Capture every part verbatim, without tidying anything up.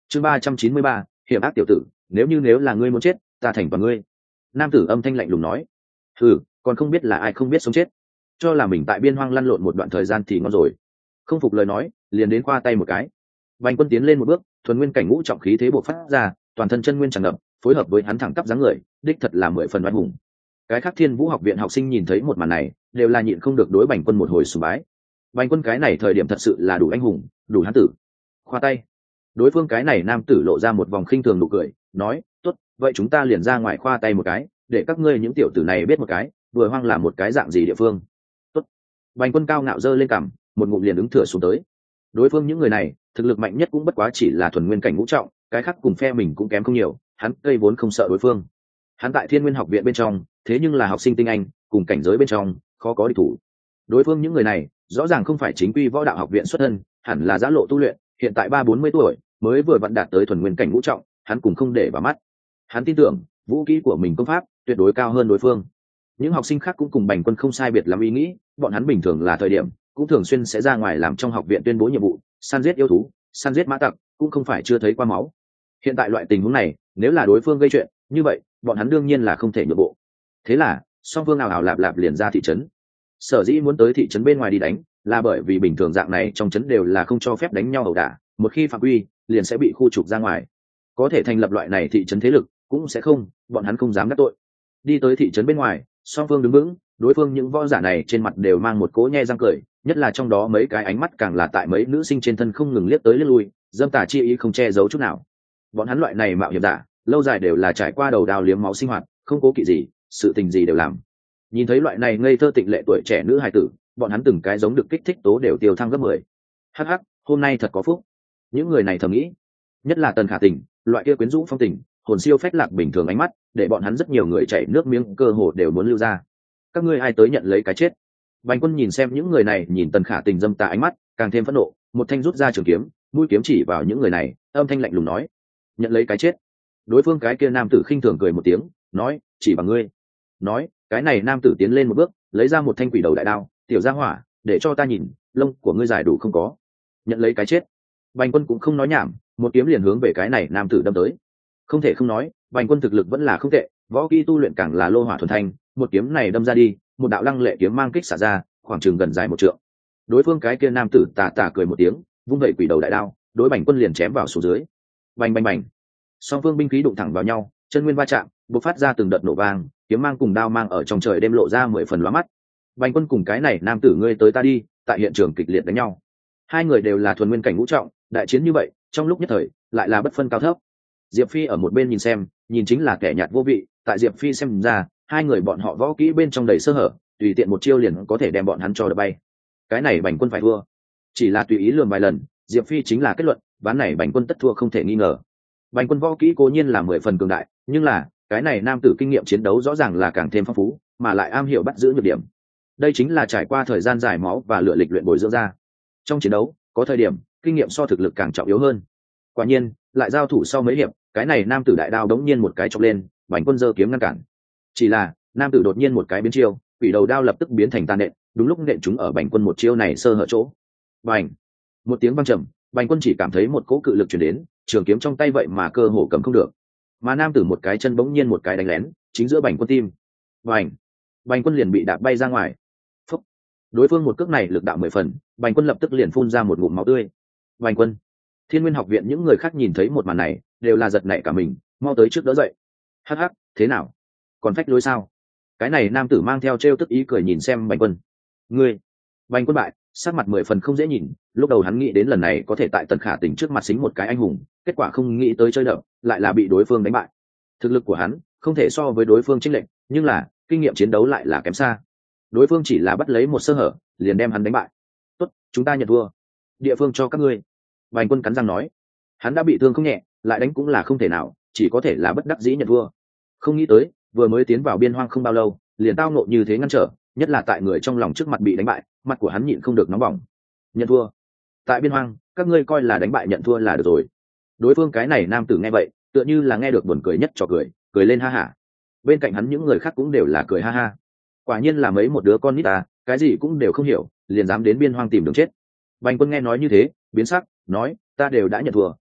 chương ba trăm chín mươi ba, hiểm ác tiểu tử, nếu như nếu là ngươi muốn chết ta thành toàn ngươi. Nam tử âm thanh lạnh lùng nói. Ừ, còn không biết là ai không biết sống chết, cho là mình tại biên hoang lăn lộn một đoạn thời gian thì ngon rồi. Không phục lời nói liền đến khoa tay một cái. Bành Quân tiến lên một bước, thuần nguyên cảnh ngũ trọng khí thế bộc phát ra, toàn thân chân nguyên tràn ngập, phối hợp với hắn thẳng tắp dáng người, đích thật là mười phần oai hùng. Cái khác Thiên Vũ học viện học sinh nhìn thấy một màn này, đều là nhịn không được đối Bành Quân một hồi sùng bái. Bành Quân cái này thời điểm thật sự là đủ anh hùng, đủ hán tử. Khoa tay. Đối phương cái này nam tử lộ ra một vòng khinh thường nụ cười, nói, tốt, vậy chúng ta liền ra ngoài khoa tay một cái, để các ngươi những tiểu tử này biết một cái, vừa hoang là một cái dạng gì địa phương. Tốt. Bành Quân cao ngạo giơ lên cằm, một ngụm liền ứng thừa xuống tới. Đối phương những người này, thực lực mạnh nhất cũng bất quá chỉ là thuần nguyên cảnh ngũ trọng, cái khác cùng phe mình cũng kém không nhiều, hắn cây vốn không sợ đối phương. Hắn tại Thiên Nguyên học viện bên trong, thế nhưng là học sinh tinh anh, cùng cảnh giới bên trong, khó có địch thủ. Đối phương những người này, rõ ràng không phải chính quy võ đạo học viện xuất thân, hẳn là giã lộ tu luyện, hiện tại ba bốn mươi tuổi, mới vừa vặn đạt tới thuần nguyên cảnh ngũ trọng, hắn cũng không để vào mắt. Hắn tin tưởng, vũ khí của mình công pháp tuyệt đối cao hơn đối phương. Những học sinh khác cũng cùng Bành Quân không sai biệt lắm ý nghĩ, bọn hắn bình thường là thời điểm, cũng thường xuyên sẽ ra ngoài làm trong học viện tuyên bố nhiệm vụ, săn giết yêu thú, săn giết mã tặc, cũng không phải chưa thấy qua máu. Hiện tại loại tình huống này, nếu là đối phương gây chuyện, như vậy, bọn hắn đương nhiên là không thể nhượng bộ. Thế là, song phương nào ảo lạp lạp liền ra thị trấn. Sở dĩ muốn tới thị trấn bên ngoài đi đánh, là bởi vì bình thường dạng này trong trấn đều là không cho phép đánh nhau ẩu đả, một khi phạm quy, liền sẽ bị khu trục ra ngoài. Có thể thành lập loại này thị trấn thế lực, cũng sẽ không, bọn hắn không dám đắc tội. Đi tới thị trấn bên ngoài, song phương đứng vững, đối phương những võ giả này trên mặt đều mang một cỗ nhe răng cười, nhất là trong đó mấy cái ánh mắt càng là tại mấy nữ sinh trên thân không ngừng liếc tới liếc lui, dâm tà chi ý không che giấu chút nào. Bọn hắn loại này mạo hiểm giả, lâu dài đều là trải qua đầu đao liếm máu sinh hoạt, không cố kỵ gì, sự tình gì đều làm. Nhìn thấy loại này ngây thơ tịnh lệ tuổi trẻ nữ hài tử, bọn hắn từng cái giống được kích thích tố đều tiêu thăng gấp mười. Hắc hắc, hôm nay thật có phúc. Những người này thầm nghĩ, nhất là Tần Khả Tình, loại kia quyến rũ phong tình, hồn siêu phách lạc bình thường ánh mắt, để bọn hắn rất nhiều người chảy nước miếng cơ hồ đều muốn lưu ra. Các ngươi ai tới nhận lấy cái chết? Bành Quân nhìn xem những người này, nhìn Tần Khả Tình dâm tà ánh mắt, càng thêm phẫn nộ, một thanh rút ra trường kiếm, mũi kiếm chỉ vào những người này, âm thanh lạnh lùng nói: "Nhận lấy cái chết." Đối phương cái kia nam tử khinh thường cười một tiếng, nói: "Chỉ bằng ngươi." Nói, cái này nam tử tiến lên một bước, lấy ra một thanh quỷ đầu đại đao, "Tiểu gia hỏa, để cho ta nhìn, lông của ngươi dài đủ không có." Nhận lấy cái chết. Bành Quân cũng không nói nhảm, một kiếm liền hướng về cái này nam tử đâm tới. Không thể không nói, Bành Quân thực lực vẫn là không tệ, võ kỹ tu luyện càng là lô hỏa thuần thanh, một kiếm này đâm ra đi, một đạo lăng lệ kiếm mang kích xả ra, khoảng chừng gần dài một trượng. Đối phương cái kia nam tử tà tà cười một tiếng, vung vẩy quỷ đầu đại đao, đối Bành Quân liền chém vào xuống dưới. Bành bành bành. Song phương binh khí đụng thẳng vào nhau, chân nguyên va chạm, bộc phát ra từng đợt nổ vang, kiếm mang cùng đao mang ở trong trời đêm lộ ra mười phần lóa mắt. Bành Quân cùng cái này nam tử ngươi tới ta đi, tại hiện trường kịch liệt đánh nhau. Hai người đều là thuần nguyên cảnh ngũ trọng, đại chiến như vậy, trong lúc nhất thời, lại là bất phân cao thấp. Diệp Phi ở một bên nhìn xem, nhìn chính là kẻ nhạt vô vị, tại Diệp Phi xem ra, hai người bọn họ võ kỹ bên trong đầy sơ hở, tùy tiện một chiêu liền có thể đem bọn hắn cho đập bay. Cái này Bành Quân phải thua. Chỉ là tùy ý lườm vài lần, Diệp Phi chính là kết luận, ván này Bành Quân tất thua không thể nghi ngờ. Bành Quân võ kỹ cố nhiên là mười phần cường đại, nhưng là, cái này nam tử kinh nghiệm chiến đấu rõ ràng là càng thêm phong phú, mà lại am hiểu bắt giữ nhược điểm. Đây chính là trải qua thời gian dài máu và lựa lịch luyện bồi dưỡng ra. Trong chiến đấu, có thời điểm, kinh nghiệm so thực lực càng trọng yếu hơn. Quả nhiên, lại giao thủ sau mấy hiệp, cái này nam tử đại đao đống nhiên một cái chọc lên, Bành Quân giơ kiếm ngăn cản. Chỉ là, nam tử đột nhiên một cái biến chiêu, quỷ đầu đao lập tức biến thành tàn nện, đúng lúc nện chúng ở Bành Quân một chiêu này sơ hở chỗ. Bành! Một tiếng vang trầm, Bành Quân chỉ cảm thấy một cỗ cự lực truyền đến, trường kiếm trong tay vậy mà cơ hồ cầm không được. Mà nam tử một cái chân bỗng nhiên một cái đánh lén, chính giữa Bành Quân tim. Bành! Bành Quân liền bị đạp bay ra ngoài. Phúc! Đối phương một cước này lực đạo mười phần, Bành Quân lập tức liền phun ra một ngụm máu tươi. Bành Quân! Thiên Nguyên học viện những người khác nhìn thấy một màn này, đều là giật nảy cả mình, mau tới trước đỡ dậy. Hắc hắc, thế nào? Còn phách lối sao? Cái này nam tử mang theo trêu tức ý cười nhìn xem Bành Quân. Ngươi! Bành Quân bại, sắc mặt mười phần không dễ nhìn, lúc đầu hắn nghĩ đến lần này có thể tại Tần Khả Tình trước mặt xính một cái anh hùng, kết quả không nghĩ tới chơi đậu, lại là bị đối phương đánh bại. Thực lực của hắn không thể so với đối phương chênh lệch, nhưng là kinh nghiệm chiến đấu lại là kém xa. Đối phương chỉ là bắt lấy một sơ hở, liền đem hắn đánh bại. Tốt, chúng ta nhận thua. Địa phương cho các ngươi. Bành Quân cắn răng nói. Hắn đã bị thương không nhẹ, lại đánh cũng là không thể nào, chỉ có thể là bất đắc dĩ nhận thua. Không nghĩ tới, vừa mới tiến vào biên hoang không bao lâu, liền tao ngộ như thế ngăn trở, nhất là tại người trong lòng trước mặt bị đánh bại, mặt của hắn nhịn không được nóng bỏng. Nhận thua. Tại biên hoang, các ngươi coi là đánh bại nhận thua là được rồi. Đối phương cái này nam tử nghe vậy, tựa như là nghe được buồn cười nhất trò cười, cười lên ha hả. Bên cạnh hắn những người khác cũng đều là cười ha ha. Quả nhiên là mấy một đứa con nít à, cái gì cũng đều không hiểu, liền dám đến biên hoang tìm đường chết. Bành Quân nghe nói như thế, biến sắc, nói, ta đều đã nhận thua,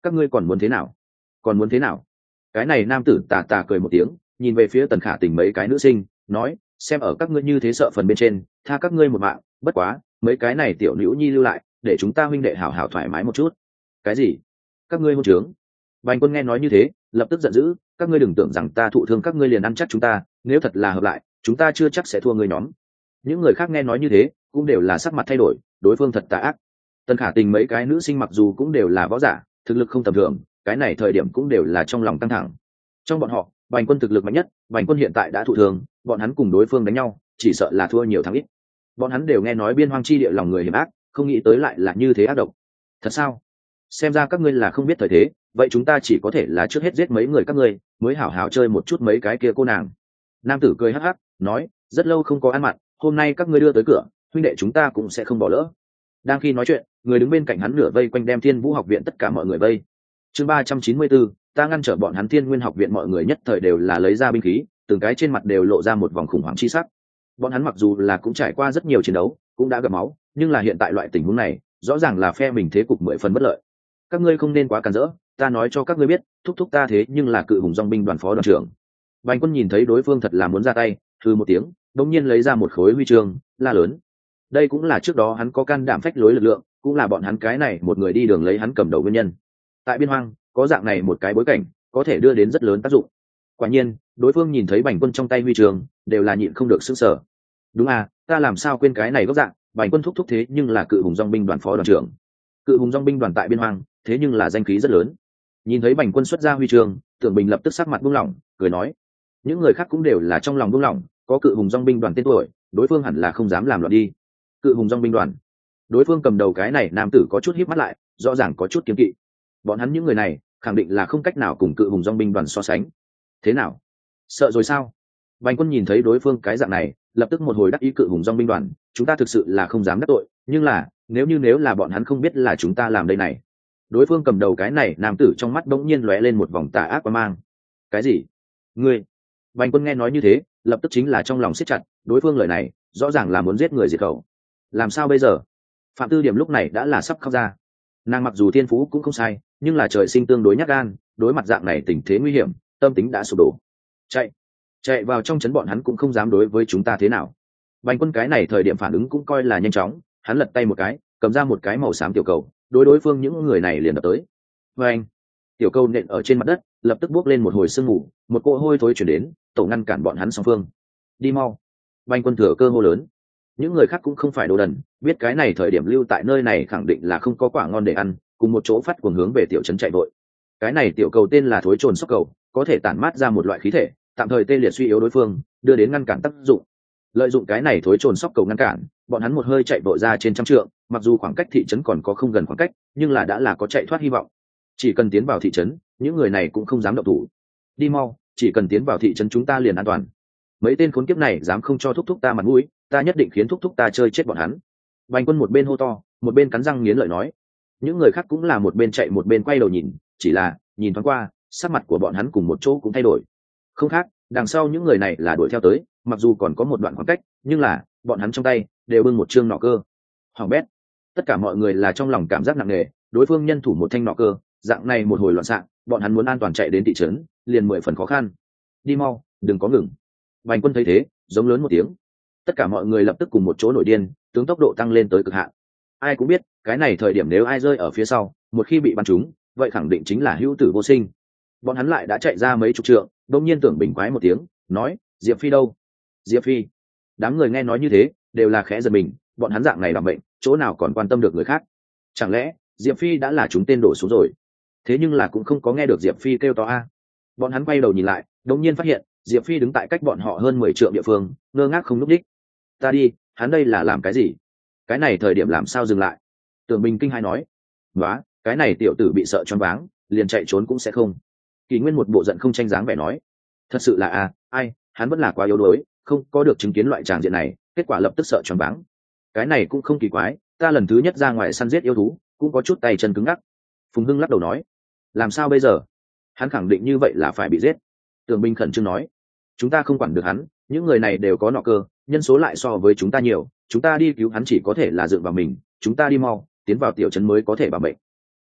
các ngươi còn muốn thế nào? Còn muốn thế nào? Cái này nam tử tà tà cười một tiếng, nhìn về phía Tần Khả Tình mấy cái nữ sinh, nói, xem ở các ngươi như thế sợ phần bên trên, tha các ngươi một mạng, bất quá mấy cái này tiểu nữ nhi lưu lại, để chúng ta huynh đệ hảo hảo thoải mái một chút. Cái gì? Các ngươi hôn trướng? Bành Quân nghe nói như thế, lập tức giận dữ, các ngươi đừng tưởng rằng ta thụ thương các ngươi liền ăn chắc chúng ta, nếu thật là hợp lại, chúng ta chưa chắc sẽ thua ngươi nhóm. Những người khác nghe nói như thế, cũng đều là sắc mặt thay đổi, đối phương thật tà ác. Tần Khả Tình mấy cái nữ sinh mặc dù cũng đều là võ giả, thực lực không tầm thường, cái này thời điểm cũng đều là trong lòng căng thẳng. Trong bọn họ, Bành Quân thực lực mạnh nhất, Bành Quân hiện tại đã thụ thương, bọn hắn cùng đối phương đánh nhau, chỉ sợ là thua nhiều thắng ít. Bọn hắn đều nghe nói biên hoang chi địa lòng người hiểm ác, không nghĩ tới lại là như thế ác độc. Thật sao? Xem ra các ngươi là không biết thời thế, vậy chúng ta chỉ có thể là trước hết giết mấy người các ngươi, mới hảo hảo chơi một chút mấy cái kia cô nàng. Nam tử cười hắc hắc, nói, rất lâu không có ăn mặn, hôm nay các ngươi đưa tới cửa, huynh đệ chúng ta cũng sẽ không bỏ lỡ. Đang khi nói chuyện, người đứng bên cạnh hắn nửa vây quanh đem Thiên Vũ học viện tất cả mọi người vây. Chương ba trăm chín mươi bốn, ta ngăn trở bọn hắn Thiên Nguyên học viện, mọi người nhất thời đều là lấy ra binh khí, từng cái trên mặt đều lộ ra một vòng khủng hoảng chi sắc. Bọn hắn mặc dù là cũng trải qua rất nhiều chiến đấu, cũng đã gặp máu, nhưng là hiện tại loại tình huống này, rõ ràng là phe mình thế cục mười phần bất lợi. Các ngươi không nên quá cản rỡ, ta nói cho các ngươi biết, thúc thúc ta thế nhưng là cự hùng dòng binh đoàn phó đoàn trưởng. Bành Quân nhìn thấy đối phương thật là muốn ra tay, hừ một tiếng, đột nhiên lấy ra một khối huy chương, la lớn. Đây cũng là trước đó hắn có can đảm phách lối lực lượng, cũng là bọn hắn cái này một người đi đường lấy hắn cầm đầu nguyên nhân. Tại biên hoang, có dạng này một cái bối cảnh, có thể đưa đến rất lớn tác dụng. Quả nhiên, đối phương nhìn thấy Bành Quân trong tay huy chương, đều là nhịn không được sửng sở. Đúng à, ta làm sao quên cái này gốc dạng, Bành Quân thúc thúc thế nhưng là cự hùng dòng binh đoàn phó đoàn trưởng. Cự hùng dòng binh đoàn tại biên hoang, thế nhưng là danh khí rất lớn. Nhìn thấy Bành Quân xuất ra huy chương, Tưởng Bình lập tức sắc mặt buông lỏng, cười nói, những người khác cũng đều là trong lòng buông lỏng, có cự hùng dòng binh đoàn tên tuổi, đối phương hẳn là không dám làm loạn đi. Cự hùng dòng binh đoàn, đối phương cầm đầu cái này nam tử có chút híp mắt lại, rõ ràng có chút kiêng kỵ. Bọn hắn những người này khẳng định là không cách nào cùng cự hùng dòng binh đoàn so sánh. Thế nào, sợ rồi sao? Bành Quân nhìn thấy đối phương cái dạng này, lập tức một hồi đắc ý, cự hùng dòng binh đoàn, chúng ta thực sự là không dám đắc tội, nhưng là nếu như nếu là bọn hắn không biết là chúng ta làm đây này. Đối phương cầm đầu cái này nam tử trong mắt bỗng nhiên lóe lên một vòng tà ác và mang. Cái gì? Ngươi? Bành Quân nghe nói như thế, lập tức chính là trong lòng siết chặt, đối phương lời này rõ ràng là muốn giết người diệt khẩu. Làm sao bây giờ? Phạm Tư Điểm lúc này đã là sắp khóc ra. Nàng mặc dù thiên phú cũng không sai, nhưng là trời sinh tương đối nhát gan, đối mặt dạng này tình thế nguy hiểm, tâm tính đã sụp đổ. Chạy, chạy vào trong trấn, bọn hắn cũng không dám đối với chúng ta thế nào. Bành Quân cái này thời điểm phản ứng cũng coi là nhanh chóng, hắn lật tay một cái, cầm ra một cái màu xám tiểu cầu, đối đối phương những người này liền đập tới. Và anh, tiểu cầu nện ở trên mặt đất, lập tức bốc lên một hồi sương mù, một cỗ hôi thối chuyển đến, tổ ngăn cản bọn hắn song phương. Đi mau! Bành Quân thừa cơ hô lớn. Những người khác cũng không phải đồ đần, biết cái này thời điểm lưu tại nơi này khẳng định là không có quả ngon để ăn, cùng một chỗ phát cuồng hướng về tiểu trấn chạy vội. Cái này tiểu cầu tên là thối trồn sóc cầu, có thể tản mát ra một loại khí thể, tạm thời tê liệt suy yếu đối phương, đưa đến ngăn cản tác dụng. Lợi dụng cái này thối trồn sóc cầu ngăn cản, bọn hắn một hơi chạy vội ra trên trăm trượng, mặc dù khoảng cách thị trấn còn có không gần khoảng cách, nhưng là đã là có chạy thoát hy vọng. Chỉ cần tiến vào thị trấn, những người này cũng không dám động thủ. Đi mau, chỉ cần tiến vào thị trấn chúng ta liền an toàn. Mấy tên khốn kiếp này dám không cho thúc thúc ta mặt mũi, ta nhất định khiến thúc thúc ta chơi chết bọn hắn. Bành Quân một bên hô to, một bên cắn răng nghiến lợi nói. Những người khác cũng là một bên chạy một bên quay đầu nhìn, chỉ là nhìn thoáng qua, sắc mặt của bọn hắn cùng một chỗ cũng thay đổi. Không khác, đằng sau những người này là đuổi theo tới, mặc dù còn có một đoạn khoảng cách, nhưng là bọn hắn trong tay đều bưng một chương nọ cơ. Hoàng bét, tất cả mọi người là trong lòng cảm giác nặng nề, đối phương nhân thủ một thanh nọ cơ, dạng này một hồi loạn xạ, bọn hắn muốn an toàn chạy đến thị trấn, liền mười phần khó khăn. Đi mau, đừng có ngừng. Bành Quân thấy thế, giống lớn một tiếng. Tất cả mọi người lập tức cùng một chỗ nổi điên, tướng tốc độ tăng lên tới cực hạn. Ai cũng biết, cái này thời điểm nếu ai rơi ở phía sau, một khi bị bắn trúng, vậy khẳng định chính là hữu tử vô sinh. Bọn hắn lại đã chạy ra mấy chục trượng, đột nhiên Tưởng Bình quái một tiếng, nói, Diệp Phi đâu? Diệp Phi. Đám người nghe nói như thế, đều là khẽ giật mình, bọn hắn dạng này làm bệnh, chỗ nào còn quan tâm được người khác? Chẳng lẽ Diệp Phi đã là chúng tên đổ xuống rồi? Thế nhưng là cũng không có nghe được Diệp Phi kêu to a. Bọn hắn quay đầu nhìn lại, đột nhiên phát hiện, Diệp Phi đứng tại cách bọn họ hơn mười trượng địa phương, ngơ ngác không nhúc nhích. Ta đi, hắn đây là làm cái gì? Cái này thời điểm làm sao dừng lại? Tưởng Bình kinh hãi nói. Nóa, cái này tiểu tử bị sợ choáng váng, liền chạy trốn cũng sẽ không. Kỳ Nguyên một bộ giận không tranh dáng vẻ nói. Thật sự là à, ai, hắn vẫn là quá yếu đuối, không có được chứng kiến loại tràng diện này, kết quả lập tức sợ choáng váng. Cái này cũng không kỳ quái, ta lần thứ nhất ra ngoài săn giết yêu thú, cũng có chút tay chân cứng ngắc. Phùng Hưng lắc đầu nói. Làm sao bây giờ? Hắn khẳng định như vậy là phải bị giết. Tưởng Bình khẩn trương nói. Chúng ta không quản được hắn, những người này đều có nọ cơ, nhân số lại so với chúng ta nhiều, chúng ta đi cứu hắn chỉ có thể là dựa vào mình, chúng ta đi mau, tiến vào tiểu trấn mới có thể bảo mệnh.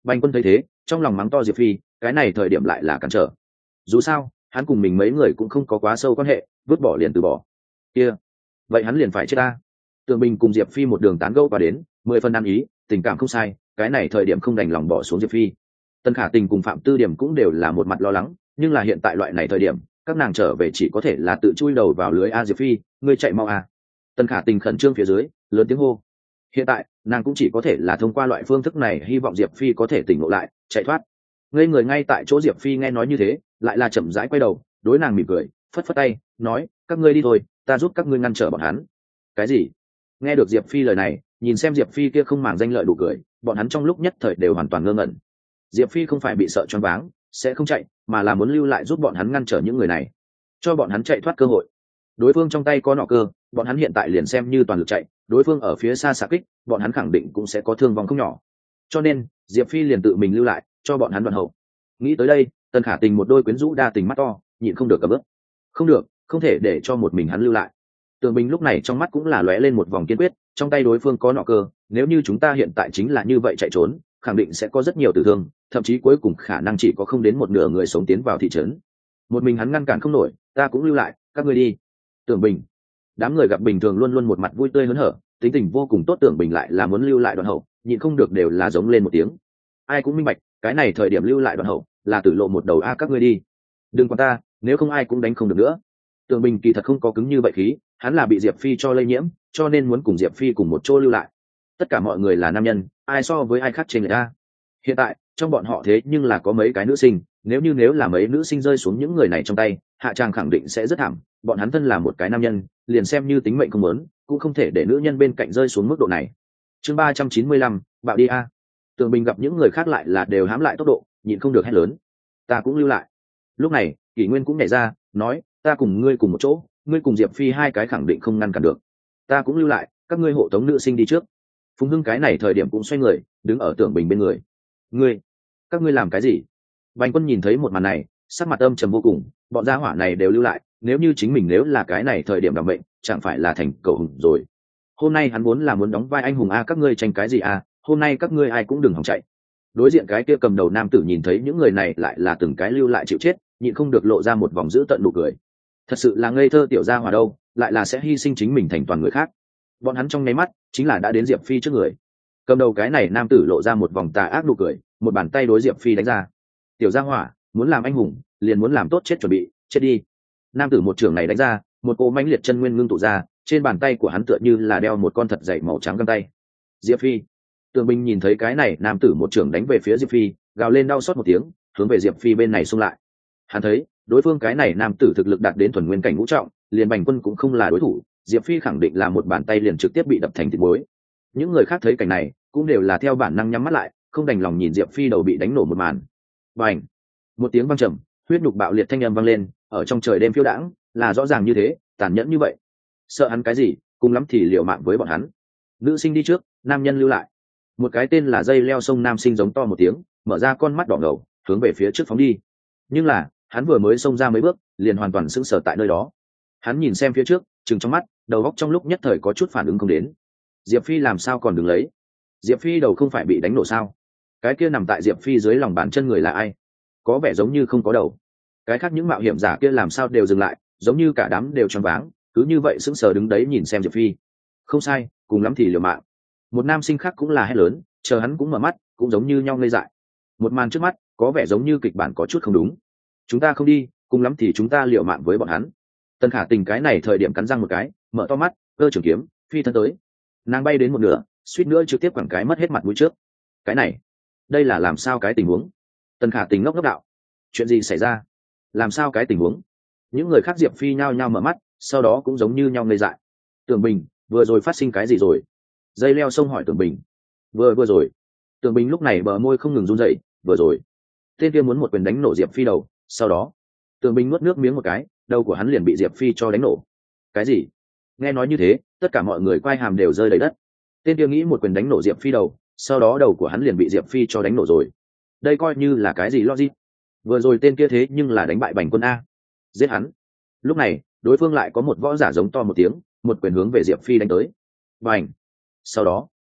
Bành Quân thấy thế trong lòng mắng to Diệp Phi, cái này thời điểm lại là cản trở. Dù sao hắn cùng mình mấy người cũng không có quá sâu quan hệ, vứt bỏ liền từ bỏ. Kia vậy hắn liền phải chết ta. Tưởng Bình cùng Diệp Phi một đường tán gẫu qua đến, mười phần ăn ý, tình cảm không sai, cái này thời điểm không đành lòng bỏ xuống Diệp Phi. Tân Khả Tình cùng Phạm Tư Điểm cũng đều là một mặt lo lắng, nhưng là hiện tại loại này thời điểm, các nàng trở về chỉ có thể là tự chui đầu vào lưới. A Diệp Phi, ngươi chạy mau a. Tân Khả Tình khẩn trương phía dưới, lớn tiếng hô. Hiện tại, nàng cũng chỉ có thể là thông qua loại phương thức này hy vọng Diệp Phi có thể tỉnh ngộ lại, chạy thoát. Ngây người ngay tại chỗ Diệp Phi nghe nói như thế, lại là chậm rãi quay đầu, đối nàng mỉm cười, phất phất tay, nói, các ngươi đi thôi, ta giúp các ngươi ngăn trở bọn hắn. Cái gì? Nghe được Diệp Phi lời này, nhìn xem Diệp Phi kia không màng danh lợi đủ cười, bọn hắn trong lúc nhất thời đều hoàn toàn ngơ ngẩn. Diệp Phi không phải bị sợ choáng váng, sẽ không chạy, mà là muốn lưu lại giúp bọn hắn ngăn trở những người này, cho bọn hắn chạy thoát cơ hội. Đối phương trong tay có nỏ cơ, bọn hắn hiện tại liền xem như toàn lực chạy, đối phương ở phía xa xạ kích, bọn hắn khẳng định cũng sẽ có thương vong không nhỏ. Cho nên, Diệp Phi liền tự mình lưu lại, cho bọn hắn đoạn hậu. Nghĩ tới đây, Tân Khả Tình một đôi quyến rũ đa tình mắt to, nhịn không được cầm ướp. Không được, không thể để cho một mình hắn lưu lại. Tường Bình lúc này trong mắt cũng là lóe lên một vòng kiên quyết, trong tay đối phương có nỏ cơ, nếu như chúng ta hiện tại chính là như vậy chạy trốn, khẳng định sẽ có rất nhiều tử thương, thậm chí cuối cùng khả năng chỉ có không đến một nửa người sống tiến vào thị trấn. Một mình hắn ngăn cản không nổi, ta cũng lưu lại, các ngươi đi. Tưởng Bình. Đám người gặp bình thường luôn luôn một mặt vui tươi hớn hở, tính tình vô cùng tốt. Tưởng Bình lại là muốn lưu lại đoạn hậu, nhịn không được đều là giống lên một tiếng. Ai cũng minh bạch, cái này thời điểm lưu lại đoạn hậu, là tử lộ một đầu. A các ngươi đi. Đừng quan ta, nếu không ai cũng đánh không được nữa. Tưởng Bình kỳ thật không có cứng như vậy khí, hắn là bị Diệp Phi cho lây nhiễm, cho nên muốn cùng Diệp Phi cùng một chỗ lưu lại. Tất cả mọi người là nam nhân, ai so với ai khác trên người ta. Hiện tại trong bọn họ thế nhưng là có mấy cái nữ sinh, nếu như nếu là mấy nữ sinh rơi xuống những người này trong tay, hạ tràng khẳng định sẽ rất thảm. Bọn hắn thân là một cái nam nhân, liền xem như tính mệnh không muốn, cũng không thể để nữ nhân bên cạnh rơi xuống mức độ này. Chương ba trăm chín mươi lăm, bạo đi a. Tường Bình gặp những người khác lại là đều hám lại tốc độ, nhịn không được hét lớn, ta cũng lưu lại. Lúc này Kỷ Nguyên cũng nhảy ra, nói, ta cùng ngươi cùng một chỗ, ngươi cùng Diệp Phi hai cái khẳng định không ngăn cản được. Ta cũng lưu lại, các ngươi hộ tống nữ sinh đi trước. Phùng Hưng cái này thời điểm cũng xoay người, đứng ở Tưởng Bình bên người. Ngươi, các ngươi làm cái gì? Bành Quân nhìn thấy một màn này, sắc mặt âm trầm vô cùng, bọn gia hỏa này đều lưu lại, nếu như chính mình nếu là cái này thời điểm đảm mệnh, chẳng phải là thành cầu hùng rồi. Hôm nay hắn muốn là muốn đóng vai anh hùng a, các ngươi tranh cái gì a, hôm nay các ngươi ai cũng đừng hòng chạy. Đối diện cái kia cầm đầu nam tử nhìn thấy những người này lại là từng cái lưu lại chịu chết, nhịn không được lộ ra một vòng dữ tợn nụ cười. Thật sự là ngây thơ tiểu gia hỏa đâu, lại là sẽ hy sinh chính mình thành toàn người khác. Bọn hắn trong nháy mắt chính là đã đến Diệp Phi trước người. Cầm đầu cái này nam tử lộ ra một vòng tà ác nụ cười, một bàn tay đối Diệp Phi đánh ra. Tiểu gia hỏa, muốn làm anh hùng, liền muốn làm tốt chết chuẩn bị, chết đi. Nam tử một trường này đánh ra, một cỗ mãnh liệt chân nguyên ngưng tụ ra, trên bàn tay của hắn tựa như là đeo một con thật dày màu trắng găng tay. Diệp Phi. Tường Bình nhìn thấy cái này, nam tử một trường đánh về phía Diệp Phi, gào lên đau xót một tiếng, hướng về Diệp Phi bên này xung lại. Hắn thấy, đối phương cái này nam tử thực lực đạt đến thuần nguyên cảnh ngũ trọng, liền Bành Quân cũng không là đối thủ, Diệp Phi khẳng định là một bàn tay liền trực tiếp bị đập thành thịt muối. Những người khác thấy cảnh này, cũng đều là theo bản năng nhắm mắt lại, không đành lòng nhìn Diệp Phi đầu bị đánh nổ một màn. Bành! Một tiếng vang trầm, huyết nhục bạo liệt thanh âm vang lên, ở trong trời đêm phiêu đãng, là rõ ràng như thế, tàn nhẫn như vậy. Sợ hắn cái gì, cùng lắm thì liều mạng với bọn hắn. Nữ sinh đi trước, nam nhân lưu lại. Một cái tên là dây leo sông nam sinh giống to một tiếng, mở ra con mắt đỏ ngầu, hướng về phía trước phóng đi. Nhưng là, hắn vừa mới xông ra mấy bước, liền hoàn toàn sững sờ tại nơi đó. Hắn nhìn xem phía trước, trừng trong mắt, đầu óc trong lúc nhất thời có chút phản ứng không đến. Diệp Phi làm sao còn đứng lấy? Diệp Phi đầu không phải bị đánh nổ sao? Cái kia nằm tại Diệp Phi dưới lòng bàn chân người là ai? Có vẻ giống như không có đầu. Cái khác những mạo hiểm giả kia làm sao đều dừng lại, giống như cả đám đều choáng váng, cứ như vậy sững sờ đứng đấy nhìn xem Diệp Phi. Không sai, cùng lắm thì liều mạng. Một nam sinh khác cũng là hét lớn, chờ hắn cũng mở mắt, cũng giống như nhau ngây dại. Một màn trước mắt, có vẻ giống như kịch bản có chút không đúng. Chúng ta không đi, cùng lắm thì chúng ta liều mạng với bọn hắn. Tân Khả Tình cái này thời điểm cắn răng một cái, mở to mắt, cơ trường kiếm, phi thân tới. Nàng bay đến một nửa, suýt nữa trực tiếp quẳng cái mất hết mặt mũi trước. Cái này, đây là làm sao cái tình huống? Tân Khả Tình ngốc ngốc đạo, chuyện gì xảy ra? Làm sao cái tình huống? Những người khác Diệp Phi nhao nhao mở mắt, sau đó cũng giống như nhau ngây dại. Tưởng Bình, vừa rồi phát sinh cái gì rồi? Dây leo sông hỏi Tưởng Bình. Vừa vừa rồi. Tưởng Bình lúc này bờ môi không ngừng run rẩy, vừa rồi. Tên kia muốn một quyền đánh nổ Diệp Phi đầu, sau đó, Tưởng Bình nuốt nước miếng một cái, đầu của hắn liền bị Diệp Phi cho đánh nổ. Cái gì? Nghe nói như thế, tất cả mọi người quay hàm đều rơi đầy đất. Tên kia nghĩ một quyền đánh nổ Diệp Phi đầu, sau đó đầu của hắn liền bị Diệp Phi cho đánh nổ rồi. Đây coi như là cái gì logic? Vừa rồi tên kia thế nhưng là đánh bại Bành Quân a. Giết hắn. Lúc này, đối phương lại có một võ giả giống to một tiếng, một quyền hướng về Diệp Phi đánh tới. Bành. Sau đó,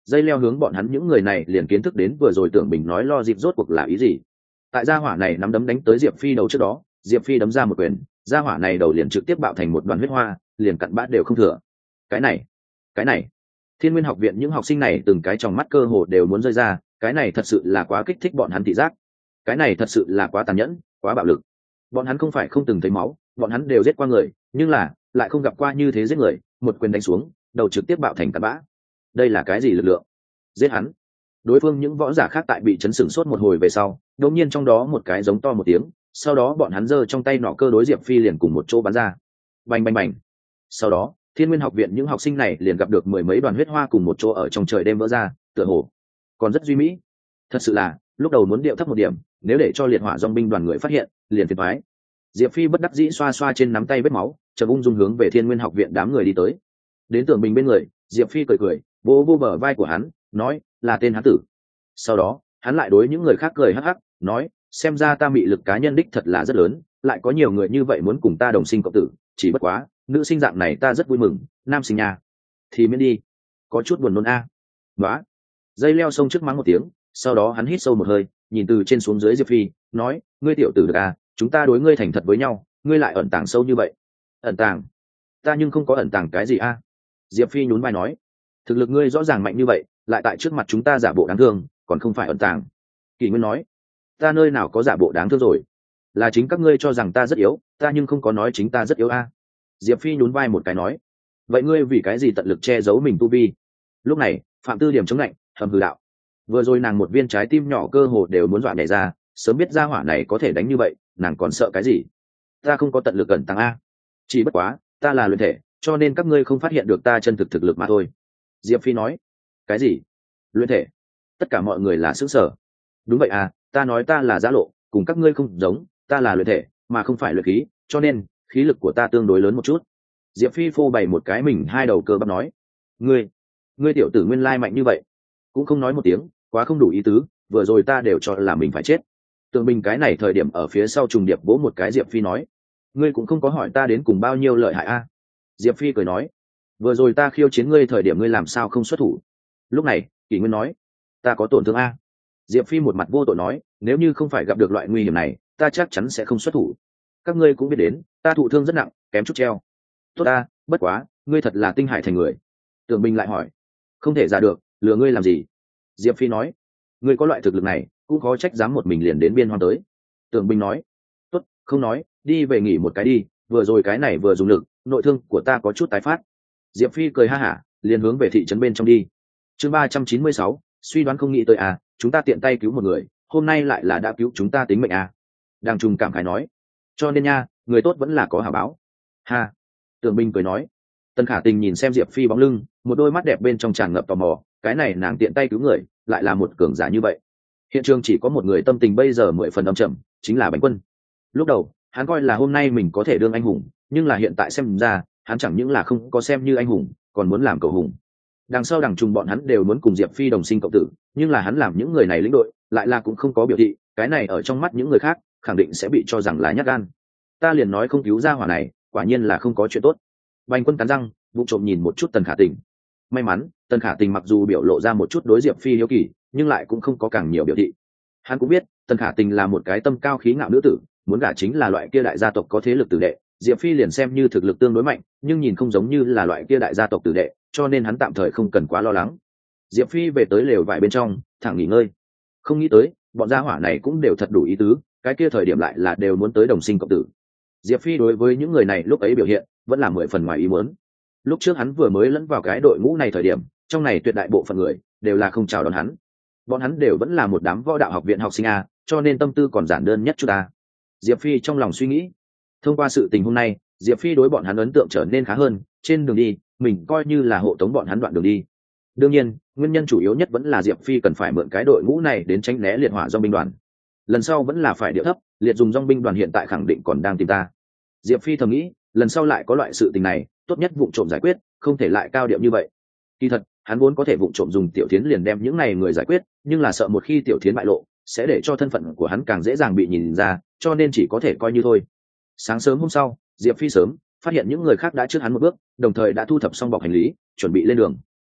dây leo hướng bọn hắn những người này liền kiến thức đến vừa rồi Tưởng Bình nói lo dịp rốt cuộc là ý gì. Tại gia hỏa này nắm đấm đánh tới Diệp Phi đầu trước đó, Diệp Phi đấm ra một quyền, gia hỏa này đầu liền trực tiếp bạo thành một đoàn huyết hoa, liền cặn bã đều không thừa. Cái này, cái này, Thiên Nguyên học viện những học sinh này từng cái trong mắt cơ hồ đều muốn rơi ra, cái này thật sự là quá kích thích bọn hắn thị giác. Cái này thật sự là quá tàn nhẫn, quá bạo lực. Bọn hắn không phải không từng thấy máu, bọn hắn đều giết qua người, nhưng là lại không gặp qua như thế giết người, một quyền đánh xuống, đầu trực tiếp bạo thành cặn bã. Đây là cái gì lực lượng? Giết hắn. Đối phương những võ giả khác tại bị chấn sửng sốt một hồi về sau, đột nhiên trong đó một cái giống to một tiếng, sau đó bọn hắn giơ trong tay nỏ cơ đối Diệp Phi liền cùng một chỗ bắn ra. Bành bành bành. Sau đó, Thiên Nguyên học viện những học sinh này liền gặp được mười mấy đoàn huyết hoa cùng một chỗ ở trong trời đêm vỡ ra, tựa hồ còn rất duy mỹ. Thật sự là, lúc đầu muốn điệu thấp một điểm, nếu để cho liệt hỏa dòng binh đoàn người phát hiện, liền phiền toái. Diệp Phi bất đắc dĩ xoa xoa trên nắm tay vết máu, chợt ung dung hướng về Thiên Nguyên học viện đám người đi tới. Đến Tưởng Bình bên người, Diệp Phi cười cười, vô vô bờ vai của hắn, nói, là tên hắn tử. Sau đó, hắn lại đối những người khác cười hắc hắc, nói, xem ra ta mị lực cá nhân đích thật là rất lớn, lại có nhiều người như vậy muốn cùng ta đồng sinh cộng tử, chỉ bất quá, nữ sinh dạng này ta rất vui mừng, nam sinh nha, thì miễn đi, có chút buồn nôn a. Đó. Dây leo xông trước mắng một tiếng, sau đó hắn hít sâu một hơi, nhìn từ trên xuống dưới Diệp Phi, nói, ngươi tiểu tử được à, chúng ta đối ngươi thành thật với nhau, ngươi lại ẩn tàng sâu như vậy. Ẩn tàng? Ta nhưng không có ẩn tàng cái gì a. Diệp Phi nhún vai nói, thực lực ngươi rõ ràng mạnh như vậy, lại tại trước mặt chúng ta giả bộ đáng thương, còn không phải ẩn tàng. Kỷ Nguyên nói, ta nơi nào có giả bộ đáng thương rồi, là chính các ngươi cho rằng ta rất yếu, ta nhưng không có nói chính ta rất yếu a. Diệp Phi nhún vai một cái nói, vậy ngươi vì cái gì tận lực che giấu mình tu vi? Lúc này, Phạm Tư Điểm chống lạnh, hầm hừ đạo, vừa rồi nàng một viên trái tim nhỏ cơ hồ đều muốn dọa nhảy ra, sớm biết ra hỏa này có thể đánh như vậy, nàng còn sợ cái gì? Ta không có tận lực ẩn tàng a, chỉ bất quá, ta là luyện thể, cho nên các ngươi không phát hiện được ta chân thực thực lực mà thôi. Diệp Phi nói, cái gì? Luyện thể? Tất cả mọi người là sững sờ. Đúng vậy à, ta nói ta là giã lộ, cùng các ngươi không giống, ta là luyện thể, mà không phải luyện khí, cho nên khí lực của ta tương đối lớn một chút. Diệp Phi phô bày một cái mình hai đầu cơ bắp nói, ngươi, ngươi tiểu tử nguyên lai mạnh như vậy, cũng không nói một tiếng, quá không đủ ý tứ, vừa rồi ta đều cho là mình phải chết. Tưởng Bình cái này thời điểm ở phía sau trùng điệp vỗ một cái Diệp Phi nói, ngươi cũng không có hỏi ta đến cùng bao nhiêu lợi hại a. Diệp Phi cười nói, vừa rồi ta khiêu chiến ngươi thời điểm ngươi làm sao không xuất thủ? Lúc này, Kỷ Nguyên nói, ta có tổn thương a. Diệp Phi một mặt vô tội nói, nếu như không phải gặp được loại nguy hiểm này, ta chắc chắn sẽ không xuất thủ. Các ngươi cũng biết đến, ta thụ thương rất nặng, kém chút treo. Tốt ta, bất quá, ngươi thật là tinh hải thành người. Tưởng Bình lại hỏi, không thể ra được, lừa ngươi làm gì? Diệp Phi nói, ngươi có loại thực lực này, cũng khó trách dám một mình liền đến biên hoang tới. Tưởng Bình nói, tốt, không nói, đi về nghỉ một cái đi, vừa rồi cái này vừa dùng lực, nội thương của ta có chút tái phát. Diệp Phi cười ha hả, liền hướng về thị trấn bên trong đi. Chương ba trăm chín mươi sáu, suy đoán không nghĩ tới à, chúng ta tiện tay cứu một người, hôm nay lại là đã cứu chúng ta tính mệnh à. Đang trùng cảm khái nói, cho nên nha, người tốt vẫn là có hảo báo. Ha. Tưởng Bình cười nói. Tần Khả Tình nhìn xem Diệp Phi bóng lưng, một đôi mắt đẹp bên trong tràn ngập tò mò, cái này nàng tiện tay cứu người, lại là một cường giả như vậy. Hiện trường chỉ có một người tâm tình bây giờ mười phần âm trầm, chính là Bánh Quân. Lúc đầu, hắn coi là hôm nay mình có thể đương anh hùng, nhưng là hiện tại xem ra, hắn chẳng những là không có xem như anh hùng, còn muốn làm cầu hùng. Đằng sau đằng trùng bọn hắn đều muốn cùng Diệp Phi đồng sinh cộng tử, nhưng là hắn làm những người này lĩnh đội, lại là cũng không có biểu thị, cái này ở trong mắt những người khác, khẳng định sẽ bị cho rằng là nhát gan. Ta liền nói không cứu ra hỏa này, quả nhiên là không có chuyện tốt. Bành Quân cắn răng, vụ trộm nhìn một chút Tần Khả Tình. May mắn, Tần Khả Tình mặc dù biểu lộ ra một chút đối Diệp Phi hiếu kỳ, nhưng lại cũng không có càng nhiều biểu thị. Hắn cũng biết, Tần Khả Tình là một cái tâm cao khí ngạo nữ tử, muốn gả chính là loại kia đại gia tộc có thế lực tử đệ. Diệp Phi liền xem như thực lực tương đối mạnh, nhưng nhìn không giống như là loại kia đại gia tộc tử đệ, cho nên hắn tạm thời không cần quá lo lắng. Diệp Phi về tới lều vải bên trong, thẳng nghỉ ngơi. Không nghĩ tới, bọn gia hỏa này cũng đều thật đủ ý tứ, cái kia thời điểm lại là đều muốn tới đồng sinh cộng tử. Diệp Phi đối với những người này lúc ấy biểu hiện, vẫn là mười phần ngoài ý muốn. Lúc trước hắn vừa mới lẫn vào cái đội ngũ này thời điểm, trong này tuyệt đại bộ phận người đều là không chào đón hắn. Bọn hắn đều vẫn là một đám võ đạo học viện học sinh a, cho nên tâm tư còn giản đơn nhất chút a. Diệp Phi trong lòng suy nghĩ. Thông qua sự tình hôm nay, Diệp Phi đối bọn hắn ấn tượng trở nên khá hơn, trên đường đi, mình coi như là hộ tống bọn hắn đoạn đường đi. Đương nhiên, nguyên nhân chủ yếu nhất vẫn là Diệp Phi cần phải mượn cái đội ngũ này đến tránh né liệt hỏa dòng binh đoàn. Lần sau vẫn là phải điệu thấp, liệt dùng dòng binh đoàn hiện tại khẳng định còn đang tìm ta. Diệp Phi thầm nghĩ, lần sau lại có loại sự tình này, tốt nhất vụng trộm giải quyết, không thể lại cao điệu như vậy. Kỳ thật, hắn vốn có thể vụng trộm dùng Tiểu Thiến liền đem những này người giải quyết, nhưng là sợ một khi Tiểu Thiến bại lộ, sẽ để cho thân phận của hắn càng dễ dàng bị nhìn ra, cho nên chỉ có thể coi như thôi. Sáng sớm hôm sau, Diệp Phi sớm phát hiện những người khác đã trước hắn một bước, đồng thời đã thu thập xong bọc hành lý, chuẩn bị lên đường.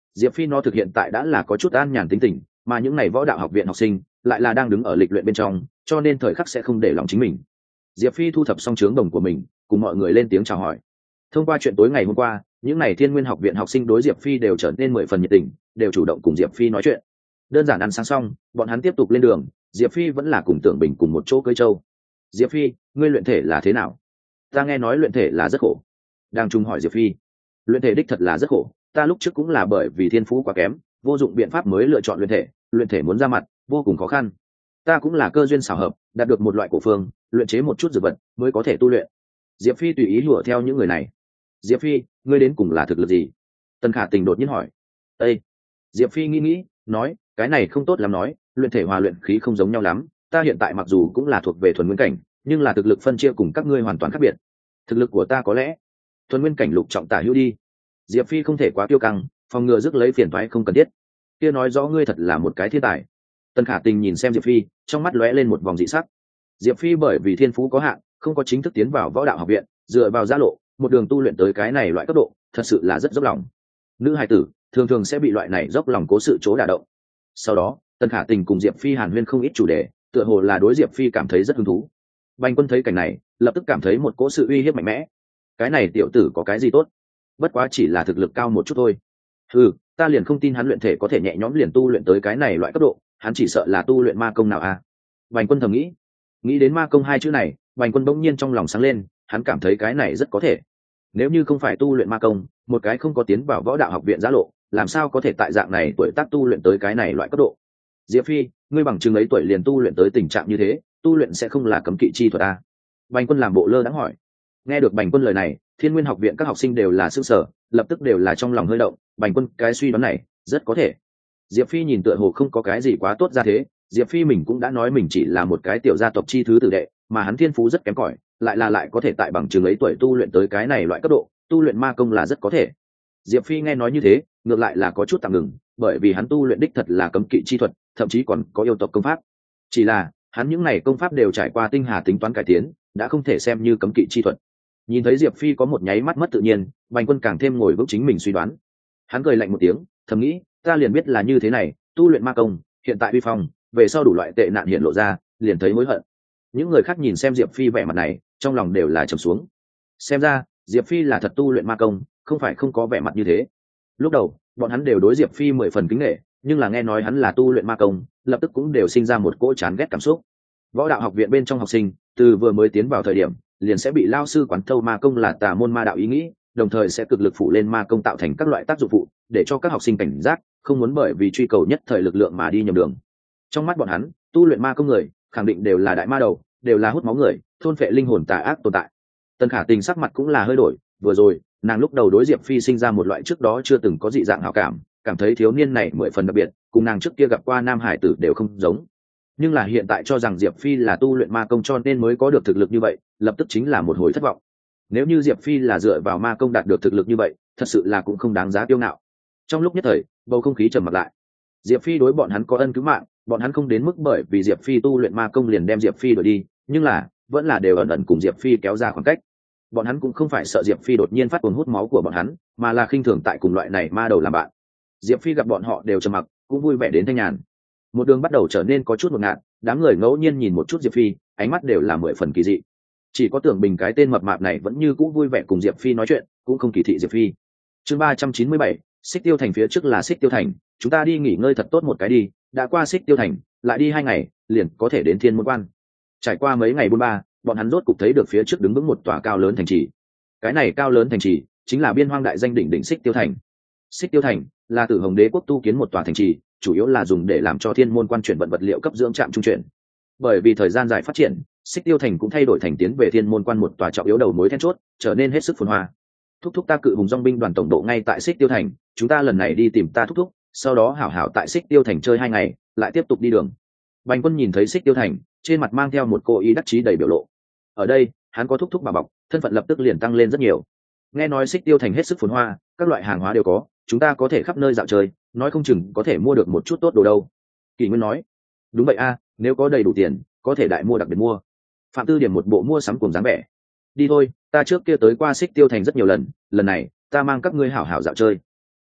Diệp Phi nó thực hiện tại đã là có chút an nhàn tính tình, mà những này võ đạo học viện học sinh lại là đang đứng ở lịch luyện bên trong, cho nên thời khắc sẽ không để lòng chính mình. Diệp Phi thu thập xong trướng đồng của mình, cùng mọi người lên tiếng chào hỏi. Thông qua chuyện tối ngày hôm qua, những này Thiên Nguyên học viện học sinh đối Diệp Phi đều trở nên mười phần nhiệt tình, đều chủ động cùng Diệp Phi nói chuyện. Đơn giản ăn sáng xong, bọn hắn tiếp tục lên đường. Diệp Phi vẫn là cùng Tưởng Bình cùng một chỗ cưỡi trâu. Diệp Phi, ngươi luyện thể là thế nào? Ta nghe nói luyện thể là rất khổ. Đang Trung hỏi Diệp Phi. Luyện thể đích thật là rất khổ, ta lúc trước cũng là bởi vì thiên phú quá kém, vô dụng biện pháp mới lựa chọn luyện thể. Luyện thể muốn ra mặt, vô cùng khó khăn. Ta cũng là cơ duyên xảo hợp, đạt được một loại cổ phương, luyện chế một chút dược vật mới có thể tu luyện. Diệp Phi tùy ý hùa theo những người này. Diệp Phi, ngươi đến cùng là thực lực gì? Tần Khả Tình đột nhiên hỏi. Ê! Diệp Phi nghĩ nghĩ, nói, cái này không tốt lắm nói, luyện thể hòa luyện khí không giống nhau lắm. Ta hiện tại mặc dù cũng là thuộc về thuần nguyên cảnh, nhưng là thực lực phân chia cùng các ngươi hoàn toàn khác biệt. Thực lực của ta có lẽ thuần nguyên cảnh lục trọng tả hữu đi. Diệp Phi không thể quá kiêu căng, phòng ngừa rước lấy phiền toái không cần thiết. Kia nói rõ ngươi thật là một cái thiên tài. Tần Khả Tình nhìn xem Diệp Phi, trong mắt lóe lên một vòng dị sắc. Diệp Phi bởi vì thiên phú có hạn, không có chính thức tiến vào võ đạo học viện, dựa vào gia lộ, một đường tu luyện tới cái này loại cấp độ, thật sự là rất dốc lòng. Nữ hài tử thường thường sẽ bị loại này dốc lòng cố sự chỗ đả động. Sau đó, Tần Khả Tình cùng Diệp Phi hàn huyên không ít chủ đề, tựa hồ là đối Diệp Phi cảm thấy rất hứng thú. Bành Quân thấy cảnh này, lập tức cảm thấy một cỗ sự uy hiếp mạnh mẽ. Cái này tiểu tử có cái gì tốt? Bất quá chỉ là thực lực cao một chút thôi. Ừ, ta liền không tin hắn luyện thể có thể nhẹ nhõm liền tu luyện tới cái này loại cấp độ, hắn chỉ sợ là tu luyện ma công nào à? Bành Quân thầm nghĩ. Nghĩ đến ma công hai chữ này, Bành Quân bỗng nhiên trong lòng sáng lên, hắn cảm thấy cái này rất có thể. Nếu như không phải tu luyện ma công, một cái không có tiến vào võ đạo học viện giã lộ, làm sao có thể tại dạng này tuổi tác tu luyện tới cái này loại cấp độ? Diệp Phi, ngươi bằng chừng ấy tuổi liền tu luyện tới tình trạng như thế, tu luyện sẽ không là cấm kỵ chi thuật à? Bành Quân làm bộ lơ đãng hỏi. Nghe được Bành Quân lời này, Thiên Nguyên học viện các học sinh đều là sửng sở, lập tức đều là trong lòng hơi động. Bành Quân cái suy đoán này rất có thể. Diệp Phi nhìn tựa hồ không có cái gì quá tốt ra thế, Diệp Phi mình cũng đã nói mình chỉ là một cái tiểu gia tộc chi thứ tử đệ, mà hắn thiên phú rất kém cỏi, lại là lại có thể tại bằng chừng ấy tuổi tu luyện tới cái này loại cấp độ, tu luyện ma công là rất có thể. Diệp Phi nghe nói như thế, ngược lại là có chút tạm ngừng, bởi vì hắn tu luyện đích thật là cấm kỵ chi thuật, thậm chí còn có yêu tộc công pháp. Chỉ là, hắn những này công pháp đều trải qua tinh hà tính toán cải tiến, đã không thể xem như cấm kỵ chi thuật. Nhìn thấy Diệp Phi có một nháy mắt mất tự nhiên, Bành Quân càng thêm ngồi vững chính mình suy đoán. Hắn cười lạnh một tiếng, thầm nghĩ, ta liền biết là như thế này, tu luyện ma công, hiện tại uy phong, về sau đủ loại tệ nạn hiện lộ ra, liền thấy hối hận. Những người khác nhìn xem Diệp Phi vẻ mặt này, trong lòng đều là trầm xuống. Xem ra, Diệp Phi là thật tu luyện ma công, không phải không có vẻ mặt như thế. Lúc đầu, bọn hắn đều đối Diệp Phi mười phần kính nể, nhưng là nghe nói hắn là tu luyện ma công, lập tức cũng đều sinh ra một cỗ chán ghét cảm xúc. Võ đạo học viện bên trong học sinh, từ vừa mới tiến vào thời điểm, liền sẽ bị lao sư quán thâu ma công là tà môn ma đạo ý nghĩ, đồng thời sẽ cực lực phụ lên ma công tạo thành các loại tác dụng phụ, để cho các học sinh cảnh giác, không muốn bởi vì truy cầu nhất thời lực lượng mà đi nhầm đường. Trong mắt bọn hắn, tu luyện ma công người, khẳng định đều là đại ma đầu, đều là hút máu người, thôn phệ linh hồn tà ác tồn tại. Tần Khả Tình sắc mặt cũng là hơi đổi, vừa rồi, nàng lúc đầu đối Diệp Phi sinh ra một loại trước đó chưa từng có dị dạng hảo cảm, cảm thấy thiếu niên này mười phần đặc biệt, cùng nàng trước kia gặp qua nam hải tử đều không giống. Nhưng là hiện tại cho rằng Diệp Phi là tu luyện ma công cho nên mới có được thực lực như vậy, lập tức chính là một hồi thất vọng. Nếu như Diệp Phi là dựa vào ma công đạt được thực lực như vậy, thật sự là cũng không đáng giá kiêu ngạo. Trong lúc nhất thời, bầu không khí trầm mặc lại. Diệp Phi đối bọn hắn có ân cứu mạng, bọn hắn không đến mức bởi vì Diệp Phi tu luyện ma công liền đem Diệp Phi đuổi đi, nhưng là vẫn là đều ẩn ẩn cùng Diệp Phi kéo ra khoảng cách. Bọn hắn cũng không phải sợ Diệp Phi đột nhiên phát cuồng hút máu của bọn hắn, mà là khinh thường tại cùng loại này ma đầu làm bạn. Diệp Phi gặp bọn họ đều trầm mặc, cũng vui vẻ đến thanh nhàn. Một đường bắt đầu trở nên có chút ngột ngạt, đám người ngẫu nhiên nhìn một chút Diệp Phi, ánh mắt đều là mười phần kỳ dị. Chỉ có Tưởng Bình cái tên mập mạp này vẫn như cũ vui vẻ cùng Diệp Phi nói chuyện, cũng không kỳ thị Diệp Phi. Chương ba trăm chín mươi bảy, Xích Tiêu Thành phía trước là Xích Tiêu Thành, chúng ta đi nghỉ ngơi thật tốt một cái đi, đã qua Xích Tiêu Thành, lại đi hai ngày, liền có thể đến Thiên Môn Quan. Trải qua mấy ngày buôn ba, bọn hắn rốt cục thấy được phía trước đứng vững một tòa cao lớn thành trì. Cái này cao lớn thành trì chính là biên hoang đại danh đỉnh đỉnh Xích Tiêu Thành. Xích Tiêu Thành là Tử Hồng Đế quốc tu kiến một tòa thành trì, chủ yếu là dùng để làm cho Thiên Môn Quan chuyển vận vật liệu cấp dưỡng trạm trung chuyển. Bởi vì thời gian dài phát triển, Xích Tiêu Thành cũng thay đổi thành tiến về Thiên Môn Quan một tòa trọng yếu đầu mối then chốt, trở nên hết sức phồn hoa. Thúc thúc ta cự hùng dòng binh đoàn tổng độ ngay tại Xích Tiêu Thành, chúng ta lần này đi tìm ta thúc thúc, sau đó hảo hảo tại Xích Tiêu Thành chơi hai ngày, lại tiếp tục đi đường. Bành Quân nhìn thấy Xích Tiêu Thành, trên mặt mang theo một cô ý đắc chí đầy biểu lộ. Ở đây, hắn có thúc thúc bà bọc, thân phận lập tức liền tăng lên rất nhiều. Nghe nói Xích Tiêu Thành hết sức phồn hoa, các loại hàng hóa đều có, chúng ta có thể khắp nơi dạo chơi, nói không chừng có thể mua được một chút tốt đồ đâu. Kỳ Nguyên nói. Đúng vậy a, nếu có đầy đủ tiền, có thể đại mua đặc biệt mua. Phạm Tư Điểm một bộ mua sắm cùng dáng vẻ. Đi thôi, ta trước kia tới qua Xích Tiêu Thành rất nhiều lần, lần này ta mang các ngươi hảo hảo dạo chơi.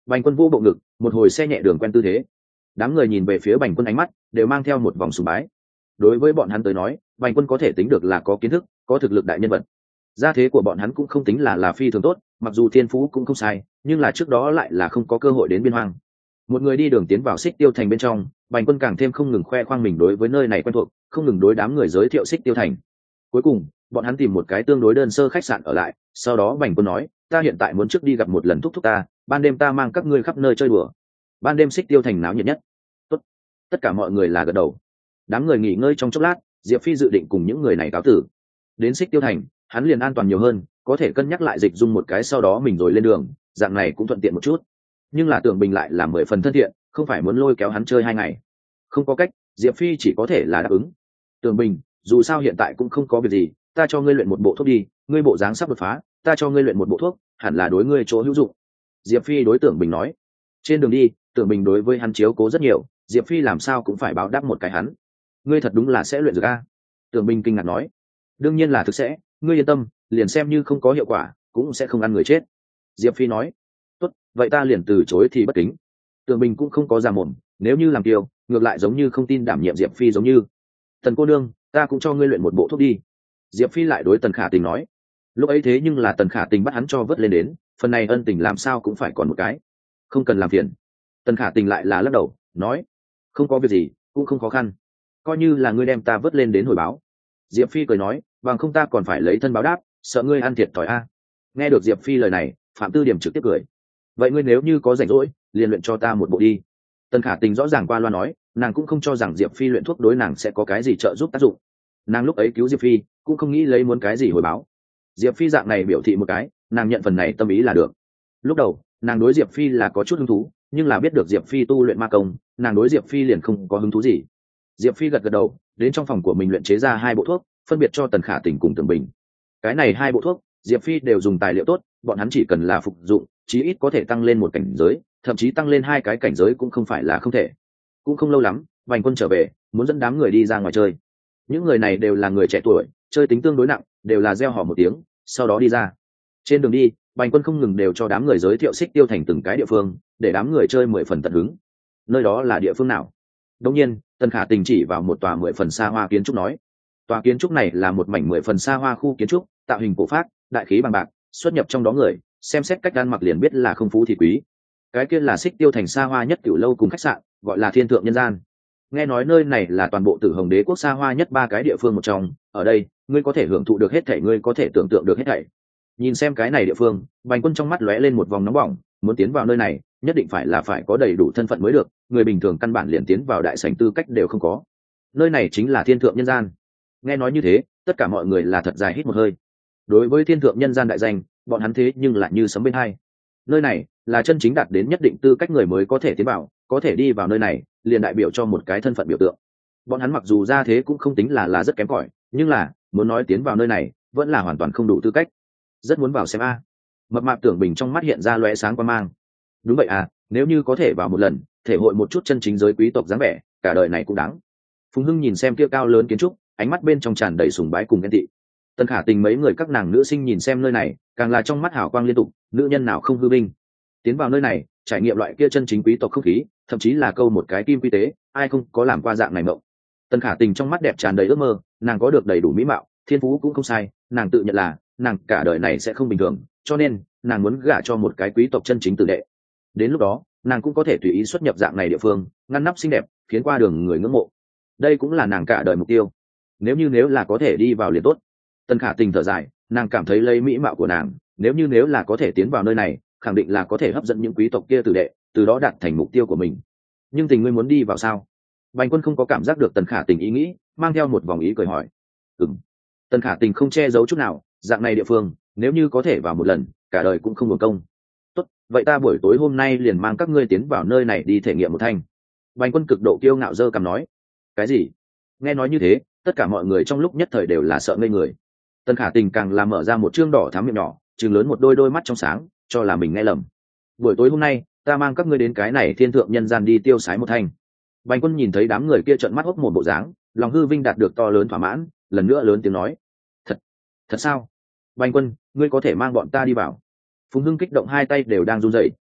Bành Quân vũ bộ ngực, một hồi xe nhẹ đường quen tư thế. Đám người nhìn về phía Bành Quân ánh mắt đều mang theo một vòng sùng bái. Đối với bọn hắn tới nói, Bành Quân có thể tính được là có kiến thức, có thực lực đại nhân vật. Gia thế của bọn hắn cũng không tính là là phi thường tốt, mặc dù thiên phú cũng không sai, nhưng là trước đó lại là không có cơ hội đến biên hoang. Một người đi đường tiến vào Xích Tiêu Thành bên trong, Bành Quân càng thêm không ngừng khoe khoang mình đối với nơi này quen thuộc, không ngừng đối đám người giới thiệu Xích Tiêu Thành. Cuối cùng, bọn hắn tìm một cái tương đối đơn sơ khách sạn ở lại, sau đó Bành Quân nói, ta hiện tại muốn trước đi gặp một lần thúc thúc ta, ban đêm ta mang các ngươi khắp nơi chơi đùa. Ban đêm Xích Tiêu Thành náo nhiệt nhất. Tốt. Tất cả mọi người là gật đầu. Đám người nghỉ ngơi trong chốc lát, Diệp Phi dự định cùng những người này cáo tử. Đến Xích Tiêu Thành, hắn liền an toàn nhiều hơn, có thể cân nhắc lại dịch dung một cái sau đó mình rồi lên đường, dạng này cũng thuận tiện một chút. Nhưng là Tưởng Bình lại là mười phần thân thiện, không phải muốn lôi kéo hắn chơi hai ngày. Không có cách, Diệp Phi chỉ có thể là đáp ứng. Tưởng Bình, dù sao hiện tại cũng không có việc gì, ta cho ngươi luyện một bộ thuốc đi, ngươi bộ dáng sắp đột phá, ta cho ngươi luyện một bộ thuốc, hẳn là đối ngươi chỗ hữu dụng. Diệp Phi đối Tưởng Bình nói. Trên đường đi, Tưởng Bình đối với hắn chiếu cố rất nhiều, Diệp Phi làm sao cũng phải báo đáp một cái hắn. Ngươi thật đúng là sẽ luyện dược a? Tưởng Bình kinh ngạc nói. Đương nhiên là thực sẽ, ngươi yên tâm, liền xem như không có hiệu quả, cũng sẽ không ăn người chết. Diệp Phi nói. Tốt, vậy ta liền từ chối thì bất kính. Tưởng Bình cũng không có già mồm, nếu như làm kiều, ngược lại giống như không tin đảm nhiệm Diệp Phi giống như. Tần cô nương, ta cũng cho ngươi luyện một bộ thuốc đi. Diệp Phi lại đối Tần Khả Tình nói. Lúc ấy thế nhưng là Tần Khả Tình bắt hắn cho vớt lên đến, phần này ân tình làm sao cũng phải còn một cái. Không cần làm phiền. Tần Khả Tình lại là lắc đầu, nói. Không có việc gì, cũng không khó khăn. Coi như là ngươi đem ta vớt lên đến hồi báo. Diệp Phi cười nói, bằng không ta còn phải lấy thân báo đáp, sợ ngươi ăn thiệt thòi a. Nghe được Diệp Phi lời này, Phạm Tư Điểm trực tiếp cười. Vậy ngươi nếu như có rảnh rỗi, liền luyện cho ta một bộ đi. Tần Khả Tình rõ ràng qua loa nói, nàng cũng không cho rằng Diệp Phi luyện thuốc đối nàng sẽ có cái gì trợ giúp tác dụng. Nàng lúc ấy cứu Diệp Phi, cũng không nghĩ lấy muốn cái gì hồi báo. Diệp Phi dạng này biểu thị một cái, nàng nhận phần này tâm ý là được. Lúc đầu, nàng đối Diệp Phi là có chút hứng thú, nhưng là biết được Diệp Phi tu luyện ma công, nàng đối Diệp Phi liền không có hứng thú gì. Diệp Phi gật gật đầu, đến trong phòng của mình luyện chế ra hai bộ thuốc, phân biệt cho Tần Khả Tình cùng Tưởng Bình. Cái này hai bộ thuốc, Diệp Phi đều dùng tài liệu tốt, bọn hắn chỉ cần là phục dụng, chí ít có thể tăng lên một cảnh giới, thậm chí tăng lên hai cái cảnh giới cũng không phải là không thể. Cũng không lâu lắm, Bành Quân trở về, muốn dẫn đám người đi ra ngoài chơi. Những người này đều là người trẻ tuổi, chơi tính tương đối nặng, đều là reo hò một tiếng, sau đó đi ra. Trên đường đi, Bành Quân không ngừng đều cho đám người giới thiệu Xích Tiêu Thành từng cái địa phương, để đám người chơi mười phần tận hứng. Nơi đó là địa phương nào? Đương nhiên, Tần Khả Tình chỉ vào một tòa mười phần xa hoa kiến trúc nói. Tòa kiến trúc này là một mảnh mười phần xa hoa khu kiến trúc, tạo hình cổ phác, đại khí bằng bạc, xuất nhập trong đó người, xem xét cách ăn mặc liền biết là không phú thì quý. Cái kia là Xích Tiêu Thành xa hoa nhất tiểu lâu cùng khách sạn, gọi là Thiên Thượng Nhân Gian. Nghe nói nơi này là toàn bộ Tử Hồng Đế quốc xa hoa nhất ba cái địa phương một trong, ở đây, ngươi có thể hưởng thụ được hết thảy, ngươi có thể tưởng tượng được hết thảy. Nhìn xem cái này địa phương, Bành Quân trong mắt lóe lên một vòng nóng bỏng, muốn tiến vào nơi này, nhất định phải là phải có đầy đủ thân phận mới được, người bình thường căn bản liền tiến vào đại sảnh tư cách đều không có. Nơi này chính là Thiên Thượng Nhân Gian. Nghe nói như thế, tất cả mọi người là thật dài hít một hơi. Đối với Thiên Thượng Nhân Gian đại danh, bọn hắn thế nhưng lại như sấm bên hai. Nơi này là chân chính đạt đến nhất định tư cách người mới có thể tiến vào, có thể đi vào nơi này, liền đại biểu cho một cái thân phận biểu tượng. Bọn hắn mặc dù ra thế cũng không tính là là rất kém cỏi, nhưng là muốn nói tiến vào nơi này, vẫn là hoàn toàn không đủ tư cách. Rất muốn vào xem a. Mập mạp Tưởng Bình trong mắt hiện ra lóe sáng quan mang. Đúng vậy à, nếu như có thể vào một lần, thể hội một chút chân chính giới quý tộc dáng vẻ, cả đời này cũng đáng. Phùng Hưng nhìn xem kia cao lớn kiến trúc, ánh mắt bên trong tràn đầy sùng bái cùng ghen tị. Tần Khả Tình mấy người các nàng nữ sinh nhìn xem nơi này, càng là trong mắt hào quang liên tục, nữ nhân nào không hư vinh. Tiến vào nơi này, trải nghiệm loại kia chân chính quý tộc không khí, thậm chí là câu một cái kim quy tế, ai không có làm qua dạng này mộng. Tần Khả Tình trong mắt đẹp tràn đầy ước mơ, nàng có được đầy đủ mỹ mạo, thiên phú cũng không sai, nàng tự nhận là nàng cả đời này sẽ không bình thường, cho nên nàng muốn gả cho một cái quý tộc chân chính tử đệ. Đến lúc đó, nàng cũng có thể tùy ý xuất nhập dạng này địa phương, ngăn nắp xinh đẹp, khiến qua đường người ngưỡng mộ. Đây cũng là nàng cả đời mục tiêu. Nếu như nếu là có thể đi vào liền tốt. Tần Khả Tình thở dài, nàng cảm thấy lấy mỹ mạo của nàng, nếu như nếu là có thể tiến vào nơi này, khẳng định là có thể hấp dẫn những quý tộc kia tử đệ, từ đó đạt thành mục tiêu của mình. Nhưng Tình ngươi muốn đi vào sao? Bành Quân không có cảm giác được Tần Khả Tình ý nghĩ, mang theo một vòng ý cười hỏi. Ừm. Tần Khả Tình không che giấu chút nào, dạng này địa phương, nếu như có thể vào một lần, cả đời cũng không hưởng công. Tốt, vậy ta buổi tối hôm nay liền mang các ngươi tiến vào nơi này đi thể nghiệm một thanh. Bành Quân cực độ kiêu ngạo dơ cằm nói. Cái gì? Nghe nói như thế, tất cả mọi người trong lúc nhất thời đều là sợ ngây người. Tần Khả Tình càng làm mở ra một trương đỏ thắm miệng nhỏ, trừng lớn một đôi đôi mắt trong sáng, cho là mình nghe lầm. Buổi tối hôm nay, ta mang các ngươi đến cái này Thiên Thượng Nhân Gian đi tiêu sái một thanh. Bành Quân nhìn thấy đám người kia trợn mắt hốc mồm bộ dáng, lòng hư vinh đạt được to lớn thỏa mãn, lần nữa lớn tiếng nói: "Thật, thật sao? Bành Quân, ngươi có thể mang bọn ta đi vào?" Phùng Hưng kích động hai tay đều đang run rẩy.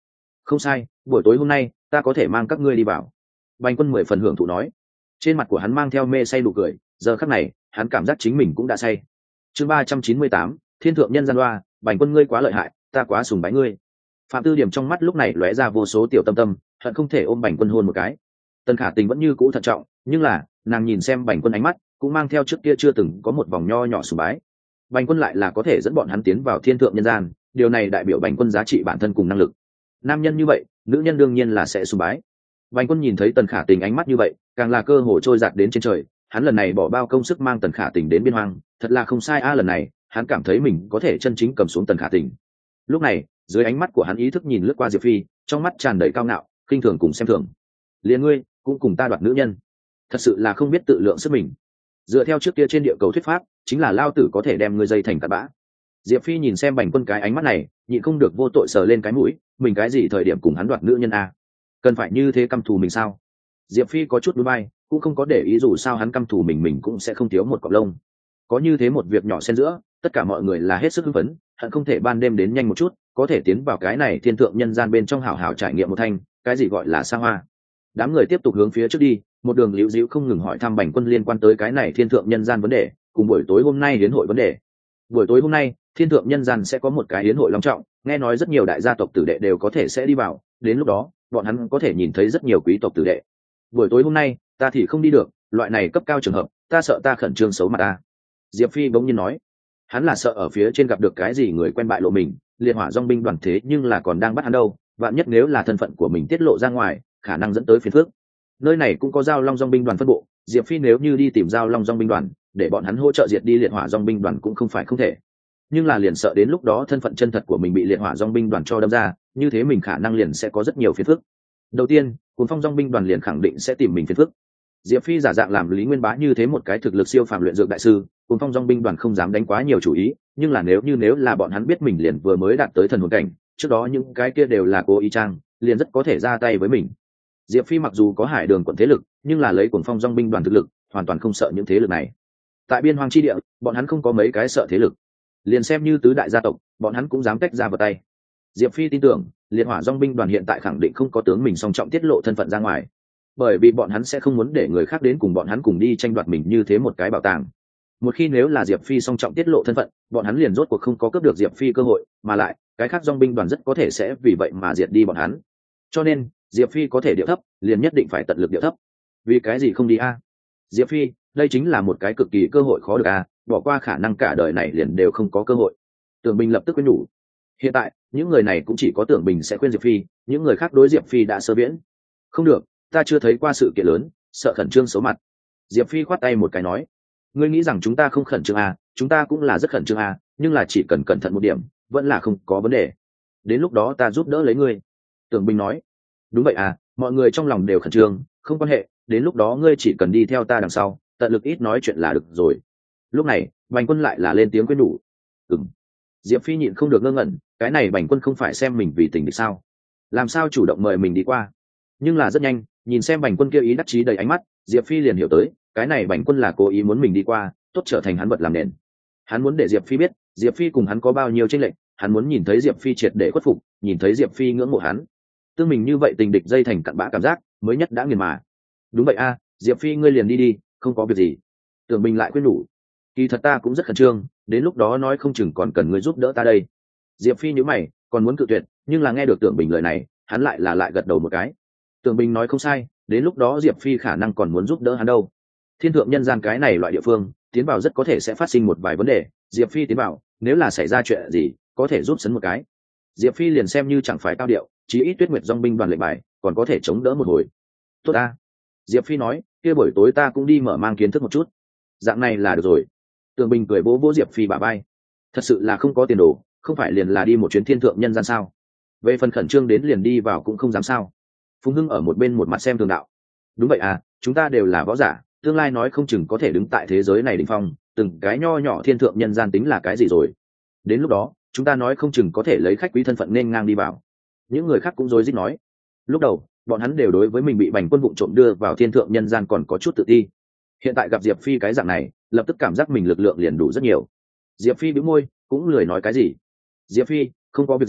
không sai, buổi tối hôm nay ta có thể mang các ngươi đi vào. Bành Quân mười phần hưởng thụ nói. Trên mặt của hắn mang theo mê say nụ cười, giờ khắc này hắn cảm giác chính mình cũng đã say. Chương ba trăm chín mươi tám, Thiên thượng nhân gian đoa. Bành Quân ngươi quá lợi hại, ta quá sùng bái ngươi. Phạm Tư Điểm trong mắt lúc này lóe ra vô số tiểu tâm tâm, hận không thể ôm Bành Quân hôn một cái. Tần Khả Tình vẫn như cũ thận trọng, nhưng là nàng nhìn xem Bành Quân ánh mắt cũng mang theo trước kia chưa từng có một vòng nho nhỏ sùng bái. Bành Quân lại là có thể dẫn bọn hắn tiến vào thiên thượng nhân gian, điều này đại biểu Bành Quân giá trị bản thân cùng năng lực. Nam nhân như vậy, nữ nhân đương nhiên là sẽ sùng bái. Bành Quân nhìn thấy Tần Khả Tình ánh mắt như vậy, càng là cơ hồ trôi dạt đến trên trời. Hắn lần này bỏ bao công sức mang Tần Khả Tình đến biên hoang, thật là không sai a, lần này hắn cảm thấy mình có thể chân chính cầm xuống Tần Khả Tình. Lúc này, dưới ánh mắt của hắn ý thức nhìn lướt qua Diệp Phi, trong mắt tràn đầy cao ngạo, khinh thường cùng xem thường. Liền ngươi cũng cùng ta đoạt nữ nhân, thật sự là không biết tự lượng sức mình. Dựa theo trước kia trên địa cầu thuyết pháp, chính là lao tử có thể đem ngươi dây thành cát bã. Diệp Phi nhìn xem Bành Quân cái ánh mắt này, nhịn không được vô tội sờ lên cái mũi, mình cái gì thời điểm cùng hắn đoạt nữ nhân a? Cần phải như thế căm thù mình sao? Diệp Phi có chút núi bay, cũng không có để ý, dù sao hắn căm thù mình mình cũng sẽ không thiếu một cọng lông. Có như thế một việc nhỏ xen giữa, tất cả mọi người là hết sức hưng phấn, hận không thể ban đêm đến nhanh một chút, có thể tiến vào cái này thiên thượng nhân gian bên trong hảo hảo trải nghiệm một thanh, cái gì gọi là xa hoa. Đám người tiếp tục hướng phía trước đi, một đường liễu díu không ngừng hỏi thăm Bành Quân liên quan tới cái này thiên thượng nhân gian vấn đề, cùng buổi tối hôm nay hiến hội vấn đề. Buổi tối hôm nay, thiên thượng nhân gian sẽ có một cái hiến hội long trọng, nghe nói rất nhiều đại gia tộc tử đệ đều có thể sẽ đi vào, đến lúc đó, bọn hắn có thể nhìn thấy rất nhiều quý tộc tử đệ. Buổi tối hôm nay, ta thì không đi được, loại này cấp cao trường hợp, ta sợ ta khẩn trương xấu mặt ta. Diệp Phi bỗng nhiên nói, hắn là sợ ở phía trên gặp được cái gì người quen bại lộ mình, liệt hỏa dòng binh đoàn thế nhưng là còn đang bắt hắn đâu, vạn nhất nếu là thân phận của mình tiết lộ ra ngoài, khả năng dẫn tới phiền phức. Nơi này cũng có giao long dòng binh đoàn phân bộ, Diệp Phi nếu như đi tìm giao long dòng binh đoàn, để bọn hắn hỗ trợ diệt đi liệt hỏa dòng binh đoàn cũng không phải không thể. Nhưng là liền sợ đến lúc đó thân phận chân thật của mình bị liệt hỏa dòng binh đoàn cho đâm ra, như thế mình khả năng liền sẽ có rất nhiều phiền phức. Đầu tiên, Cuồng Phong dòng binh đoàn liền khẳng định sẽ tìm mình phiền phức. Diệp Phi giả dạng làm Lý Nguyên Bá như thế một cái thực lực siêu phàm luyện dược đại sư, Cuồng Phong dòng binh đoàn không dám đánh quá nhiều chủ ý, nhưng là nếu như nếu là bọn hắn biết mình liền vừa mới đạt tới thần hồn cảnh, trước đó những cái kia đều là cố ý trang, liền rất có thể ra tay với mình. Diệp Phi mặc dù có Hải Đường quận thế lực, nhưng là lấy Cuồng Phong dòng binh đoàn thực lực, hoàn toàn không sợ những thế lực này. Tại biên hoang chi địa, bọn hắn không có mấy cái sợ thế lực, liền xem như tứ đại gia tộc, bọn hắn cũng dám tách ra vào tay. Diệp Phi tin tưởng, liệt hỏa dòng binh đoàn hiện tại khẳng định không có tướng mình song trọng tiết lộ thân phận ra ngoài, bởi vì bọn hắn sẽ không muốn để người khác đến cùng bọn hắn cùng đi tranh đoạt mình như thế một cái bảo tàng. Một khi nếu là Diệp Phi song trọng tiết lộ thân phận, bọn hắn liền rốt cuộc không có cướp được Diệp Phi cơ hội, mà lại cái khác dòng binh đoàn rất có thể sẽ vì vậy mà diệt đi bọn hắn. Cho nên Diệp Phi có thể điệu thấp, liền nhất định phải tận lực điệu thấp. Vì cái gì không đi a? Diệp Phi, đây chính là một cái cực kỳ cơ hội khó được a, bỏ qua khả năng cả đời này liền đều không có cơ hội. Tưởng Bình lập tức khuyên nhủ. Hiện tại những người này cũng chỉ có Tưởng Bình sẽ khuyên Diệp Phi, những người khác đối Diệp Phi đã sơ viễn. Không được, ta chưa thấy qua sự kiện lớn, sợ khẩn trương xấu mặt. Diệp Phi khoát tay một cái nói, ngươi nghĩ rằng chúng ta không khẩn trương à, chúng ta cũng là rất khẩn trương à, nhưng là chỉ cần cẩn thận một điểm, vẫn là không có vấn đề. Đến lúc đó ta giúp đỡ lấy ngươi. Tưởng Bình nói, đúng vậy à, mọi người trong lòng đều khẩn trương, không quan hệ, đến lúc đó ngươi chỉ cần đi theo ta đằng sau, tận lực ít nói chuyện là được rồi. Lúc này, Bành Quân lại là lên tiếng khuyên nhủ. Ừm. Diệp Phi nhịn không được ngơ ngẩn, cái này Bành Quân không phải xem mình vì tình địch sao? Làm sao chủ động mời mình đi qua? Nhưng là rất nhanh, nhìn xem Bành Quân kia ý đắc chí đầy ánh mắt, Diệp Phi liền hiểu tới, cái này Bành Quân là cố ý muốn mình đi qua, tốt trở thành hắn vật làm nền. Hắn muốn để Diệp Phi biết, Diệp Phi cùng hắn có bao nhiêu chênh lệch, hắn muốn nhìn thấy Diệp Phi triệt để khuất phục, nhìn thấy Diệp Phi ngưỡng mộ hắn. Tương mình như vậy tình địch dây thành cặn bã cảm giác, mới nhất đã nghiền mà. Đúng vậy a, Diệp Phi ngươi liền đi đi, không có việc gì. Tưởng Bình lại khuyên nhủ, kỳ thật ta cũng rất khẩn trương, đến lúc đó nói không chừng còn cần ngươi giúp đỡ ta đây. Diệp Phi nhíu mày, còn muốn cự tuyệt, nhưng là nghe được Tưởng Bình lời này, hắn lại là lại gật đầu một cái. Tưởng Bình nói không sai, đến lúc đó Diệp Phi khả năng còn muốn giúp đỡ hắn đâu. Thiên thượng nhân gian cái này loại địa phương, tiến vào rất có thể sẽ phát sinh một vài vấn đề, Diệp Phi tiến vào, nếu là xảy ra chuyện gì, có thể giúp sấn một cái. Diệp Phi liền xem như chẳng phải cao điệu, chí ít Tuyết Nguyệt Dòng binh đoàn lệnh bài, còn có thể chống đỡ một hồi. Tốt a. Diệp Phi nói, kia buổi tối ta cũng đi mở mang kiến thức một chút. Dạng này là được rồi. Tưởng Bình cười vỗ vỗ Diệp Phi bả vai. Thật sự là không có tiền đồ, không phải liền là đi một chuyến thiên thượng nhân gian sao? Về phần khẩn trương đến liền đi vào cũng không dám sao? Phùng Hưng ở một bên một mặt xem thường đạo. Đúng vậy à, chúng ta đều là võ giả, tương lai nói không chừng có thể đứng tại thế giới này đỉnh phong, từng cái nho nhỏ thiên thượng nhân gian tính là cái gì rồi? Đến lúc đó, chúng ta nói không chừng có thể lấy khách quý thân phận nên ngang đi vào. Những người khác cũng rối rít nói. Lúc đầu, bọn hắn đều đối với mình bị Bành Quân vụng trộm đưa vào thiên thượng nhân gian còn có chút tự ti. Hiện tại gặp Diệp Phi cái dạng này, lập tức cảm giác mình lực lượng liền đủ rất nhiều. Diệp Phi bĩu môi, cũng lười nói cái gì. Diệp Phi, không có việc gì,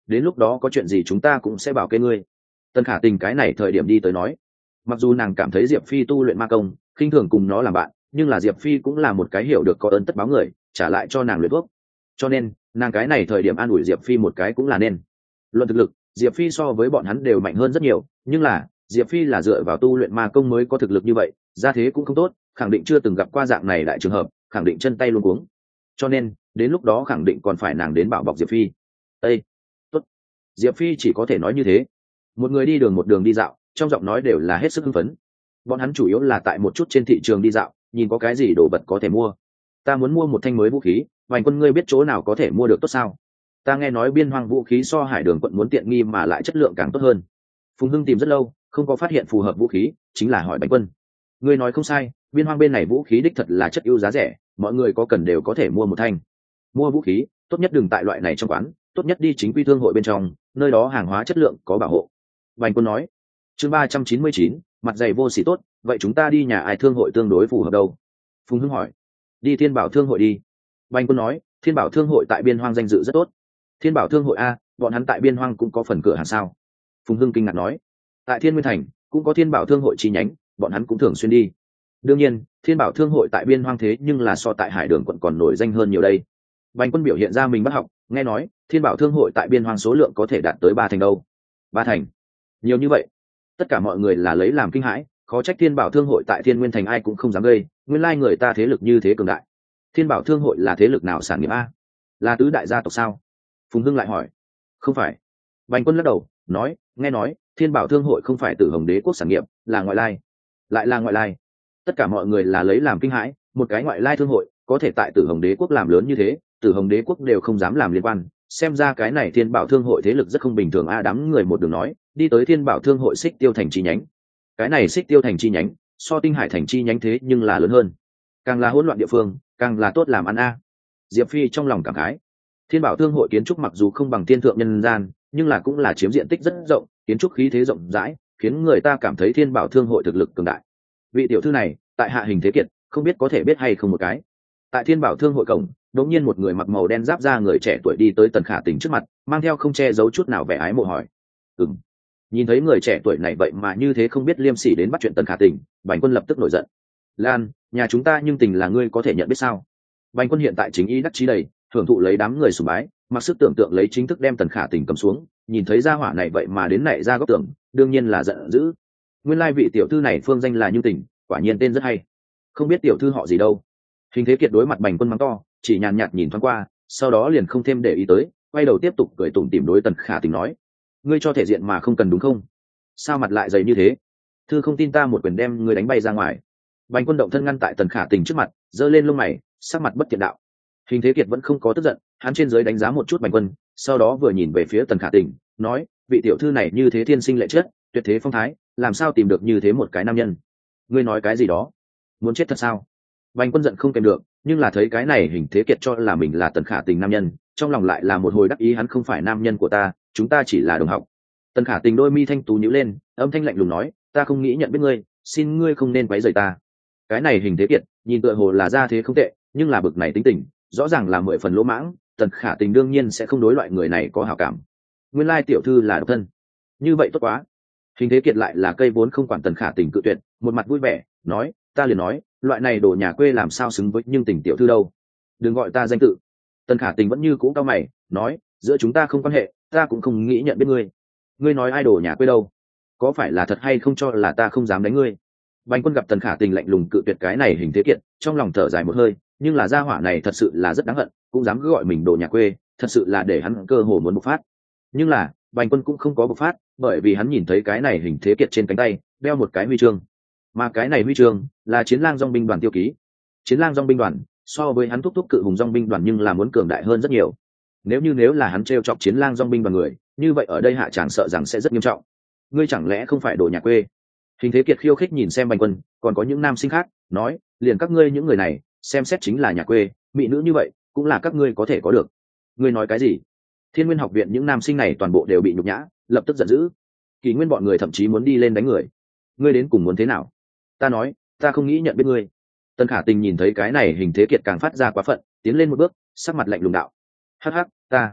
đến lúc đó có chuyện gì chúng ta cũng sẽ bảo kê ngươi. Tần Khả Tình cái này thời điểm đi tới nói, mặc dù nàng cảm thấy Diệp Phi tu luyện ma công khinh thường cùng nó làm bạn, nhưng là Diệp Phi cũng là một cái hiểu được có ơn tất báo người, trả lại cho nàng luyện thuốc, cho nên nàng cái này thời điểm an ủi Diệp Phi một cái cũng là nên. Luận thực lực, Diệp Phi so với bọn hắn đều mạnh hơn rất nhiều, nhưng là Diệp Phi là dựa vào tu luyện ma công mới có thực lực như vậy, gia thế cũng không tốt, khẳng định chưa từng gặp qua dạng này đại trường hợp, khẳng định chân tay luống cuống, cho nên đến lúc đó khẳng định còn phải nàng đến bảo bọc Diệp Phi. Ê, tốt. Diệp Phi chỉ có thể nói như thế. Một người đi đường một đường đi dạo, trong giọng nói đều là hết sức hưng phấn. Bọn hắn chủ yếu là tại một chút trên thị trường đi dạo, nhìn có cái gì đồ vật có thể mua. Ta muốn mua một thanh mới vũ khí, Vành Quân ngươi biết chỗ nào có thể mua được tốt sao? Ta nghe nói Biên Hoang vũ khí so Hải Đường quận muốn tiện nghi mà lại chất lượng càng tốt hơn. Phùng Hưng tìm rất lâu, không có phát hiện phù hợp vũ khí, chính là hỏi Bành Quân. Ngươi nói không sai, Biên Hoang bên này vũ khí đích thật là chất ưu giá rẻ, mọi người có cần đều có thể mua một thanh. Mua vũ khí, tốt nhất đừng tại loại này trong quán, tốt nhất đi chính quy thương hội bên trong, nơi đó hàng hóa chất lượng có bảo hộ. Bành Quân nói. Chương ba trăm chín mươi chín, mặt dày vô sỉ tốt, vậy chúng ta đi nhà ai thương hội tương đối phù hợp đâu? Phùng Hưng hỏi. Đi Thiên Bảo thương hội đi. Bành Quân nói, Thiên Bảo thương hội tại Biên Hoang danh dự rất tốt. Thiên Bảo thương hội a, bọn hắn tại Biên Hoang cũng có phần cửa hàng sao? Phùng Hưng kinh ngạc nói. Tại Thiên Nguyên thành cũng có Thiên Bảo thương hội chi nhánh, bọn hắn cũng thường xuyên đi. Đương nhiên, Thiên Bảo thương hội tại Biên Hoang thế nhưng là so tại Hải Đường quận còn nổi danh hơn nhiều đây. Bành Quân biểu hiện ra mình bắt học, nghe nói Thiên Bảo thương hội tại Biên Hoang số lượng có thể đạt tới ba thành đâu. Ba thành? Nhiều như vậy? Tất cả mọi người là lấy làm kinh hãi, khó trách Thiên Bảo thương hội tại Thiên Nguyên thành ai cũng không dám gây, nguyên lai người ta thế lực như thế cường đại. Thiên Bảo thương hội là thế lực nào sản nghiệp a? Là tứ đại gia tộc sao? Phùng Hưng lại hỏi. Không phải. Bành Quân lắc đầu nói, nghe nói Thiên Bảo thương hội không phải Tử Hồng đế quốc sản nghiệp, là ngoại lai. Lại là ngoại lai? Tất cả mọi người là lấy làm kinh hãi, một cái ngoại lai thương hội có thể tại Tử Hồng đế quốc làm lớn như thế, Tử Hồng đế quốc đều không dám làm liên quan, xem ra cái này Thiên Bảo thương hội thế lực rất không bình thường a. Đám người một đường nói đi tới Thiên Bảo thương hội Xích Tiêu thành chi nhánh. Cái này Xích Tiêu thành chi nhánh so Tinh Hải thành chi nhánh thế nhưng là lớn hơn, càng là hỗn loạn địa phương càng là tốt làm ăn a. Diệp Phi trong lòng cảm khái. Thiên Bảo thương hội kiến trúc mặc dù không bằng thiên thượng nhân gian, nhưng là cũng là chiếm diện tích rất rộng, kiến trúc khí thế rộng rãi, khiến người ta cảm thấy Thiên Bảo thương hội thực lực cường đại. Vị tiểu thư này tại Hạ Hình Thế Kiệt, không biết có thể biết hay không một cái. Tại Thiên Bảo thương hội cổng, đột nhiên một người mặc màu đen giáp da người trẻ tuổi đi tới Tần Khả Tình trước mặt, mang theo không che giấu chút nào vẻ ái mộ hỏi. Ừm. Nhìn thấy người trẻ tuổi này vậy mà như thế không biết liêm sỉ đến bắt chuyện Tần Khả Tình, Bành Quân lập tức nổi giận. Lan, nhà chúng ta nhưng tình là ngươi có thể nhận biết sao? Bành Quân hiện tại chính ý đắc chí đầy, thưởng thụ lấy đám người sùng bái, mặc sức tưởng tượng lấy chính thức đem Tần Khả Tình cầm xuống, nhìn thấy gia hỏa này vậy mà đến nảy ra góc tưởng, đương nhiên là giận dữ. Nguyên lai vị tiểu thư này phương danh là Như Tình, quả nhiên tên rất hay. Không biết tiểu thư họ gì đâu. Hình Thế Kiệt đối mặt Bành Quân mắng to, chỉ nhàn nhạt nhìn thoáng qua, sau đó liền không thêm để ý tới, quay đầu tiếp tục cười tủm tỉm đối Tần Khả Tình nói: ngươi cho thể diện mà không cần đúng không? Sao mặt lại dày như thế? Thư không tin ta một quyền đem ngươi đánh bay ra ngoài. Bành Quân động thân ngăn tại Tần Khả Tình trước mặt, giơ lên lông mày, sắc mặt bất thiện đạo. Hình Thế Kiệt vẫn không có tức giận, hắn trên dưới đánh giá một chút Bành Quân, sau đó vừa nhìn về phía Tần Khả Tình, nói: vị tiểu thư này như thế thiên sinh lệ chất, tuyệt thế phong thái, làm sao tìm được như thế một cái nam nhân? Ngươi nói cái gì đó? Muốn chết thật sao? Bành Quân giận không kèm được, nhưng là thấy cái này Hình Thế Kiệt cho là mình là Tần Khả Tình nam nhân, trong lòng lại là một hồi đắc ý. Hắn không phải nam nhân của ta, chúng ta chỉ là đồng học. Tần Khả Tình đôi mi thanh tú nhíu lên, âm thanh lạnh lùng nói: ta không nghĩ nhận biết ngươi, xin ngươi không nên quấy rầy ta. Cái này Hình Thế Kiệt nhìn tựa hồ là ra thế không tệ, nhưng là bực này tính tình rõ ràng là mười phần lỗ mãng. Tần Khả Tình đương nhiên sẽ không đối loại người này có hảo cảm. Nguyên lai tiểu thư là độc thân, như vậy tốt quá. Hình Thế Kiệt lại là cây vốn không quản Tần Khả Tình cự tuyệt, một mặt vui vẻ nói: ta liền nói loại này đồ nhà quê làm sao xứng với Nhưng Tình tiểu thư đâu. Đừng gọi ta danh tự. Tần Khả Tình vẫn như cũ cao mày nói: giữa chúng ta không quan hệ, ta cũng không nghĩ nhận biết ngươi. Ngươi nói ai đồ nhà quê đâu? Có phải là thật hay không cho là ta không dám đánh ngươi? Bành Quân gặp Tần Khả Tình lạnh lùng cự tuyệt cái này Hình Thế Kiệt, trong lòng thở dài một hơi, nhưng là gia hỏa này thật sự là rất đáng hận, cũng dám cứ gọi mình đồ nhà quê, thật sự là để hắn cơ hồ muốn bộc phát. Nhưng là Bành Quân cũng không có bộc phát, bởi vì hắn nhìn thấy cái này Hình Thế Kiệt trên cánh tay đeo một cái huy chương, mà cái này huy chương là Chiến Lang Dòng binh đoàn tiêu ký. Chiến Lang Dòng binh đoàn so với hắn thúc thúc Cự Hùng Dòng binh đoàn nhưng là muốn cường đại hơn rất nhiều. Nếu như nếu là hắn trêu chọc Chiến Lang Dòng binh đoàn người, như vậy ở đây hạ tràng sợ rằng sẽ rất nghiêm trọng. Ngươi chẳng lẽ không phải đồ nhà quê? Hình Thế Kiệt khiêu khích nhìn xem Bành Quân, còn có những nam sinh khác, nói: liền các ngươi những người này xem xét chính là nhà quê, mỹ nữ như vậy cũng là các ngươi có thể có được. Ngươi nói cái gì? Thiên Nguyên học viện những nam sinh này toàn bộ đều bị nhục nhã, lập tức giận dữ. Kỳ Nguyên bọn người thậm chí muốn đi lên đánh người. Ngươi đến cùng muốn thế nào? Ta nói, ta không nghĩ nhận biết ngươi. Tần Khả Tình nhìn thấy cái này Hình Thế Kiệt càng phát ra quá phận, tiến lên một bước, sắc mặt lạnh lùng đạo: hắc hắc, ta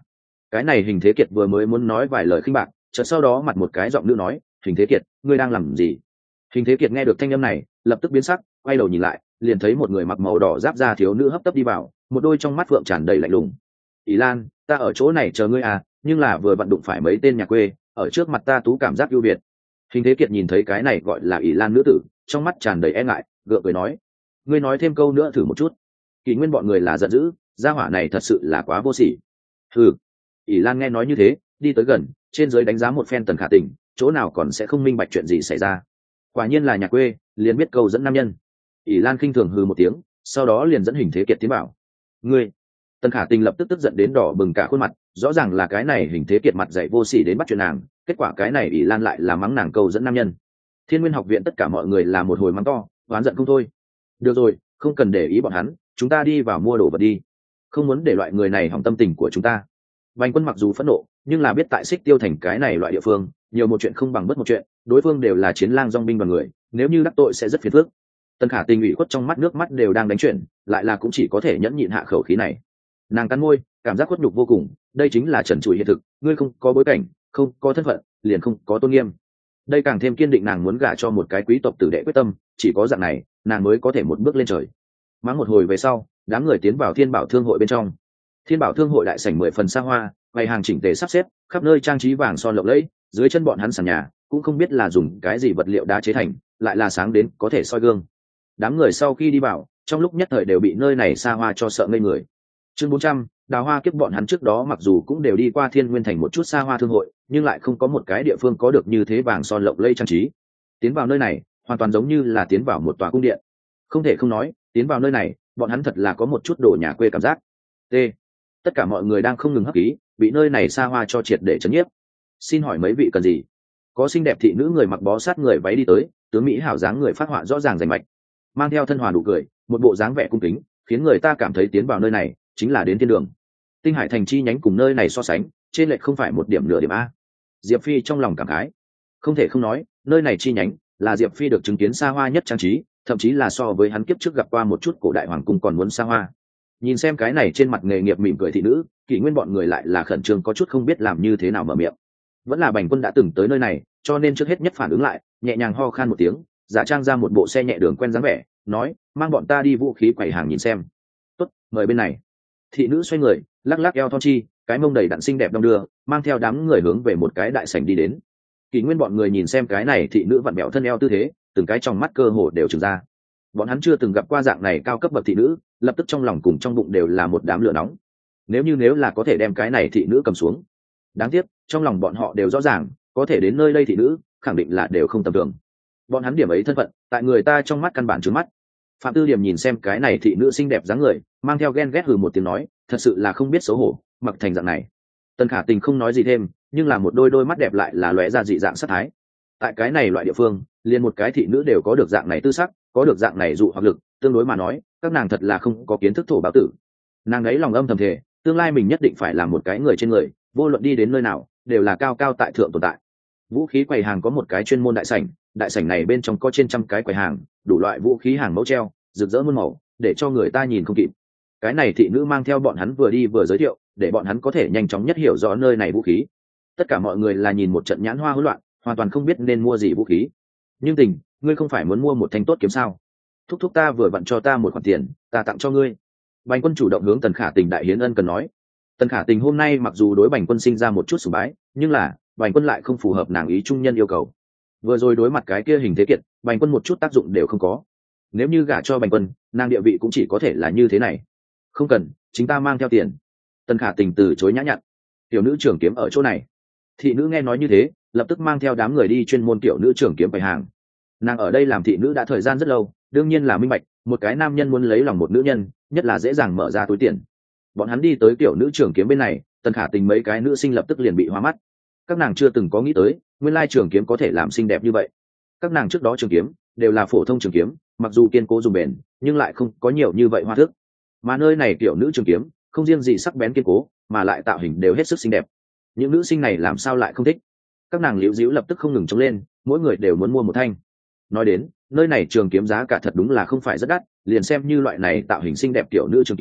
Cái này Hình Thế Kiệt vừa mới muốn nói vài lời khinh bạc, chợt sau đó mặt một cái giọng nữ nói, Hình Thế Kiệt, ngươi đang làm gì? Hình Thế Kiệt nghe được thanh âm này, lập tức biến sắc, quay đầu nhìn lại, liền thấy một người mặc màu đỏ giáp da thiếu nữ hấp tấp đi vào, một đôi trong mắt phượng tràn đầy lạnh lùng. Ý Lan, ta ở chỗ này chờ ngươi à, nhưng là vừa vặn đụng phải mấy tên nhà quê, ở trước mặt ta tú cảm giác ưu việt. Hình Thế Kiệt nhìn thấy cái này gọi là Ý Lan nữ tử, trong mắt tràn đầy e ngại, gượng cười nói, ngươi nói thêm câu nữa thử một chút. Kỷ Nguyên bọn người là giận dữ, gia hỏa này thật sự là quá vô sỉ. Ừ. Ý Lan nghe nói như thế, đi tới gần, trên dưới đánh giá một phen Tần Khả Tình, chỗ nào còn sẽ không minh bạch chuyện gì xảy ra. Quả nhiên là nhà quê, liền biết câu dẫn nam nhân. Ý Lan khinh thường hừ một tiếng, sau đó liền dẫn Hình Thế Kiệt tiến vào. Ngươi! Tần Khả Tình lập tức tức giận đến đỏ bừng cả khuôn mặt, rõ ràng là cái này Hình Thế Kiệt mặt dạy vô sỉ đến bắt chuyện nàng, kết quả cái này Ý Lan lại là mắng nàng câu dẫn nam nhân. Thiên Nguyên học viện tất cả mọi người là một hồi mắng to, oán giận không thôi. Được rồi, không cần để ý bọn hắn, chúng ta đi vào mua đồ vật đi. Không muốn để loại người này hỏng tâm tình của chúng ta. Bành Quân mặc dù phẫn nộ, nhưng là biết tại Xích Tiêu thành cái này loại địa phương, nhiều một chuyện không bằng bất một chuyện, đối phương đều là chiến lang dòng binh đoàn người, nếu như đắc tội sẽ rất phiền phức. Tần Khả Tình ủy khuất trong mắt nước mắt đều đang đánh chuyển, lại là cũng chỉ có thể nhẫn nhịn hạ khẩu khí này. Nàng cắn môi, cảm giác khuất nhục vô cùng, đây chính là trần trụi hiện thực, ngươi không có bối cảnh, không có thân phận, liền không có tôn nghiêm. Đây càng thêm kiên định nàng muốn gả cho một cái quý tộc tử đệ quyết tâm, chỉ có dạng này, nàng mới có thể một bước lên trời. Mắng một hồi về sau, đám người tiến vào Thiên Bảo Thương hội bên trong. Thiên Bảo Thương hội đại sảnh mười phần xa hoa, bày hàng chỉnh tề sắp xếp, khắp nơi trang trí vàng son lộng lẫy, dưới chân bọn hắn sàn nhà cũng không biết là dùng cái gì vật liệu đá chế thành, lại là sáng đến có thể soi gương. Đám người sau khi đi vào, trong lúc nhất thời đều bị nơi này xa hoa cho sợ ngây người. Chương bốn trăm, Đào Hoa Kiếp bọn hắn trước đó mặc dù cũng đều đi qua Thiên Nguyên thành một chút xa hoa thương hội, nhưng lại không có một cái địa phương có được như thế vàng son lộng lẫy trang trí. Tiến vào nơi này, hoàn toàn giống như là tiến vào một tòa cung điện. Không thể không nói, tiến vào nơi này, bọn hắn thật là có một chút đồ nhà quê cảm giác. T. Tất cả mọi người đang không ngừng hấp khí, bị nơi này xa hoa cho triệt để chấn nhiếp. Xin hỏi mấy vị cần gì? Có xinh đẹp thị nữ người mặc bó sát người váy đi tới, tướng mỹ hảo dáng người phát họa rõ ràng rành mạch, mang theo thân hòa nụ cười, một bộ dáng vẻ cung kính, khiến người ta cảm thấy tiến vào nơi này chính là đến thiên đường. Tinh Hải thành chi nhánh cùng nơi này so sánh, trên lệch không phải một điểm nửa điểm a. Diệp Phi trong lòng cảm khái, không thể không nói, nơi này chi nhánh là Diệp Phi được chứng kiến xa hoa nhất trang trí, thậm chí là so với hắn kiếp trước gặp qua một chút cổ đại hoàng cung còn muốn xa hoa. Nhìn xem cái này trên mặt nghề nghiệp mỉm cười thị nữ, Kỷ Nguyên bọn người lại là khẩn trương có chút không biết làm như thế nào mở miệng. Vẫn là Bành Quân đã từng tới nơi này, cho nên trước hết nhất phản ứng lại, nhẹ nhàng ho khan một tiếng, giả trang ra một bộ xe nhẹ đường quen dáng vẻ, nói, mang bọn ta đi vũ khí quầy hàng nhìn xem. Tốt, mời bên này. Thị nữ xoay người, lắc lắc eo thon chi, cái mông đầy đặn xinh đẹp đong đưa, mang theo đám người hướng về một cái đại sảnh đi đến. Kỷ Nguyên bọn người nhìn xem cái này thị nữ vặn bẹo thân eo tư thế, từng cái trong mắt cơ hồ đều trừng ra. Bọn hắn chưa từng gặp qua dạng này cao cấp bậc thị nữ, lập tức trong lòng cùng trong bụng đều là một đám lửa nóng. Nếu như nếu là có thể đem cái này thị nữ cầm xuống, đáng tiếc trong lòng bọn họ đều rõ ràng, có thể đến nơi đây thị nữ khẳng định là đều không tầm thường. Bọn hắn điểm ấy thân phận, tại người ta trong mắt căn bản trướng mắt. Phạm Tư Điểm nhìn xem cái này thị nữ xinh đẹp dáng người, mang theo ghen ghét hừ một tiếng nói, thật sự là không biết xấu hổ, mặc thành dạng này. Tần Khả Tình không nói gì thêm, nhưng là một đôi đôi mắt đẹp lại là lóe ra dị dạng sát thái. Tại cái này loại địa phương, liền một cái thị nữ đều có được dạng này tư sắc, có được dạng này dụ hoặc lực, tương đối mà nói, các nàng thật là không có kiến thức thổ báo tử. Nàng ấy lòng âm thầm thề, tương lai mình nhất định phải là một cái người trên người, vô luận đi đến nơi nào, đều là cao cao tại thượng tồn tại. Vũ khí quầy hàng có một cái chuyên môn đại sảnh, đại sảnh này bên trong có trên trăm cái quầy hàng, đủ loại vũ khí hàng mẫu treo, rực rỡ muôn màu, để cho người ta nhìn không kịp. Cái này thị nữ mang theo bọn hắn vừa đi vừa giới thiệu, để bọn hắn có thể nhanh chóng nhất hiểu rõ nơi này vũ khí. Tất cả mọi người là nhìn một trận nhãn hoa hỗn loạn, hoàn toàn không biết nên mua gì vũ khí. Nhưng Tình, ngươi không phải muốn mua một thanh tốt kiếm sao? Thúc thúc ta vừa vặn cho ta một khoản tiền, ta tặng cho ngươi. Bành Quân chủ động hướng Tần Khả Tình đại hiến ân cần nói. Tần Khả Tình hôm nay mặc dù đối Bành Quân sinh ra một chút sùng bái, nhưng là Bành Quân lại không phù hợp nàng ý trung nhân yêu cầu. Vừa rồi đối mặt cái kia Hình Thế Kiệt, Bành Quân một chút tác dụng đều không có. Nếu như gả cho Bành Quân, nàng địa vị cũng chỉ có thể là như thế này. Không cần, chính ta mang theo tiền. Tần Khả Tình từ chối nhã nhặn. Tiểu nữ trưởng kiếm ở chỗ này. Thị nữ nghe nói như thế, lập tức mang theo đám người đi chuyên môn tiểu nữ trưởng kiếm bày hàng. Nàng ở đây làm thị nữ đã thời gian rất lâu, đương nhiên là minh bạch, một cái nam nhân muốn lấy lòng một nữ nhân, nhất là dễ dàng mở ra túi tiền. Bọn hắn đi tới tiểu nữ trưởng kiếm bên này, Tần Khả Tình mấy cái nữ sinh lập tức liền bị hoa mắt. Các nàng chưa từng có nghĩ tới, nguyên lai trường kiếm có thể làm xinh đẹp như vậy. Các nàng trước đó trường kiếm đều là phổ thông trường kiếm, mặc dù kiên cố dùng bền, nhưng lại không có nhiều như vậy hoa thức. Mà nơi này tiểu nữ trường kiếm, không riêng gì sắc bén kiên cố, mà lại tạo hình đều hết sức xinh đẹp. Những nữ sinh này làm sao lại không thích? Các nàng liễu díu lập tức không ngừng chống lên, mỗi người đều muốn mua một thanh. Nói đến, nơi này trường kiếm giá cả thật đúng là không phải rất đắt, liền xem như loại này tạo hình xinh đẹp tiểu nữ trường kiếm,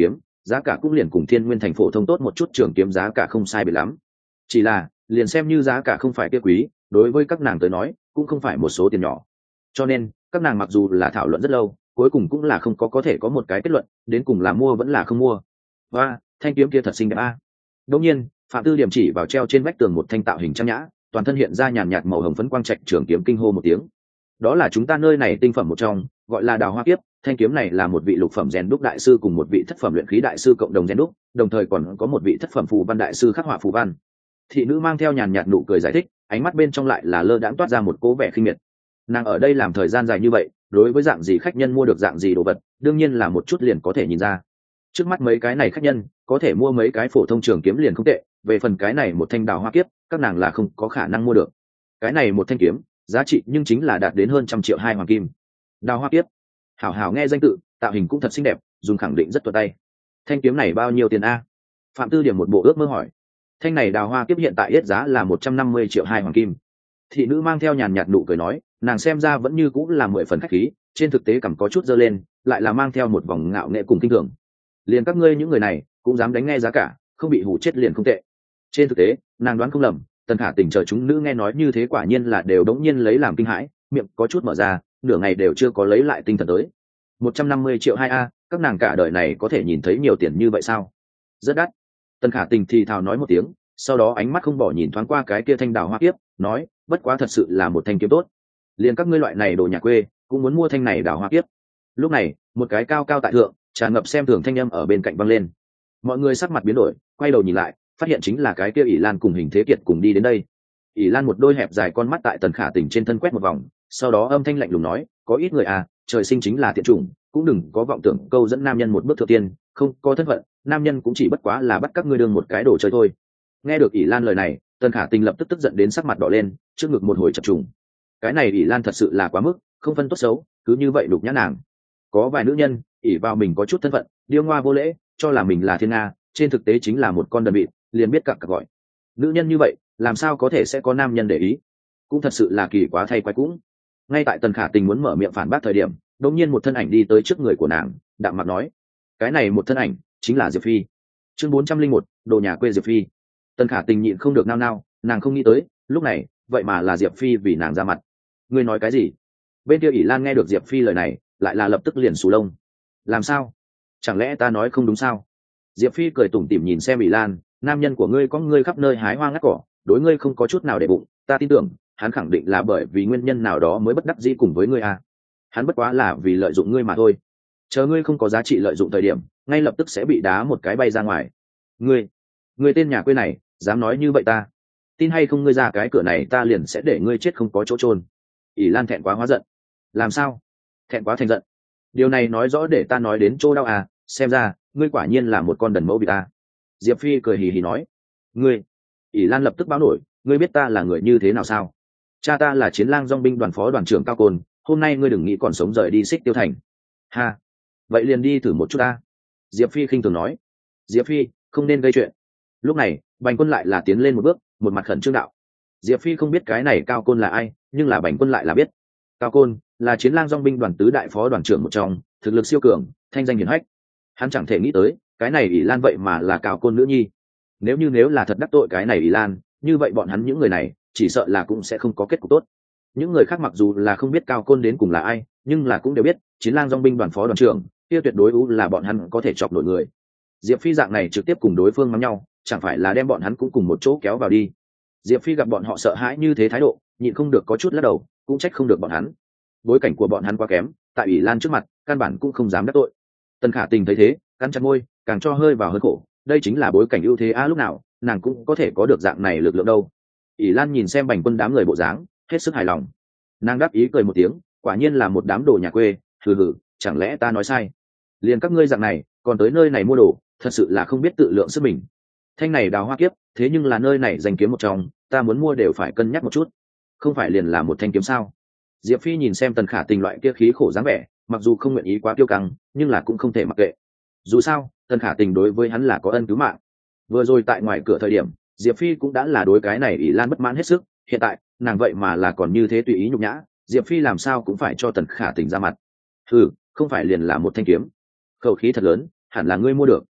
giá cả cũng liền cùng thiên nguyên thành phổ thông tốt một chút trường kiếm giá cả không sai biệt lắm. Chỉ là liền xem như giá cả không phải kia quý, đối với các nàng tới nói cũng không phải một số tiền nhỏ, cho nên các nàng mặc dù là thảo luận rất lâu, cuối cùng cũng là không có có thể có một cái kết luận đến cùng là mua vẫn là không mua. Và thanh kiếm kia thật xinh đẹp a. Đương nhiên Phạm Tư Điểm chỉ vào treo trên vách tường một thanh tạo hình trang nhã, toàn thân hiện ra nhàn nhạt màu hồng phấn quang trạch trường kiếm, kinh hô một tiếng. Đó là chúng ta nơi này tinh phẩm một trong, gọi là Đào Hoa Kiếp. Thanh kiếm này là một vị lục phẩm rèn đúc đại sư cùng một vị thất phẩm luyện khí đại sư cộng đồng rèn đúc, đồng thời còn có một vị thất phẩm phù văn đại sư khắc họa phù văn. Thị nữ mang theo nhàn nhạt nụ cười giải thích, ánh mắt bên trong lại là lơ đãng toát ra một cố vẻ khinh miệt. Nàng ở đây làm thời gian dài như vậy, đối với dạng gì khách nhân mua được dạng gì đồ vật, đương nhiên là một chút liền có thể nhìn ra. Trước mắt mấy cái này khách nhân có thể mua mấy cái phổ thông trường kiếm liền không tệ, về phần cái này một thanh Đào Hoa Kiếp, các nàng là không có khả năng mua được. Cái này một thanh kiếm giá trị nhưng chính là đạt đến hơn trăm triệu hai hoàng kim. Đào Hoa Kiếp, hảo hảo nghe danh tự, tạo hình cũng thật xinh đẹp, dùng khẳng định rất thuận tay. Thanh kiếm này bao nhiêu tiền a? Phạm Tư Điểm một bộ ước mơ hỏi. Thanh này Đào Hoa Kiếp hiện tại yết giá là một trăm năm mươi triệu hai hoàng kim. Thị nữ mang theo nhàn nhạt nụ cười nói, nàng xem ra vẫn như cũng là mười phần khách khí, trên thực tế cảm có chút dơ lên, lại là mang theo một vòng ngạo nghệ cùng kinh thường. Liền các ngươi những người này cũng dám đánh nghe giá cả, không bị hù chết liền không tệ. Trên thực tế nàng đoán không lầm, Tần Khả Tình chờ chúng nữ nghe nói như thế quả nhiên là đều đống nhiên lấy làm kinh hãi, miệng có chút mở ra, nửa ngày đều chưa có lấy lại tinh thần tới. Một trăm năm mươi triệu hai a, các nàng cả đời này có thể nhìn thấy nhiều tiền như vậy sao? Rất đắt. Tần Khả Tình thì thào nói một tiếng, sau đó ánh mắt không bỏ nhìn thoáng qua cái kia thanh Đào Hoa Kiếp, nói, bất quá thật sự là một thanh kiếm tốt. Liền các ngươi loại này đồ nhà quê cũng muốn mua thanh này Đào Hoa Kiếp. Lúc này một cái cao cao tại thượng tràn ngập xem thường thanh âm ở bên cạnh vang lên. Mọi người sắc mặt biến đổi, quay đầu nhìn lại, phát hiện chính là cái kia ỷ Lan cùng Hình Thế Kiệt cùng đi đến đây. ỷ Lan một đôi hẹp dài con mắt tại Tần Khả Tình trên thân quét một vòng, sau đó âm thanh lạnh lùng nói, có ít người à, trời sinh chính là thiện chủng, cũng đừng có vọng tưởng câu dẫn nam nhân một bước thượng tiên, không có thân phận, nam nhân cũng chỉ bất quá là bắt các ngươi đương một cái đồ chơi thôi. Nghe được ỷ Lan lời này, Tần Khả Tình lập tức tức giận đến sắc mặt đỏ lên, trước ngực một hồi chập trùng. Cái này ỷ Lan thật sự là quá mức, không phân tốt xấu, cứ như vậy đục nhã nàng. Có vài nữ nhân ỷ vào mình có chút thân phận, điêu ngoa vô lễ, cho là mình là thiên nga, trên thực tế chính là một con đần vịt, liền biết cặp cặp gọi. Nữ nhân như vậy làm sao có thể sẽ có nam nhân để ý, cũng thật sự là kỳ quá thay quái cũng. Ngay tại Tần Khả Tình muốn mở miệng phản bác thời điểm, đột nhiên một thân ảnh đi tới trước người của nàng, đạm mặt nói, cái này một thân ảnh chính là Diệp Phi. Chương bốn trăm linh một, đồ nhà quê Diệp Phi. Tần Khả Tình nhịn không được nao nao, nàng không nghĩ tới lúc này vậy mà là Diệp Phi vì nàng ra mặt. Ngươi nói cái gì? Bên kia ỷ Lan nghe được Diệp Phi lời này, lại là lập tức liền xù lông. Làm sao? Chẳng lẽ ta nói không đúng sao? Diệp Phi cười tủm tỉm nhìn xem ỷ Lan, nam nhân của ngươi có ngươi khắp nơi hái hoa ngắt cỏ, đối ngươi không có chút nào để bụng, ta tin tưởng hắn khẳng định là bởi vì nguyên nhân nào đó mới bất đắc dĩ cùng với ngươi à. Hắn bất quá là vì lợi dụng ngươi mà thôi. Chờ ngươi không có giá trị lợi dụng thời điểm, ngay lập tức sẽ bị đá một cái bay ra ngoài. Ngươi, ngươi tên nhà quê này, dám nói như vậy ta? Tin hay không ngươi ra cái cửa này ta liền sẽ để ngươi chết không có chỗ chôn. ỷ Lan thẹn quá hóa giận. Làm sao? Thẹn quá thành giận? Điều này nói rõ để ta nói đến chỗ đau à, xem ra ngươi quả nhiên là một con đần mẫu bị ta. Diệp Phi cười hì hì nói. Ngươi? ỷ Lan lập tức báo nổi, ngươi biết ta là người như thế nào sao? Cha ta là Chiến Lang Dong binh đoàn phó đoàn trưởng Cao Côn, hôm nay ngươi đừng nghĩ còn sống rời đi Xích Tiêu thành. Ha, vậy liền đi thử một chút ta. Diệp Phi khinh thường nói. Diệp Phi, không nên gây chuyện. Lúc này Bành Quân lại là tiến lên một bước, một mặt khẩn trương đạo. Diệp Phi không biết cái này Cao Côn là ai, nhưng là Bành Quân lại là biết. Cao Côn là Chiến Lang Dong binh đoàn tứ đại phó đoàn trưởng một trong, thực lực siêu cường, thanh danh hiển hách. Hắn chẳng thể nghĩ tới cái này ỷ Lan vậy mà là Cao Côn nữ nhi. Nếu như nếu là thật đắc tội cái này ỷ Lan, như vậy bọn hắn những người này chỉ sợ là cũng sẽ không có kết cục tốt. Những người khác mặc dù là không biết Cao Côn đến cùng là ai, nhưng là cũng đều biết Chiến Lang Dong binh đoàn phó đoàn trưởng kia tuyệt đối u là bọn hắn có thể chọc nổi người. Diệp Phi dạng này trực tiếp cùng đối phương mắng nhau, chẳng phải là đem bọn hắn cũng cùng một chỗ kéo vào đi. Diệp Phi gặp bọn họ sợ hãi như thế thái độ, nhịn không được có chút lắc đầu, cũng trách không được bọn hắn. Bối cảnh của bọn hắn quá kém, tại ỷ Lan trước mặt căn bản cũng không dám đắc tội. Tần Khả Tình thấy thế, cắn chặt môi, càng cho hơi vào hơi khổ, đây chính là bối cảnh ưu thế a, lúc nào nàng cũng có thể có được dạng này lực lượng đâu. ỷ Lan nhìn xem Bành Quân đám người bộ dáng, hết sức hài lòng. Nàng đáp ý cười một tiếng, quả nhiên là một đám đồ nhà quê, hừ hừ, chẳng lẽ ta nói sai? Liền các ngươi dạng này còn tới nơi này mua đồ, thật sự là không biết tự lượng sức mình. Thanh này Đào Hoa Kiếp, thế nhưng là nơi này danh kiếm một trong, ta muốn mua đều phải cân nhắc một chút. Không phải liền là một thanh kiếm sao? Diệp Phi nhìn xem Tần Khả Tình loại kia khí khổ dáng vẻ, mặc dù không nguyện ý quá kiêu căng, nhưng là cũng không thể mặc kệ. Dù sao Tần Khả Tình đối với hắn là có ân cứu mạng. Vừa rồi tại ngoài cửa thời điểm, Diệp Phi cũng đã là đối cái này ỷ Lan bất mãn hết sức, hiện tại nàng vậy mà là còn như thế tùy ý nhục nhã, Diệp Phi làm sao cũng phải cho Tần Khả Tình ra mặt. Ừ, không phải liền là một thanh kiếm? Khẩu khí thật lớn, hẳn là ngươi mua được.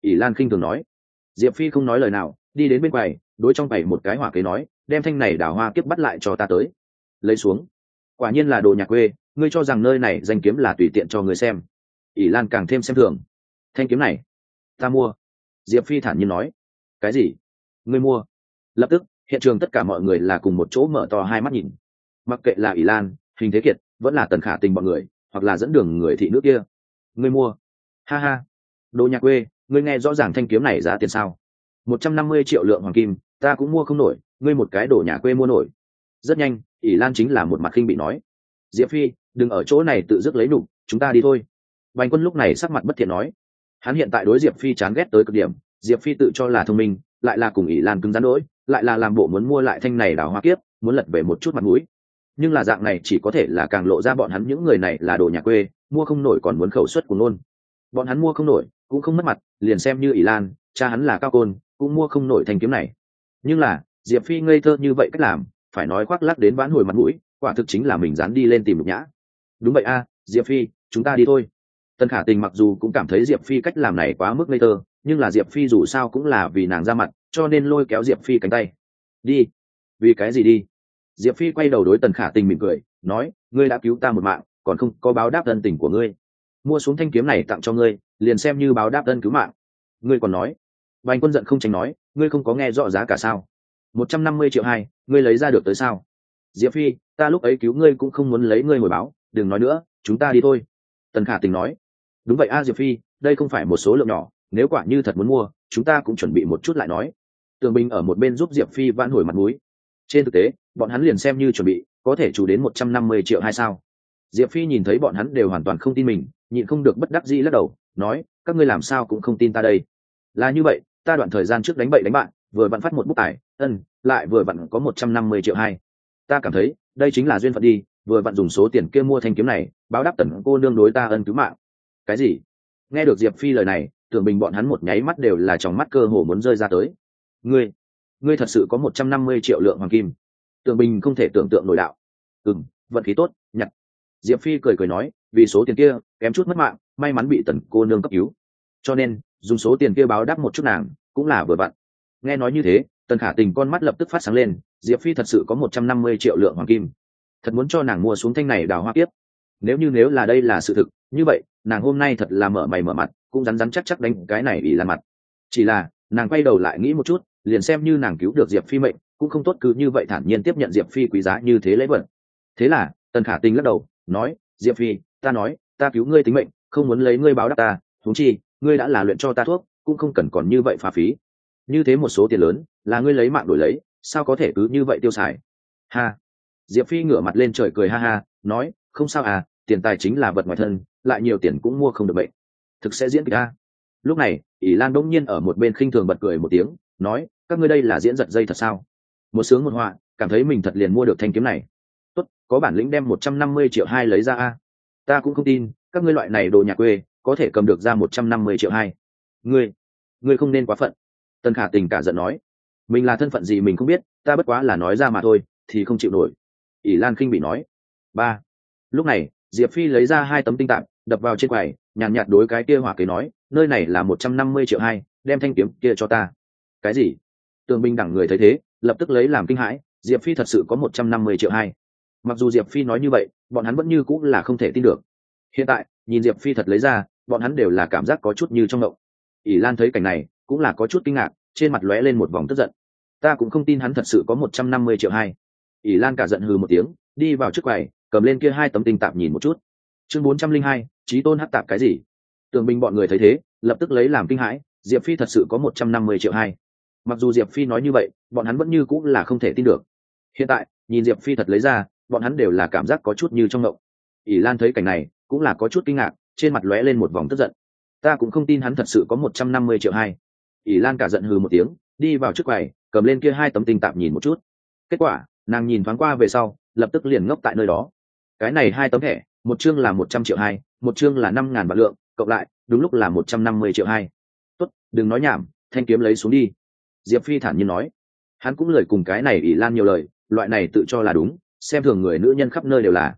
ỷ lan khinh thường nói. Diệp Phi không nói lời nào, đi đến bên quầy, đối trong quầy một cái hỏa kế nói, đem thanh này đào hoa kiếp bắt lại cho ta tới. Lấy xuống. Quả nhiên là đồ nhà quê, ngươi cho rằng nơi này danh kiếm là tùy tiện cho người xem. ỷ lan càng thêm xem thường. Thanh kiếm này ta mua. Diệp Phi thản nhiên nói. Cái gì? Ngươi mua? Lập tức hiện trường tất cả mọi người là cùng một chỗ mở to hai mắt nhìn. Mặc kệ là ỷ lan, Hình Thế Kiệt, vẫn là Tần Khả Tình bọn người, hoặc là dẫn đường người thị nữ kia. Ngươi mua? Ha ha, đồ nhà quê, ngươi nghe rõ ràng thanh kiếm này giá tiền sao? Một trăm năm mươi triệu lượng hoàng kim, ta cũng mua không nổi, ngươi một cái đồ nhà quê mua nổi. Rất nhanh, ỷ lan chính là một mặt khinh bị nói. Diệp Phi, đừng ở chỗ này tự dứt lấy nụ, chúng ta đi thôi. Bành Quân lúc này sắc mặt bất thiện nói. Hắn hiện tại đối Diệp Phi chán ghét tới cực điểm. Diệp Phi tự cho là thông minh, lại là cùng ỷ lan cứng rắn đỗi, lại là làm bộ muốn mua lại thanh này đào hoa kiếp, muốn lật về một chút mặt mũi. Nhưng là dạng này chỉ có thể là càng lộ ra bọn hắn những người này là đồ nhà quê, mua không nổi còn muốn khẩu suất của nôn. Bọn hắn mua không nổi cũng không mất mặt, liền xem như ỷ lan, cha hắn là Cao Côn, cũng mua không nổi thanh kiếm này. Nhưng là Diệp Phi ngây thơ như vậy cách làm, phải nói khoác lác đến vãn hồi mặt mũi, quả thực chính là mình dán đi lên tìm nhục nhã. Đúng vậy a, Diệp Phi, chúng ta đi thôi. Tần Khả Tình mặc dù cũng cảm thấy Diệp Phi cách làm này quá mức ngây thơ, nhưng là Diệp Phi dù sao cũng là vì nàng ra mặt, cho nên lôi kéo Diệp Phi cánh tay. Đi. Vì cái gì đi? Diệp Phi quay đầu đối Tần Khả Tình mỉm cười, nói, ngươi đã cứu ta một mạng, còn không có báo đáp ân tình của ngươi. Mua xuống thanh kiếm này tặng cho ngươi, liền xem như báo đáp ân cứu mạng. Ngươi còn nói. Bành Quân giận không tránh nói, ngươi không có nghe rõ giá cả sao? Một trăm năm mươi triệu hai, ngươi lấy ra được tới sao? Diệp Phi, ta lúc ấy cứu ngươi cũng không muốn lấy ngươi hồi báo, đừng nói nữa, chúng ta đi thôi. Tần Khả Tình nói. Đúng vậy a Diệp Phi, đây không phải một số lượng nhỏ, nếu quả như thật muốn mua, chúng ta cũng chuẩn bị một chút lại nói. Tường Bình ở một bên giúp Diệp Phi vãn hồi mặt mũi. Trên thực tế, bọn hắn liền xem như chuẩn bị, có thể chủ đến một trăm năm mươi triệu hai sao? Diệp Phi nhìn thấy bọn hắn đều hoàn toàn không tin mình, nhịn không được bất đắc dĩ lắc đầu, nói, các ngươi làm sao cũng không tin ta đây. Là như vậy, ta đoạn thời gian trước đánh bậy đánh bạn, vừa vặn phát một bút tài, ân, lại vừa vặn có một trăm năm mươi triệu hai. Ta cảm thấy, đây chính là duyên phận đi, vừa vặn dùng số tiền kia mua thanh kiếm này, báo đáp Tần cô nương đối ta ân cứu mạng. Cái gì? Nghe được Diệp Phi lời này, Tưởng Bình bọn hắn một nháy mắt đều là trong mắt cơ hồ muốn rơi ra tới. Ngươi, ngươi thật sự có một trăm năm mươi triệu lượng hoàng kim? Tưởng Bình không thể tưởng tượng nổi đạo. Ừm, vận khí tốt, nhặt. Diệp Phi cười cười nói, vì số tiền kia, kém chút mất mạng, may mắn bị Tần cô nương cấp cứu. Cho nên, dùng số tiền kia báo đáp một chút nàng, cũng là vừa vặn. Nghe nói như thế, Tần Khả Tình con mắt lập tức phát sáng lên, Diệp Phi thật sự có một trăm năm mươi triệu lượng hoàng kim. Thật muốn cho nàng mua xuống thanh này đào hoa kiếp. Nếu như nếu là đây là sự thực, như vậy, nàng hôm nay thật là mở mày mở mặt, cũng rắn rắn chắc chắc đánh cái này ỷ lan mặt. Chỉ là, nàng quay đầu lại nghĩ một chút, liền xem như nàng cứu được Diệp Phi mệnh, cũng không tốt cứ như vậy thản nhiên tiếp nhận Diệp Phi quý giá như thế lễ vật. Thế là, Tần Khả Tình lắc đầu, nói, Diệp Phi, ta nói, ta cứu ngươi tính mệnh, không muốn lấy ngươi báo đáp ta, huống chi, ngươi đã là luyện cho ta thuốc, cũng không cần còn như vậy phá phí. Như thế một số tiền lớn, là ngươi lấy mạng đổi lấy, sao có thể cứ như vậy tiêu xài? Ha. Diệp Phi ngửa mặt lên trời cười ha ha, nói, không sao à, tiền tài chính là vật ngoài thân, lại nhiều tiền cũng mua không được bệnh. Thực sẽ diễn kịch a. Lúc này, ỷ lan đông nhiên ở một bên khinh thường bật cười một tiếng, nói, các ngươi đây là diễn giật dây thật sao? Một sướng một họa, cảm thấy mình thật liền mua được thanh kiếm này. Tốt, có bản lĩnh đem một trăm năm mươi triệu hai lấy ra a. Ta cũng không tin, các ngươi loại này đồ nhà quê, có thể cầm được ra một trăm năm mươi triệu hai. Ngươi, ngươi không nên quá phận. Tần Khả Tình cả giận nói, mình là thân phận gì mình không biết, ta bất quá là nói ra mà thôi, thì không chịu nổi. ỷ lan khinh bị nói. Ba. Lúc này, Diệp Phi lấy ra hai tấm tinh tạp, đập vào trên quầy, nhàn nhạt đối cái kia hỏa kế nói, nơi này là một trăm năm mươi triệu hai, đem thanh kiếm kia cho ta. Cái gì? Tường Bình đẳng người thấy thế, lập tức lấy làm kinh hãi, Diệp Phi thật sự có một trăm năm mươi triệu hai. Mặc dù Diệp Phi nói như vậy, bọn hắn vẫn như cũng là không thể tin được. Hiện tại, nhìn Diệp Phi thật lấy ra, bọn hắn đều là cảm giác có chút như trong động. ỷ lan thấy cảnh này, cũng là có chút kinh ngạc, trên mặt lóe lên một vòng tức giận. Ta cũng không tin hắn thật sự có một trăm năm mươi triệu hai. ỷ lan cả giận hừ một tiếng, đi vào trước quầy, cầm lên kia hai tấm tinh tạp nhìn một chút. Chương bốn trăm linh hai, Chí Tôn hắc tạp cái gì? Tường Bình bọn người thấy thế, lập tức lấy làm kinh hãi, Diệp Phi thật sự có một trăm năm mươi triệu hai. Mặc dù Diệp Phi nói như vậy, bọn hắn vẫn như cũng là không thể tin được. Hiện tại, nhìn Diệp Phi thật lấy ra, bọn hắn đều là cảm giác có chút như trong ngộng. ỷ lan thấy cảnh này, cũng là có chút kinh ngạc, trên mặt lóe lên một vòng tức giận. Ta cũng không tin hắn thật sự có một trăm năm mươi triệu hai. ỷ lan cả giận hừ một tiếng, đi vào trước quầy, cầm lên kia hai tấm tinh tạp nhìn một chút. Kết quả, nàng nhìn thoáng qua về sau, lập tức liền ngốc tại nơi đó. Cái này hai tấm thẻ, một chương là một trăm triệu hai, một chương là năm ngàn vạn lượng, cộng lại, đúng lúc là một trăm năm mươi triệu hai. Tốt, đừng nói nhảm, thanh kiếm lấy xuống đi. Diệp Phi thản nhiên nói. Hắn cũng lời cùng cái này ỷ lan nhiều lời, loại này tự cho là đúng, xem thường người nữ nhân khắp nơi đều là.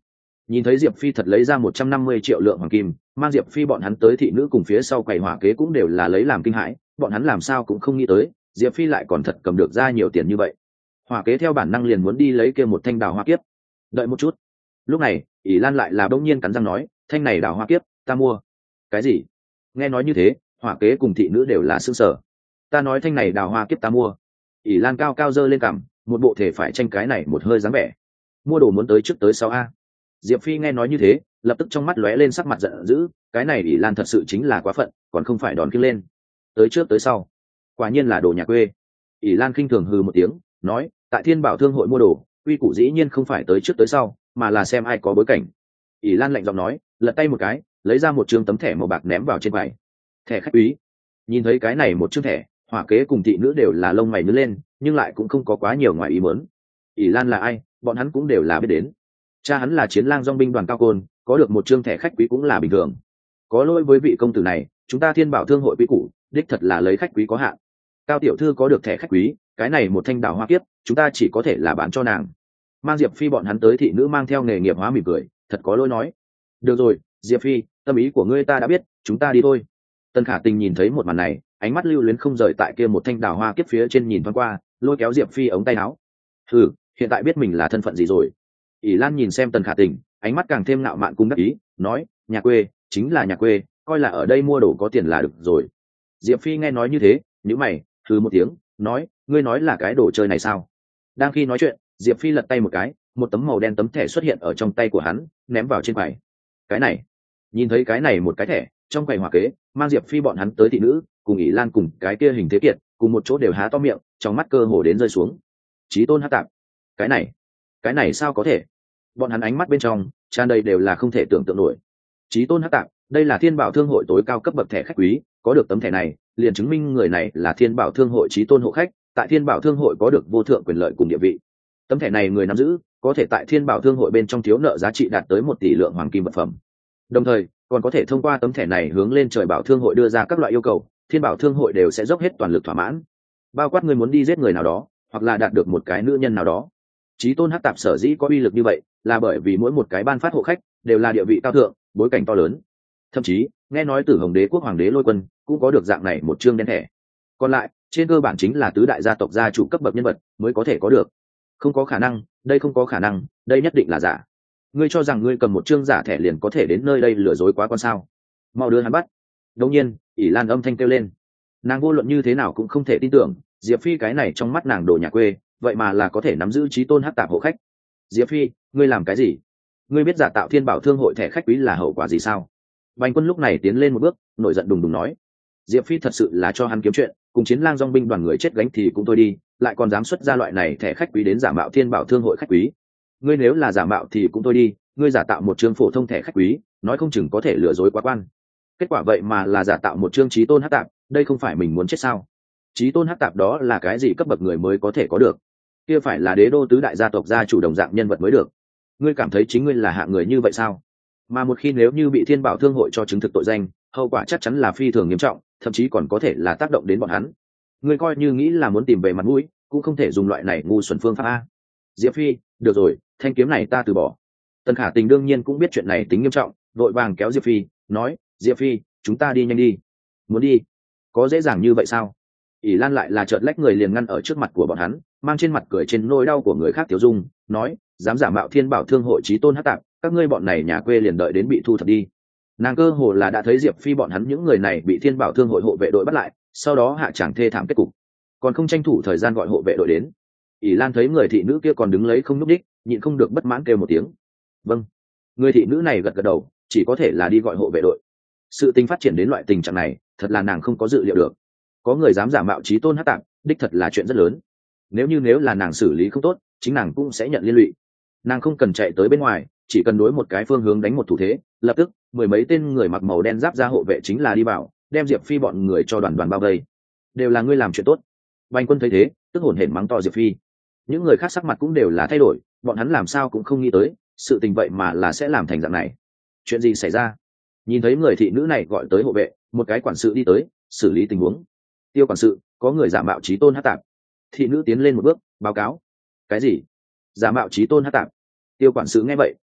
Nhìn thấy Diệp Phi thật lấy ra một trăm năm mươi triệu lượng hoàng kim, mang Diệp Phi bọn hắn tới thị nữ cùng phía sau quầy hỏa kế cũng đều là lấy làm kinh hãi, bọn hắn làm sao cũng không nghĩ tới Diệp Phi lại còn thật cầm được ra nhiều tiền như vậy. Hỏa kế theo bản năng liền muốn đi lấy kia một thanh đào hoa kiếp. Đợi một chút. Lúc này ỷ lan lại là bỗng nhiên cắn răng nói, thanh này đào hoa kiếp ta mua. Cái gì? Nghe nói như thế, hỏa kế cùng thị nữ đều là sững sờ. Ta nói thanh này đào hoa kiếp ta mua. ỷ lan cao cao giơ lên cằm, một bộ thể phải tranh cái này một hơi dáng vẻ. Mua đồ muốn tới trước tới sau a. Diệp Phi nghe nói như thế, lập tức trong mắt lóe lên sắc mặt giận dữ, cái này ỷ lan thật sự chính là quá phận, còn không phải đòn kia lên. Tới trước tới sau, quả nhiên là đồ nhà quê. ỷ lan khinh thường hừ một tiếng, nói, tại Thiên Bảo Thương hội mua đồ, quy củ dĩ nhiên không phải tới trước tới sau, mà là xem ai có bối cảnh. ỷ lan lạnh giọng nói, lật tay một cái, lấy ra một trương tấm thẻ màu bạc ném vào trên quầy. Thẻ khách quý. Nhìn thấy cái này một trương thẻ, hỏa kế cùng thị nữ đều là lông mày nhướng lên, nhưng lại cũng không có quá nhiều ngoài ý muốn. ỷ lan là ai, bọn hắn cũng đều là biết đến. Cha hắn là chiến lang dong binh đoàn cao côn, có được một trương thẻ khách quý cũng là bình thường. Có lỗi với vị công tử này, chúng ta Thiên Bảo Thương hội quy củ, đích thật là lấy khách quý có hạn. Cao tiểu thư có được thẻ khách quý, cái này một thanh đào hoa kiếp, chúng ta chỉ có thể là bán cho nàng. Mang Diệp Phi bọn hắn tới, thị nữ mang theo nghề nghiệp hóa mỉm cười, thật có lỗi nói. Được rồi, Diệp Phi, tâm ý của ngươi ta đã biết, chúng ta đi thôi. Tân Khả Tình nhìn thấy một màn này, ánh mắt lưu luyến không rời tại kia một thanh đào hoa kiếp phía trên nhìn thoáng qua, lôi kéo Diệp Phi ống tay áo. Hừ, hiện tại biết mình là thân phận gì rồi. ỷ lan nhìn xem Tần Khả Tình, ánh mắt càng thêm ngạo mạn cung đắc ý, nói, nhà quê chính là nhà quê, coi là ở đây mua đồ có tiền là được rồi. Diệp Phi nghe nói như thế, nhíu mày, hừ một tiếng, nói, ngươi nói là cái đồ chơi này sao? Đang khi nói chuyện, Diệp Phi lật tay một cái, một tấm màu đen tấm thẻ xuất hiện ở trong tay của hắn, ném vào trên quầy. Cái này, nhìn thấy cái này một cái thẻ, trong quầy hỏa kế, mang Diệp Phi bọn hắn tới thị nữ, cùng ỷ lan cùng cái kia Hình Thế Kiệt, cùng một chỗ đều há to miệng, trong mắt cơ hồ đến rơi xuống. Chí Tôn Hắc Tạp, cái này, cái này sao có thể? Bọn hắn ánh mắt bên trong tràn đầy đều là không thể tưởng tượng nổi. Chí Tôn Hắc Tạp, đây là Thiên Bảo Thương hội tối cao cấp bậc thẻ khách quý, có được tấm thẻ này, liền chứng minh người này là Thiên Bảo Thương hội Chí Tôn hộ khách, tại Thiên Bảo Thương hội có được vô thượng quyền lợi cùng địa vị. Tấm thẻ này người nắm giữ, có thể tại Thiên Bảo Thương hội bên trong thiếu nợ giá trị đạt tới một tỷ lượng hoàng kim vật phẩm. Đồng thời, còn có thể thông qua tấm thẻ này hướng lên trời Bảo Thương hội đưa ra các loại yêu cầu, Thiên Bảo Thương hội đều sẽ dốc hết toàn lực thỏa mãn. Bao quát người muốn đi giết người nào đó, hoặc là đạt được một cái nữ nhân nào đó. Chí Tôn Hắc Tạp sở dĩ có uy lực như vậy, là bởi vì mỗi một cái ban phát hộ khách đều là địa vị cao thượng, bối cảnh to lớn. Thậm chí, nghe nói Tử Hồng Đế quốc hoàng đế Lôi Quân cũng có được dạng này một chương đen thẻ. Còn lại, trên cơ bản chính là tứ đại gia tộc gia chủ cấp bậc nhân vật mới có thể có được. Không có khả năng, đây không có khả năng, đây nhất định là giả. Ngươi cho rằng ngươi cầm một chương giả thẻ liền có thể đến nơi đây lừa dối quá con sao? Mau đưa hắn bắt. Đột nhiên, ỷ lan âm thanh kêu lên. Nàng vô luận như thế nào cũng không thể tin tưởng, Diệp Phi cái này trong mắt nàng đồ nhà quê, vậy mà là có thể nắm giữ Chí Tôn Hắc Tạp hộ khách. Diệp Phi, ngươi làm cái gì? Ngươi biết giả tạo Thiên Bảo Thương hội thẻ khách quý là hậu quả gì sao? Bành Quân lúc này tiến lên một bước, nổi giận đùng đùng nói. Diệp Phi thật sự là cho hắn kiếm chuyện, cùng chiến lang dong binh đoàn người chết gánh thì cũng thôi đi, lại còn dám xuất ra loại này thẻ khách quý đến giả mạo Thiên Bảo Thương hội khách quý. Ngươi nếu là giả mạo thì cũng thôi đi, ngươi giả tạo một chương phổ thông thẻ khách quý, nói không chừng có thể lừa dối quá quan. Kết quả vậy mà là giả tạo một chương Chí Tôn Hắc Tạp, đây không phải mình muốn chết sao? Chí Tôn Hắc Tạp đó là cái gì cấp bậc người mới có thể có được? Kia phải là đế đô tứ đại gia tộc gia chủ đồng dạng nhân vật mới được. Ngươi cảm thấy chính ngươi là hạng người như vậy sao? Mà một khi nếu như bị Thiên Bảo Thương hội cho chứng thực tội danh, hậu quả chắc chắn là phi thường nghiêm trọng, thậm chí còn có thể là tác động đến bọn hắn. Ngươi coi như nghĩ là muốn tìm về mặt mũi, cũng không thể dùng loại này ngu xuẩn phương pháp a. Diệp Phi, được rồi, thanh kiếm này ta từ bỏ. Tần Khả Tình đương nhiên cũng biết chuyện này tính nghiêm trọng, vội vàng kéo Diệp Phi, nói, Diệp Phi, chúng ta đi nhanh đi. Muốn đi? Có dễ dàng như vậy sao? ỷ lan lại là chợt lách người liền ngăn ở trước mặt của bọn hắn, mang trên mặt cười trên nỗi đau của người khác tiểu dung, nói, dám giả mạo Thiên Bảo Thương hội Chí Tôn Hắc Tạp, các ngươi bọn này nhà quê liền đợi đến bị thu thập đi. Nàng cơ hồ là đã thấy Diệp Phi bọn hắn những người này bị Thiên Bảo Thương hội hộ vệ đội bắt lại, sau đó hạ tràng thê thảm kết cục, còn không tranh thủ thời gian gọi hộ vệ đội đến. ỷ lan thấy người thị nữ kia còn đứng lấy không nhúc đích, nhịn không được bất mãn kêu một tiếng. Vâng. Người thị nữ này gật gật đầu, chỉ có thể là đi gọi hộ vệ đội. Sự tình phát triển đến loại tình trạng này, thật là nàng không có dự liệu được. Có người dám giả mạo Chí Tôn Hắc Tạp, đích thật là chuyện rất lớn. Nếu như nếu là nàng xử lý không tốt, chính nàng cũng sẽ nhận liên lụy. Nàng không cần chạy tới bên ngoài, chỉ cần đối một cái phương hướng đánh một thủ thế, lập tức mười mấy tên người mặc màu đen giáp ra hộ vệ chính là đi vào, đem Diệp Phi bọn người cho đoàn đoàn bao vây. Đều là ngươi làm chuyện tốt. Bành Quân thấy thế, tức hổn hển mắng to Diệp Phi. Những người khác sắc mặt cũng đều là thay đổi, bọn hắn làm sao cũng không nghĩ tới, sự tình vậy mà là sẽ làm thành dạng này. Chuyện gì xảy ra? Nhìn thấy người thị nữ này gọi tới hộ vệ, một cái quản sự đi tới, xử lý tình huống. Tiêu quản sự, có người giả mạo Chí Tôn Hắc Tạp. Thị nữ tiến lên một bước, báo cáo. Cái gì? Giả mạo Chí Tôn Hắc Tạp? Tiêu quản sự nghe vậy,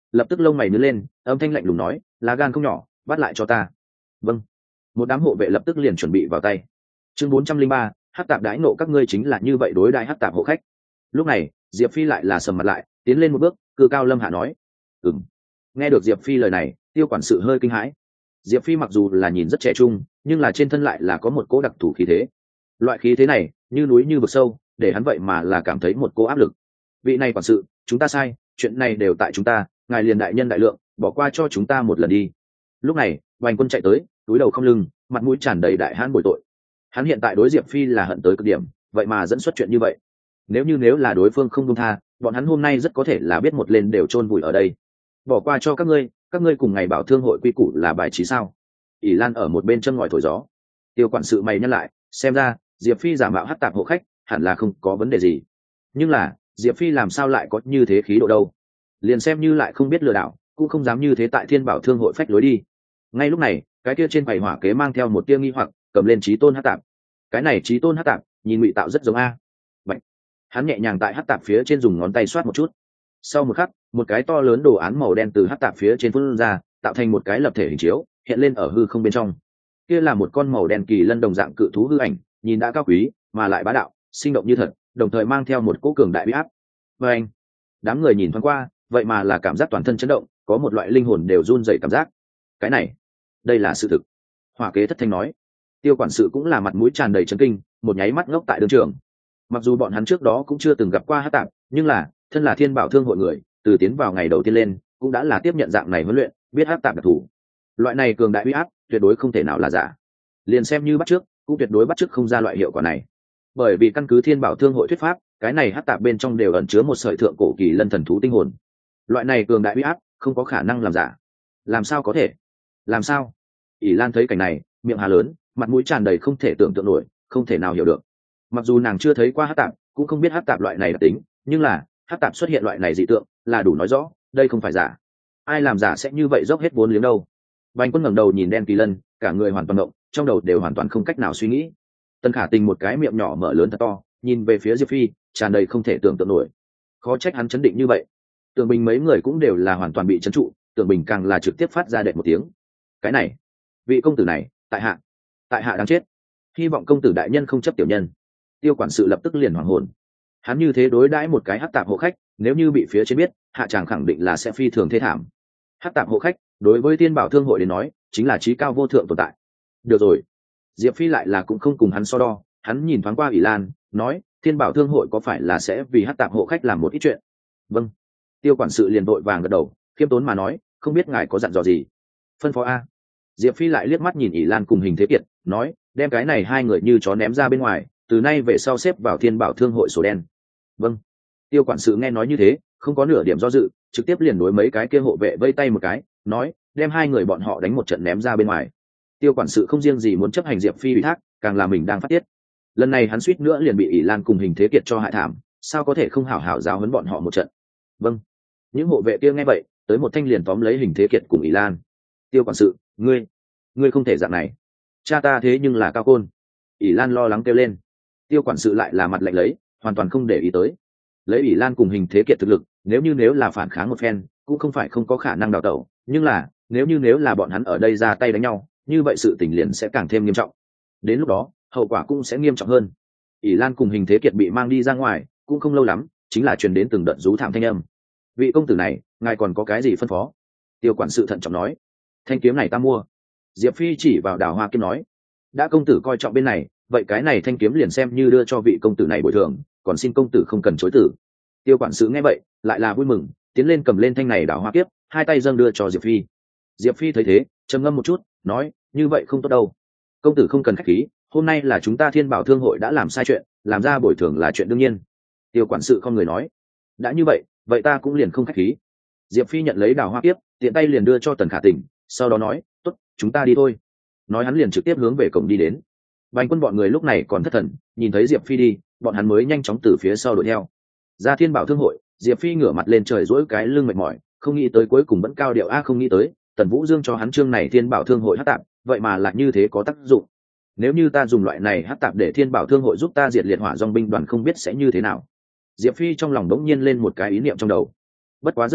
lập tức lông mày nứt lên, âm thanh lạnh lùng nói, lá gan không nhỏ, bắt lại cho ta. Vâng. Một đám hộ vệ lập tức liền chuẩn bị vào tay. Chương bốn trăm linh ba, hắc tạp đãi nộ các ngươi chính là như vậy đối đãi hắc tạp hộ khách. Lúc này Diệp Phi lại là sầm mặt lại, tiến lên một bước, cư cao lâm hạ nói, ừm. Nghe được Diệp Phi lời này, Tiêu quản sự hơi kinh hãi. Diệp Phi mặc dù là nhìn rất trẻ trung, nhưng là trên thân lại là có một cỗ đặc thù khí thế. Loại khí thế này như núi như vực sâu, để hắn vậy mà là cảm thấy một cỗ áp lực. Vị này quản sự, chúng ta sai, chuyện này đều tại chúng ta, ngài liền đại nhân đại lượng, bỏ qua cho chúng ta một lần đi. Lúc này Hoành Quân chạy tới, túi đầu không lưng, mặt mũi tràn đầy đại hãn bồi tội. Hắn hiện tại đối Diệp Phi là hận tới cực điểm, vậy mà dẫn xuất chuyện như vậy. Nếu như nếu là đối phương không buông tha, bọn hắn hôm nay rất có thể là biết một lên đều chôn vùi ở đây. Bỏ qua cho các ngươi, các ngươi cùng ngày bảo thương hội quy củ là bài trí sao? ỷ Lan ở một bên châm ngòi thổi gió. Tiêu quản sự mày nhắc lại, xem ra Diệp Phi giả mạo hắc tạp hộ khách hẳn là không có vấn đề gì. Nhưng là Diệp Phi làm sao lại có như thế khí độ đâu? Liền xem như lại không biết lừa đảo, cũng không dám như thế tại Thiên Bảo thương hội phách lối đi. Ngay lúc này cái kia trên bày hỏa kế mang theo một tia nghi hoặc, cầm lên chí tôn hắc tạp. Cái này chí tôn hắc tạp nhìn ngụy tạo rất giống a. Vậy hắn nhẹ nhàng tại hắc tạp phía trên dùng ngón tay xoát một chút. Sau một khắc, một cái to lớn đồ án màu đen từ hắc tạp phía trên phun ra, tạo thành một cái lập thể hình chiếu, hiện lên ở hư không bên trong. Kia là một con màu đen kỳ lân đồng dạng cự thú hư ảnh, nhìn đã cao quý, mà lại bá đạo, sinh động như thật, đồng thời mang theo một cỗ cường đại uy áp. Và anh, đám người nhìn thoáng qua, vậy mà là cảm giác toàn thân chấn động, có một loại linh hồn đều run rẩy cảm giác. Cái này, đây là sự thực. Hỏa kế thất thanh nói. Tiêu quản sự cũng là mặt mũi tràn đầy chấn kinh, một nháy mắt ngốc tại đường trường. Mặc dù bọn hắn trước đó cũng chưa từng gặp qua hắc tạp, nhưng là thân là Thiên Bảo thương hội người, từ tiến vào ngày đầu tiên lên, cũng đã là tiếp nhận dạng này huấn luyện, biết hắc tạp đặc thù. Loại này cường đại uy áp, tuyệt đối không thể nào là giả. Liền xem như bắt trước, cũng tuyệt đối bắt trước không ra loại hiệu quả này. Bởi vì căn cứ Thiên Bảo thương hội thuyết pháp, cái này hắc tạp bên trong đều ẩn chứa một sợi thượng cổ kỳ lân thần thú tinh hồn. Loại này cường đại uy áp, không có khả năng làm giả. Làm sao có thể? Làm sao? ỷ Lan thấy cảnh này, miệng hà lớn, mặt mũi tràn đầy không thể tưởng tượng nổi, không thể nào hiểu được. Mặc dù nàng chưa thấy qua hắc tạp, cũng không biết hắc tạp loại này đặc tính, nhưng là hắc tạp xuất hiện loại này dị tượng, là đủ nói rõ, đây không phải giả. Ai làm giả sẽ như vậy dốc hết vốn liếng đâu? Bành Quân ngẩng đầu nhìn đen kỳ lân, cả người hoàn toàn động, trong đầu đều hoàn toàn không cách nào suy nghĩ. Tân Khả Tình một cái miệng nhỏ mở lớn thật to, nhìn về phía Diệp Phi, tràn đầy không thể tưởng tượng nổi. Khó trách hắn chấn định như vậy. Tưởng Bình mấy người cũng đều là hoàn toàn bị chấn trụ, Tưởng Bình càng là trực tiếp phát ra đệ một tiếng. Cái này, vị công tử này, tại hạ, tại hạ đáng chết. Hy vọng công tử đại nhân không chấp tiểu nhân. Tiêu quản sự lập tức liền hoảng hồn. Hắn như thế đối đãi một cái hắc tạp hộ khách, nếu như bị phía trên biết, hạ chàng khẳng định là sẽ phi thường thê thảm. Hắc tạp hộ khách, đối với Thiên Bảo thương hội đến nói, chính là trí cao vô thượng tồn tại. Được rồi, Diệp Phi lại là cũng không cùng hắn so đo, hắn nhìn thoáng qua ỷ Lan, nói, Thiên Bảo thương hội có phải là sẽ vì hắc tạp hộ khách làm một ít chuyện? Vâng. Tiêu quản sự liền vội vàng gật đầu, khiêm tốn mà nói, không biết ngài có dặn dò gì? Phân phó a. Diệp Phi lại liếc mắt nhìn ỷ Lan cùng Hình Thế Kiệt, nói, đem cái này hai người như chó ném ra bên ngoài, từ nay về sau xếp vào Thiên Bảo thương hội sổ đen. Vâng. Tiêu quản sự nghe nói như thế, không có nửa điểm do dự, trực tiếp liền đối mấy cái kia hộ vệ vây tay một cái, nói, đem hai người bọn họ đánh một trận ném ra bên ngoài. Tiêu quản sự không riêng gì muốn chấp hành Diệp Phi ủy thác, càng là mình đang phát tiết. Lần này hắn suýt nữa liền bị ỷ Lan cùng Hình Thế Kiệt cho hại thảm, sao có thể không hảo hảo giáo huấn bọn họ một trận? Vâng. Những hộ vệ kia nghe vậy, tới một thanh liền tóm lấy Hình Thế Kiệt cùng ỷ Lan. Tiêu quản sự, ngươi, ngươi không thể dạng này. Cha ta thế nhưng là cao côn. ỷ Lan lo lắng kêu lên. Tiêu quản sự lại là mặt lạnh lấy, hoàn toàn không để ý tới. Lấy ỷ Lan cùng Hình Thế Kiệt thực lực, nếu như nếu là phản kháng một phen, cũng không phải không có khả năng đào tẩu, nhưng là nếu như nếu là bọn hắn ở đây ra tay đánh nhau, như vậy sự tình liền sẽ càng thêm nghiêm trọng. Đến lúc đó hậu quả cũng sẽ nghiêm trọng hơn. ỷ Lan cùng Hình Thế Kiệt bị mang đi ra ngoài, cũng không lâu lắm, chính là truyền đến từng đợt rú thảm thanh âm. Vị công tử này, ngài còn có cái gì phân phó? Tiêu quản sự thận trọng nói. Thanh kiếm này ta mua. Diệp Phi chỉ vào Đào Hoa kiếm nói. Đã công tử coi trọng bên này, vậy cái này thanh kiếm liền xem như đưa cho vị công tử này bồi thường, còn xin công tử không cần chối tử. Tiêu quản sự nghe vậy, lại là vui mừng, tiến lên cầm lên thanh này Đào Hoa kiếp, hai tay dâng đưa cho Diệp Phi. Diệp Phi thấy thế, trầm ngâm một chút, nói, như vậy không tốt đâu. Công tử không cần khách khí, hôm nay là chúng ta Thiên Bảo thương hội đã làm sai chuyện, làm ra bồi thường là chuyện đương nhiên. Tiêu quản sự không người nói. Đã như vậy, vậy ta cũng liền không khách khí. Diệp Phi nhận lấy Đào Hoa kiếp, tiện tay liền đưa cho Tần Khả Tình, sau đó nói, tốt, chúng ta đi thôi. Nói hắn liền trực tiếp hướng về cổng đi đến. Bành Quân bọn người lúc này còn thất thần, nhìn thấy Diệp Phi đi, bọn hắn mới nhanh chóng từ phía sau đuổi theo. Ra Thiên Bảo thương hội, Diệp Phi ngửa mặt lên trời duỗi cái lưng mệt mỏi, không nghĩ tới cuối cùng vẫn cao điệu a không nghĩ tới, Tần Vũ Dương cho hắn chương này Thiên Bảo thương hội hắc tạp, vậy mà lại như thế có tác dụng. Nếu như ta dùng loại này hắc tạp để Thiên Bảo thương hội giúp ta diệt liệt hỏa dòng binh đoàn không biết sẽ như thế nào. Diệp Phi trong lòng đống nhiên lên một cái ý niệm trong đầu. Bất quá rất nhanh,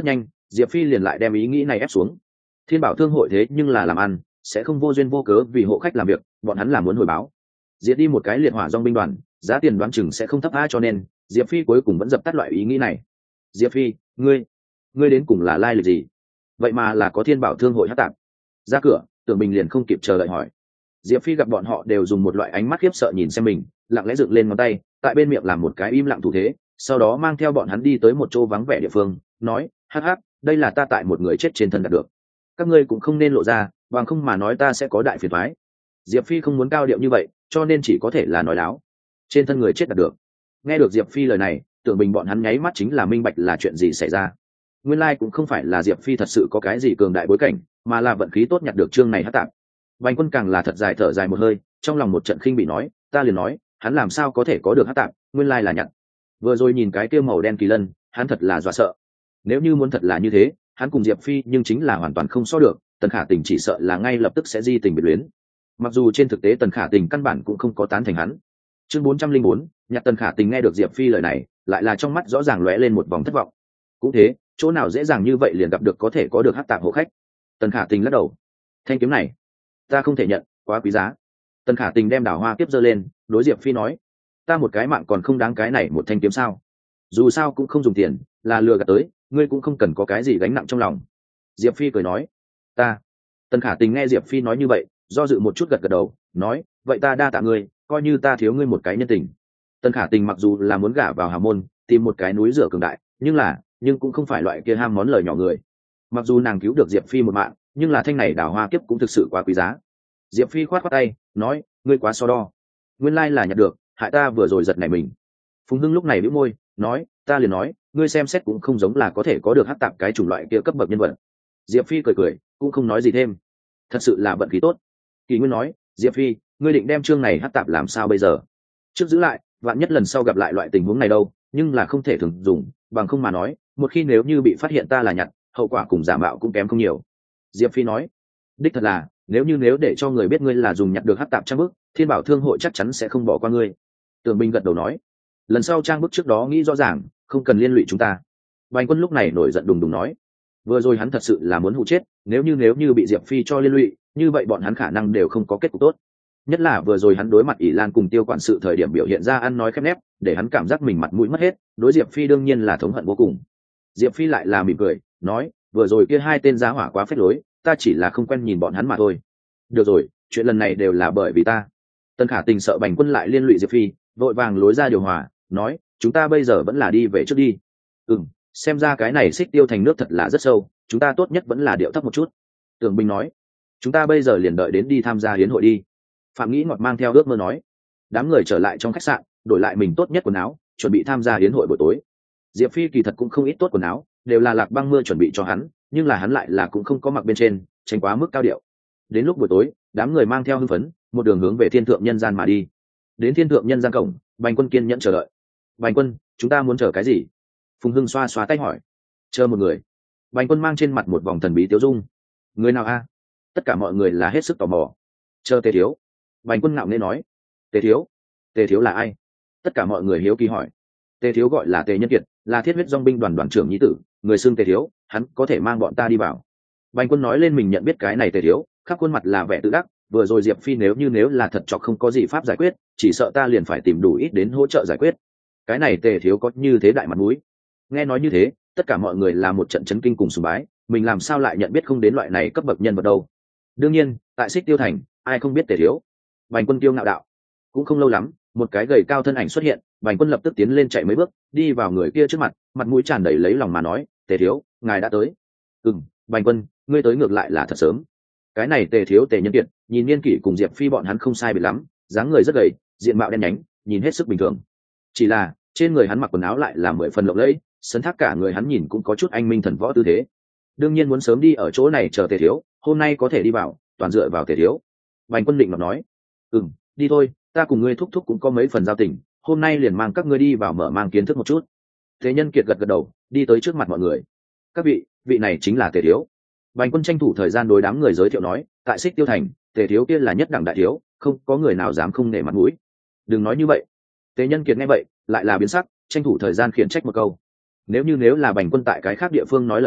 Diệp Phi liền lại đem ý nghĩ này ép xuống. Thiên Bảo Thương hội thế nhưng là làm ăn, sẽ không vô duyên vô cớ vì hộ khách làm việc, bọn hắn là muốn hồi báo. Diệt đi một cái liệt hỏa dòng binh đoàn, giá tiền đoán chừng sẽ không thấp a, cho nên Diệp Phi cuối cùng vẫn dập tắt loại ý nghĩ này. Diệp Phi, ngươi, ngươi đến cùng là lai lịch gì? Vậy mà là có Thiên Bảo Thương hội hắc tạp. Ra cửa, Tưởng Bình liền không kịp chờ đợi hỏi. Diệp Phi gặp bọn họ đều dùng một loại ánh mắt khiếp sợ nhìn xem mình, lặng lẽ dựng lên ngón tay, tại bên miệng làm một cái im lặng thủ thế, sau đó mang theo bọn hắn đi tới một chỗ vắng vẻ địa phương, nói: hắc hắc, đây là ta tại một người chết trên thân đạt được, các ngươi cũng không nên lộ ra, bằng không mà nói ta sẽ có đại phiền toái. Diệp Phi không muốn cao điệu như vậy, cho nên chỉ có thể là nói láo. Trên thân người chết đạt được. Nghe được Diệp Phi lời này, Tưởng Bình bọn hắn nháy mắt chính là minh bạch là chuyện gì xảy ra. Nguyên lai like cũng không phải là Diệp Phi thật sự có cái gì cường đại bối cảnh, mà là vận khí tốt nhặt được chương này hắc tạp. Bành Quân càng là thật dài thở dài một hơi, trong lòng một trận khinh bị nói: ta liền nói, hắn làm sao có thể có được hắc tạp, nguyên lai là nhặt. Vừa rồi nhìn cái kia màu đen kỳ lân, hắn thật là dọa sợ. Nếu như muốn thật là như thế, hắn cùng Diệp Phi nhưng chính là hoàn toàn không so được, Tần Khả Tình chỉ sợ là ngay lập tức sẽ di tình biệt luyến. Mặc dù trên thực tế Tần Khả Tình căn bản cũng không có tán thành hắn. Chương bốn trăm linh bốn, nhặt Tần Khả Tình nghe được Diệp Phi lời này, lại là trong mắt rõ ràng lóe lên một vòng thất vọng. Cũng thế, chỗ nào dễ dàng như vậy liền gặp được có thể có được hắc tạp hộ khách. Tần Khả Tình lắc đầu: thanh kiếm này ta không thể nhận, quá quý giá. Tần Khả Tình đem đào hoa tiếp giơ lên, đối Diệp Phi nói: ta một cái mạng còn không đáng cái này một thanh kiếm sao? Dù sao cũng không dùng tiền, là lừa gạt tới, ngươi cũng không cần có cái gì gánh nặng trong lòng. Diệp Phi cười nói: ta. Tần Khả Tình nghe Diệp Phi nói như vậy, do dự một chút gật gật đầu, nói: vậy ta đa tạ ngươi, coi như ta thiếu ngươi một cái nhân tình. Tần Khả Tình mặc dù là muốn gả vào hào môn, tìm một cái núi rửa cường đại, nhưng là nhưng cũng không phải loại kia ham món lời nhỏ người. Mặc dù nàng cứu được Diệp Phi một mạng, nhưng là thanh này đào hoa kiếp cũng thực sự quá quý giá. Diệp Phi khoát khoát tay, nói: ngươi quá so đo. Nguyên lai là nhặt được, hại ta vừa rồi giật nảy mình. Phùng Hưng lúc này bĩu môi, nói: ta liền nói, ngươi xem xét cũng không giống là có thể có được hắc tạp cái chủng loại kia cấp bậc nhân vật. Diệp Phi cười cười, cũng không nói gì thêm. Thật sự là vận khí tốt. Kỳ Nguyên nói: Diệp Phi, ngươi định đem chương này hắc tạp làm sao bây giờ? Trước giữ lại, vạn nhất lần sau gặp lại loại tình huống này đâu, nhưng là không thể thường dùng, bằng không mà nói, một khi nếu như bị phát hiện ta là nhặt, hậu quả cùng giả mạo cũng kém không nhiều. Diệp Phi nói: đích thật là, nếu như nếu để cho người biết ngươi là dùng nhặt được hắc tạp trang bức, Thiên Bảo Thương hội chắc chắn sẽ không bỏ qua ngươi. Tưởng Bình gật đầu nói: lần sau trang bức trước đó nghĩ rõ ràng, không cần liên lụy chúng ta. Bành Quân lúc này nổi giận đùng đùng nói: vừa rồi hắn thật sự là muốn hụ chết, nếu như nếu như bị Diệp Phi cho liên lụy, như vậy bọn hắn khả năng đều không có kết cục tốt. Nhất là vừa rồi hắn đối mặt ỷ Lan cùng Tiêu quản sự thời điểm biểu hiện ra ăn nói khép nép, để hắn cảm giác mình mặt mũi mất hết, đối Diệp Phi đương nhiên là thống hận vô cùng. Diệp Phi lại là mỉm cười, nói: vừa rồi kia hai tên giá hỏa quá phết lối, ta chỉ là không quen nhìn bọn hắn mà thôi. Được rồi, chuyện lần này đều là bởi vì ta. Tần Khả Tình sợ Bành Quân lại liên lụy Diệp Phi, vội vàng lối ra điều hòa, nói: chúng ta bây giờ vẫn là đi về trước đi. Ừm, xem ra cái này Xích Tiêu thành nước thật là rất sâu, chúng ta tốt nhất vẫn là điệu thấp một chút. Tưởng Bình nói: chúng ta bây giờ liền đợi đến đi tham gia hiến hội đi. Phạm Nghĩ Ngọt mang theo ước mơ nói. Đám người trở lại trong khách sạn, đổi lại mình tốt nhất quần áo, chuẩn bị tham gia hiến hội buổi tối. Diệp Phi kỳ thật cũng không ít tốt quần áo, đều là Lạc Băng Mưa chuẩn bị cho hắn, nhưng là hắn lại là cũng không có mặc bên trên, tránh quá mức cao điệu. Đến lúc buổi tối, đám người mang theo hưng phấn, một đường hướng về Thiên Thượng Nhân Gian mà đi. Đến Thiên Thượng Nhân Gian cổng, Bành Quân kiên nhẫn chờ đợi. Bành Quân, chúng ta muốn chờ cái gì? Phùng Hưng xoa xoa tay hỏi. Chờ một người. Bành Quân mang trên mặt một vòng thần bí tiêu dung. Người nào a? Tất cả mọi người là hết sức tò mò. Chờ Tề Thiếu. Bành Quân ngạo nghễ nói. Tề Thiếu? Tề Thiếu là ai? Tất cả mọi người hiếu kỳ hỏi. Tề Thiếu gọi là Tề Nhân Kiệt, là Thiết Huyết Dòng binh đoàn đoàn trưởng nhi tử, người xưng Tề Thiếu, hắn có thể mang bọn ta đi vào. Bành Quân nói lên mình nhận biết cái này Tề Thiếu, khắp khuôn mặt là vẻ tự đắc. Vừa rồi Diệp Phi nếu như nếu là thật chọc không có gì pháp giải quyết, chỉ sợ ta liền phải tìm đủ ít đến hỗ trợ giải quyết. Cái này Tề Thiếu có như thế đại mặt mũi. Nghe nói như thế, tất cả mọi người là một trận chấn kinh cùng sùng bái, mình làm sao lại nhận biết không đến loại này cấp bậc nhân vật đâu. Đương nhiên, tại Xích Tiêu thành, ai không biết Tề Thiếu. Bành Quân tiêu ngạo đạo. Cũng không lâu lắm, một cái gầy cao thân ảnh xuất hiện, Bành Quân lập tức tiến lên chạy mấy bước, đi vào người kia trước mặt, mặt mũi tràn đầy lấy lòng mà nói: Tề Thiếu, ngài đã tới. Ừm, Bành Quân, ngươi tới ngược lại là thật sớm. Cái này Tề Thiếu Tề Nhân Kiệt, nhìn niên kỷ cùng Diệp Phi bọn hắn không sai biệt lắm, dáng người rất gầy, diện mạo đen nhánh, nhìn hết sức bình thường. Chỉ là trên người hắn mặc quần áo lại là mười phần lộng lẫy, sấn thác cả người hắn nhìn cũng có chút anh minh thần võ tư thế. Đương nhiên muốn sớm đi ở chỗ này chờ Tề Thiếu, hôm nay có thể đi vào, toàn dựa vào Tề Thiếu. Bành Quân định mà nói: ừm, đi thôi, ta cùng ngươi thúc thúc cũng có mấy phần giao tình, hôm nay liền mang các ngươi đi vào mở mang kiến thức một chút. Tề Nhân Kiệt gật gật đầu, đi tới trước mặt mọi người. Các vị, vị này chính là Tề Thiếu. Bành Quân tranh thủ thời gian đối đám người giới thiệu nói: tại Xích Tiêu thành, Tề Thiếu kia là nhất đẳng đại thiếu, không có người nào dám không nể mặt mũi. Đừng nói như vậy. Tề Nhân Kiệt nghe vậy, lại là biến sắc, tranh thủ thời gian khiển trách một câu. Nếu như nếu là Bành Quân tại cái khác địa phương nói lời này,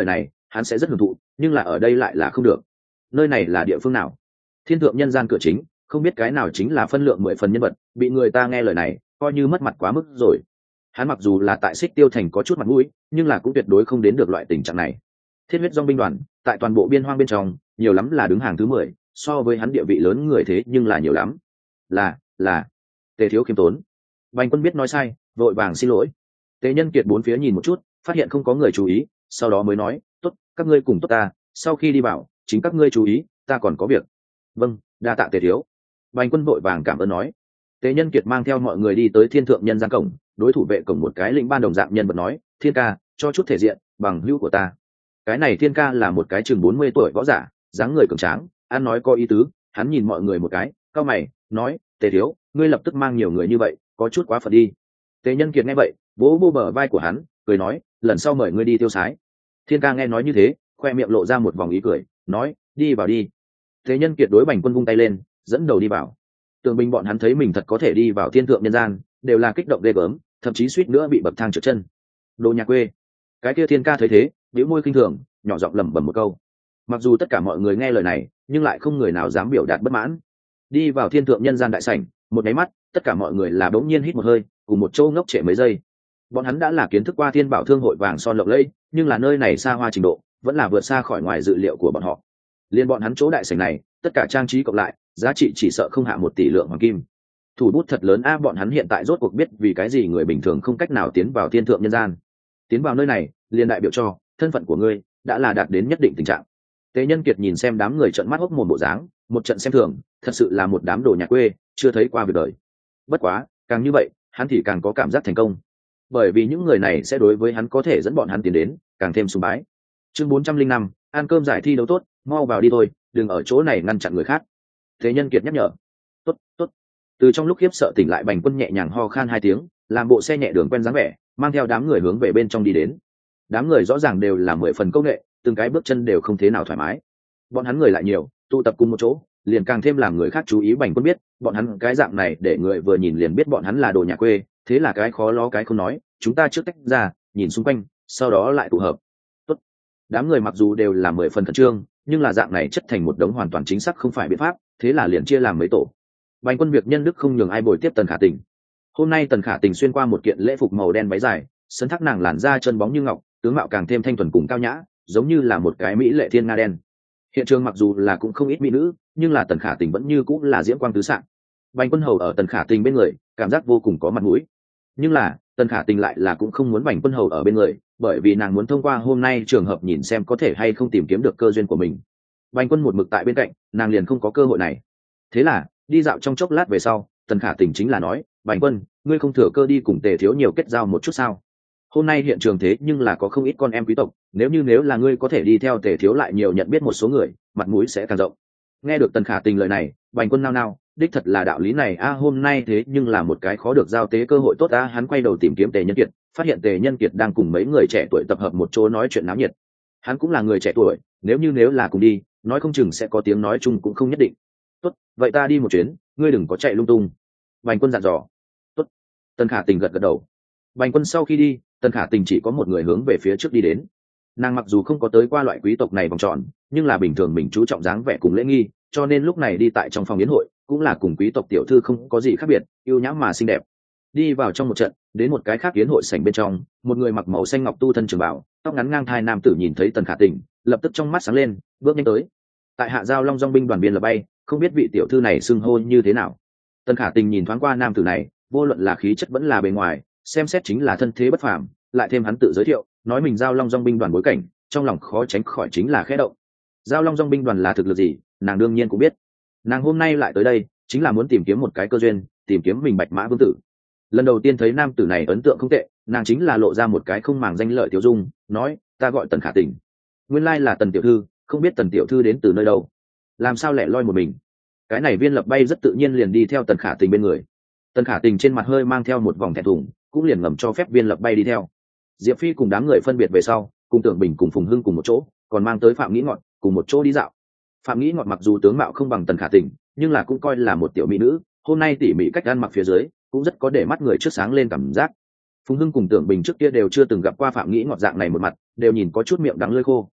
hắn sẽ rất hưởng thụ, nhưng là ở đây lại là không được. Nơi này là địa phương nào? Thiên thượng nhân gian cửa chính, không biết cái nào chính là phân lượng mười phần nhân vật, bị người ta nghe lời này coi như mất mặt quá mức rồi. Hắn mặc dù là tại Xích Tiêu thành có chút mặt mũi, nhưng là cũng tuyệt đối không đến được loại tình trạng này. Thiết huyết dòng binh đoàn tại toàn bộ biên hoang bên trong nhiều lắm là đứng hàng thứ mười, so với hắn địa vị lớn người thế nhưng là nhiều lắm. Là, là Tề thiếu khiêm tốn. Bành Quân biết nói sai, vội vàng xin lỗi. Tề Nhân Kiệt bốn phía nhìn một chút, phát hiện không có người chú ý, sau đó mới nói, tốt, các ngươi cùng tốt ta, sau khi đi vào, chính các ngươi chú ý, ta còn có việc. Vâng, đa tạ Tề thiếu. Bành Quân vội vàng cảm ơn nói. Tề Nhân Kiệt mang theo mọi người đi tới Thiên thượng nhân gian cổng, đối thủ vệ cổng một cái lĩnh ban đồng dạng nhân vật nói, Thiên ca, cho chút thể diện, bằng hữu của ta. Cái này Thiên ca là một cái chừng bốn mươi tuổi võ giả, dáng người cường tráng, ăn nói có ý tứ, hắn nhìn mọi người một cái, cau mày, nói, Tề thiếu, ngươi lập tức mang nhiều người như vậy, có chút quá phận đi. Tề Nhân Kiệt nghe vậy, vỗ vỗ bờ vai của hắn, cười nói, lần sau mời ngươi đi tiêu sái. Thiên ca nghe nói như thế, khoe miệng lộ ra một vòng ý cười, nói, đi vào đi. Tề Nhân Kiệt đối Bành Quân vung tay lên, dẫn đầu đi vào. Tường binh bọn hắn thấy mình thật có thể đi vào thiên thượng nhân gian, đều là kích động ghê gớm, thậm chí suýt nữa bị bậc thang trượt chân. Đồ nhà quê. Cái kia Thiên ca thấy thế, bĩu môi khinh thường, nhỏ giọng lẩm bẩm một câu. Mặc dù tất cả mọi người nghe lời này, nhưng lại không người nào dám biểu đạt bất mãn. Đi vào thiên thượng nhân gian đại sảnh, một cái mắt, tất cả mọi người là bỗng nhiên hít một hơi, cùng một chỗ ngốc trệ mấy giây. Bọn hắn đã là kiến thức qua Thiên Bảo Thương hội vàng son lộng lẫy, nhưng là nơi này xa hoa trình độ, vẫn là vượt xa khỏi ngoài dự liệu của bọn họ. Liên bọn hắn chỗ đại sảnh này, tất cả trang trí cộng lại, giá trị chỉ sợ không hạ một tỷ lượng hoàng kim. Thủ bút thật lớn a, bọn hắn hiện tại rốt cuộc biết vì cái gì người bình thường không cách nào tiến vào thiên thượng nhân gian. Tiến vào nơi này, liền đại biểu cho thân phận của ngươi đã là đạt đến nhất định tình trạng. Tề Nhân Kiệt nhìn xem đám người trợn mắt hốc mồm bộ dáng, một trận xem thường, thật sự là một đám đồ nhà quê, chưa thấy qua việc đời. Bất quá, càng như vậy, hắn thì càng có cảm giác thành công, bởi vì những người này sẽ đối với hắn có thể dẫn bọn hắn tiến đến, càng thêm sùng bái. Chương bốn trăm linh năm, ăn cơm giải thi đấu tốt, mau vào đi thôi, đừng ở chỗ này ngăn chặn người khác. Tề Nhân Kiệt nhắc nhở. Tốt, tốt. Từ trong lúc khiếp sợ tỉnh lại, Bành Quân nhẹ nhàng ho khan hai tiếng, làm bộ xe nhẹ đường quen dáng vẻ, mang theo đám người hướng về bên trong đi đến. Đám người rõ ràng đều là mười phần công nghệ, từng cái bước chân đều không thế nào thoải mái. Bọn hắn người lại nhiều, tụ tập cùng một chỗ, liền càng thêm làm người khác chú ý. Bành Quân biết, bọn hắn cái dạng này để người vừa nhìn liền biết bọn hắn là đồ nhà quê, thế là cái khó lo cái không nói, chúng ta trước tách ra, nhìn xung quanh, sau đó lại tụ hợp. Tốt. Đám người mặc dù đều là mười phần khẩn trương, nhưng là dạng này chất thành một đống hoàn toàn chính xác không phải biện pháp, thế là liền chia làm mấy tổ. Bành Quân việc nhân đức không nhường ai bồi tiếp Tần Khả Tình. Hôm nay Tần Khả Tình xuyên qua một kiện lễ phục màu đen váy dài, sân thác nàng làn da chân bóng như ngọc, tướng mạo càng thêm thanh thuần cùng cao nhã, giống như là một cái mỹ lệ thiên nga đen. Hiện trường mặc dù là cũng không ít mỹ nữ, nhưng là Tần Khả Tình vẫn như cũng là diễm quang tứ sạng. Bành Quân hầu ở Tần Khả Tình bên người, cảm giác vô cùng có mặt mũi. Nhưng là Tần Khả Tình lại là cũng không muốn Bành Quân hầu ở bên người, bởi vì nàng muốn thông qua hôm nay trường hợp nhìn xem có thể hay không tìm kiếm được cơ duyên của mình. Bành Quân một mực tại bên cạnh, nàng liền không có cơ hội này. Thế là đi dạo trong chốc lát về sau, Tần Khả Tình chính là nói, Bành Quân, ngươi không thừa cơ đi cùng Tề thiếu nhiều kết giao một chút sao? Hôm nay hiện trường thế nhưng là có không ít con em quý tộc, nếu như nếu là ngươi có thể đi theo Tề thiếu lại nhiều nhận biết một số người, mặt mũi sẽ càng rộng. Nghe được Tần Khả Tình lời này, Bành Quân nao nao, đích thật là đạo lý này a, hôm nay thế nhưng là một cái khó được giao tế cơ hội tốt a. Hắn quay đầu tìm kiếm Tề Nhân Kiệt, phát hiện Tề Nhân Kiệt đang cùng mấy người trẻ tuổi tập hợp một chỗ nói chuyện náo nhiệt. Hắn cũng là người trẻ tuổi, nếu như nếu là cùng đi, nói không chừng sẽ có tiếng nói chung cũng không nhất định. Tốt, vậy ta đi một chuyến, ngươi đừng có chạy lung tung. Bành Quân dặn dò. Tốt. Tần Khả Tình gật gật đầu. Bành Quân sau khi đi, Tần Khả Tình chỉ có một người hướng về phía trước đi đến. Nàng mặc dù không có tới qua loại quý tộc này vòng tròn, nhưng là bình thường mình chú trọng dáng vẻ cùng lễ nghi, cho nên lúc này đi tại trong phòng yến hội cũng là cùng quý tộc tiểu thư không có gì khác biệt, yêu nhã mà xinh đẹp. Đi vào trong một trận, đến một cái khác yến hội sảnh bên trong, một người mặc màu xanh ngọc tu thân trường bào, tóc ngắn ngang thai nam tử nhìn thấy Tần Khả Tình, lập tức trong mắt sáng lên, bước nhanh tới. Tại Hạ Giao Long dòng binh đoàn biên lập bay, không biết vị tiểu thư này xưng hô như thế nào. Tần Khả Tình nhìn thoáng qua nam tử này, vô luận là khí chất vẫn là bề ngoài, xem xét chính là thân thế bất phàm, lại thêm hắn tự giới thiệu, nói mình Giao Long dòng binh đoàn bối cảnh, trong lòng khó tránh khỏi chính là khẽ động. Giao Long dòng binh đoàn là thực lực gì, nàng đương nhiên cũng biết. Nàng hôm nay lại tới đây, chính là muốn tìm kiếm một cái cơ duyên, tìm kiếm mình Bạch Mã Vương tử. Lần đầu tiên thấy nam tử này ấn tượng không tệ, nàng chính là lộ ra một cái không màng danh lợi tiểu dung, nói, ta gọi Tần Khả Tình. Nguyên lai là Tần tiểu thư, không biết Tần tiểu thư đến từ nơi đâu, làm sao lẻ loi một mình. Cái này viên lập bay rất tự nhiên liền đi theo Tần Khả Tình bên người. Tần Khả Tình trên mặt hơi mang theo một vòng thẹn thùng, cũng liền ngầm cho phép viên lập bay đi theo. Diệp Phi cùng đám người phân biệt về sau, cùng Tưởng Bình cùng Phùng Hưng cùng một chỗ, còn mang tới Phạm Nghĩ Ngọt cùng một chỗ đi dạo. Phạm Nghĩ Ngọt mặc dù tướng mạo không bằng Tần Khả Tình, nhưng là cũng coi là một tiểu mỹ nữ, hôm nay tỉ mỉ cách ăn mặc phía dưới cũng rất có để mắt người trước sáng lên cảm giác. Phùng Hưng cùng Tưởng Bình trước kia đều chưa từng gặp qua Phạm Nghĩ Ngọt dạng này một mặt, đều nhìn có chút miệng đắng lưỡi khô.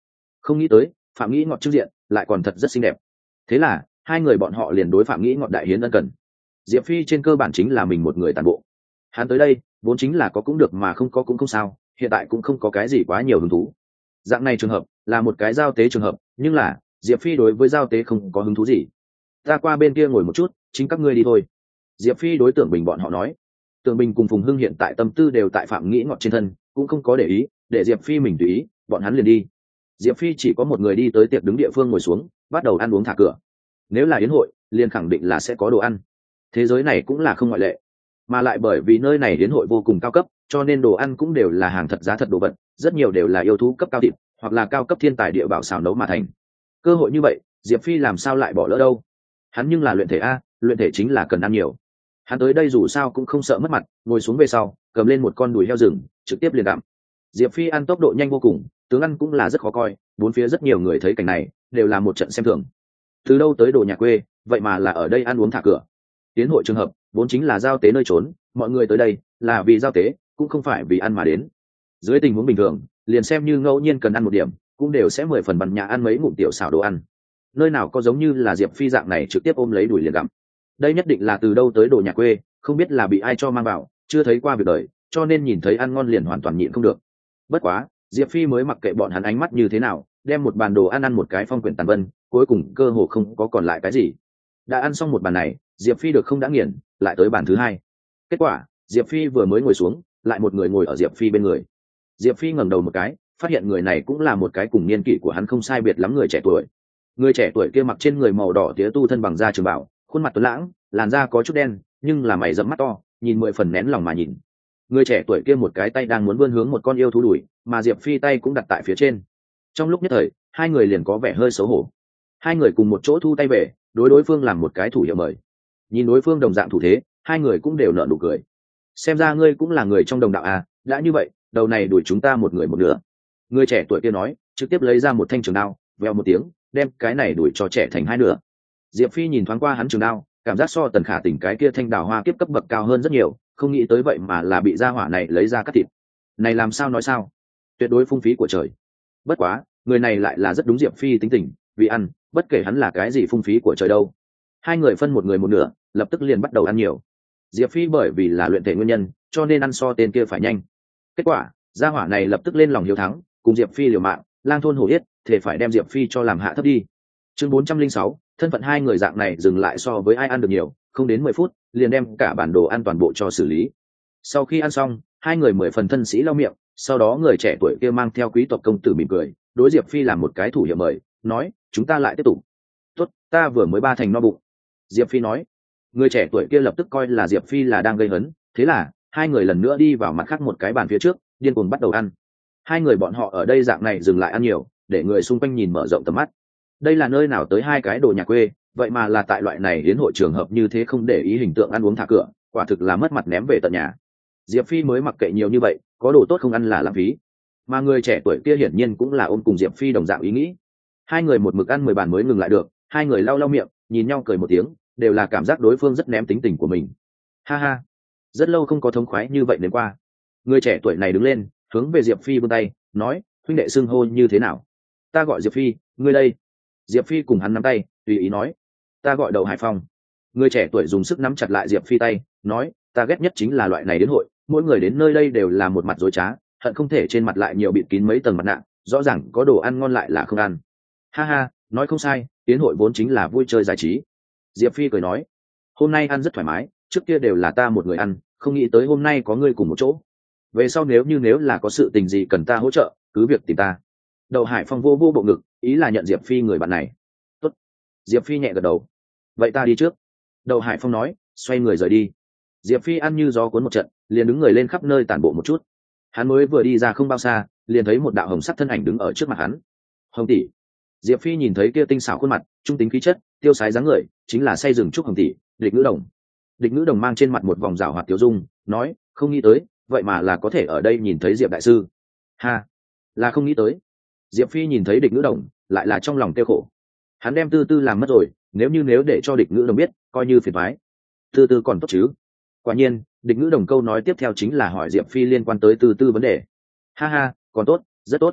không nghĩ tới Phạm Nghĩ Ngọt trưng diện lại còn thật rất xinh đẹp. Thế là hai người bọn họ liền đối Phạm Nghĩ Ngọt đại hiến ân cần. Diệp Phi trên cơ bản chính là mình một người tàn bộ. Hắn tới đây vốn chính là có cũng được mà không có cũng không sao, hiện tại cũng không có cái gì quá nhiều hứng thú. Dạng này trường hợp là một cái giao tế trường hợp, nhưng là Diệp Phi đối với giao tế không có hứng thú gì. Ta qua bên kia ngồi một chút, chính các ngươi đi thôi. Diệp Phi đối Tưởng Bình bọn họ nói. Tưởng Bình cùng Phùng Hưng hiện tại tâm tư đều tại Phạm Nghĩ Ngọt trên thân, cũng không có để ý, để Diệp Phi mình tùy ý, bọn hắn liền đi. Diệp Phi chỉ có một người đi tới tiệc đứng địa phương ngồi xuống, bắt đầu ăn uống thả cửa. Nếu là yến hội, liền khẳng định là sẽ có đồ ăn. Thế giới này cũng là không ngoại lệ, mà lại bởi vì nơi này yến hội vô cùng cao cấp, cho nên đồ ăn cũng đều là hàng thật giá thật đồ vật, rất nhiều đều là yêu thú cấp cao thịt, hoặc là cao cấp thiên tài địa bảo xào nấu mà thành. Cơ hội như vậy, Diệp Phi làm sao lại bỏ lỡ đâu? Hắn nhưng là luyện thể a, luyện thể chính là cần ăn nhiều. Hắn tới đây dù sao cũng không sợ mất mặt, ngồi xuống về sau, cầm lên một con đùi heo rừng, trực tiếp liền gặm. Diệp Phi ăn tốc độ nhanh vô cùng, tướng ăn cũng là rất khó coi, bốn phía rất nhiều người thấy cảnh này, đều là một trận xem thường. Từ đâu tới đồ nhà quê, vậy mà là ở đây ăn uống thả cửa. Tiến hội trường hợp vốn chính là giao tế nơi trốn, mọi người tới đây là vì giao tế, cũng không phải vì ăn mà đến. Dưới tình huống bình thường, liền xem như ngẫu nhiên cần ăn một điểm, cũng đều sẽ mười phần bần nhà ăn mấy ngụm tiểu xảo đồ ăn. Nơi nào có giống như là Diệp Phi dạng này trực tiếp ôm lấy đùi liền gặm. Đây nhất định là từ đâu tới đồ nhà quê, không biết là bị ai cho mang vào, chưa thấy qua việc đời, cho nên nhìn thấy ăn ngon liền hoàn toàn nhịn không được. Bất quá Diệp Phi mới mặc kệ bọn hắn ánh mắt như thế nào, đem một bàn đồ ăn ăn một cái phong quyển tàn vân, cuối cùng cơ hồ không có còn lại cái gì. Đã ăn xong một bàn này, Diệp Phi được không đã nghiền, lại tới bàn thứ hai. Kết quả Diệp Phi vừa mới ngồi xuống, lại một người ngồi ở Diệp Phi bên người. Diệp Phi ngẩng đầu một cái, phát hiện người này cũng là một cái cùng niên kỷ của hắn không sai biệt lắm người trẻ tuổi. Người trẻ tuổi kia mặc trên người màu đỏ tía tu thân bằng da trường bảo, khuôn mặt tuấn lãng, làn da có chút đen, nhưng là mày rậm mắt to, nhìn mười phần nén lòng mà nhìn. Người trẻ tuổi kia một cái tay đang muốn vươn hướng một con yêu thú đuổi, mà Diệp Phi tay cũng đặt tại phía trên. Trong lúc nhất thời, hai người liền có vẻ hơi xấu hổ. Hai người cùng một chỗ thu tay về, đối đối phương làm một cái thủ hiệu mời. Nhìn đối phương đồng dạng thủ thế, hai người cũng đều nở nụ cười. Xem ra ngươi cũng là người trong đồng đạo à, đã như vậy, đầu này đuổi chúng ta một người một nửa. Người trẻ tuổi kia nói, trực tiếp lấy ra một thanh trường đao, vèo một tiếng, đem cái này đuổi cho trẻ thành hai nửa. Diệp Phi nhìn thoáng qua hắn trường đao, cảm giác so Tần Khả Tình cái kia thanh đào hoa kiếp cấp bậc cao hơn rất nhiều, không nghĩ tới vậy mà là bị gia hỏa này lấy ra cắt thịt. Này làm sao nói sao? Tuyệt đối phung phí của trời. Bất quá, người này lại là rất đúng Diệp Phi tính tình, vì ăn, bất kể hắn là cái gì phung phí của trời đâu. Hai người phân một người một nửa, lập tức liền bắt đầu ăn nhiều. Diệp Phi bởi vì là luyện thể nguyên nhân, cho nên ăn so tên kia phải nhanh. Kết quả, gia hỏa này lập tức lên lòng hiếu thắng, cùng Diệp Phi liều mạng, lang thôn hổ yết, thể phải đem Diệp Phi cho làm hạ thấp đi. Chương bốn trăm linh sáu, thân phận hai người dạng này dừng lại so với ai ăn được nhiều, không đến mười phút, liền đem cả bản đồ ăn toàn bộ cho xử lý. Sau khi ăn xong, hai người mười phần thân sĩ lau miệng, sau đó người trẻ tuổi kia mang theo quý tộc công tử mỉm cười, đối Diệp Phi làm một cái thủ hiệu mời, nói, chúng ta lại tiếp tục. Tốt, ta vừa mới ba thành no bụng. Diệp Phi nói. Người trẻ tuổi kia lập tức coi là Diệp Phi là đang gây hấn, thế là hai người lần nữa đi vào mặt khác một cái bàn phía trước, điên cuồng bắt đầu ăn. Hai người bọn họ ở đây dạng này dừng lại ăn nhiều, để người xung quanh nhìn mở rộng tầm mắt. Đây là nơi nào tới hai cái đồ nhà quê, vậy mà là tại loại này đến hội trường hợp như thế không để ý hình tượng ăn uống thả cửa, quả thực là mất mặt ném về tận nhà. Diệp Phi mới mặc kệ nhiều như vậy, có đồ tốt không ăn là lãng phí. Mà người trẻ tuổi kia hiển nhiên cũng là ôm cùng Diệp Phi đồng dạng ý nghĩ. Hai người một mực ăn mười bàn mới ngừng lại được, hai người lau lau miệng, nhìn nhau cười một tiếng, đều là cảm giác đối phương rất ném tính tình của mình. Ha ha, rất lâu không có thống khoái như vậy đến qua. Người trẻ tuổi này đứng lên, hướng về Diệp Phi vươn tay, nói, huynh đệ xưng hô như thế nào? Ta gọi Diệp Phi, ngươi đây? Diệp Phi cùng hắn nắm tay, tùy ý nói, ta gọi Đậu Hải Phong. Người trẻ tuổi dùng sức nắm chặt lại Diệp Phi tay, nói, ta ghét nhất chính là loại này đến hội, mỗi người đến nơi đây đều là một mặt dối trá, hận không thể trên mặt lại nhiều bịt kín mấy tầng mặt nạ, rõ ràng có đồ ăn ngon lại là không ăn. Ha ha, nói không sai, tiến hội vốn chính là vui chơi giải trí. Diệp Phi cười nói, hôm nay ăn rất thoải mái, trước kia đều là ta một người ăn, không nghĩ tới hôm nay có ngươi cùng một chỗ. Về sau nếu như nếu là có sự tình gì cần ta hỗ trợ, cứ việc tìm ta. Đậu Hải Phong vô vô bộ ngực, ý là nhận Diệp Phi người bạn này. Tốt. Diệp Phi nhẹ gật đầu. Vậy ta đi trước. Đậu Hải Phong nói, xoay người rời đi. Diệp Phi ăn như gió cuốn một trận, liền đứng người lên khắp nơi tản bộ một chút. Hắn mới vừa đi ra không bao xa, liền thấy một đạo hồng sắc thân ảnh đứng ở trước mặt hắn. Hồng tỷ. Diệp Phi nhìn thấy kia tinh xảo khuôn mặt, trung tính khí chất, tiêu sái dáng người, chính là say rừng trúc Hồng tỷ, Địch Ngữ Đồng. Địch Ngữ Đồng mang trên mặt một vòng rảo hoạt tiêu dung, nói, không nghĩ tới, vậy mà là có thể ở đây nhìn thấy Diệp đại sư. Ha, là không nghĩ tới. Diệp Phi nhìn thấy Địch Ngữ Đồng, lại là trong lòng tiêu khổ. Hắn đem Tư Tư làm mất rồi, nếu như nếu để cho Địch Ngữ Đồng biết, coi như phiền toái. Tư Tư còn tốt chứ? Quả nhiên, Địch Ngữ Đồng câu nói tiếp theo chính là hỏi Diệp Phi liên quan tới Tư Tư vấn đề. Ha ha, còn tốt, rất tốt.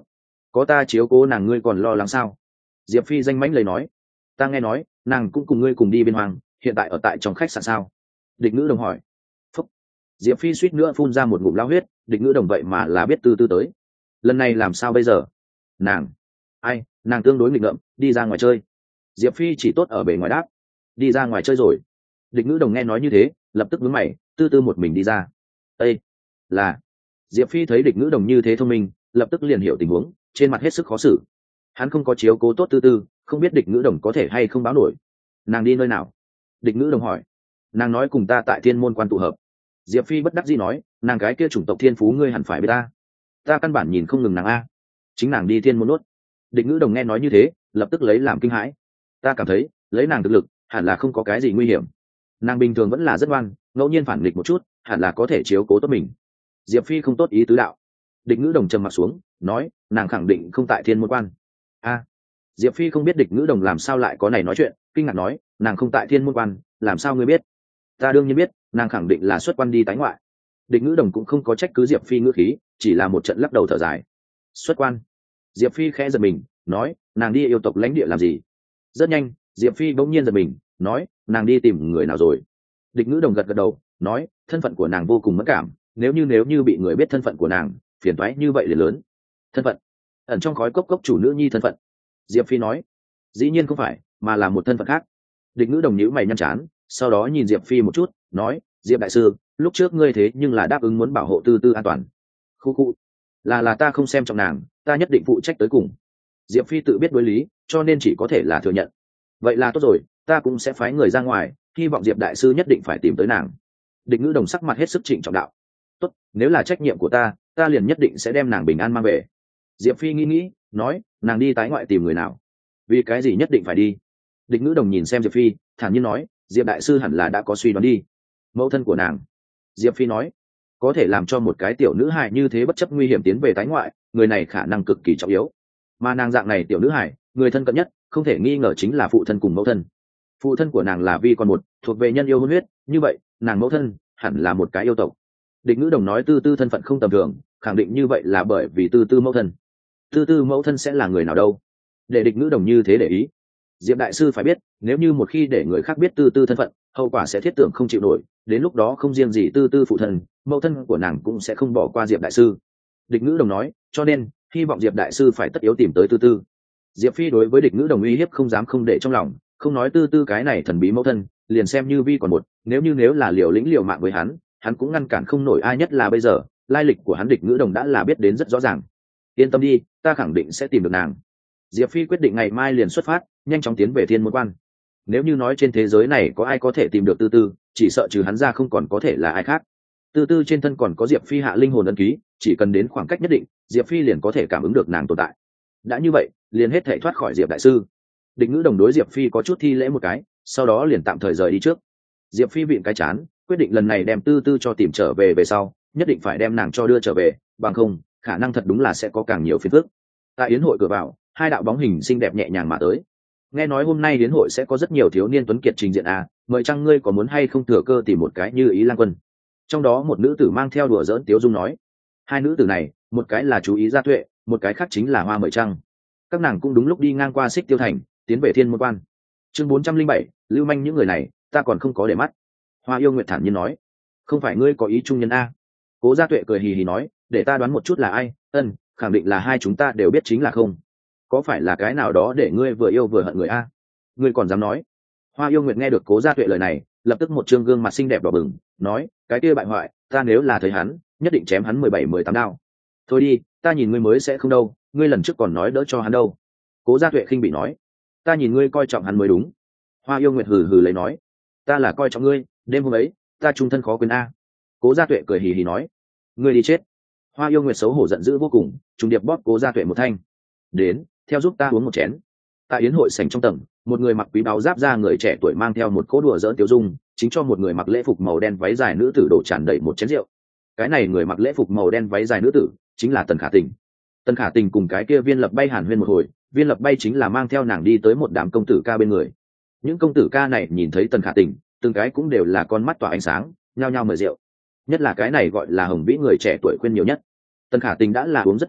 có ta chiếu cố nàng ngươi còn lo lắng sao? Diệp Phi danh mãnh lời nói. Ta nghe nói nàng cũng cùng ngươi cùng đi biên hoang, hiện tại ở tại trong khách sạn sao? Địch Ngữ Đồng hỏi. Phúc. Diệp Phi suýt nữa phun ra một ngụm lao huyết, Địch Ngữ Đồng vậy mà là biết Tư Tư tới. Lần này làm sao bây giờ? Nàng, ai, nàng tương đối nghịch ngợm, đi ra ngoài chơi. Diệp Phi chỉ tốt ở bề ngoài đáp. Đi ra ngoài chơi rồi. Địch Ngữ Đồng nghe nói như thế, lập tức vướng mày, Tư Tư một mình đi ra. Ê, là. Diệp Phi thấy Địch Ngữ Đồng như thế thông minh, lập tức liền hiểu tình huống, trên mặt hết sức khó xử. Hắn không có chiếu cố tốt Tư Tư, không biết Địch Ngữ Đồng có thể hay không báo nổi. Nàng đi nơi nào? Địch Ngữ Đồng hỏi. Nàng nói cùng ta tại Thiên Môn Quan tụ hợp. Diệp Phi bất đắc dĩ nói, nàng cái kia chủng tộc thiên phú ngươi hẳn phải biết ta. Ta căn bản nhìn không ngừng nàng a. Chính nàng đi Thiên Môn Nốt. Địch Ngữ Đồng nghe nói như thế, lập tức lấy làm kinh hãi. Ta cảm thấy, lấy nàng thực lực, hẳn là không có cái gì nguy hiểm. Nàng bình thường vẫn là rất ngoan, ngẫu nhiên phản nghịch một chút, hẳn là có thể chiếu cố tốt mình. Diệp Phi không tốt ý tứ đạo. Địch Ngữ Đồng trầm mặt xuống, nói, nàng khẳng định không tại Thiên Môn Quan. A. Diệp Phi không biết Địch Ngữ Đồng làm sao lại có này nói chuyện, kinh ngạc nói, nàng không tại Thiên Môn Quan, làm sao ngươi biết? Ta đương nhiên biết, nàng khẳng định là xuất quan đi tái ngoại. Địch Ngữ Đồng cũng không có trách cứ Diệp Phi ngữ khí, chỉ là một trận lắc đầu thở dài. Xuất quan? Diệp Phi khẽ giật mình, nói, nàng đi yêu tộc lãnh địa làm gì? Rất nhanh, Diệp Phi bỗng nhiên giật mình, nói, nàng đi tìm người nào rồi? Địch Ngữ Đồng gật gật đầu, nói, thân phận của nàng vô cùng mẫn cảm, nếu như nếu như bị người biết thân phận của nàng, phiền toái như vậy liền lớn. Thân phận? Ẩn trong khói cốc cốc chủ nữ nhi thân phận. Diệp Phi nói, dĩ nhiên không phải, mà là một thân phận khác. Địch Ngữ Đồng nhíu mày nhăn chán, sau đó nhìn Diệp Phi một chút, nói, Diệp đại sư, lúc trước ngươi thế nhưng là đáp ứng muốn bảo hộ Tư Tư an toàn. Khu khu, là là ta không xem trọng nàng, ta nhất định phụ trách tới cùng. Diệp Phi tự biết đối lý, cho nên chỉ có thể là thừa nhận. Vậy là tốt rồi, ta cũng sẽ phái người ra ngoài, hy vọng Diệp đại sư nhất định phải tìm tới nàng. Địch Ngữ Đồng sắc mặt hết sức trịnh trọng đạo. Tốt, nếu là trách nhiệm của ta, ta liền nhất định sẽ đem nàng bình an mang về. Diệp Phi nghĩ nghĩ, nói, nàng đi tái ngoại tìm người nào? Vì cái gì nhất định phải đi? Địch Ngữ Đồng nhìn xem Diệp Phi, thản nhiên nói, Diệp đại sư hẳn là đã có suy đoán đi. Mẫu thân của nàng. Diệp Phi nói, có thể làm cho một cái tiểu nữ hài như thế bất chấp nguy hiểm tiến về tái ngoại, người này khả năng cực kỳ trọng yếu. Mà nàng dạng này tiểu nữ hài, người thân cận nhất, không thể nghi ngờ chính là phụ thân cùng mẫu thân. Phụ thân của nàng là Vi con một, thuộc về nhân yêu hôn huyết, như vậy, nàng mẫu thân hẳn là một cái yêu tộc. Địch Ngữ Đồng nói Tư Tư thân phận không tầm thường, khẳng định như vậy là bởi vì Tư Tư mẫu thân. Tư Tư mẫu thân sẽ là người nào đâu? Để Địch Ngữ Đồng như thế để ý. Diệp đại sư phải biết, nếu như một khi để người khác biết Tư Tư thân phận, hậu quả sẽ thiết tưởng không chịu nổi, đến lúc đó không riêng gì Tư Tư phụ thân, mẫu thân của nàng cũng sẽ không bỏ qua Diệp đại sư. Địch Ngữ Đồng nói, cho nên hy vọng Diệp đại sư phải tất yếu tìm tới Tư Tư. Diệp Phi đối với Địch Ngữ Đồng uy hiếp không dám không để trong lòng, không nói Tư Tư cái này thần bí mẫu thân, liền xem như Vi còn một, nếu như nếu là liều lĩnh liều mạng với hắn, hắn cũng ngăn cản không nổi ai, nhất là bây giờ, lai lịch của hắn Địch Ngữ Đồng đã là biết đến rất rõ ràng. Yên tâm đi, ta khẳng định sẽ tìm được nàng. Diệp Phi quyết định ngày mai liền xuất phát, nhanh chóng tiến về Thiên Môn Quan. Nếu như nói trên thế giới này có ai có thể tìm được Tư Tư, chỉ sợ trừ hắn ra không còn có thể là ai khác. Tư Tư trên thân còn có Diệp Phi hạ linh hồn ấn ký, chỉ cần đến khoảng cách nhất định, Diệp Phi liền có thể cảm ứng được nàng tồn tại. Đã như vậy, liền hết thể thoát khỏi Diệp đại sư. Địch Ngữ Đồng đối Diệp Phi có chút thi lễ một cái, sau đó liền tạm thời rời đi trước. Diệp Phi vịn cái chán, quyết định lần này đem Tư Tư cho tìm trở về về sau, nhất định phải đem nàng cho đưa trở về, bằng không, khả năng thật đúng là sẽ có càng nhiều phiền phức. Tại yến hội cửa vào, hai đạo bóng hình xinh đẹp nhẹ nhàng mà tới. Nghe nói hôm nay yến hội sẽ có rất nhiều thiếu niên tuấn kiệt trình diện à, mời chăng ngươi có muốn hay không thừa cơ tìm một cái như ý lang quân. Trong đó một nữ tử mang theo đùa giỡn tiếu dung nói. Hai nữ tử này, một cái là chú ý Gia Tuệ, một cái khác chính là Hoa Mời Trăng. Các nàng cũng đúng lúc đi ngang qua Xích Tiêu Thành, tiến về Thiên Môn Quan. Chương bốn trăm linh bảy, lưu manh những người này, ta còn không có để mắt. Hoa Yêu Nguyệt thản nhiên nói, không phải ngươi có ý trung nhân a? Cố Gia Tuệ cười hì hì nói, để ta đoán một chút là ai. Ân, khẳng định là hai chúng ta đều biết chính là không. Có phải là cái nào đó để ngươi vừa yêu vừa hận người a? Ngươi còn dám nói? Hoa Yêu Nguyệt nghe được Cố Gia Tuệ lời này, lập tức một trương gương mặt xinh đẹp đỏ bừng, nói, cái kia bại hoại, ta nếu là thấy hắn, nhất định chém hắn mười bảy mười tám đao. Thôi đi, ta nhìn ngươi mới sẽ không đâu, ngươi lần trước còn nói đỡ cho hắn đâu. Cố Gia Tuệ khinh bị nói, ta nhìn ngươi coi trọng hắn mới đúng. Hoa Yêu Nguyệt hừ hừ lấy nói, ta là coi trọng ngươi, đêm hôm ấy, ta trung thân khó quên a. Cố Gia Tuệ cười hì hì nói, ngươi đi chết. Hoa Yêu Nguyệt xấu hổ giận dữ vô cùng, trùng điệp bóp Cố Gia Tuệ một thanh. Đến, theo giúp ta uống một chén. Tại yến hội sảnh trong tầng, một người mặc quý báu giáp da người trẻ tuổi mang theo một cỗ đùa dỡn tiêu dung, chính cho một người mặc lễ phục màu đen váy dài nữ tử đổ tràn đầy một chén rượu. Cái này người mặc lễ phục màu đen váy dài nữ tử chính là Tần Khả Tình. Tần Khả Tình cùng cái kia Viên Lập Bay hàn huyên một hồi, Viên Lập Bay chính là mang theo nàng đi tới một đám công tử ca bên người. Những công tử ca này nhìn thấy Tần Khả Tình, từng cái cũng đều là con mắt tỏa ánh sáng, nhao nhao mời rượu. Nhất là cái này gọi là Hồng Vĩ người trẻ tuổi khuyên nhiều nhất. Tần Khả Tình đã là uống rất nhiều rượu,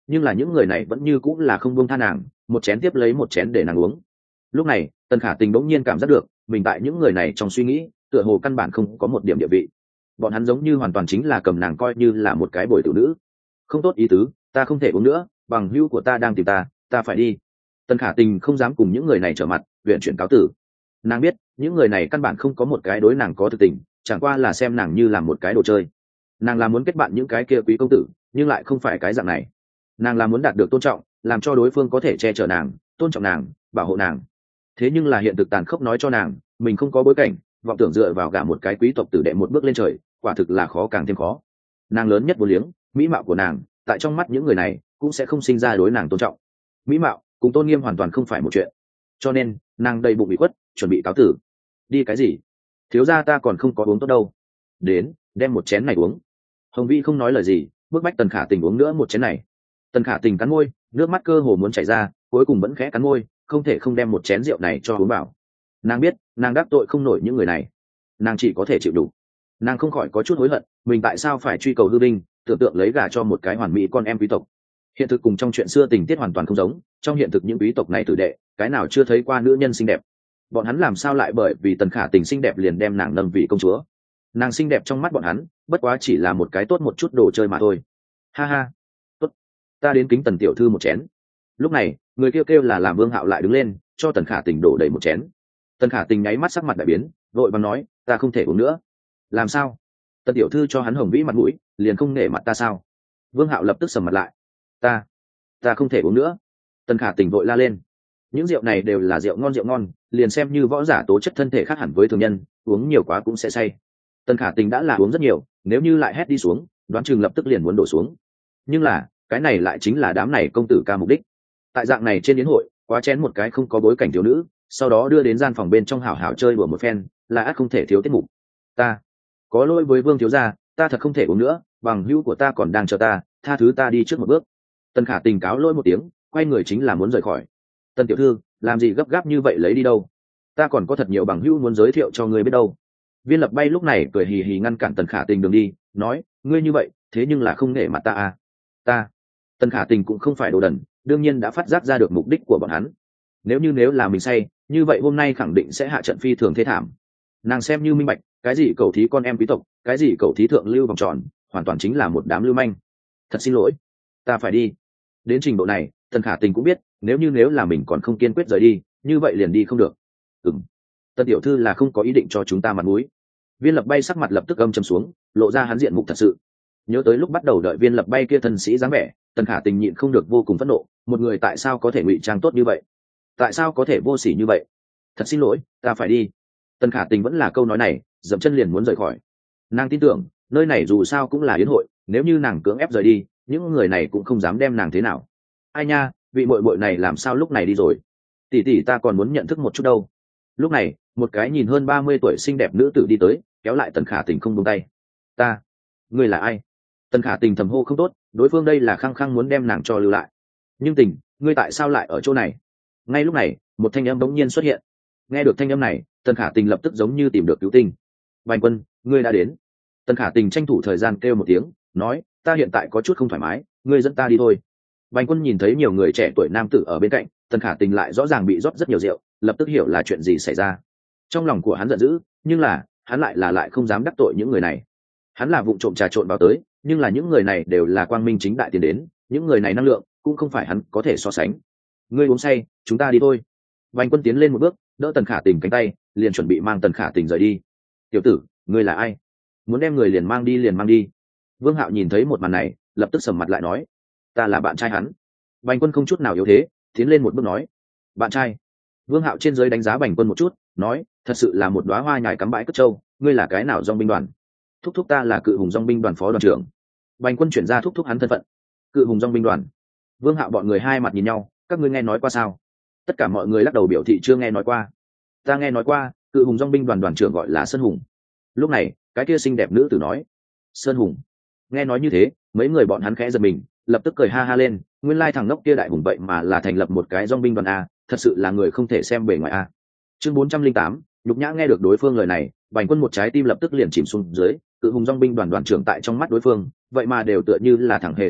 nhưng là những người này vẫn như cũng là không buông tha nàng, một chén tiếp lấy một chén để nàng uống. Lúc này Tần Khả Tình bỗng nhiên cảm giác được mình tại những người này trong suy nghĩ tựa hồ căn bản không có một điểm địa vị. Bọn hắn giống như hoàn toàn chính là cầm nàng coi như là một cái bồi tử nữ. Không tốt ý tứ, ta không thể uống nữa, bằng hữu của ta đang tìm ta, ta phải đi. Tần Khả Tình không dám cùng những người này trở mặt, viện chuyển cáo tử. Nàng biết những người này căn bản không có một cái đối nàng có thực tình, chẳng qua là xem nàng như là một cái đồ chơi. Nàng là muốn kết bạn những cái kia quý công tử, nhưng lại không phải cái dạng này. Nàng là muốn đạt được tôn trọng, làm cho đối phương có thể che chở nàng, tôn trọng nàng, bảo hộ nàng. Thế nhưng là hiện thực tàn khốc nói cho nàng mình không có bối cảnh, vọng tưởng dựa vào gả một cái quý tộc tử đệ một bước lên trời, quả thực là khó càng thêm khó. Nàng lớn nhất vô liếng, mỹ mạo của nàng tại trong mắt những người này cũng sẽ không sinh ra đối nàng tôn trọng. Mỹ mạo cùng tôn nghiêm hoàn toàn không phải một chuyện, cho nên nàng đầy bụng bị khuất, chuẩn bị cáo tử. Đi cái gì? Thiếu gia ta còn không có uống tốt đâu. Đến, đem một chén này uống. Hồng Vĩ không nói lời gì, bức bách Tần Khả Tình uống nữa một chén này. Tần Khả Tình cắn môi, nước mắt cơ hồ muốn chảy ra, cuối cùng vẫn khẽ cắn môi, không thể không đem một chén rượu này cho uống vào. Nàng biết nàng đắc tội không nổi những người này, nàng chỉ có thể chịu đủ. Nàng không khỏi có chút hối hận mình tại sao phải truy cầu hư vinh, tưởng tượng lấy gả cho một cái hoàn mỹ con em quý tộc. Hiện thực cùng trong chuyện xưa tình tiết hoàn toàn không giống. Trong hiện thực những quý tộc này tử đệ cái nào chưa thấy qua nữ nhân xinh đẹp, bọn hắn làm sao lại bởi vì Tần Khả Tình xinh đẹp liền đem nàng nâng vị công chúa? Nàng xinh đẹp trong mắt bọn hắn bất quá chỉ là một cái tốt một chút đồ chơi mà thôi. Ha ha, tốt, ta đến kính Tần tiểu thư một chén. Lúc này người kêu kêu là làm Vương Hạo lại đứng lên cho Tần Khả Tình đổ đầy một chén. Tần Khả Tình nháy mắt sắc mặt đại biến, vội vàng nói ta không thể uống nữa. Làm sao? Tần tiểu thư cho hắn Hồng Vĩ mặt mũi liền không nể mặt ta sao? Vương Hạo lập tức sầm mặt lại. ta ta không thể uống nữa. Tần Khả Tình vội la lên. Những rượu này đều là rượu ngon rượu ngon, liền xem như võ giả tố chất thân thể khác hẳn với thường nhân, uống nhiều quá cũng sẽ say. Tần Khả Tình đã là uống rất nhiều, nếu như lại hét đi xuống đoán chừng lập tức liền muốn đổ xuống. Nhưng là cái này lại chính là đám này công tử ca mục đích. Tại dạng này trên yến hội quá chén một cái không có bối cảnh thiếu nữ, sau đó đưa đến gian phòng bên trong hảo hảo chơi đùa một phen, là ắt không thể thiếu tiết mục. Ta có lỗi với Vương thiếu gia, ta thật không thể uống nữa, bằng hữu của ta còn đang chờ ta, tha thứ ta đi trước một bước. Tần Khả Tình cáo lỗi một tiếng, quay người chính là muốn rời khỏi. Tần tiểu thư, làm gì gấp gáp như vậy, lấy đi đâu? Ta còn có thật nhiều bằng hữu muốn giới thiệu cho ngươi biết đâu. Viên Lập Bay lúc này cười hì hì ngăn cản Tần Khả Tình đường đi, nói ngươi như vậy thế nhưng là không nể mặt ta à? Ta Tần Khả Tình cũng không phải đồ đần, đương nhiên đã phát giác ra được mục đích của bọn hắn. Nếu như nếu là mình say như vậy hôm nay khẳng định sẽ hạ trận phi thường thế thảm. Nàng xem như minh bạch cái gì cầu thí con em quý tộc, cái gì cầu thí thượng lưu vòng tròn, hoàn toàn chính là một đám lưu manh. Thật xin lỗi, ta phải đi. Đến trình độ này Tần Khả Tình cũng biết nếu như nếu là mình còn không kiên quyết rời đi như vậy liền đi không được. Ừm, Tần tiểu thư là không có ý định cho chúng ta mặt mũi. Viên Lập Bay sắc mặt lập tức âm trầm xuống, lộ ra hắn diện mục thật sự. Nhớ tới lúc bắt đầu đợi Viên Lập Bay kia thân sĩ dáng vẻ, Tần Khả Tình nhịn không được vô cùng phẫn nộ, một người tại sao có thể ngụy trang tốt như vậy, tại sao có thể vô sỉ như vậy. Thật xin lỗi, ta phải đi. Tần Khả Tình vẫn là câu nói này, dậm chân liền muốn rời khỏi. Nàng tin tưởng nơi này dù sao cũng là yến hội, nếu như nàng cưỡng ép rời đi những người này cũng không dám đem nàng thế nào. Ai nha, vị muội muội này làm sao lúc này đi rồi? Tỷ tỷ ta còn muốn nhận thức một chút đâu. Lúc này một cái nhìn hơn ba mươi tuổi xinh đẹp nữ tử đi tới, kéo lại Tần Khả Tình không buông tay. Ta ngươi là ai? Tần Khả Tình thầm hô không tốt, đối phương đây là khăng khăng muốn đem nàng cho lưu lại. Nhưng Tình, ngươi tại sao lại ở chỗ này? Ngay lúc này một thanh âm bỗng nhiên xuất hiện. Nghe được thanh âm này Tần Khả Tình lập tức giống như tìm được cứu tinh. Bành Quân, ngươi đã đến. Tần Khả Tình tranh thủ thời gian kêu một tiếng, nói ta hiện tại có chút không thoải mái, ngươi dẫn ta đi thôi. Bành Quân nhìn thấy nhiều người trẻ tuổi nam tử ở bên cạnh, Tần Khả Tình lại rõ ràng bị rót rất nhiều rượu, lập tức hiểu là chuyện gì xảy ra. Trong lòng của hắn giận dữ, nhưng là hắn lại là lại không dám đắc tội những người này. Hắn là vụng trộm trà trộn vào tới, nhưng là những người này đều là quang minh chính đại tiến đến, những người này năng lượng cũng không phải hắn có thể so sánh. Ngươi uống say, chúng ta đi thôi. Bành Quân tiến lên một bước, đỡ Tần Khả Tình cánh tay, liền chuẩn bị mang Tần Khả Tình rời đi. Tiểu tử, ngươi là ai? Muốn đem người liền mang đi liền mang đi. Vương Hạo nhìn thấy một màn này lập tức sầm mặt lại nói ta là bạn trai hắn. Bành Quân không chút nào yếu thế, tiến lên một bước nói bạn trai. Vương Hạo trên dưới đánh giá Bành Quân một chút, nói thật sự là một đóa hoa nhài cắm bãi cất trâu, ngươi là cái nào dòng binh đoàn? Thúc thúc ta là Cự Hùng dòng binh đoàn phó đoàn trưởng. Bành Quân chuyển ra thúc thúc hắn thân phận. Cự Hùng dòng binh đoàn. Vương Hạo bọn người hai mặt nhìn nhau, các ngươi nghe nói qua sao? Tất cả mọi người lắc đầu biểu thị chưa nghe nói qua. Ta nghe nói qua, Cự Hùng dòng binh đoàn đoàn trưởng gọi là Sơn Hùng. Lúc này cái kia xinh đẹp nữ tử nói Sơn Hùng. Nghe nói như thế mấy người bọn hắn khẽ giật mình, lập tức cười ha ha lên, nguyên lai thằng ngốc kia đại hùng vậy mà là thành lập một cái dòng binh đoàn a, thật sự là người không thể xem bề ngoài a. Chương bốn trăm linh tám, nhục nhã. Nghe được đối phương lời này Bành Quân một trái tim lập tức liền chìm xuống dưới. Cự Hùng dòng binh đoàn đoàn trưởng tại trong mắt đối phương vậy mà đều tựa như là thằng hề tồn tại,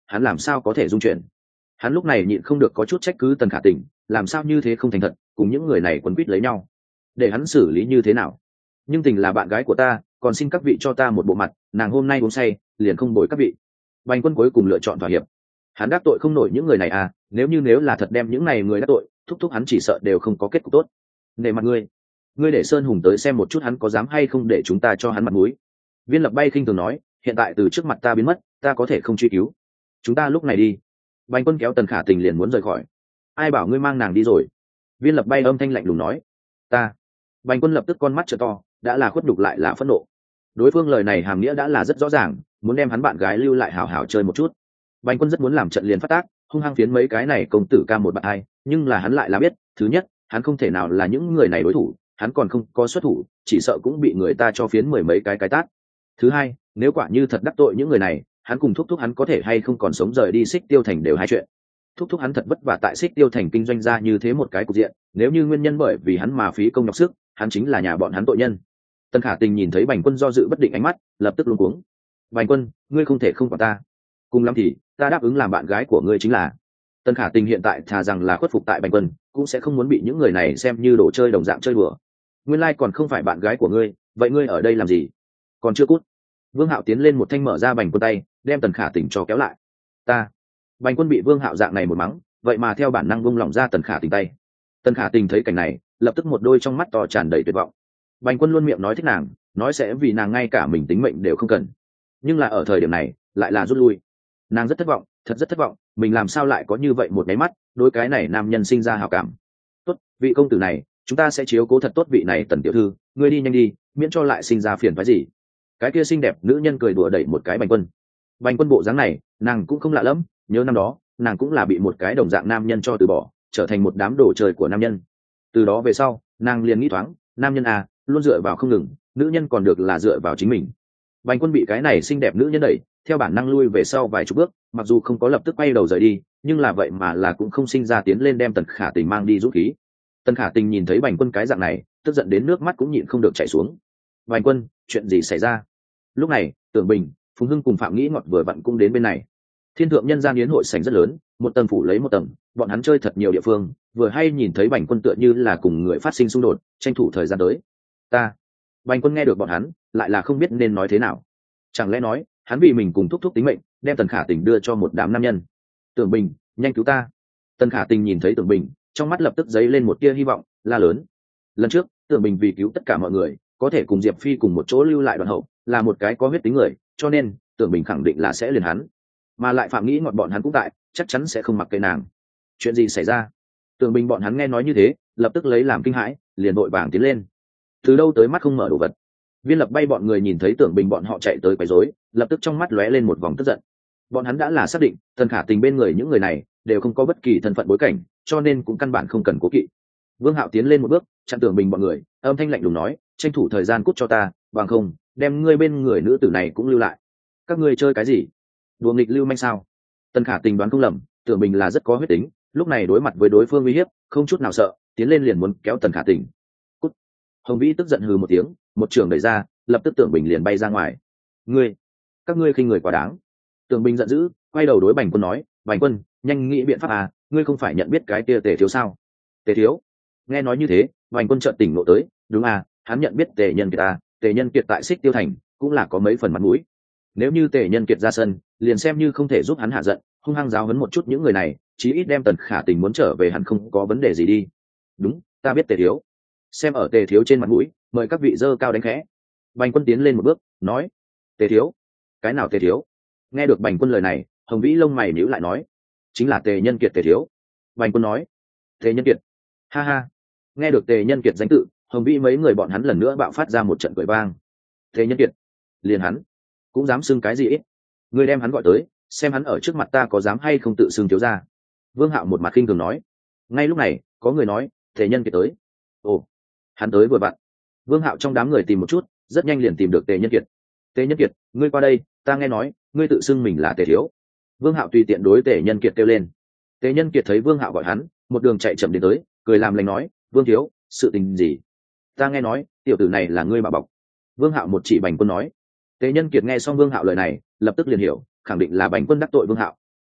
hắn làm sao có thể dung chuyển. Hắn lúc này nhịn không được có chút trách cứ Tần Khả Tình, làm sao như thế không thành thật, cùng những người này quấn quýt lấy nhau, để hắn xử lý như thế nào. Nhưng Tình là bạn gái của ta, còn xin các vị cho ta một bộ mặt, nàng hôm nay uống say liền không bồi các vị. Bành Quân cuối cùng lựa chọn thỏa hiệp. Hắn đắc tội không nổi những người này à, nếu như nếu là thật đem những này người đắc tội, thúc thúc hắn chỉ sợ đều không có kết cục tốt. Nể mặt ngươi, ngươi để Sơn Hùng tới xem một chút hắn có dám hay không để chúng ta cho hắn mặt mũi. Viên Lập Bay khinh thường nói, hiện tại từ trước mặt ta biến mất, ta có thể không truy cứu. Chúng ta lúc này đi. Bành Quân kéo Tần Khả Tình liền muốn rời khỏi. Ai bảo ngươi mang nàng đi rồi? Viên Lập Bay âm thanh lạnh lùng nói. Ta. Bành Quân lập tức con mắt trợ to, đã là khuất đục lại là phẫn nộ. Đối phương lời này hàm nghĩa đã là rất rõ ràng, muốn đem hắn bạn gái lưu lại hảo hảo chơi một chút. Bành Quân rất muốn làm trận liền phát tác, hung hăng phiến mấy cái này công tử ca một bạn hai, nhưng là hắn lại là biết, thứ nhất, hắn không thể nào là những người này đối thủ, hắn còn không có xuất thủ, chỉ sợ cũng bị người ta cho phiến mười mấy cái cái tát. Thứ hai, nếu quả như thật đắc tội những người này, hắn cùng thúc thúc hắn có thể hay không còn sống rời đi Xích Tiêu Thành đều hai chuyện. Thúc thúc hắn thật vất vả tại Xích Tiêu Thành kinh doanh ra như thế một cái cục diện, nếu như nguyên nhân bởi vì hắn mà phí công nhọc sức, hắn chính là nhà bọn hắn tội nhân. Tần Khả Tình nhìn thấy Bành Quân do dự bất định ánh mắt, lập tức luống cuống. Bành Quân, ngươi không thể không quản ta. Cùng lắm thì, ta đáp ứng làm bạn gái của ngươi chính là. Tần Khả Tình hiện tại thà rằng là khuất phục tại Bành Quân, cũng sẽ không muốn bị những người này xem như đồ chơi đồng dạng chơi đùa. Nguyên lai còn không phải bạn gái của ngươi, vậy ngươi ở đây làm gì? Còn chưa cút. Vương Hạo tiến lên một thanh mở ra Bành Quân tay, đem Tần Khả Tình cho kéo lại. Ta. Bành Quân bị Vương Hạo dạng này một mắng, vậy mà theo bản năng buông lỏng ra Tần Khả Tình tay. Tần Khả Tình thấy cảnh này, lập tức một đôi trong mắt to tràn đầy tuyệt vọng. Bành Quân luôn miệng nói thích nàng, nói sẽ vì nàng ngay cả mình tính mệnh đều không cần, nhưng là ở thời điểm này lại là rút lui. Nàng rất thất vọng, thật rất thất vọng, mình làm sao lại có như vậy một cái mắt đối cái này nam nhân sinh ra hảo cảm. Tốt, vị công tử này, chúng ta sẽ chiếu cố thật tốt vị này Tần tiểu thư, ngươi đi nhanh đi, miễn cho lại sinh ra phiền phức gì. Cái kia xinh đẹp nữ nhân cười đùa đẩy một cái Bành Quân. Bành Quân bộ dáng này, nàng cũng không lạ lắm, nhớ năm đó, nàng cũng là bị một cái đồng dạng nam nhân cho từ bỏ, trở thành một đám đồ chơi của nam nhân. Từ đó về sau, nàng liền nghĩ thoáng, nam nhân à, luôn dựa vào không ngừng, nữ nhân còn được là dựa vào chính mình. Bành Quân bị cái này xinh đẹp nữ nhân đẩy, theo bản năng lui về sau vài chục bước, mặc dù không có lập tức quay đầu rời đi, nhưng là vậy mà là cũng không sinh ra tiến lên đem Tần Khả Tình mang đi dũng khí. Tần Khả Tình nhìn thấy Bành Quân cái dạng này, tức giận đến nước mắt cũng nhịn không được chảy xuống. Bành Quân, chuyện gì xảy ra? Lúc này, Tưởng Bình, Phùng Hưng cùng Phạm Nghĩ Ngọt vừa vặn cũng đến bên này. Thiên thượng nhân gian yến hội sảnh rất lớn, một tầng phủ lấy một tầng, bọn hắn chơi thật nhiều địa phương, vừa hay nhìn thấy Bành Quân tựa như là cùng người phát sinh xung đột, tranh thủ thời gian tới. Ta. Bành Quân nghe được bọn hắn, lại là không biết nên nói thế nào. Chẳng lẽ nói, hắn vì mình cùng thúc thúc tính mệnh, đem Tần Khả Tình đưa cho một đám nam nhân. Tưởng Bình, nhanh cứu ta. Tần Khả Tình nhìn thấy Tưởng Bình, trong mắt lập tức dấy lên một tia hy vọng, la lớn. Lần trước, Tưởng Bình vì cứu tất cả mọi người, có thể cùng Diệp Phi cùng một chỗ lưu lại đoạn hậu, là một cái có huyết tính người, cho nên Tưởng Bình khẳng định là sẽ liền hắn. Mà lại Phạm Nghĩ Ngọt bọn hắn cũng tại, chắc chắn sẽ không mặc kệ nàng. Chuyện gì xảy ra? Tưởng Bình bọn hắn nghe nói như thế, lập tức lấy làm kinh hãi, liền vội vàng tiến lên. Từ đâu tới mắt không mở đồ vật. Viên Lập Bay bọn người nhìn thấy Tưởng Bình bọn họ chạy tới quấy rối, lập tức trong mắt lóe lên một vòng tức giận. Bọn hắn đã là xác định, Tần Khả Tình bên người những người này đều không có bất kỳ thân phận bối cảnh, cho nên cũng căn bản không cần cố kỵ. Vương Hạo tiến lên một bước, chặn Tưởng Bình bọn người, âm thanh lạnh lùng nói, tranh thủ thời gian cút cho ta, bằng không, đem ngươi bên người nữ tử này cũng lưu lại. Các ngươi chơi cái gì? Đùa nghịch lưu manh sao? Tần Khả Tình đoán không lầm, Tưởng Bình là rất có huyết tính, lúc này đối mặt với đối phương uy hiếp, không chút nào sợ, tiến lên liền muốn kéo Tần Khả Tình. Cút. Hồng Vĩ tức giận hừ một tiếng, một trường đẩy ra, lập tức Tưởng Bình liền bay ra ngoài. Ngươi, các ngươi khinh người quá đáng. Tưởng Bình giận dữ, quay đầu đối Bành Quân nói, Bành Quân, nhanh nghĩ biện pháp à, ngươi không phải nhận biết cái kia Tề thiếu sao? Tề thiếu. Nghe nói như thế, Bành Quân chợt tỉnh ngộ tới, đúng à, hắn nhận biết Tề Nhân Kiệt à, Tề Nhân Kiệt tại Xích Tiêu Thành cũng là có mấy phần mặt mũi. Nếu như Tề Nhân Kiệt ra sân, liền xem như không thể giúp hắn hạ giận, hung hăng giáo huấn một chút những người này, chí ít đem Tần Khả Tình muốn trở về hắn không có vấn đề gì đi. Đúng, ta biết Tề thiếu. Xem ở Tề thiếu trên mặt mũi, mời các vị dơ cao đánh khẽ. Bành Quân tiến lên một bước, nói, Tề thiếu. Cái nào Tề thiếu? Nghe được Bành Quân lời này, Hồng Vĩ lông mày nhíu lại nói, chính là Tề Nhân Kiệt Tề thiếu. Bành Quân nói, Tề Nhân Kiệt. Ha ha. Nghe được Tề Nhân Kiệt danh tự, Hồng Vĩ mấy người bọn hắn lần nữa bạo phát ra một trận cười vang. Tề Nhân Kiệt, liền hắn cũng dám xưng cái gì ít? Ngươi đem hắn gọi tới, xem hắn ở trước mặt ta có dám hay không tự xưng thiếu gia. Vương Hạo một mặt khinh thường nói. Ngay lúc này, có người nói, Tề Nhân Kiệt tới. Ồ, hắn tới vừa vặn. Vương Hạo trong đám người tìm một chút, rất nhanh liền tìm được Tề Nhân Kiệt. Tề Nhân Kiệt, ngươi qua đây, ta nghe nói, ngươi tự xưng mình là Tề thiếu. Vương Hạo tùy tiện đối Tề Nhân Kiệt kêu lên. Tề Nhân Kiệt thấy Vương Hạo gọi hắn, một đường chạy chậm đến tới, cười làm lành nói, Vương thiếu, sự tình gì? Ta nghe nói, tiểu tử này là ngươi mà bọc. Vương Hạo một chỉ Bành Quân nói. Tề Nhân Kiệt nghe xong Vương Hạo lời này, lập tức liền hiểu, khẳng định là Bành Quân đắc tội Vương Hạo.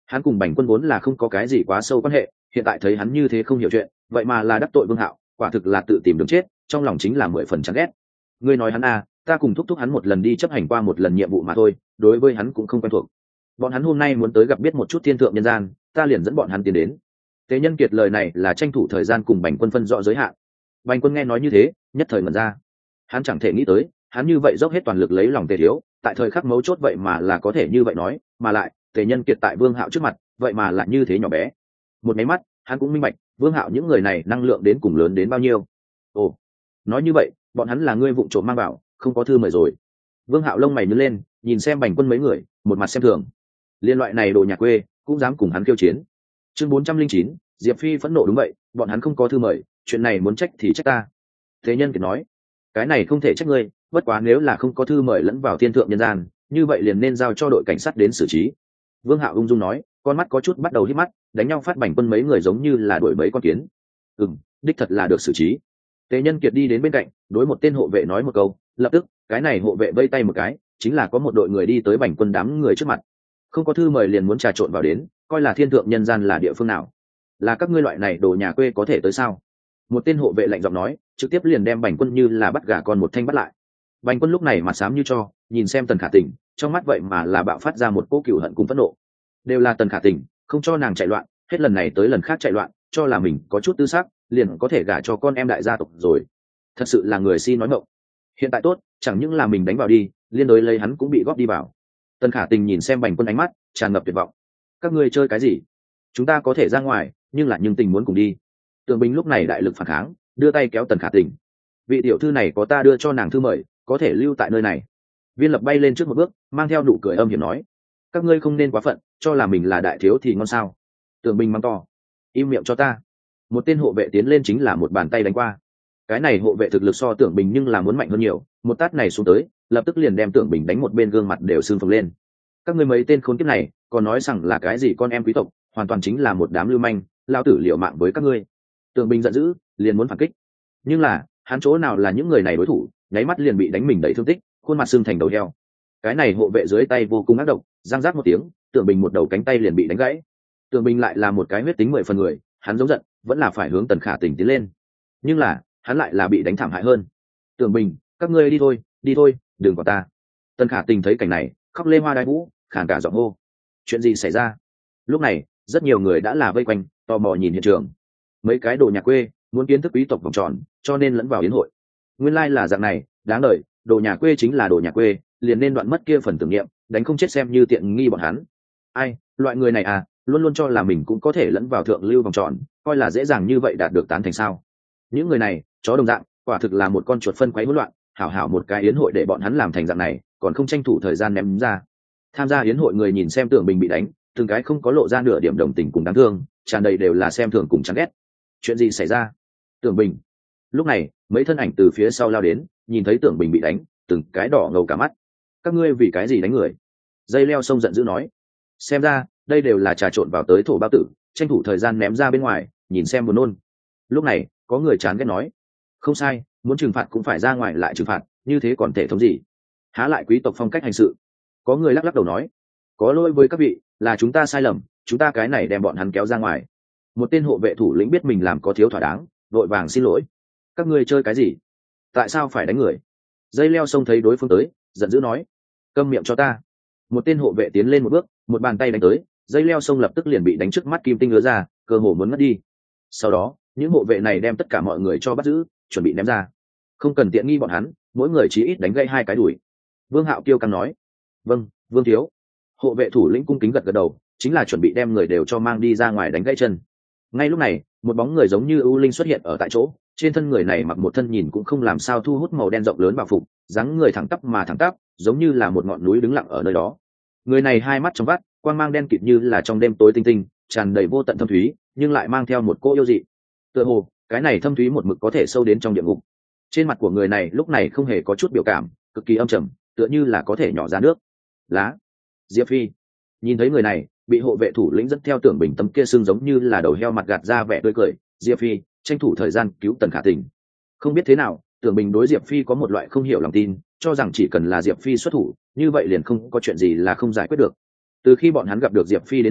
Hắn cùng Bành Quân vốn là không có cái gì quá sâu quan hệ, hiện tại thấy hắn như thế không hiểu chuyện, vậy mà là đắc tội Vương Hạo, quả thực là tự tìm đường chết, trong lòng chính là mười phần chán ghét. Ngươi nói hắn à, ta cùng thúc thúc hắn một lần đi chấp hành qua một lần nhiệm vụ mà thôi, đối với hắn cũng không quen thuộc. Bọn hắn hôm nay muốn tới gặp biết một chút thiên thượng nhân gian, ta liền dẫn bọn hắn tiến đến. Tế Nhân Kiệt lời này là tranh thủ thời gian cùng Bành Quân phân rõ giới hạn. Bành Quân nghe nói như thế, nhất thời ngẩn ra. Hắn chẳng thể nghĩ tới, hắn như vậy dốc hết toàn lực lấy lòng Tề Thiếu, tại thời khắc mấu chốt vậy mà là có thể như vậy nói, mà lại Tề Nhân Kiệt tại Vương Hạo trước mặt, vậy mà lại như thế nhỏ bé. Một máy mắt, hắn cũng minh bạch, Vương Hạo những người này năng lượng đến cùng lớn đến bao nhiêu. Ồ, nói như vậy, bọn hắn là ngươi vụng trộm mang vào, không có thư mời rồi. Vương Hạo lông mày nhướng lên, nhìn xem Bành Quân mấy người, một mặt xem thường. Liên loại này đồ nhà quê, cũng dám cùng hắn khiêu chiến. Chương bốn trăm linh chín, Diệp Phi phẫn nộ đúng vậy, bọn hắn không có thư mời, chuyện này muốn trách thì trách ta. Thế Nhân Kiệt nói, cái này không thể trách ngươi, bất quá nếu là không có thư mời lẫn vào thiên thượng nhân gian, như vậy liền nên giao cho đội cảnh sát đến xử trí. Vương Hạo ung dung nói, con mắt có chút bắt đầu hít mắt, đánh nhau phát Bành Quân mấy người giống như là đuổi mấy con kiến. Ừm, đích thật là được xử trí. Tế Nhân Kiệt đi đến bên cạnh, đối một tên hộ vệ nói một câu, lập tức, cái này hộ vệ vây tay một cái, chính là có một đội người đi tới Bành Quân đám người trước mặt. Không có thư mời liền muốn trà trộn vào đến, coi là thiên thượng nhân gian là địa phương nào? Là các ngươi loại này đồ nhà quê có thể tới sao? Một tên hộ vệ lạnh giọng nói, trực tiếp liền đem Bành Quân như là bắt gà con một thanh bắt lại. Bành Quân lúc này mặt xám như cho, nhìn xem Tần Khả Tình, trong mắt vậy mà là bạo phát ra một cỗ cừu hận cùng phẫn nộ. Đều là Tần Khả Tình, không cho nàng chạy loạn, hết lần này tới lần khác chạy loạn, cho là mình có chút tư sắc, liền có thể gả cho con em đại gia tộc rồi. Thật sự là người si nói mộng. Hiện tại tốt, chẳng những là mình đánh vào đi, liên đối lấy hắn cũng bị góp đi vào. Tần Khả Tình nhìn xem Bành Quân ánh mắt tràn ngập tuyệt vọng. Các ngươi chơi cái gì? Chúng ta có thể ra ngoài, nhưng là nhưng tình muốn cùng đi. Tường Bình lúc này đại lực phản kháng, đưa tay kéo Tần Khả Tình. Vị tiểu thư này có ta đưa cho nàng thư mời, có thể lưu tại nơi này. Viên Lập bay lên trước một bước, mang theo nụ cười âm hiểm nói, các ngươi không nên quá phận, cho là mình là đại thiếu thì ngon sao? Tường Bình mắng to, im miệng cho ta. Một tên hộ vệ tiến lên chính là một bàn tay đánh qua. Cái này hộ vệ thực lực so Tưởng Bình nhưng là muốn mạnh hơn nhiều, một tát này xuống tới, lập tức liền đem Tưởng Bình đánh một bên gương mặt đều sưng phồng lên. Các ngươi mấy tên khốn kiếp này, còn nói rằng là cái gì con em quý tộc, hoàn toàn chính là một đám lưu manh, lao tử liều mạng với các ngươi. Tưởng Bình giận dữ, liền muốn phản kích. Nhưng là, hắn chỗ nào là những người này đối thủ, nháy mắt liền bị đánh mình đầy thương tích, khuôn mặt sưng thành đầu heo. Cái này hộ vệ dưới tay vô cùng ác độc, răng rác một tiếng, Tưởng Bình một đầu cánh tay liền bị đánh gãy. Tưởng Bình lại là một cái huyết tính mười phần người, hắn giống giận, vẫn là phải hướng Tần Khả Tình tiến lên. Nhưng là, hắn lại là bị đánh thảm hại hơn. Tưởng Bình, các ngươi đi thôi, đi thôi, đừng vào ta. Tần Khả Tình thấy cảnh này, khóc lê hoa đai vũ, khàn cả giọng hô. Chuyện gì xảy ra? Lúc này, rất nhiều người đã là vây quanh, tò mò nhìn hiện trường. Mấy cái đồ nhà quê muốn kiến thức quý tộc vòng tròn, cho nên lẫn vào yến hội. Nguyên lai là dạng này, đáng đời, đồ nhà quê chính là đồ nhà quê, liền nên đoạn mất kia phần tưởng niệm, đánh không chết xem như tiện nghi bọn hắn. Ai, loại người này à, luôn luôn cho là mình cũng có thể lẫn vào thượng lưu vòng tròn, coi là dễ dàng như vậy đạt được tán thành sao? Những người này, chó đồng dạng, quả thực là một con chuột phân quấy hỗn loạn, hảo hảo một cái yến hội để bọn hắn làm thành dạng này, còn không tranh thủ thời gian ném ra. Tham gia yến hội người nhìn xem Tưởng Bình bị đánh, từng cái không có lộ ra nửa điểm đồng tình cùng đáng thương, tràn đầy đều là xem thường cùng chán ghét. Chuyện gì xảy ra? Tưởng Bình. Lúc này, mấy thân ảnh từ phía sau lao đến, nhìn thấy Tưởng Bình bị đánh, từng cái đỏ ngầu cả mắt. Các ngươi vì cái gì đánh người? Dây leo sông giận dữ nói. Xem ra, đây đều là trà trộn vào tới thổ bao tử, tranh thủ thời gian ném ra bên ngoài, nhìn xem buồn nôn. Lúc này, có người chán ghét nói, không sai, muốn trừng phạt cũng phải ra ngoài lại trừng phạt, như thế còn thể thống gì? Há lại quý tộc phong cách hành sự? Có người lắc lắc đầu nói, có lỗi với các vị, là chúng ta sai lầm, chúng ta cái này đem bọn hắn kéo ra ngoài. Một tên hộ vệ thủ lĩnh biết mình làm có thiếu thỏa đáng, vội vàng xin lỗi. Các ngươi chơi cái gì? Tại sao phải đánh người? Dây leo sông thấy đối phương tới, giận dữ nói, câm miệng cho ta. Một tên hộ vệ tiến lên một bước, một bàn tay đánh tới, dây leo sông lập tức liền bị đánh trước mắt kim tinh ngứa ra, cơ hồ muốn mất đi. Sau đó, những hộ vệ này đem tất cả mọi người cho bắt giữ, chuẩn bị ném ra. Không cần tiện nghi bọn hắn, mỗi người chí ít đánh gãy hai cái đùi. Vương Hạo kiêu căng nói, vâng, Vương thiếu. Hộ vệ thủ lĩnh cung kính gật gật đầu, chính là chuẩn bị đem người đều cho mang đi ra ngoài đánh gãy chân. Ngay lúc này, một bóng người giống như ưu linh xuất hiện ở tại chỗ, trên thân người này mặc một thân nhìn cũng không làm sao thu hút màu đen rộng lớn bảo phục, dáng người thẳng tắp mà thẳng tắp, giống như là một ngọn núi đứng lặng ở nơi đó. Người này hai mắt trong vắt, quang mang đen kịt như là trong đêm tối tinh tinh, tràn đầy vô tận thâm thúy, nhưng lại mang theo một cô yêu dị. Tựa hồ, cái này thâm thúy một mực có thể sâu đến trong địa ngục. Trên mặt của người này lúc này không hề có chút biểu cảm, cực kỳ âm trầm, tựa như là có thể nhỏ ra nước. Lá. Diệp Phi. Nhìn thấy người này, bị hộ vệ thủ lĩnh dẫn theo Tưởng Bình tấm kia sưng giống như là đầu heo mặt gạt ra vẻ tươi cười, Diệp Phi, tranh thủ thời gian cứu Tần Khả Tình. Không biết thế nào, Tưởng Bình đối Diệp Phi có một loại không hiểu lòng tin, cho rằng chỉ cần là Diệp Phi xuất thủ, như vậy liền không có chuyện gì là không giải quyết được. Từ khi bọn hắn gặp được Diệp Phi đến nay,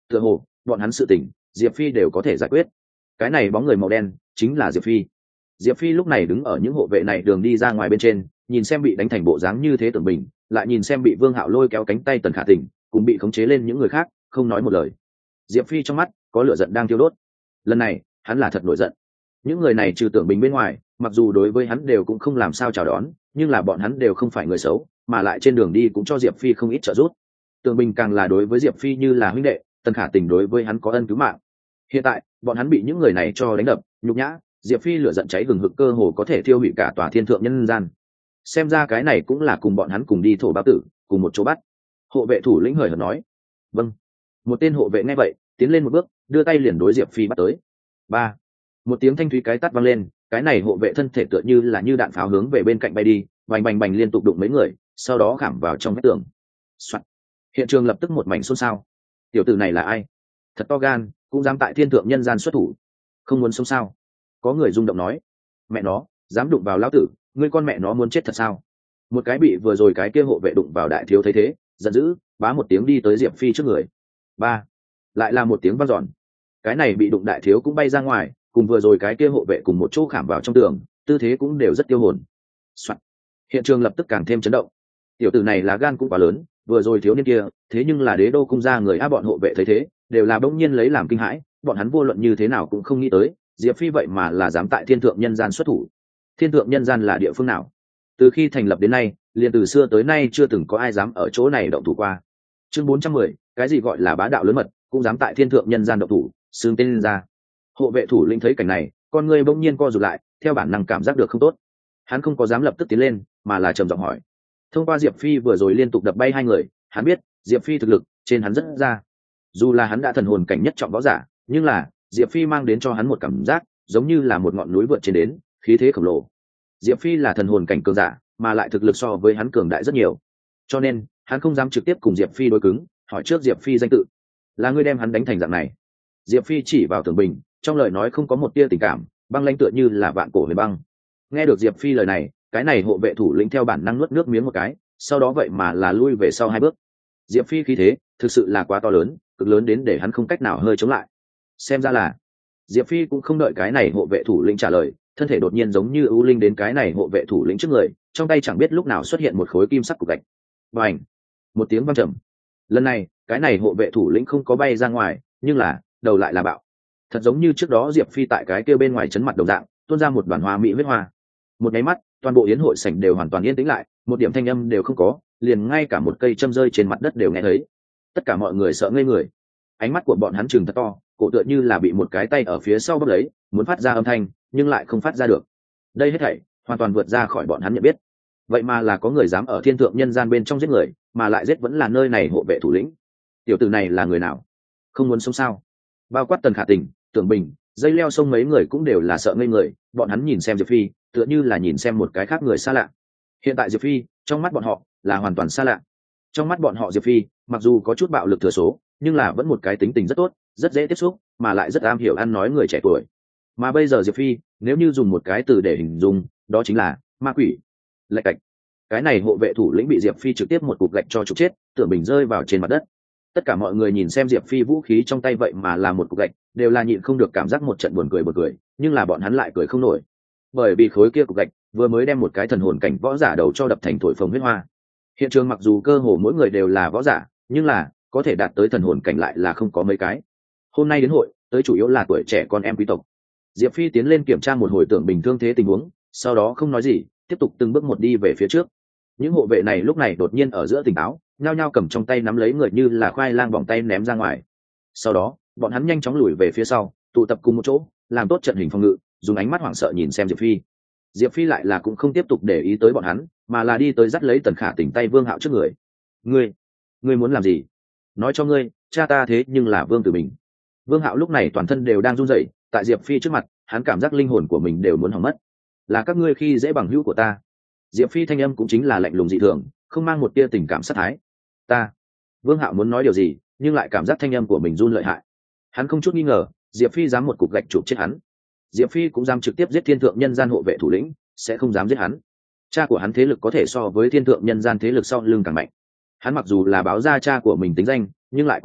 tựa hồ bọn hắn sự tình diệp phi đều có thể giải quyết. Cái này bóng người màu đen chính là diệp phi. Diệp phi lúc này đứng ở những hộ vệ này đường đi ra ngoài bên trên, nhìn xem bị đánh thành bộ dáng như thế Tưởng Bình, lại nhìn xem bị Vương Hạo lôi kéo cánh tay Tần Khả Tình cùng bị khống chế lên những người khác, không nói một lời. Diệp phi trong mắt có lửa giận đang thiêu đốt. Lần này hắn là thật nổi giận. Những người này trừ Tưởng Bình bên ngoài, mặc dù đối với hắn đều cũng không làm sao chào đón, nhưng là bọn hắn đều không phải người xấu, mà lại trên đường đi cũng cho Diệp phi không ít trợ giúp. Tưởng Bình càng là đối với Diệp phi như là huynh đệ, Tần Khả Tình đối với hắn có ân cứu mạng. Hiện tại bọn hắn bị những người này cho đánh đập nhục nhã, Diệp phi lửa giận cháy hừng hực, cơ hồ có thể thiêu hủy cả tòa thiên thượng nhân gian. Xem ra cái này cũng là cùng bọn hắn cùng đi thổ bao tử cùng một chỗ bắt. Hộ vệ thủ lĩnh hời hợt nói. Vâng. Một tên hộ vệ nghe vậy tiến lên một bước, đưa tay liền đối Diệp phi bắt tới. Ba. Một tiếng thanh thúy cái tắt vang lên, cái này hộ vệ thân thể tựa như là như đạn pháo hướng về bên cạnh bay đi, bành bành bành liên tục đụng mấy người, sau đó khảm vào trong vách tường. Soạn. Hiện trường lập tức một mảnh xôn xao. Tiểu tử này là ai? Thật to gan, cũng dám tại thiên thượng nhân gian xuất thủ. Không muốn sống sao? Có người rung động nói. Mẹ nó, dám đụng vào lão tử, ngươi con mẹ nó muốn chết thật sao? Một cái bị vừa rồi cái kia hộ vệ đụng vào đại thiếu thấy thế, giận dữ, bá một tiếng đi tới Diệp phi trước người. Ba. Lại là một tiếng vang dọn. Cái này bị đụng đại thiếu cũng bay ra ngoài, cùng vừa rồi cái kia hộ vệ cùng một chỗ khảm vào trong tường, tư thế cũng đều rất tiêu hồn. Soạn. Hiện trường lập tức càng thêm chấn động. Tiểu tử này là gan cũng quá lớn, vừa rồi thiếu niên kia, thế nhưng là đế đô cung gia người a. Bọn hộ vệ thấy thế, đều là bỗng nhiên lấy làm kinh hãi, bọn hắn vô luận như thế nào cũng không nghĩ tới, Diệp phi vậy mà là dám tại thiên thượng nhân gian xuất thủ. Thiên thượng nhân gian là địa phương nào? Từ khi thành lập đến nay, liền từ xưa tới nay chưa từng có ai dám ở chỗ này động thủ qua. Chương bốn trăm mười, cái gì gọi là bá đạo lớn mật, cũng dám tại thiên thượng nhân gian động thủ, xương tên lên ra. Hộ vệ thủ lĩnh thấy cảnh này, con người bỗng nhiên co rụt lại, theo bản năng cảm giác được không tốt. Hắn không có dám lập tức tiến lên, mà là trầm giọng hỏi. Thông qua Diệp phi vừa rồi liên tục đập bay hai người, hắn biết Diệp phi thực lực trên hắn rất ra. Dù là hắn đã thần hồn cảnh nhất trọng võ giả, nhưng là Diệp phi mang đến cho hắn một cảm giác giống như là một ngọn núi vượt trên đến, khí thế khổng lồ. Diệp phi là thần hồn cảnh cường giả, mà lại thực lực so với hắn cường đại rất nhiều, cho nên hắn không dám trực tiếp cùng Diệp phi đối cứng, hỏi trước Diệp phi danh tự. Là ngươi đem hắn đánh thành dạng này? Diệp phi chỉ vào Tưởng Bình, trong lời nói không có một tia tình cảm, băng lãnh tựa như là vạn cổ huyền băng. Nghe được Diệp phi lời này, cái này hộ vệ thủ lĩnh theo bản năng nuốt nước miếng một cái, sau đó vậy mà là lui về sau hai bước. Diệp phi khí thế thực sự là quá to lớn, cực lớn đến để hắn không cách nào hơi chống lại. Xem ra là Diệp phi cũng không đợi cái này hộ vệ thủ lĩnh trả lời, thân thể đột nhiên giống như ưu linh đến cái này hộ vệ thủ lĩnh trước người, trong tay chẳng biết lúc nào xuất hiện một khối kim sắc cục gạch. Bành! Một tiếng vang trầm. Lần này cái này hộ vệ thủ lĩnh không có bay ra ngoài, nhưng là đầu lại là bạo. Thật giống như trước đó Diệp phi tại cái kia bên ngoài chấn mặt đồng dạng, tuôn ra một đoàn hoa mỹ huyết hoa. Một cái mắt, toàn bộ yến hội sảnh đều hoàn toàn yên tĩnh lại, một điểm thanh âm đều không có, liền ngay cả một cây châm rơi trên mặt đất đều nghe thấy. Tất cả mọi người sợ ngây người, ánh mắt của bọn hắn trừng thật to, cổ tựa như là bị một cái tay ở phía sau bóp lấy, muốn phát ra âm thanh nhưng lại không phát ra được. Đây hết thảy hoàn toàn vượt ra khỏi bọn hắn nhận biết. Vậy mà là có người dám ở thiên thượng nhân gian bên trong giết người, mà lại giết vẫn là nơi này hộ vệ thủ lĩnh. Tiểu tử này là người nào? Không muốn sống sao? Bao quát Tần Khả Tình, Tưởng Bình, dây leo sông mấy người cũng đều là sợ ngây người, bọn hắn nhìn xem Diệp phi tựa như là nhìn xem một cái khác người xa lạ. Hiện tại Diệp phi trong mắt bọn họ là hoàn toàn xa lạ. Trong mắt bọn họ Diệp phi mặc dù có chút bạo lực thừa số, nhưng là vẫn một cái tính tình rất tốt, rất dễ tiếp xúc, mà lại rất am hiểu ăn nói người trẻ tuổi. Mà bây giờ Diệp phi nếu như dùng một cái từ để hình dung, đó chính là ma quỷ. Lạch cạch. Cái này hộ vệ thủ lĩnh bị Diệp phi trực tiếp một cục gạch cho trục chết, Tưởng Bình rơi vào trên mặt đất. Tất cả mọi người nhìn xem Diệp phi vũ khí trong tay vậy mà là một cục gạch, đều là nhịn không được cảm giác một trận buồn cười buồn cười, nhưng là bọn hắn lại cười không nổi, bởi vì khối kia cục gạch vừa mới đem một cái thần hồn cảnh võ giả đầu cho đập thành thổi phồng huyết hoa. Hiện trường mặc dù cơ hồ mỗi người đều là võ giả, nhưng là có thể đạt tới thần hồn cảnh lại là không có mấy cái. Hôm nay đến hội tới chủ yếu là tuổi trẻ con em quý tộc. Diệp phi tiến lên kiểm tra một hồi Tưởng Bình thương thế tình huống, sau đó không nói gì, tiếp tục từng bước một đi về phía trước. Những hộ vệ này lúc này đột nhiên ở giữa tỉnh táo, nhao nhao cầm trong tay nắm lấy người như là khoai lang vòng tay ném ra ngoài. Sau đó bọn hắn nhanh chóng lùi về phía sau, tụ tập cùng một chỗ, làm tốt trận hình phòng ngự, dùng ánh mắt hoảng sợ nhìn xem Diệp phi. Diệp phi lại là cũng không tiếp tục để ý tới bọn hắn, mà là đi tới dắt lấy Tần Khả Tình tay Vương Hạo trước người. Ngươi, ngươi muốn làm gì? Nói cho ngươi, cha ta thế nhưng là Vương Tử Bình. Vương Hạo lúc này toàn thân đều đang run rẩy, tại Diệp phi trước mặt, hắn cảm giác linh hồn của mình đều muốn hỏng mất. Là các ngươi khi dễ bằng hữu của ta. Diệp phi thanh âm cũng chính là lạnh lùng dị thường, không mang một tia tình cảm sát thái. Ta. Vương Hạo muốn nói điều gì, nhưng lại cảm giác thanh âm của mình run lợi hại. Hắn không chút nghi ngờ, Diệp phi dám một cục gạch chụp chết hắn. Diệp phi cũng dám trực tiếp giết thiên thượng nhân gian hộ vệ thủ lĩnh, sẽ không dám giết hắn. Cha của hắn thế lực có thể so với thiên thượng nhân gian thế lực sau lưng càng mạnh. Hắn mặc dù là báo ra cha của mình tính danh, nhưng lại cũng biết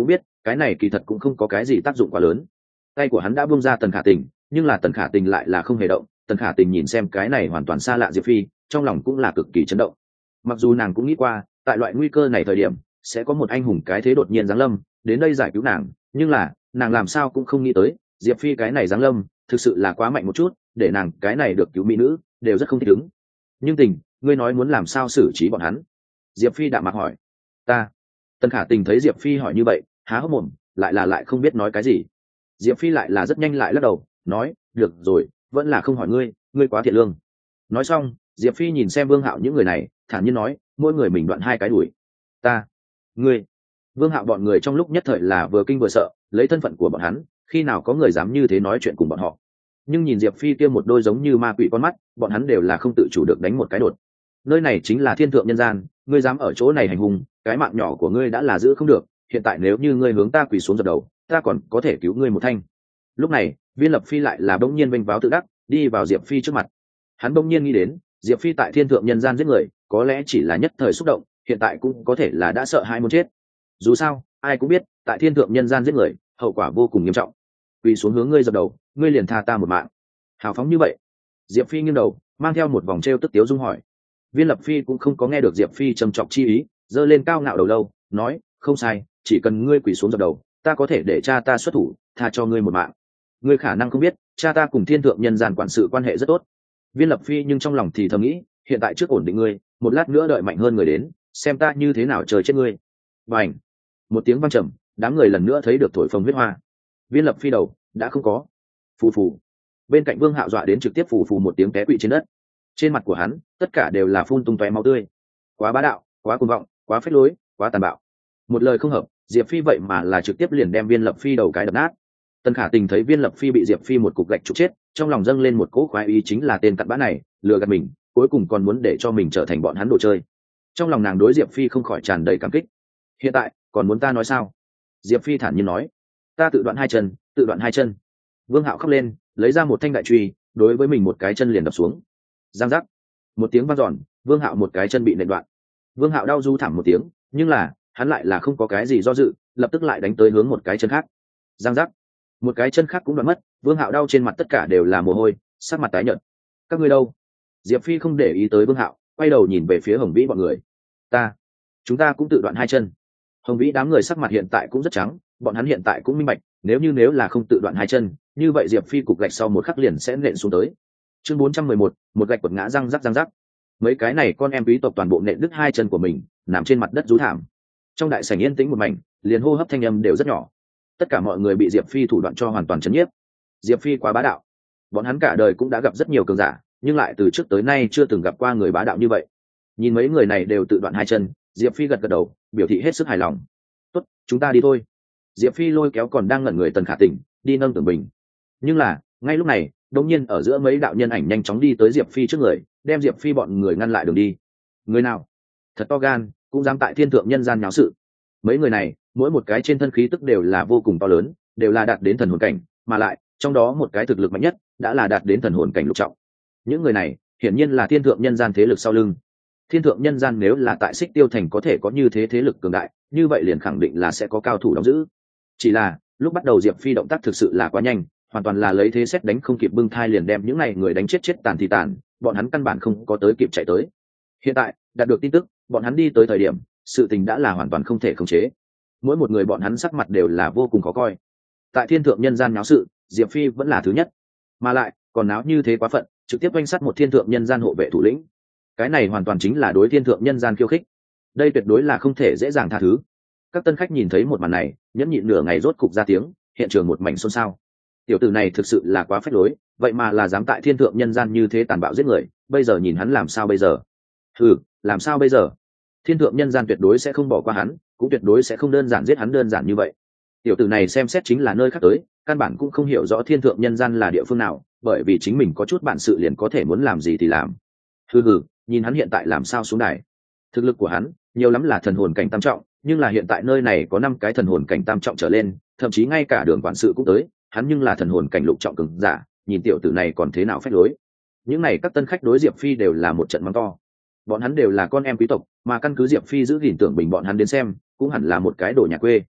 cái này kỳ thật cũng không có cái gì tác dụng quá lớn. Tay của hắn đã buông ra Tần Khả Tình, nhưng là Tần Khả Tình lại là không hề động. Tần Khả Tình nhìn xem cái này hoàn toàn xa lạ Diệp Phi, trong lòng cũng là cực kỳ chấn động. Mặc dù nàng cũng nghĩ qua tại loại nguy cơ này thời điểm sẽ có một anh hùng cái thế đột nhiên giáng lâm đến đây giải cứu nàng, nhưng là nàng làm sao cũng không nghĩ tới Diệp Phi cái này giáng lâm thực sự là quá mạnh một chút, để nàng cái này được cứu mỹ nữ đều rất không thích ứng. Nhưng Tình, ngươi nói muốn làm sao xử trí bọn hắn? Diệp Phi đạm mạc hỏi. Ta. Tần Khả Tình thấy Diệp Phi hỏi như vậy há hốc mồm, lại là lại không biết nói cái gì. Diệp Phi lại là rất nhanh lại lắc đầu nói, được rồi, vẫn là không hỏi ngươi, ngươi quá thiện lương. Nói xong Diệp Phi nhìn xem Vương Hạo những người này thản nhiên nói, mỗi người mình đoạn hai cái đuổi. Ta. Ngươi. Vương Hạo bọn người trong lúc nhất thời là vừa kinh vừa sợ, lấy thân phận của bọn hắn khi nào có người dám như thế nói chuyện cùng bọn họ. Nhưng nhìn Diệp Phi kia một đôi giống như ma quỷ con mắt, bọn hắn đều là không tự chủ được đánh một cái đột. Nơi này chính là thiên thượng nhân gian, ngươi dám ở chỗ này hành hung, cái mạng nhỏ của ngươi đã là giữ không được, hiện tại nếu như ngươi hướng ta quỳ xuống dập đầu, ta còn có thể cứu ngươi một thanh. Lúc này Viên Lập Phi lại là bỗng nhiên vênh váo tự đắc đi vào Diệp Phi trước mặt. Hắn bỗng nhiên nghĩ đến Diệp Phi tại thiên thượng nhân gian giết người có lẽ chỉ là nhất thời xúc động, hiện tại cũng có thể là đã sợ hai muốn chết. Dù sao ai cũng biết tại thiên thượng nhân gian giết người hậu quả vô cùng nghiêm trọng. Quỳ xuống hướng ngươi dập đầu, ngươi liền tha ta một mạng. Hào phóng như vậy. Diệp Phi nghiêng đầu mang theo một vòng t r e o tức tiếu dung hỏi. Viên Lập Phi cũng không có nghe được Diệp Phi trầm trọng chi ý, giơ lên cao ngạo đầu lâu nói, không sai, chỉ cần ngươi quỳ xuống dập đầu, ta có thể để cha ta xuất thủ tha cho ngươi một mạng. Ngươi khả năng không biết cha ta cùng thiên thượng nhân gian quản sự quan hệ rất tốt. Viên Lập Phi nhưng trong lòng thì thầm nghĩ, hiện tại trước ổn định ngươi, một lát nữa đợi mạnh hơn người đến, xem ta như thế nào trời chết ngươi. Và ảnh. Một tiếng vang trầm, đám người lần nữa thấy được thổi phồng huyết hoa. Viên Lập Phi đầu đã không có. Phù phù. Bên cạnh Vương Hạo dọa đến trực tiếp phù phù một tiếng té quỵ trên đất. Trên mặt của hắn tất cả đều là phun tung tóe máu tươi. Quá bá đạo, quá cuồng vọng, quá phách lối, quá tàn bạo. Một lời không hợp, Diệp Phi vậy mà là trực tiếp liền đem Viên Lập Phi đầu cái đập nát. Tần Khả Tình thấy Viên Lập Phi bị Diệp Phi một cục gạch trục chết, trong lòng dâng lên một cỗ khoái ý, chính là tên cặn bã này lừa gạt mình, cuối cùng còn muốn để cho mình trở thành bọn hắn đồ chơi. Trong lòng nàng đối Diệp Phi không khỏi tràn đầy cảm kích. Hiện tại còn muốn ta nói sao? Diệp Phi thản nhiên nói, ta tự đoạn hai chân, tự đoạn hai chân. Vương Hạo khóc lên, lấy ra một thanh đại truy, đối với mình một cái chân liền đập xuống. Giang giác. Một tiếng vang dọn, Vương Hạo một cái chân bị nện đoạn. Vương Hạo đau du thảm một tiếng, nhưng là hắn lại là không có cái gì do dự, lập tức lại đánh tới hướng một cái chân khác. Giang giác. Một cái chân khác cũng đoạn mất. Vương Hạo đau trên mặt tất cả đều là mồ hôi, sắc mặt tái nhợt. Các ngươi đâu? Diệp Phi không để ý tới Vương Hạo, quay đầu nhìn về phía Hồng Vĩ bọn người. Ta, chúng ta cũng tự đoạn hai chân. Hồng Vĩ đám người sắc mặt hiện tại cũng rất trắng, bọn hắn hiện tại cũng minh bạch, nếu như nếu là không tự đoạn hai chân, như vậy Diệp Phi cục gạch sau một khắc liền sẽ nện xuống tới. Chương bốn trăm mười một, một gạch quật ngã răng rắc răng rắc. Mấy cái này con em quý tộc toàn bộ nện đứt hai chân của mình, nằm trên mặt đất rú thảm. Trong đại sảnh yên tĩnh một mảnh, liền hô hấp thanh âm đều rất nhỏ. Tất cả mọi người bị Diệp Phi thủ đoạn cho hoàn toàn chấn nhiếp. Diệp Phi quá bá đạo. Bọn hắn cả đời cũng đã gặp rất nhiều cường giả, nhưng lại từ trước tới nay chưa từng gặp qua người bá đạo như vậy. Nhìn mấy người này đều tự đoạn hai chân, Diệp Phi gật gật đầu, biểu thị hết sức hài lòng. Tốt, chúng ta đi thôi. Diệp Phi lôi kéo còn đang ngẩn người Tần Khả Tình đi nâng Tưởng Bình. Nhưng là ngay lúc này đột nhiên ở giữa mấy đạo nhân ảnh nhanh chóng đi tới Diệp Phi trước người, đem Diệp Phi bọn người ngăn lại đường đi. Người nào thật to gan, cũng dám tại thiên thượng nhân gian nháo sự. Mấy người này mỗi một cái trên thân khí tức đều là vô cùng to lớn, đều là đạt đến thần hồn cảnh, mà lại trong đó một cái thực lực mạnh nhất đã là đạt đến thần hồn cảnh lục trọng. Những người này hiển nhiên là thiên thượng nhân gian thế lực sau lưng. Thiên thượng nhân gian nếu là tại Xích Tiêu Thành có thể có như thế thế lực cường đại, như vậy liền khẳng định là sẽ có cao thủ đóng giữ. Chỉ là lúc bắt đầu Diệp Phi động tác thực sự là quá nhanh, hoàn toàn là lấy thế xét đánh không kịp bưng thai liền đem những này người đánh chết chết tàn thì tàn, bọn hắn căn bản không có tới kịp chạy tới. Hiện tại đạt được tin tức, bọn hắn đi tới thời điểm, sự tình đã là hoàn toàn không thể khống chế. Mỗi một người bọn hắn sắc mặt đều là vô cùng khó coi. Tại thiên thượng nhân gian náo sự, Diệp Phi vẫn là thứ nhất, mà lại còn náo như thế quá phận, trực tiếp oanh sát một thiên thượng nhân gian hộ vệ thủ lĩnh. Cái này hoàn toàn chính là đối thiên thượng nhân gian khiêu khích. Đây tuyệt đối là không thể dễ dàng tha thứ. Các tân khách nhìn thấy một màn này, nhẫn nhịn nửa ngày rốt cục ra tiếng, hiện trường một mảnh xôn xao. Tiểu tử này thực sự là quá phách lối, vậy mà là dám tại thiên thượng nhân gian như thế tàn bạo giết người, bây giờ nhìn hắn làm sao bây giờ? Ừ, làm sao bây giờ? Thiên thượng nhân gian tuyệt đối sẽ không bỏ qua hắn, cũng tuyệt đối sẽ không đơn giản giết hắn đơn giản như vậy. Tiểu tử này xem xét chính là nơi khác tới, căn bản cũng không hiểu rõ thiên thượng nhân gian là địa phương nào, bởi vì chính mình có chút bản sự liền có thể muốn làm gì thì làm. Hừ hừ, nhìn hắn hiện tại làm sao xuống đài. Thực lực của hắn nhiều lắm là thần hồn cảnh tam trọng, nhưng là hiện tại nơi này có năm cái thần hồn cảnh tam trọng trở lên, thậm chí ngay cả đường quản sự cũng tới, hắn nhưng là thần hồn cảnh lục trọng cường giả, nhìn tiểu tử này còn thế nào phách lối. Những này các tân khách đối Diệp Phi đều là một trận mắng to. Bọn hắn đều là con em quý tộc, mà căn cứ Diệp Phi giữ gìn Tưởng Bình bọn hắn đến xem, cũng hẳn là một cái đồ nhà quê.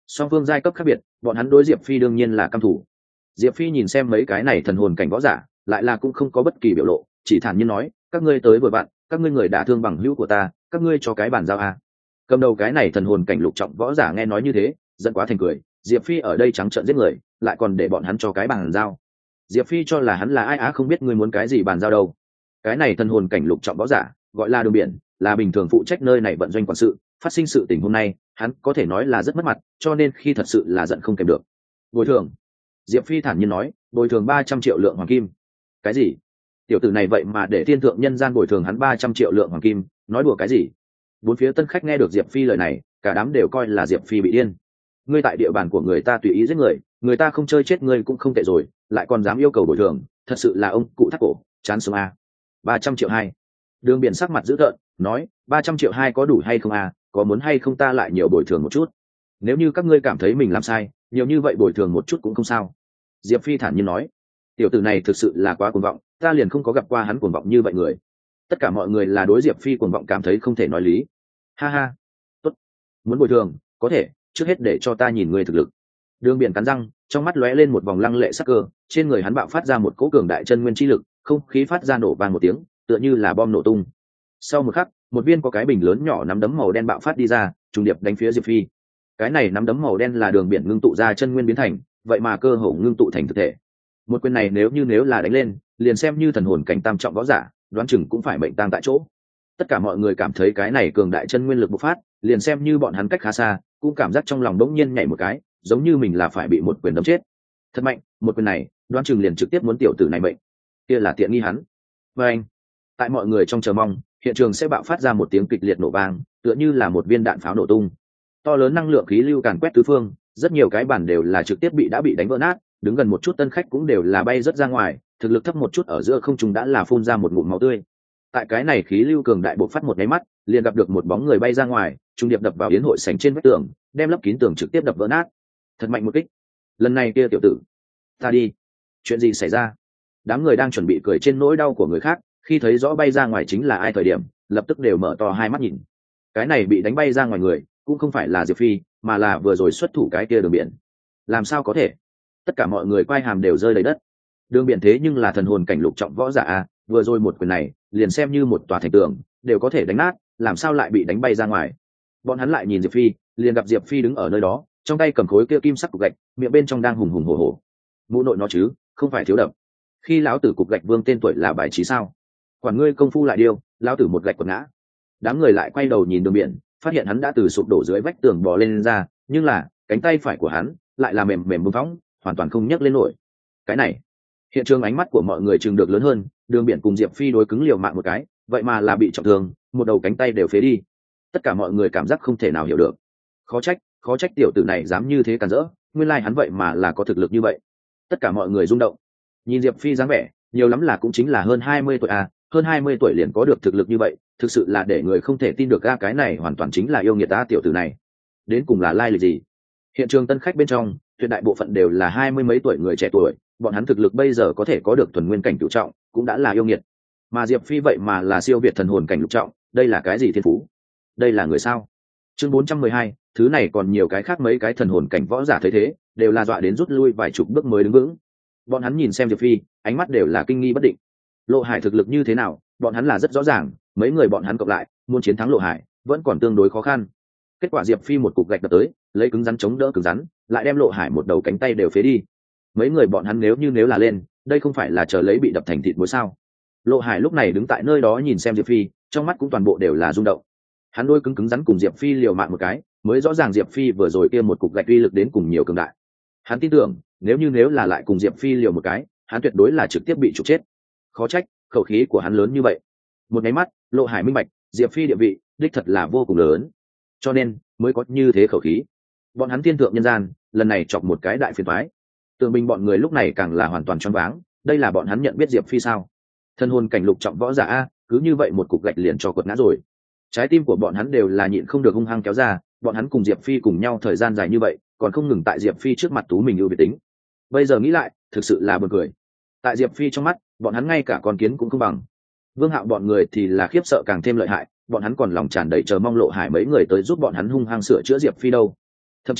song phương giai cấp khác biệt, bọn hắn đối Diệp Phi đương nhiên là căm thủ. Diệp Phi nhìn xem mấy cái này thần hồn cảnh võ giả, lại là cũng không có bất kỳ biểu lộ, chỉ thản nhiên nói, các ngươi tới vừa bạn, các ngươi người đã thương bằng hữu của ta, các ngươi cho cái bàn giao a. Cầm đầu cái này thần hồn cảnh lục trọng võ giả nghe nói như thế, giận quá thành cười, Diệp Phi ở đây trắng trợn giết người, lại còn để bọn hắn cho cái bàn giao. Diệp Phi cho là hắn là ai á, không biết ngươi muốn cái gì bàn giao đâu. Cái này thần hồn cảnh lục trọng võ giả, gọi là Đường Biển, là bình thường phụ trách nơi này vận doanh quản sự, phát sinh sự tình hôm nay, hắn có thể nói là rất mất mặt, cho nên khi thật sự là giận không kèm được. Bồi thường. Diệp Phi thản nhiên nói, bồi thường ba trăm triệu lượng hoàng kim. Cái gì? Tiểu tử này vậy mà để thiên thượng nhân gian bồi thường hắn ba trăm triệu lượng hoàng kim, nói đùa cái gì? Bốn phía tân khách nghe được Diệp Phi lời này, cả đám đều coi là Diệp Phi bị điên. Ngươi tại địa bàn của người ta tùy ý giết người, người ta không chơi chết ngươi cũng không tệ rồi, lại còn dám yêu cầu bồi thường, thật sự là ông cụ thắt cổ, chán sống a. ba trăm triệu hai. Đường Biển sắc mặt dữ tợn, nói, ba trăm triệu hai có đủ hay không a, có muốn hay không ta lại nhiều bồi thường một chút. Nếu như các ngươi cảm thấy mình làm sai, nhiều như vậy bồi thường một chút cũng không sao. Diệp Phi thản nhiên nói, tiểu tử này thực sự là quá cuồng vọng, ta liền không có gặp qua hắn cuồng vọng như vậy người. Tất cả mọi người là đối Diệp Phi cuồng vọng cảm thấy không thể nói lý. Ha ha, tốt, muốn bồi thường, có thể, trước hết để cho ta nhìn người thực lực. Đường Biển cắn răng, trong mắt lóe lên một vòng lăng lệ sắc cơ, trên người hắn bạo phát ra một cỗ cường đại chân nguyên chi lực, không khí phát ra nổ vang một tiếng, tựa như là bom nổ tung. Sau một khắc, một viên có cái bình lớn nhỏ nắm đấm màu đen bạo phát đi ra, trùng điệp đánh phía Diệp Phi. Cái này nắm đấm màu đen là Đường Biển ngưng tụ ra chân nguyên biến thành, vậy mà cơ hồ ngưng tụ thành thực thể. Một quyền này nếu như nếu là đánh lên, liền xem như thần hồn cảnh tam trọng võ giả, đoán chừng cũng phải mệnh tang tại chỗ. Tất cả mọi người cảm thấy cái này cường đại chân nguyên lực bộc phát, liền xem như bọn hắn cách khá xa, cũng cảm giác trong lòng đống nhiên nhảy một cái, giống như mình là phải bị một quyền đấm chết. Thật mạnh, một quyền này, đoán chừng liền trực tiếp muốn tiểu tử này mệnh. Kia là tiện nghi hắn. Và anh, tại mọi người trong chờ mong, hiện trường sẽ bạo phát ra một tiếng kịch liệt nổ vang, tựa như là một viên đạn pháo nổ tung. To lớn năng lượng khí lưu càn quét tứ phương, rất nhiều cái bàn đều là trực tiếp bị đã bị đánh vỡ nát, đứng gần một chút tân khách cũng đều là bay rất ra ngoài, thực lực thấp một chút ở giữa không trung đã là phun ra một ngụm máu tươi. Tại cái này khí lưu cường đại bộc phát một cái mắt, liền gặp được một bóng người bay ra ngoài, trung điệp đập vào yến hội sảnh trên vách tường, đem lấp kín tường trực tiếp đập vỡ nát. Thật mạnh một kích. Lần này kia tiểu tử, ta đi. Chuyện gì xảy ra? Đám người đang chuẩn bị cười trên nỗi đau của người khác, khi thấy rõ bay ra ngoài chính là ai thời điểm, lập tức đều mở to hai mắt nhìn. Cái này bị đánh bay ra ngoài người, cũng không phải là Diệp Phi, mà là vừa rồi xuất thủ cái kia Đường Biển. Làm sao có thể? Tất cả mọi người quay hàm đều rơi đầy đất. Đường Biển thế nhưng là thần hồn cảnh lục trọng võ giả a, vừa rồi một quyền này, liền xem như một tòa thành tường, đều có thể đánh nát, làm sao lại bị đánh bay ra ngoài? Bọn hắn lại nhìn Diệp Phi, liền gặp Diệp Phi đứng ở nơi đó, trong tay cầm khối kia kim sắc cục gạch, miệng bên trong đang hùng hùng hổ hổ. Mụ nội nó chứ, không phải thiếu đập. Khi lão tử cục gạch vương tên tuổi là bài trí sao? Quản ngươi công phu lại điêu, lão tử một gạch quật ngã. Đám người lại quay đầu nhìn Đường Biển, phát hiện hắn đã từ sụp đổ dưới vách tường bò lên, lên ra, nhưng là cánh tay phải của hắn lại là mềm mềm bông phóng, hoàn toàn không nhấc lên nổi. Cái này, hiện trường ánh mắt của mọi người chừng được lớn hơn, Đường Biển cùng Diệp Phi đối cứng liều mạng một cái, vậy mà là bị trọng thương, một đầu cánh tay đều phế đi. Tất cả mọi người cảm giác không thể nào hiểu được. Khó trách, khó trách tiểu tử này dám như thế càn rỡ, nguyên lai hắn vậy mà là có thực lực như vậy. Tất cả mọi người rung động. Nhìn Diệp Phi dáng vẻ, nhiều lắm là cũng chính là hơn hai mươi tuổi à, hơn hai mươi tuổi liền có được thực lực như vậy, thực sự là để người không thể tin được a, cái này hoàn toàn chính là yêu nghiệt ta tiểu tử này. Đến cùng là lai lịch gì? Hiện trường tân khách bên trong, tuyệt đại bộ phận đều là hai mươi mấy tuổi người trẻ tuổi, bọn hắn thực lực bây giờ có thể có được thuần nguyên cảnh cửu trọng, cũng đã là yêu nghiệt. Mà Diệp Phi vậy mà là siêu việt thần hồn cảnh lục trọng, đây là cái gì thiên phú? Đây là người sao? Chương bốn trăm mười hai, thứ này còn nhiều cái khác, mấy cái thần hồn cảnh võ giả thấy thế, đều là dọa đến rút lui vài chục bước mới đứng vững. Bọn hắn nhìn xem Diệp Phi, ánh mắt đều là kinh nghi bất định. Lộ Hải thực lực như thế nào, bọn hắn là rất rõ ràng, mấy người bọn hắn cộng lại, muốn chiến thắng Lộ Hải, vẫn còn tương đối khó khăn. Kết quả Diệp Phi một cục gạch đập tới, lấy cứng rắn chống đỡ cứng rắn, lại đem Lộ Hải một đầu cánh tay đều phế đi. Mấy người bọn hắn nếu như nếu là lên, đây không phải là chờ lấy bị đập thành thịt muối sao? Lộ Hải lúc này đứng tại nơi đó nhìn xem Diệp Phi, trong mắt cũng toàn bộ đều là rung động. Hắn đôi cứng cứng rắn cùng Diệp Phi liều mạng một cái, mới rõ ràng Diệp Phi vừa rồi kia một cục gạch uy lực đến cùng nhiều cường đại. Hắn tin tưởng, nếu như nếu là lại cùng Diệp Phi liều một cái, hắn tuyệt đối là trực tiếp bị trục chết. Khó trách, khẩu khí của hắn lớn như vậy. Một cái mắt, Lộ Hải minh bạch, Diệp Phi địa vị đích thật là vô cùng lớn, cho nên mới có như thế khẩu khí. Bọn hắn thiên thượng nhân gian, lần này chọc một cái đại phiền toái. Tường Bình bọn người lúc này càng là hoàn toàn choáng váng, đây là bọn hắn nhận biết Diệp Phi sao? Thân hồn cảnh lục trọng võ giả a, cứ như vậy một cục gạch liền cho quật ngã rồi. Trái tim của bọn hắn đều là nhịn không được hung hăng kéo ra, bọn hắn cùng Diệp Phi cùng nhau thời gian dài như vậy, còn không ngừng tại Diệp Phi trước mặt tú mình ưu việt tính. Bây giờ nghĩ lại, thực sự là buồn cười. Tại Diệp Phi trong mắt, bọn hắn ngay cả con kiến cũng không bằng. Vương Hạo bọn người thì là khiếp sợ càng thêm lợi hại, bọn hắn còn lòng tràn đầy chờ mong Lộ Hải mấy người tới giúp bọn hắn hung hăng sửa chữa Diệp Phi đâu. Thậm chí,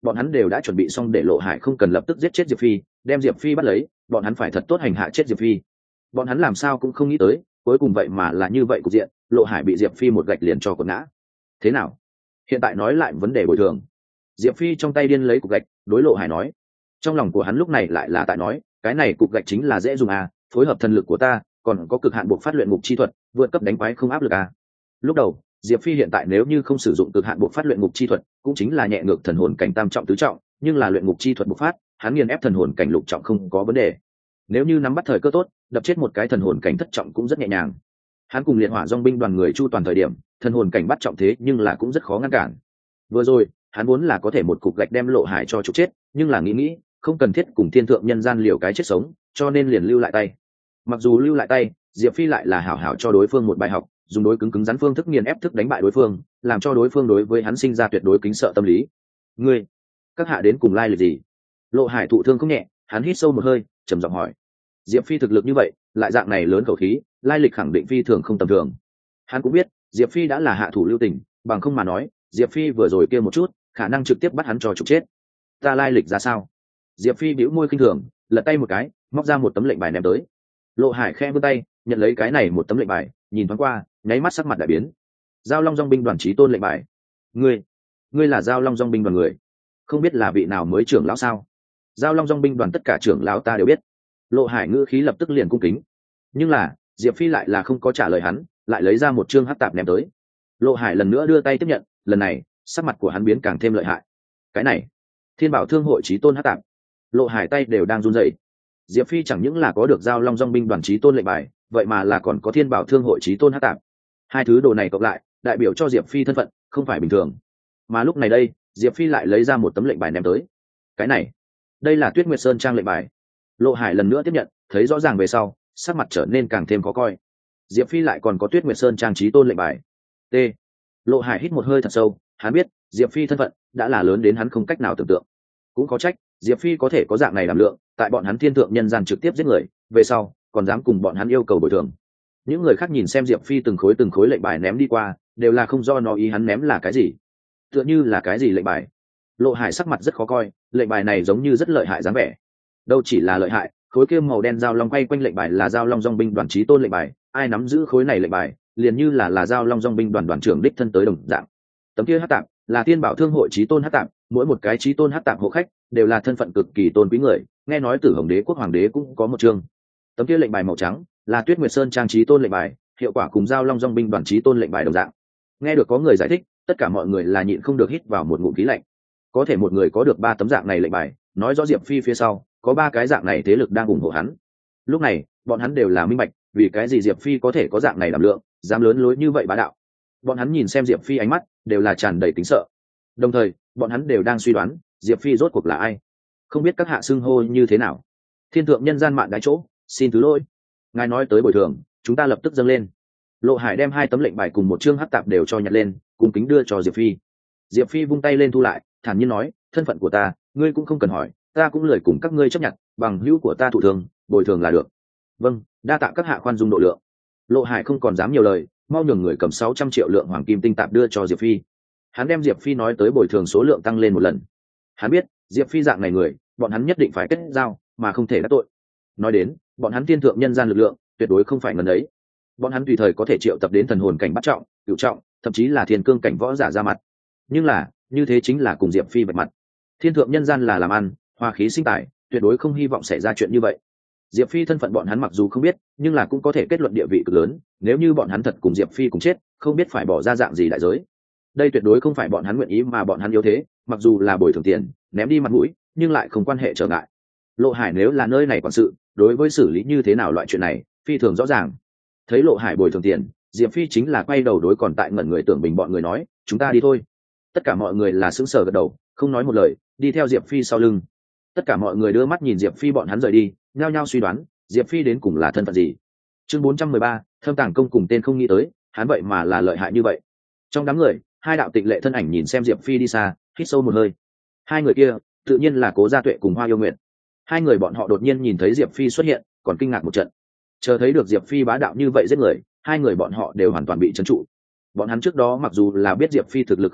bọn hắn đều đã chuẩn bị xong để Lộ Hải không cần lập tức giết chết Diệp Phi, đem Diệp Phi bắt lấy, bọn hắn phải thật tốt hành hạ chết Diệp Phi. Bọn hắn làm sao cũng không nghĩ tới, cuối cùng vậy mà là như vậy cục diện, Lộ Hải bị Diệp Phi một gạch liền cho quật ngã. Thế nào? Hiện tại nói lại vấn đề bồi thường. Diệp Phi trong tay điên lấy cục gạch, đối Lộ Hải nói. Trong lòng của hắn lúc này lại là tại nói, cái này cục gạch chính là dễ dùng à, phối hợp thần lực của ta, còn có cực hạn buộc phát luyện ngục chi thuật, vượt cấp đánh quái không áp lực à. Lúc đầu, Diệp Phi hiện tại nếu như không sử dụng cực hạn buộc phát luyện ngục chi thuật, cũng chính là nhẹ ngược thần hồn cảnh tam trọng tứ trọng, nhưng là luyện ngục chi thuật bộc phát, hắn nghiền ép thần hồn cảnh lục trọng không có vấn đề. Nếu như nắm bắt thời cơ tốt, đập chết một cái thần hồn cảnh thất trọng cũng rất nhẹ nhàng. Hắn cùng liệt hỏa dòng binh đoàn người chu toàn thời điểm, thần hồn cảnh bắt trọng thế nhưng là cũng rất khó ngăn cản. Vừa rồi, hắn muốn là có thể một cục gạch đem Lộ Hải cho trục chết, nhưng là nghĩ nghĩ, không cần thiết cùng thiên thượng nhân gian liều cái chết sống, cho nên liền lưu lại tay. Mặc dù lưu lại tay, Diệp Phi lại là hảo hảo cho đối phương một bài học, dùng đối cứng cứng rắn phương thức nghiền ép thức đánh bại đối phương, làm cho đối phương đối với hắn sinh ra tuyệt đối kính sợ tâm lý. Ngươi, các hạ đến cùng lai lịch gì? Lộ Hải thụ thương không nhẹ, hắn hít sâu một hơi, trầm giọng hỏi. Diệp Phi thực lực như vậy, lại dạng này lớn khẩu khí, lai lịch khẳng định phi thường không tầm thường. Hắn cũng biết, Diệp Phi đã là hạ thủ lưu tình, bằng không mà nói, Diệp Phi vừa rồi kia một chút, khả năng trực tiếp bắt hắn cho trục chết. Ta lai lịch ra sao? Diệp Phi bĩu môi khinh thường, lật tay một cái, móc ra một tấm lệnh bài ném tới. Lộ Hải khẽ vươn tay, nhận lấy cái này một tấm lệnh bài, nhìn thoáng qua, nháy mắt sắc mặt đại biến. Giao Long Dòng binh đoàn chí tôn lệnh bài. Ngươi, ngươi là Giao Long Dòng binh đoàn người? Không biết là vị nào mới trưởng lão sao? Giao Long Dòng binh đoàn tất cả trưởng lão ta đều biết. Lộ Hải ngữ khí lập tức liền cung kính. Nhưng là, Diệp Phi lại là không có trả lời hắn, lại lấy ra một chương hắc tạp ném tới. Lộ Hải lần nữa đưa tay tiếp nhận, lần này, sắc mặt của hắn biến càng thêm lợi hại. Cái này, Thiên Bảo Thương hội chí tôn hắc tạp. Lộ Hải tay đều đang run rẩy. Diệp Phi chẳng những là có được Giao Long Dòng binh đoàn chí tôn lệnh bài, vậy mà là còn có Thiên Bảo Thương hội chí tôn hắc tạp. Hai thứ đồ này cộng lại, đại biểu cho Diệp Phi thân phận không phải bình thường. Mà lúc này đây, Diệp Phi lại lấy ra một tấm lệnh bài ném tới. Cái này, đây là Tuyết Nguyệt Sơn trang lệnh bài. Lộ Hải lần nữa tiếp nhận, thấy rõ ràng về sau, sắc mặt trở nên càng thêm khó coi. Diệp Phi lại còn có Tuyết Nguyệt Sơn trang chí tôn lệnh bài. T. Lộ Hải hít một hơi thật sâu, hắn biết, Diệp Phi thân phận đã là lớn đến hắn không cách nào tưởng tượng. Cũng có trách, Diệp Phi có thể có dạng này đảm lượng, tại bọn hắn thiên thượng nhân gian trực tiếp giết người, về sau, còn dám cùng bọn hắn yêu cầu bồi thường. Những người khác nhìn xem Diệp Phi từng khối từng khối lệnh bài ném đi qua, đều là không do nó ý hắn ném là cái gì. Tựa như là cái gì lệnh bài. Lộ Hải sắc mặt rất khó coi, lệnh bài này giống như rất lợi hại dáng vẻ. Đâu chỉ là lợi hại, khối kia màu đen Giao Long quay quanh lệnh bài là Giao Long Dòng binh đoàn chí tôn lệnh bài, ai nắm giữ khối này lệnh bài, liền như là là Giao Long Dòng binh đoàn đoàn trưởng đích thân tới đồng dạng. Tấm kia hắc tạp là Tiên Bảo Thương hội chí tôn hắc tạp, mỗi một cái chí tôn hắc tạp hộ khách đều là thân phận cực kỳ tôn quý người, nghe nói Tử Hồng Đế quốc hoàng đế cũng có một chương. Tấm kia lệnh bài màu trắng là Tuyết Nguyệt Sơn trang chí tôn lệnh bài, hiệu quả cùng Giao Long Dòng binh đoàn chí tôn lệnh bài đồng dạng. Nghe được có người giải thích, tất cả mọi người là nhịn không được hít vào một ngụm khí lạnh. Có thể một người có được ba tấm dạng này lệnh bài, nói rõ Diệp Phi phía sau có ba cái dạng này thế lực đang ủng hộ hắn. Lúc này, bọn hắn đều là minh bạch, vì cái gì Diệp Phi có thể có dạng này đảm lượng, dám lớn lối như vậy bá đạo. Bọn hắn nhìn xem Diệp Phi ánh mắt, đều là tràn đầy tính sợ. Đồng thời, bọn hắn đều đang suy đoán, Diệp Phi rốt cuộc là ai. Không biết các hạ xưng hô như thế nào. Thiên thượng nhân gian mạn đái chỗ, xin thứ lỗi. Ngài nói tới bồi thường, chúng ta lập tức dâng lên. Lộ Hải đem hai tấm lệnh bài cùng một chương hắc tạp đều cho nhặt lên, cùng kính đưa cho Diệp Phi. Diệp Phi vung tay lên thu lại, thản nhiên nói, thân phận của ta, ngươi cũng không cần hỏi, ta cũng lười cùng các ngươi chấp nhận, bằng hữu của ta thụ thường, bồi thường là được. Vâng, đa tạ các hạ khoan dung độ lượng. Lộ Hải không còn dám nhiều lời, mau nhường người cầm sáu trăm triệu lượng hoàng kim tinh tạp đưa cho Diệp Phi. Hắn đem Diệp Phi nói tới bồi thường số lượng tăng lên một lần. Hắn biết, Diệp Phi dạng này người, bọn hắn nhất định phải kết giao, mà không thể đắc tội. Nói đến, bọn hắn tiên thượng nhân gian lực lượng, tuyệt đối không phải ngần ấy. Bọn hắn tùy thời có thể triệu tập đến thần hồn cảnh bắt trọng, cửu trọng, thậm chí là thiên cương cảnh võ giả ra mặt. Nhưng là, như thế chính là cùng Diệp Phi vạch mặt. Thiên thượng nhân gian là làm ăn, hoa khí sinh tài, tuyệt đối không hy vọng xảy ra chuyện như vậy. Diệp Phi thân phận bọn hắn mặc dù không biết, nhưng là cũng có thể kết luận địa vị cực lớn, nếu như bọn hắn thật cùng Diệp Phi cùng chết, không biết phải bỏ ra dạng gì đại giới. Đây tuyệt đối không phải bọn hắn nguyện ý mà bọn hắn yếu thế, mặc dù là bồi thường tiền, ném đi mặt mũi, nhưng lại không quan hệ trở ngại. Lộ Hải nếu là nơi này quản sự, đối với xử lý như thế nào loại chuyện này, phi thường rõ ràng. Thấy Lộ Hải bồi thường tiền, Diệp Phi chính là quay đầu đối còn tại ngẩn người Tưởng Bình bọn người nói, chúng ta đi thôi. Tất cả mọi người là sững sờ gật đầu, không nói một lời, đi theo Diệp Phi sau lưng. Tất cả mọi người đưa mắt nhìn Diệp Phi bọn hắn rời đi, nhao nhao suy đoán, Diệp Phi đến cùng là thân phận gì. Chương bốn trăm mười ba, Thâm Tàng Công cùng tên không nghĩ tới, hắn vậy mà là lợi hại như vậy. Trong đám người, hai đạo tịnh lệ thân ảnh nhìn xem Diệp Phi đi xa, hít sâu một hơi. Hai người kia, tự nhiên là Cố Gia Tuệ cùng Hoa Yêu Nguyệt. Hai người bọn họ đột nhiên nhìn thấy Diệp Phi xuất hiện, còn kinh ngạc một trận. Chờ thấy được Diệp Phi bá đạo như vậy giết người, hai người bọn họ đều hoàn toàn bị trấn trụ. Bọn hắn trước đó mặc dù là biết Diệp Phi thực lực không tệ,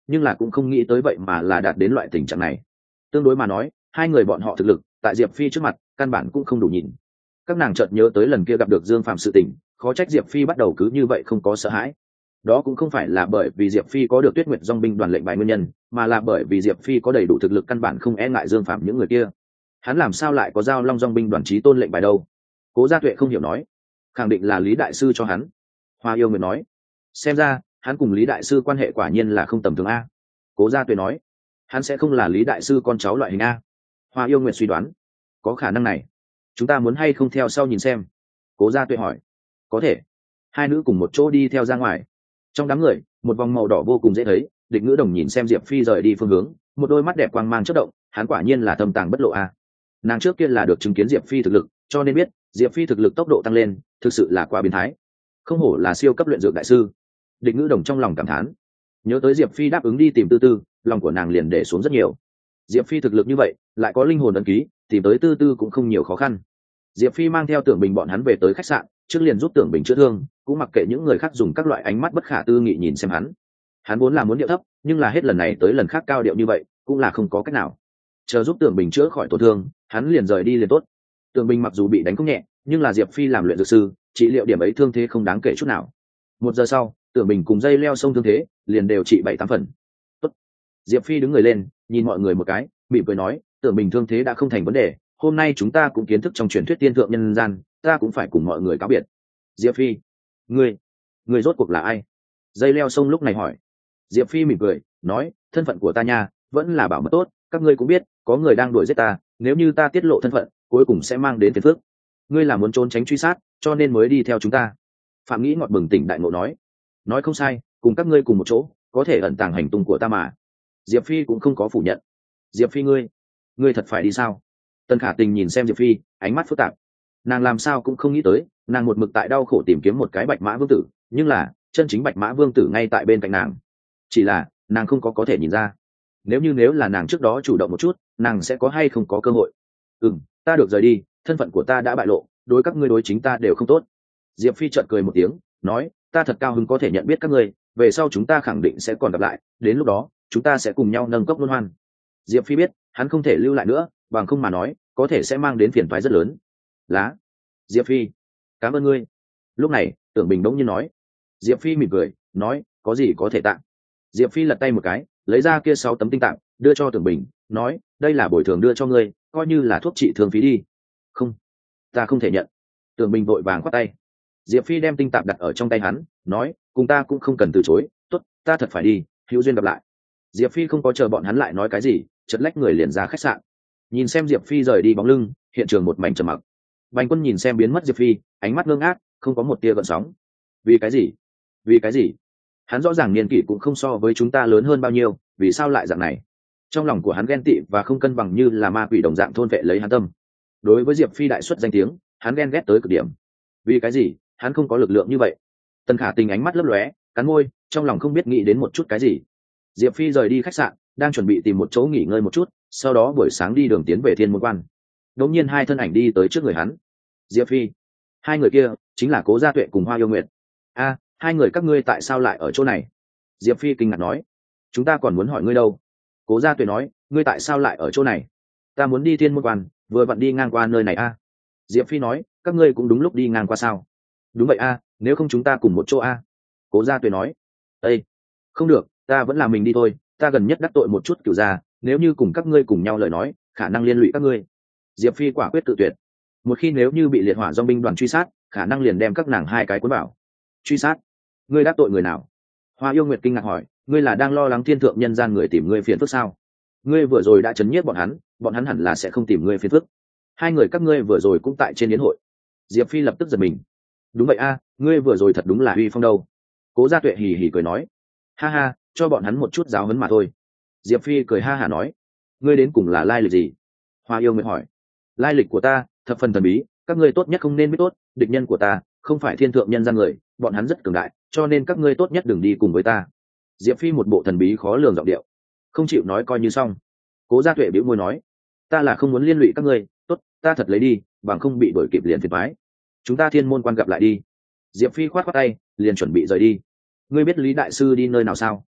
nhưng là cũng không nghĩ tới vậy mà là đạt đến loại tình trạng này. Tương đối mà nói, hai người bọn họ thực lực tại Diệp Phi trước mặt căn bản cũng không đủ nhìn. Các nàng chợt nhớ tới lần kia gặp được Dương Phạm sự tình, khó trách Diệp Phi bắt đầu cứ như vậy không có sợ hãi. Đó cũng không phải là bởi vì Diệp Phi có được Tuyết Nguyệt Dòng binh đoàn lệnh bài nguyên nhân, mà là bởi vì Diệp Phi có đầy đủ thực lực, căn bản không e ngại Dương Phạm những người kia. Hắn làm sao lại có Giao Long Dòng binh đoàn chí tôn lệnh bài đâu? Cố Gia Tuệ không hiểu nói. Khẳng định là Lý đại sư cho hắn. Hoa Yêu Nguyệt nói. Xem ra hắn cùng Lý đại sư quan hệ quả nhiên là không tầm thường a. Cố Gia Tuệ nói. Hắn sẽ không là Lý đại sư con cháu loại hình a. Hoa Yêu Nguyệt suy đoán. Có khả năng này. Chúng ta muốn hay không theo sau nhìn xem? Cố Gia Tuệ hỏi. Có thể. Hai nữ cùng một chỗ đi theo ra ngoài. Trong đám người, một vòng màu đỏ vô cùng dễ thấy. Địch Ngữ Đồng nhìn xem Diệp Phi rời đi phương hướng, một đôi mắt đẹp quang mang chớp động. Hắn quả nhiên là thâm tàng bất lộ a. Nàng trước kia là được chứng kiến Diệp Phi thực lực, cho nên biết Diệp Phi thực lực tốc độ tăng lên thực sự là quá biến thái, không hổ là siêu cấp luyện dược đại sư. Địch Ngữ Đồng trong lòng cảm thán. Nhớ tới Diệp Phi đáp ứng đi tìm Tư Tư, lòng của nàng liền để xuống rất nhiều. Diệp Phi thực lực như vậy, lại có linh hồn ấn ký, tìm tới Tư Tư cũng không nhiều khó khăn. Diệp Phi mang theo Tưởng Bình bọn hắn về tới khách sạn, trước liền giúp Tưởng Bình chữa thương, cũng mặc kệ những người khác dùng các loại ánh mắt bất khả tư nghị nhìn xem hắn. Hắn vốn là muốn điệu thấp, nhưng là hết lần này tới lần khác cao điệu như vậy, cũng là không có cách nào. Chờ giúp Tưởng Bình chữa khỏi tổn thương, hắn liền rời đi liền tốt. Tưởng Bình mặc dù bị đánh không nhẹ, nhưng là Diệp Phi làm luyện dược sư, trị liệu điểm ấy thương thế không đáng kể chút nào. Một giờ sau, Tưởng Bình cùng dây leo sông thương thế liền đều trị bảy tám phần. Tốt. Diệp Phi đứng người lên, nhìn mọi người một cái, mỉm cười nói, Tưởng Bình thương thế đã không thành vấn đề, hôm nay chúng ta cũng kiến thức trong truyền thuyết tiên thượng nhân gian, ta cũng phải cùng mọi người cáo biệt. Diệp Phi, ngươi, ngươi rốt cuộc là ai? Dây leo sông lúc này hỏi. Diệp Phi mỉm cười, nói, thân phận của ta nha, vẫn là bảo mật tốt, các ngươi cũng biết, có người đang đuổi giết ta, nếu như ta tiết lộ thân phận, cuối cùng sẽ mang đến phiền phức. Ngươi là muốn trốn tránh truy sát, cho nên mới đi theo chúng ta. Phạm Nghĩ ngọt bừng tỉnh đại ngộ nói. Nói không sai, cùng các ngươi cùng một chỗ, có thể ẩn tàng hành tung của ta mà. Diệp Phi cũng không có phủ nhận. Diệp Phi ngươi, ngươi thật phải đi sao? Tân Khả Tình nhìn xem Diệp Phi, ánh mắt phức tạp. Nàng làm sao cũng không nghĩ tới, nàng một mực tại đau khổ tìm kiếm một cái Bạch Mã Vương tử, nhưng là chân chính Bạch Mã Vương tử ngay tại bên cạnh nàng. Chỉ là nàng không có có thể nhìn ra. Nếu như nếu là nàng trước đó chủ động một chút, nàng sẽ có hay không có cơ hội. Ừm, ta được rời đi, thân phận của ta đã bại lộ, đối các ngươi đối chính ta đều không tốt. Diệp Phi chợt cười một tiếng, nói, ta thật cao hứng có thể nhận biết các ngươi, về sau chúng ta khẳng định sẽ còn gặp lại, đến lúc đó chúng ta sẽ cùng nhau nâng cốc luân hoan. Diệp Phi biết hắn không thể lưu lại nữa, bằng không mà nói có thể sẽ mang đến phiền toái rất lớn. Lá. Diệp Phi, cảm ơn ngươi. Lúc này Tưởng Bình đống nhiên nói. Diệp Phi mỉm cười, nói, có gì có thể tặng. Diệp Phi lật tay một cái, lấy ra kia sáu tấm tinh tạng, đưa cho Tưởng Bình, nói, đây là bồi thường đưa cho ngươi, coi như là thuốc trị thương phí đi. Không, ta không thể nhận. Tưởng Bình vội vàng khoát tay. Diệp Phi đem tinh tạng đặt ở trong tay hắn, nói, cùng ta cũng không cần từ chối, tốt, ta thật phải đi, hữu duyên gặp lại. Diệp Phi không có chờ bọn hắn lại nói cái gì, chợt lách người liền ra khách sạn. Nhìn xem Diệp Phi rời đi bóng lưng, hiện trường một mảnh trầm mặc. Bành Quân nhìn xem biến mất Diệp Phi, ánh mắt ngơ ngác, không có một tia gợn sóng. Vì cái gì? Vì cái gì? Hắn rõ ràng niên kỷ cũng không so với chúng ta lớn hơn bao nhiêu, vì sao lại dạng này? Trong lòng của hắn ghen tị và không cân bằng như là ma quỷ đồng dạng thôn vệ lấy hắn tâm. Đối với Diệp Phi đại xuất danh tiếng, hắn ghen ghét tới cực điểm. Vì cái gì? Hắn không có lực lượng như vậy. Tân Khả Tình ánh mắt lấp lóe, cắn môi, trong lòng không biết nghĩ đến một chút cái gì. Diệp Phi rời đi khách sạn, đang chuẩn bị tìm một chỗ nghỉ ngơi một chút, sau đó buổi sáng đi đường tiến về Thiên Môn Quan. Đột nhiên hai thân ảnh đi tới trước người hắn. Diệp Phi, hai người kia chính là Cố Gia Tuệ cùng Hoa Yêu Nguyệt. A, hai người các ngươi tại sao lại ở chỗ này? Diệp Phi kinh ngạc nói. Chúng ta còn muốn hỏi ngươi đâu? Cố Gia Tuệ nói, ngươi tại sao lại ở chỗ này? Ta muốn đi Thiên Môn Quan, vừa vặn đi ngang qua nơi này a. Diệp Phi nói, các ngươi cũng đúng lúc đi ngang qua sao? Đúng vậy a, nếu không chúng ta cùng một chỗ a. Cố Gia Tuệ nói. Ê, không được, ta vẫn là mình đi thôi, ta gần nhất đắc tội một chút cửu gia, nếu như cùng các ngươi cùng nhau lời nói, khả năng liên lụy các ngươi. Diệp Phi quả quyết tự tuyệt. Một khi nếu như bị liệt hỏa dòng binh đoàn truy sát, khả năng liền đem các nàng hai cái cuốn vào. Truy sát? Ngươi đắc tội người nào? Hoa Yêu Nguyệt kinh ngạc hỏi, ngươi là đang lo lắng thiên thượng nhân gian người tìm ngươi phiền phức sao? Ngươi vừa rồi đã chấn nhiếp bọn hắn, bọn hắn hẳn là sẽ không tìm ngươi phiền phức. Hai người các ngươi vừa rồi cũng tại trên yến hội. Diệp Phi lập tức giật mình. Đúng vậy a, ngươi vừa rồi thật đúng là uy phong đâu. Cố Gia Tuệ hì hì cười nói, ha ha, cho bọn hắn một chút giáo huấn mà thôi. Diệp Phi cười ha hả nói, ngươi đến cùng là lai lịch gì? Hoa Yêu Nguyệt hỏi. Lai lịch của ta thập phần thần bí, các ngươi tốt nhất không nên biết tốt, địch nhân của ta không phải thiên thượng nhân gian người, bọn hắn rất cường đại, cho nên các ngươi tốt nhất đừng đi cùng với ta. Diệp Phi một bộ thần bí khó lường giọng điệu, không chịu nói coi như xong. Cố Gia Tuệ bĩu môi nói, ta là không muốn liên lụy các ngươi, tốt, ta thật lấy đi, bằng không bị đuổi kịp liền phiền toái. Chúng ta Thiên Môn Quan gặp lại đi. Diệp Phi khoát khoát tay, liền chuẩn bị rời đi. Ngươi biết Lý đại sư đi nơi nào sao?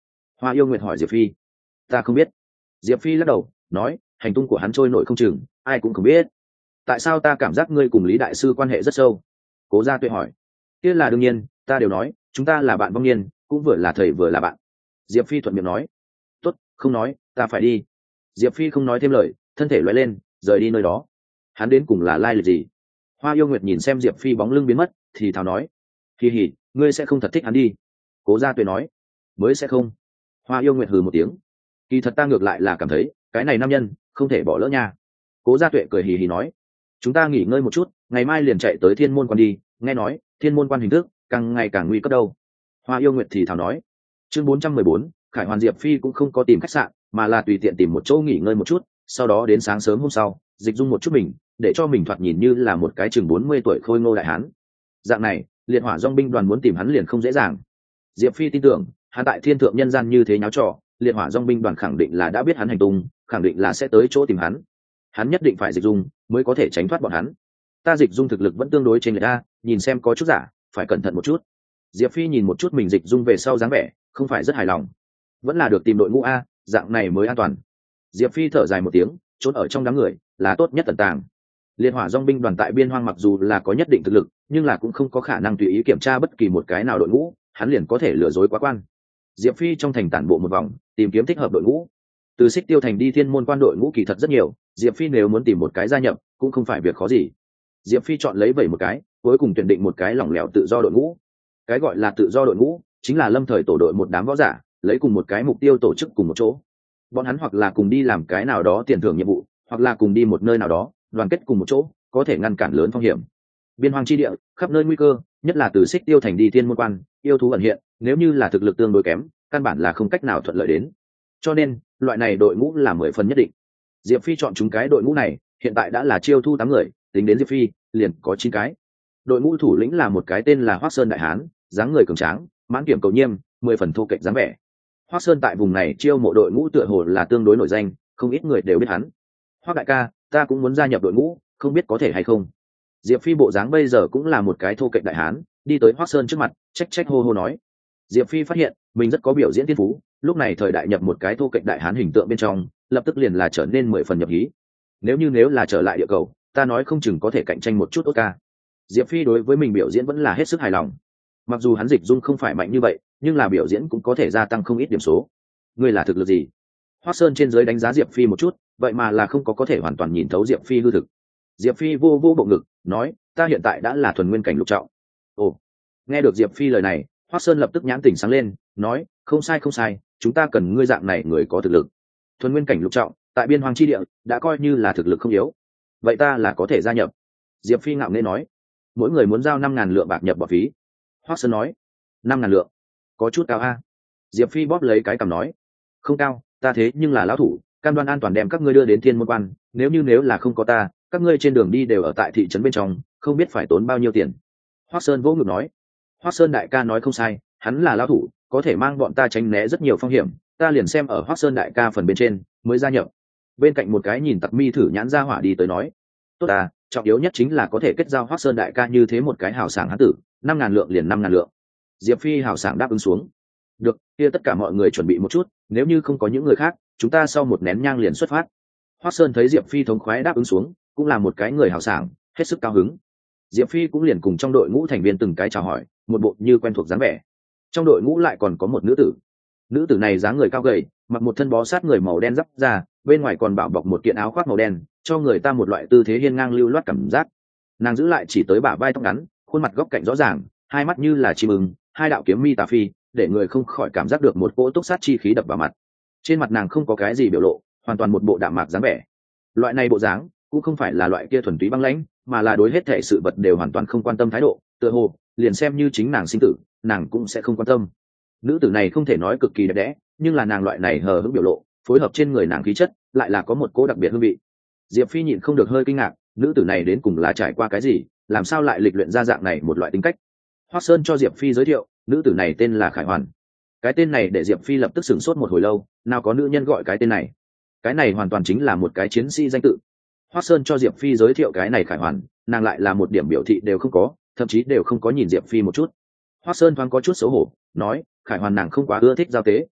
Hoa Yêu Nguyệt hỏi Diệp Phi. Ta không biết. Diệp Phi lắc đầu nói, hành tung của hắn trôi nổi không chừng, ai cũng không biết. Tại sao ta cảm giác ngươi cùng Lý đại sư quan hệ rất sâu? Cố Gia Tuệ hỏi. Kia là đương nhiên, ta đều nói chúng ta là bạn vong niên, cũng vừa là thầy vừa là bạn. Diệp Phi thuận miệng nói. Tốt, không nói, ta phải đi. Diệp Phi không nói thêm lời, thân thể loay lên rời đi nơi đó. Hắn đến cùng là lai lịch gì? Hoa Yêu Nguyệt nhìn xem Diệp Phi bóng lưng biến mất thì thào nói, kỳ hỉ, ngươi sẽ không thật thích hắn đi. Cố Gia Tuệ nói. Mới sẽ không. Hoa Yêu Nguyệt hừ một tiếng. Kỳ thật ta ngược lại là cảm thấy cái này nam nhân không thể bỏ lỡ nha. Cố Gia Tuệ cười hì hì nói, chúng ta nghỉ ngơi một chút, ngày mai liền chạy tới Thiên Môn Quan đi, nghe nói Thiên Môn Quan hình thức càng ngày càng nguy cấp đâu. Hoa Yêu Nguyệt thì thào nói. Chương bốn trăm mười bốn, Khải Hoàn. Diệp Phi cũng không có tìm khách sạn, mà là tùy tiện tìm một chỗ nghỉ ngơi một chút, sau đó đến sáng sớm hôm sau dịch dung một chút mình, để cho mình thoạt nhìn như là một cái chừng bốn mươi tuổi khôi ngô đại hán. Dạng này liệt hỏa dòng binh đoàn muốn tìm hắn liền không dễ dàng. Diệp Phi tin tưởng hắn tại thiên thượng nhân gian như thế nháo trò, liệt hỏa dòng binh đoàn khẳng định là đã biết hắn hành tung, khẳng định là sẽ tới chỗ tìm hắn. Hắn nhất định phải dịch dung mới có thể tránh thoát bọn hắn. Ta dịch dung thực lực vẫn tương đối trên người ta, nhìn xem có chút giả, phải cẩn thận một chút. Diệp Phi nhìn một chút mình dịch dung về sau dáng vẻ, không phải rất hài lòng. Vẫn là được tìm đội ngũ a, dạng này mới an toàn. Diệp Phi thở dài một tiếng, trốn ở trong đám người là tốt nhất tận tàng. Liệt hỏa dòng binh đoàn tại biên hoang mặc dù là có nhất định thực lực, nhưng là cũng không có khả năng tùy ý kiểm tra bất kỳ một cái nào đội ngũ, hắn liền có thể lừa dối quá quan. Diệp Phi trong thành tản bộ một vòng, tìm kiếm thích hợp đội ngũ. Từ Xích Tiêu thành đi Thiên Môn Quan đội ngũ kỳ thật rất nhiều, Diệp Phi nếu muốn tìm một cái gia nhập cũng không phải việc khó gì. Diệp Phi chọn lấy bảy một cái, cuối cùng tuyển định một cái lỏng lẻo tự do đội ngũ. Cái gọi là tự do đội ngũ chính là lâm thời tổ đội một đám võ giả, lấy cùng một cái mục tiêu tổ chức cùng một chỗ. Bọn hắn hoặc là cùng đi làm cái nào đó tiền thưởng nhiệm vụ, hoặc là cùng đi một nơi nào đó đoàn kết cùng một chỗ, có thể ngăn cản lớn phong hiểm. Biên hoang chi địa khắp nơi nguy cơ, nhất là từ Xích Tiêu thành đi Thiên Môn Quan, yêu thú ẩn hiện, nếu như là thực lực tương đối kém, căn bản là không cách nào thuận lợi đến. Cho nên loại này đội ngũ là mười phần nhất định. Diệp Phi chọn chúng cái đội ngũ này, hiện tại đã là chiêu thu tám người, tính đến Diệp Phi liền có chín cái. Đội ngũ thủ lĩnh là một cái tên là Hoắc Sơn đại hán, dáng người cường tráng, mãn kiểm cầu nhiêm, mười phần thô kệch dáng vẻ. Hoắc Sơn tại vùng này chiêu mộ đội ngũ tựa hồ là tương đối nổi danh, không ít người đều biết hắn. Hoắc đại ca, ta cũng muốn gia nhập đội ngũ, không biết có thể hay không? Diệp Phi bộ dáng bây giờ cũng là một cái thô kệch đại hán, đi tới Hoắc Sơn trước mặt, trách trách hô hô nói. Diệp Phi phát hiện mình rất có biểu diễn thiên phú, lúc này thời đại nhập một cái thô kệch đại hán hình tượng bên trong, lập tức liền là trở nên mười phần nhập hí. Nếu như nếu là trở lại địa cầu, ta nói không chừng có thể cạnh tranh một chút tốt ca. Diệp Phi đối với mình biểu diễn vẫn là hết sức hài lòng. Mặc dù hắn dịch dung không phải mạnh như vậy, nhưng là biểu diễn cũng có thể gia tăng không ít điểm số. Ngươi là thực lực gì? Hoắc Sơn trên dưới đánh giá Diệp Phi một chút, vậy mà là không có có thể hoàn toàn nhìn thấu Diệp Phi hư thực. Diệp Phi vô vô bộ ngực, nói, ta hiện tại đã là thuần nguyên cảnh lục trọng. Ồ, nghe được Diệp Phi lời này, Hoắc Sơn lập tức nhãn tỉnh sáng lên, nói, không sai không sai, chúng ta cần ngươi dạng này người có thực lực. Thuần nguyên cảnh lục trọng, tại biên hoang chi địa đã coi như là thực lực không yếu. Vậy ta là có thể gia nhập. Diệp Phi ngạo nghễ nói, mỗi người muốn giao năm ngàn lượng bạc nhập bỏ phí. Hoắc Sơn nói, năm ngàn lượng, có chút cao a. Diệp Phi bóp lấy cái cằm nói, không cao, ta thế nhưng là lão thủ, cam đoan an toàn đem các ngươi đưa đến Thiên Môn Quan, nếu như nếu là không có ta, các ngươi trên đường đi đều ở tại thị trấn bên trong, không biết phải tốn bao nhiêu tiền. Hoắc Sơn vỗ ngực nói, Hoắc Sơn đại ca nói không sai, hắn là lão thủ, có thể mang bọn ta tránh né rất nhiều phong hiểm, ta liền xem ở Hoắc Sơn đại ca phần bên trên mới gia nhập. Bên cạnh một cái nhìn tặc mi thử nhãn ra hỏa đi tới nói, tốt à, trọng yếu nhất chính là có thể kết giao Hoắc Sơn đại ca như thế một cái hào sảng hán tử, năm ngàn lượng liền năm ngàn lượng. Diệp Phi hào sảng đáp ứng xuống. Được, kia tất cả mọi người chuẩn bị một chút, nếu như không có những người khác, chúng ta sau một nén nhang liền xuất phát. Hoắc Sơn thấy Diệp Phi thống khoái đáp ứng xuống, cũng là một cái người hào sảng, hết sức cao hứng. Diệp Phi cũng liền cùng trong đội ngũ thành viên từng cái chào hỏi, một bộ như quen thuộc dáng vẻ. Trong đội ngũ lại còn có một nữ tử. Nữ tử này dáng người cao gầy, mặc một thân bó sát người màu đen giáp ra, bên ngoài còn bảo bọc một kiện áo khoác màu đen, cho người ta một loại tư thế hiên ngang lưu loát cảm giác. Nàng giữ lại chỉ tới bả vai tóc ngắn, khuôn mặt góc cạnh rõ ràng, hai mắt như là chim ưng, hai đạo kiếm mi tà phi, để người không khỏi cảm giác được một cỗ túc sát chi khí đập vào mặt. Trên mặt nàng không có cái gì biểu lộ, hoàn toàn một bộ đạm mạc dáng vẻ. Loại này bộ dáng cũng không phải là loại kia thuần túy băng lãnh, mà là đối hết thể sự vật đều hoàn toàn không quan tâm thái độ, tựa hồ liền xem như chính nàng sinh tử, nàng cũng sẽ không quan tâm. Nữ tử này không thể nói cực kỳ đẹp đẽ, nhưng là nàng loại này hờ hững biểu lộ, phối hợp trên người nàng khí chất, lại là có một cỗ đặc biệt hương vị. Diệp Phi nhịn không được hơi kinh ngạc, nữ tử này đến cùng là trải qua cái gì, làm sao lại lịch luyện ra dạng này một loại tính cách. Hoắc Sơn cho Diệp Phi giới thiệu, nữ tử này tên là Khải Hoàn. Cái tên này để Diệp Phi lập tức sửng sốt một hồi lâu, nào có nữ nhân gọi cái tên này. Cái này hoàn toàn chính là một cái chiến sĩ danh tự. Hoắc Sơn cho Diệp Phi giới thiệu cái này Khải Hoàn, nàng lại là một điểm biểu thị đều không có, thậm chí đều không có nhìn Diệp Phi một chút. Hoắc Sơn thoáng có chút xấu hổ, nói, Khải Hoàn nàng không quá ưa thích giao tế,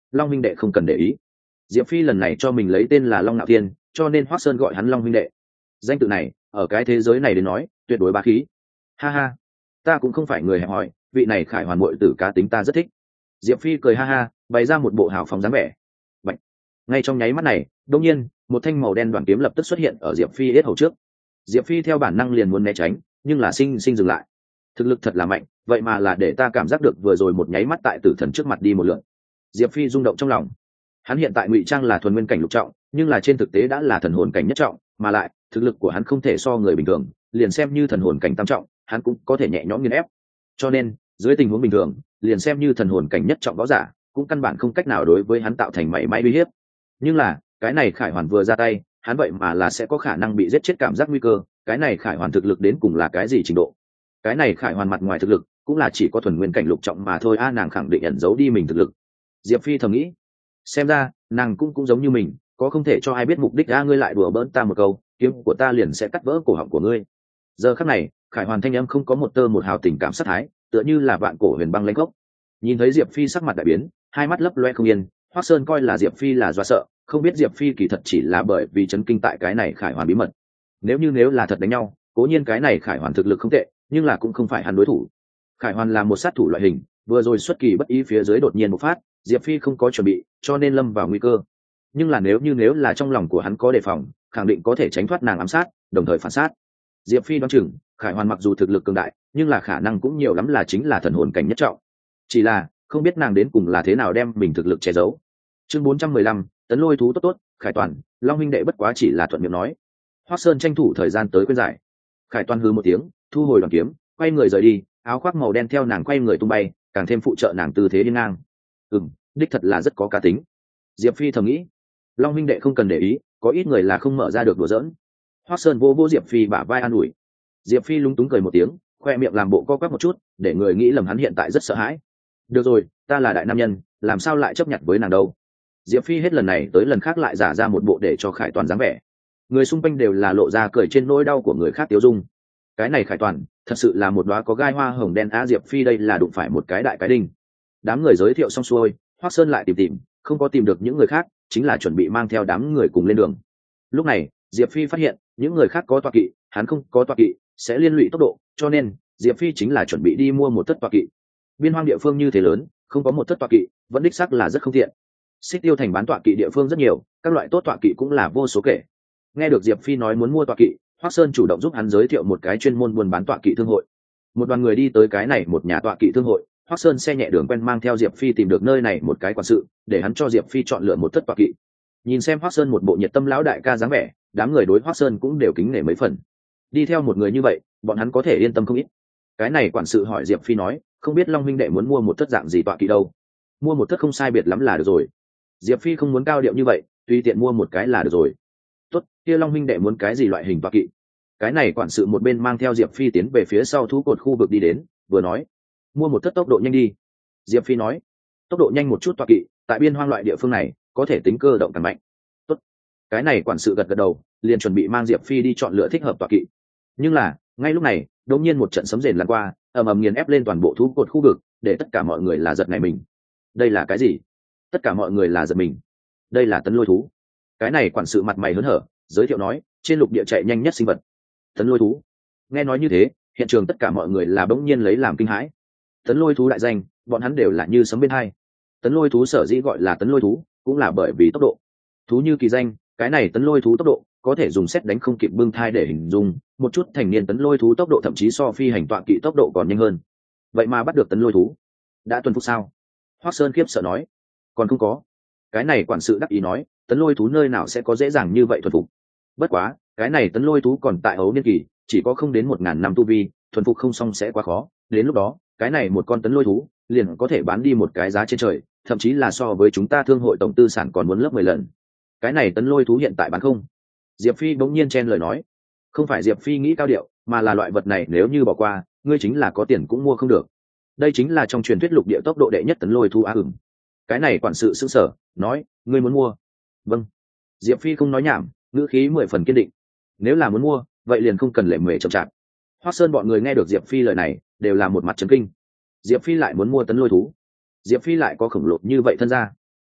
Long huynh đệ không cần để ý. Diệp Phi lần này cho mình lấy tên là Long Nạo Thiên, cho nên Hoắc Sơn gọi hắn Long huynh đệ. Danh tự này ở cái thế giới này đến nói tuyệt đối bá khí. Ha ha, ta cũng không phải người hẹp hòi, vị này Khải Hoàn muội tử cá tính ta rất thích. Diệp Phi cười ha ha, bày ra một bộ hào phóng dáng vẻ. Bạch. Ngay trong nháy mắt này, đột nhiên, một thanh màu đen đoàn kiếm lập tức xuất hiện ở Diệp Phi yết hầu trước. Diệp Phi theo bản năng liền muốn né tránh, nhưng là sinh sinh dừng lại. Thực lực thật là mạnh, vậy mà là để ta cảm giác được vừa rồi một nháy mắt tại tử thần trước mặt đi một lượt. Diệp Phi rung động trong lòng. Hắn hiện tại ngụy trang là thuần nguyên cảnh lục trọng, nhưng là trên thực tế đã là thần hồn cảnh nhất trọng, mà lại thực lực của hắn không thể so người bình thường, liền xem như thần hồn cảnh tam trọng, hắn cũng có thể nhẹ nhõm nghiền ép. Cho nên, dưới tình huống bình thường, liền xem như thần hồn cảnh nhất trọng võ giả, cũng căn bản không cách nào đối với hắn tạo thành mảy may uy hiếp. Nhưng là, cái này Khải Hoàn vừa ra tay, hắn vậy mà là sẽ có khả năng bị giết chết cảm giác nguy cơ, cái này Khải Hoàn thực lực đến cùng là cái gì trình độ? Cái này Khải Hoàn mặt ngoài thực lực, cũng là chỉ có thuần nguyên cảnh lục trọng mà thôi a, nàng khẳng định ẩn giấu đi mình thực lực. Diệp Phi thầm nghĩ, xem ra, nàng cũng cũng giống như mình, có không thể cho ai biết mục đích a, ngươi lại đùa bỡn ta một câu, kiếm của ta liền sẽ cắt vỡ cổ họng của ngươi. Giờ khắc này, Khải Hoàn thanh âm không có một tơ một hào tình cảm sát thái, tựa như là vạn cổ huyền băng lãnh gốc. Nhìn thấy Diệp Phi sắc mặt đại biến, hai mắt lấp loe không yên, Hoắc Sơn coi là Diệp Phi là do sợ, không biết Diệp Phi kỳ thật chỉ là bởi vì chấn kinh tại cái này Khải Hoàn bí mật. Nếu như nếu là thật đánh nhau, cố nhiên cái này Khải Hoàn thực lực không tệ, nhưng là cũng không phải hắn đối thủ. Khải Hoàn là một sát thủ loại hình, vừa rồi xuất kỳ bất ý phía dưới đột nhiên bộc phát, Diệp Phi không có chuẩn bị, cho nên lâm vào nguy cơ. Nhưng là nếu như nếu là trong lòng của hắn có đề phòng, khẳng định có thể tránh thoát nàng ám sát, đồng thời phản sát. Diệp Phi đoán chừng, Khải Hoàn mặc dù thực lực cường đại, nhưng là khả năng cũng nhiều lắm là chính là thần hồn cảnh nhất trọng. Chỉ là không biết nàng đến cùng là thế nào đem mình thực lực che giấu. Chương bốn trăm mười lăm, tấn lôi thú tốt tốt, Khải Toàn, Long huynh đệ bất quá chỉ là thuận miệng nói. Hoắc Sơn tranh thủ thời gian tới khuyên giải. Khải Toàn hừ một tiếng, thu hồi đoàn kiếm, quay người rời đi, áo khoác màu đen theo nàng quay người tung bay, càng thêm phụ trợ nàng tư thế đi ngang. Ừm, đích thật là rất có cá tính. Diệp Phi thầm nghĩ. Long huynh đệ không cần để ý, có ít người là không mở ra được đùa giỡn. Hoắc Sơn vô vô Diệp Phi bả vai an ủi. Diệp Phi lúng túng cười một tiếng, khoe miệng làm bộ co quắp một chút, để người nghĩ lầm hắn hiện tại rất sợ hãi. Được rồi, ta là đại nam nhân, làm sao lại chấp nhận với nàng đâu? Diệp Phi hết lần này tới lần khác lại giả ra một bộ để cho Khải Toàn dáng vẻ. Người xung quanh đều là lộ ra cười trên nỗi đau của người khác tiêu dung. Cái này Khải Toàn, thật sự là một đóa có gai hoa hồng đen á, Diệp Phi đây là đụng phải một cái đại cái đinh. Đám người giới thiệu xong xuôi, Hoắc Sơn lại tìm tìm, không có tìm được những người khác, chính là chuẩn bị mang theo đám người cùng lên đường. Lúc này, Diệp Phi phát hiện, những người khác có tọa kỵ, hắn không có tọa kỵ, sẽ liên lụy tốc độ, cho nên, Diệp Phi chính là chuẩn bị đi mua một thất tọa kỵ. Biên hoang địa phương như thế lớn, không có một thất tọa kỵ, vẫn đích xác là rất không tiện. Xích Tiêu thành bán tọa kỵ địa phương rất nhiều, các loại tốt tọa kỵ cũng là vô số kể. Nghe được Diệp Phi nói muốn mua tọa kỵ, Hoắc Sơn chủ động giúp hắn giới thiệu một cái chuyên môn buôn bán tọa kỵ thương hội. Một đoàn người đi tới cái này một nhà tọa kỵ thương hội, Hoắc Sơn xe nhẹ đường quen mang theo Diệp Phi tìm được nơi này một cái quản sự, để hắn cho Diệp Phi chọn lựa một thất tọa kỵ. Nhìn xem Hoắc Sơn một bộ nhiệt tâm lão đại ca dáng vẻ, đám người đối Hoắc Sơn cũng đều kính nể mấy phần. Đi theo một người như vậy, bọn hắn có thể yên tâm không ít. Cái này quản sự hỏi Diệp Phi nói, không biết Long huynh đệ muốn mua một thất dạng gì tọa kỵ đâu? Mua một thất không sai biệt lắm là được rồi. Diệp Phi không muốn cao điệu như vậy, tùy tiện mua một cái là được rồi. Tốt, kia Long huynh đệ muốn cái gì loại hình tọa kỵ? Cái này quản sự một bên mang theo Diệp Phi tiến về phía sau thú cột khu vực đi đến, vừa nói, mua một thất tốc độ nhanh đi. Diệp Phi nói, tốc độ nhanh một chút tọa kỵ, tại biên hoang loại địa phương này, có thể tính cơ động càng mạnh. Tốt. Cái này quản sự gật gật đầu, liền chuẩn bị mang Diệp Phi đi chọn lựa thích hợp tọa kỵ. Nhưng là, ngay lúc này, đột nhiên một trận sấm rền lăn qua, ầm ầm nghiền ép lên toàn bộ thú cột khu vực, để tất cả mọi người là giật nảy mình. Đây là cái gì? Tất cả mọi người là giật mình. Đây là tấn lôi thú. Cái này quản sự mặt mày hớn hở, giới thiệu nói, trên lục địa chạy nhanh nhất sinh vật. Tấn lôi thú. Nghe nói như thế, hiện trường tất cả mọi người là bỗng nhiên lấy làm kinh hãi. Tấn lôi thú đại danh, bọn hắn đều là như sấm bên hai. Tấn lôi thú sở dĩ gọi là tấn lôi thú, cũng là bởi vì tốc độ. Thú như kỳ danh, cái này tấn lôi thú tốc độ có thể dùng xét đánh không kịp bưng thai để hình dung, một chút thành niên tấn lôi thú tốc độ thậm chí so phi hành tọa kỵ tốc độ còn nhanh hơn. Vậy mà bắt được tấn lôi thú, đã tuân phục sao? Hoắc Sơn khiếp sợ nói, còn không có. Cái này quản sự đắc ý nói, tấn lôi thú nơi nào sẽ có dễ dàng như vậy thuần phục? Bất quá, cái này tấn lôi thú còn tại ấu niên kỳ, chỉ có không đến một ngàn năm tu vi, thuần phục không xong sẽ quá khó. Đến lúc đó, cái này một con tấn lôi thú liền có thể bán đi một cái giá trên trời, thậm chí là so với chúng ta thương hội tổng tư sản còn muốn lớp mười lần. Cái này tấn lôi thú hiện tại bán không? Diệp Phi bỗng nhiên chen lời nói. Không phải Diệp Phi nghĩ cao điệu, mà là loại vật này nếu như bỏ qua, ngươi chính là có tiền cũng mua không được. Đây chính là trong truyền thuyết lục địa tốc độ đệ nhất tấn lôi thú á ửng. Cái này quản sự sững sờ, nói, ngươi muốn mua? Vâng. Diệp Phi không nói nhảm, ngữ khí mười phần kiên định. Nếu là muốn mua, vậy liền không cần lệ mề chậm chạp. Hoắc Sơn bọn người nghe được Diệp Phi lời này, đều là một mặt chấn kinh. Diệp Phi lại muốn mua tấn lôi thú. Diệp Phi lại có khổng lồ như vậy thân ra.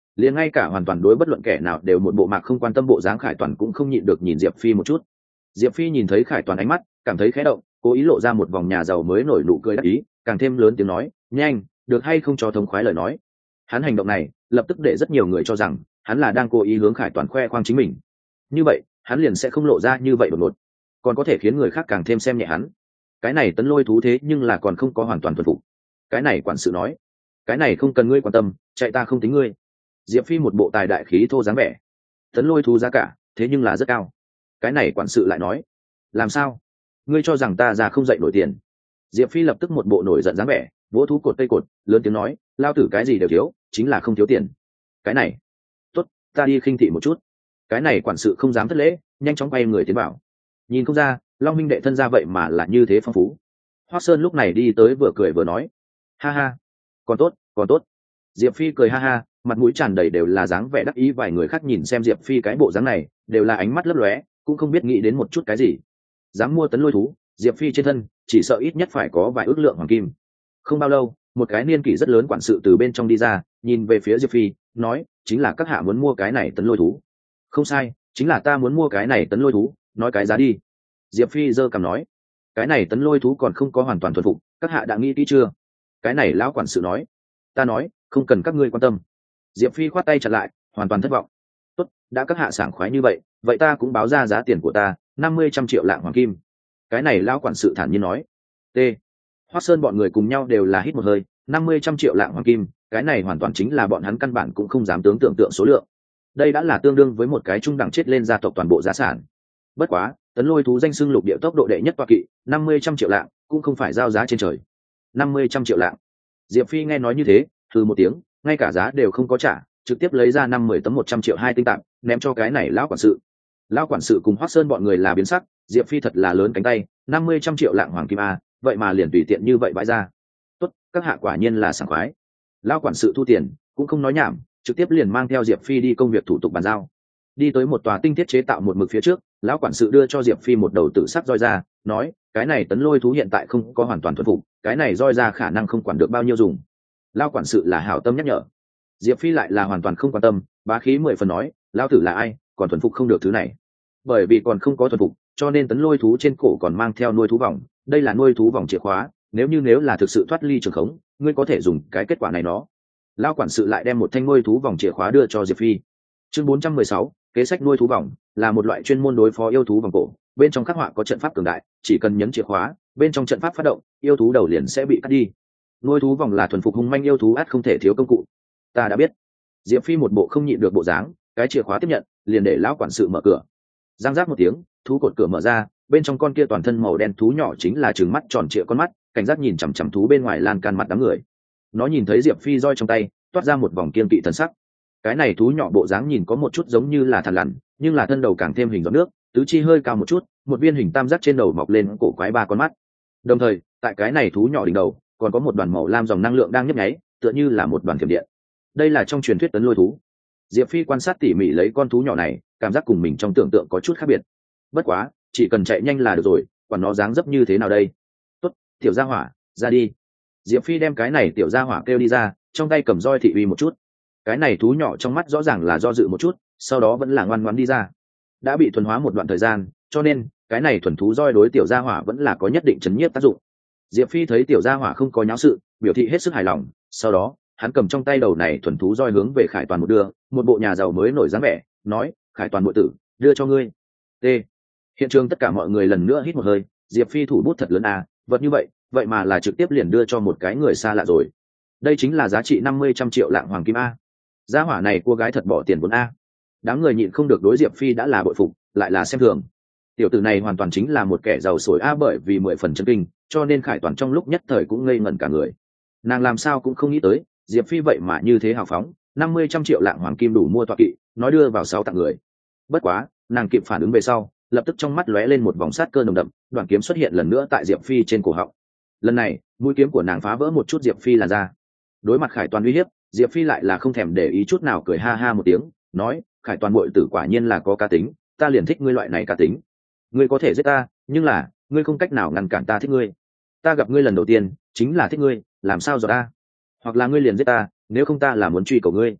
liền ngay cả hoàn toàn đối bất luận kẻ nào đều một bộ mạc không quan tâm bộ dáng Khải Toàn cũng không nhịn được nhìn Diệp Phi một chút. Diệp Phi nhìn thấy Khải Toàn ánh mắt, cảm thấy khẽ động, cố ý lộ ra một vòng nhà giàu mới nổi nụ cười đắc ý, càng thêm lớn tiếng nói, nhanh, được hay không cho thống khoái lời nói. Hắn hành động này lập tức để rất nhiều người cho rằng hắn là đang cố ý hướng Khải Toàn khoe khoang chính mình. Như vậy hắn liền sẽ không lộ ra như vậy đột ngột, còn có thể khiến người khác càng thêm xem nhẹ hắn. Cái này Tấn Lôi thú thế nhưng là còn không có hoàn toàn thuần phục. Cái này quản sự nói, cái này không cần ngươi quan tâm, chạy ta không tính ngươi. Diệp Phi một bộ tài đại khí thô dáng vẻ. Tấn Lôi thú giá cả thế nhưng là rất cao. Cái này quản sự lại nói, làm sao ngươi cho rằng ta ra không dậy nổi tiền? Diệp Phi lập tức một bộ nổi giận dáng vẻ, vỗ thú cột cây cột, lớn tiếng nói, lao tử cái gì đều thiếu, chính là không thiếu tiền. Cái này tốt, ta đi khinh thị một chút. Cái này quản sự không dám thất lễ, nhanh chóng quay người tiến bảo. Nhìn không ra Long minh đệ thân gia vậy mà là như thế phong phú. Hoắc Sơn lúc này đi tới vừa cười vừa nói, ha ha, còn tốt còn tốt. Diệp Phi cười ha ha, mặt mũi tràn đầy đều là dáng vẻ đắc ý. Vài người khác nhìn xem Diệp Phi cái bộ dáng này đều là ánh mắt lấp lóe, cũng không biết nghĩ đến một chút cái gì. Dám mua Tấn Lôi thú, Diệp Phi trên thân chỉ sợ ít nhất phải có vài ước lượng hoàng kim. Không bao lâu, một cái niên kỷ rất lớn quản sự từ bên trong đi ra, nhìn về phía Diệp Phi nói, chính là các hạ muốn mua cái này Tấn Lôi thú? Không sai, chính là ta muốn mua cái này Tấn Lôi thú, nói cái giá đi. Diệp Phi giơ cằm nói, cái này Tấn Lôi thú còn không có hoàn toàn thuần phục, các hạ đã nghĩ kỹ chưa? Cái này lão quản sự nói, ta nói không cần các ngươi quan tâm. Diệp Phi khoát tay chặn lại, hoàn toàn thất vọng. Tốt, đã các hạ sảng khoái như vậy, vậy ta cũng báo ra giá tiền của ta, năm mươi trăm triệu lạng hoàng kim. Cái này lão quản sự thản nhiên nói. T. Hoắc Sơn bọn người cùng nhau đều là hít một hơi, năm mươi trăm triệu lạng hoàng kim, cái này hoàn toàn chính là bọn hắn căn bản cũng không dám tưởng tượng tượng số lượng. Đây đã là tương đương với một cái trung đẳng chết lên gia tộc toàn bộ giá sản. Bất quá, Tấn Lôi thú danh xưng lục địa tốc độ đệ nhất toa kỵ, năm mươi trăm triệu lạng cũng không phải giao giá trên trời. năm mươi trăm triệu lạng. Diệp Phi nghe nói như thế, hừ một tiếng, ngay cả giá đều không có trả, trực tiếp lấy ra năm mươi tấm một trăm triệu hai tinh tạm, ném cho cái này lão quản sự. Lão quản sự cùng Hoắc Sơn bọn người là biến sắc, Diệp Phi thật là lớn cánh tay, năm mươi trăm triệu lạng hoàng kim a, vậy mà liền tùy tiện như vậy bãi ra. Tốt, các hạ quả nhiên là sảng khoái. Lão quản sự thu tiền, cũng không nói nhảm, trực tiếp liền mang theo Diệp Phi đi công việc thủ tục bàn giao. Đi tới một tòa tinh thiết chế tạo một mực phía trước, lão quản sự đưa cho Diệp Phi một đầu tử sắc roi ra, nói, cái này Tấn Lôi thú hiện tại không có hoàn toàn thuần phục, cái này roi ra khả năng không quản được bao nhiêu dùng. Lão quản sự là hảo tâm nhắc nhở. Diệp Phi lại là hoàn toàn không quan tâm, bá khí mười phần nói, lão tử là ai, còn thuần phục không được thứ này. Bởi vì còn không có thuần phục, cho nên Tấn Lôi thú trên cổ còn mang theo nuôi thú vòng, đây là nuôi thú vòng chìa khóa, nếu như nếu là thực sự thoát ly trường khống, ngươi có thể dùng cái kết quả này nó. Lão quản sự lại đem một thanh nuôi thú vòng chìa khóa đưa cho Diệp Phi. Chương bốn trăm mười sáu, kế sách nuôi thú vòng là một loại chuyên môn đối phó yêu thú vòng cổ, bên trong khắc họa có trận pháp cường đại, chỉ cần nhấn chìa khóa, bên trong trận pháp phát động, yêu thú đầu liền sẽ bị cắt đi. Nuôi thú vòng là thuần phục hung manh yêu thú ắt không thể thiếu công cụ. Ta đã biết. Diệp Phi một bộ không nhịn được bộ dáng, cái chìa khóa tiếp nhận, liền để lão quản sự mở cửa. Giang giác một tiếng, thú cột cửa mở ra, bên trong con kia toàn thân màu đen thú nhỏ chính là trừng mắt tròn trịa con mắt, cảnh giác nhìn chằm chằm thú bên ngoài lan can mặt đám người. Nó nhìn thấy Diệp Phi roi trong tay, toát ra một vòng kiên kỵ thần sắc. Cái này thú nhỏ bộ dáng nhìn có một chút giống như là thằn lằn, nhưng là thân đầu càng thêm hình giọt nước, tứ chi hơi cao một chút, một viên hình tam giác trên đầu mọc lên cổ quái ba con mắt. Đồng thời, tại cái này thú nhỏ đỉnh đầu, còn có một đoàn màu lam dòng năng lượng đang nhấp nháy, tựa như là một đoàn thiểm điện. Đây là trong truyền thuyết Tấn Lôi thú. Diệp Phi quan sát tỉ mỉ lấy con thú nhỏ này, cảm giác cùng mình trong tưởng tượng có chút khác biệt. Bất quá, chỉ cần chạy nhanh là được rồi, còn nó dáng dấp như thế nào đây? Tốt, tiểu gia hỏa, ra đi. Diệp Phi đem cái này tiểu gia hỏa kêu đi ra, trong tay cầm roi thị uy một chút. Cái này thú nhỏ trong mắt rõ ràng là do dự một chút, sau đó vẫn là ngoan ngoãn đi ra. Đã bị thuần hóa một đoạn thời gian, cho nên cái này thuần thú roi đối tiểu gia hỏa vẫn là có nhất định chấn nhiếp tác dụng. Diệp Phi thấy tiểu gia hỏa không có nháo sự, biểu thị hết sức hài lòng, sau đó hắn cầm trong tay đầu này thuần thú roi hướng về Khải Toàn một đưa, một bộ nhà giàu mới nổi dáng vẻ, nói, Khải Toàn muội tử, đưa cho ngươi. T. Hiện trường tất cả mọi người lần nữa hít một hơi, Diệp Phi thủ bút thật lớn à, vật như vậy, vậy mà là trực tiếp liền đưa cho một cái người xa lạ rồi. Đây chính là giá trị năm mươi trăm triệu lạng hoàng kim a. Gia hỏa này cô gái thật bỏ tiền vốn a. Đám người nhịn không được đối Diệp Phi đã là bội phục, lại là xem thường. Tiểu tử này hoàn toàn chính là một kẻ giàu sổi a, bởi vì mười phần chân kinh, cho nên Khải Toàn trong lúc nhất thời cũng ngây ngẩn cả người. Nàng làm sao cũng không nghĩ tới, Diệp Phi vậy mà như thế hào phóng, năm mươi trăm triệu lạng hoàng kim đủ mua tọa kỵ, nói đưa vào sáu tặng người. Bất quá, nàng kịp phản ứng về sau, lập tức trong mắt lóe lên một vòng sát cơ nồng đậm, đoạn kiếm xuất hiện lần nữa tại Diệp Phi trên cổ họng. Lần này, mũi kiếm của nàng phá vỡ một chút Diệp Phi làn da. Đối mặt Khải Toàn uy hiếp, Diệp Phi lại là không thèm để ý chút nào, cười ha ha một tiếng, nói, Khải Toàn muội tử quả nhiên là có cá tính, ta liền thích ngươi loại này cá tính. Ngươi có thể giết ta, nhưng là ngươi không cách nào ngăn cản ta thích ngươi. Ta gặp ngươi lần đầu tiên chính là thích ngươi, làm sao rồi ta? Hoặc là ngươi liền giết ta, nếu không ta là muốn truy cầu ngươi.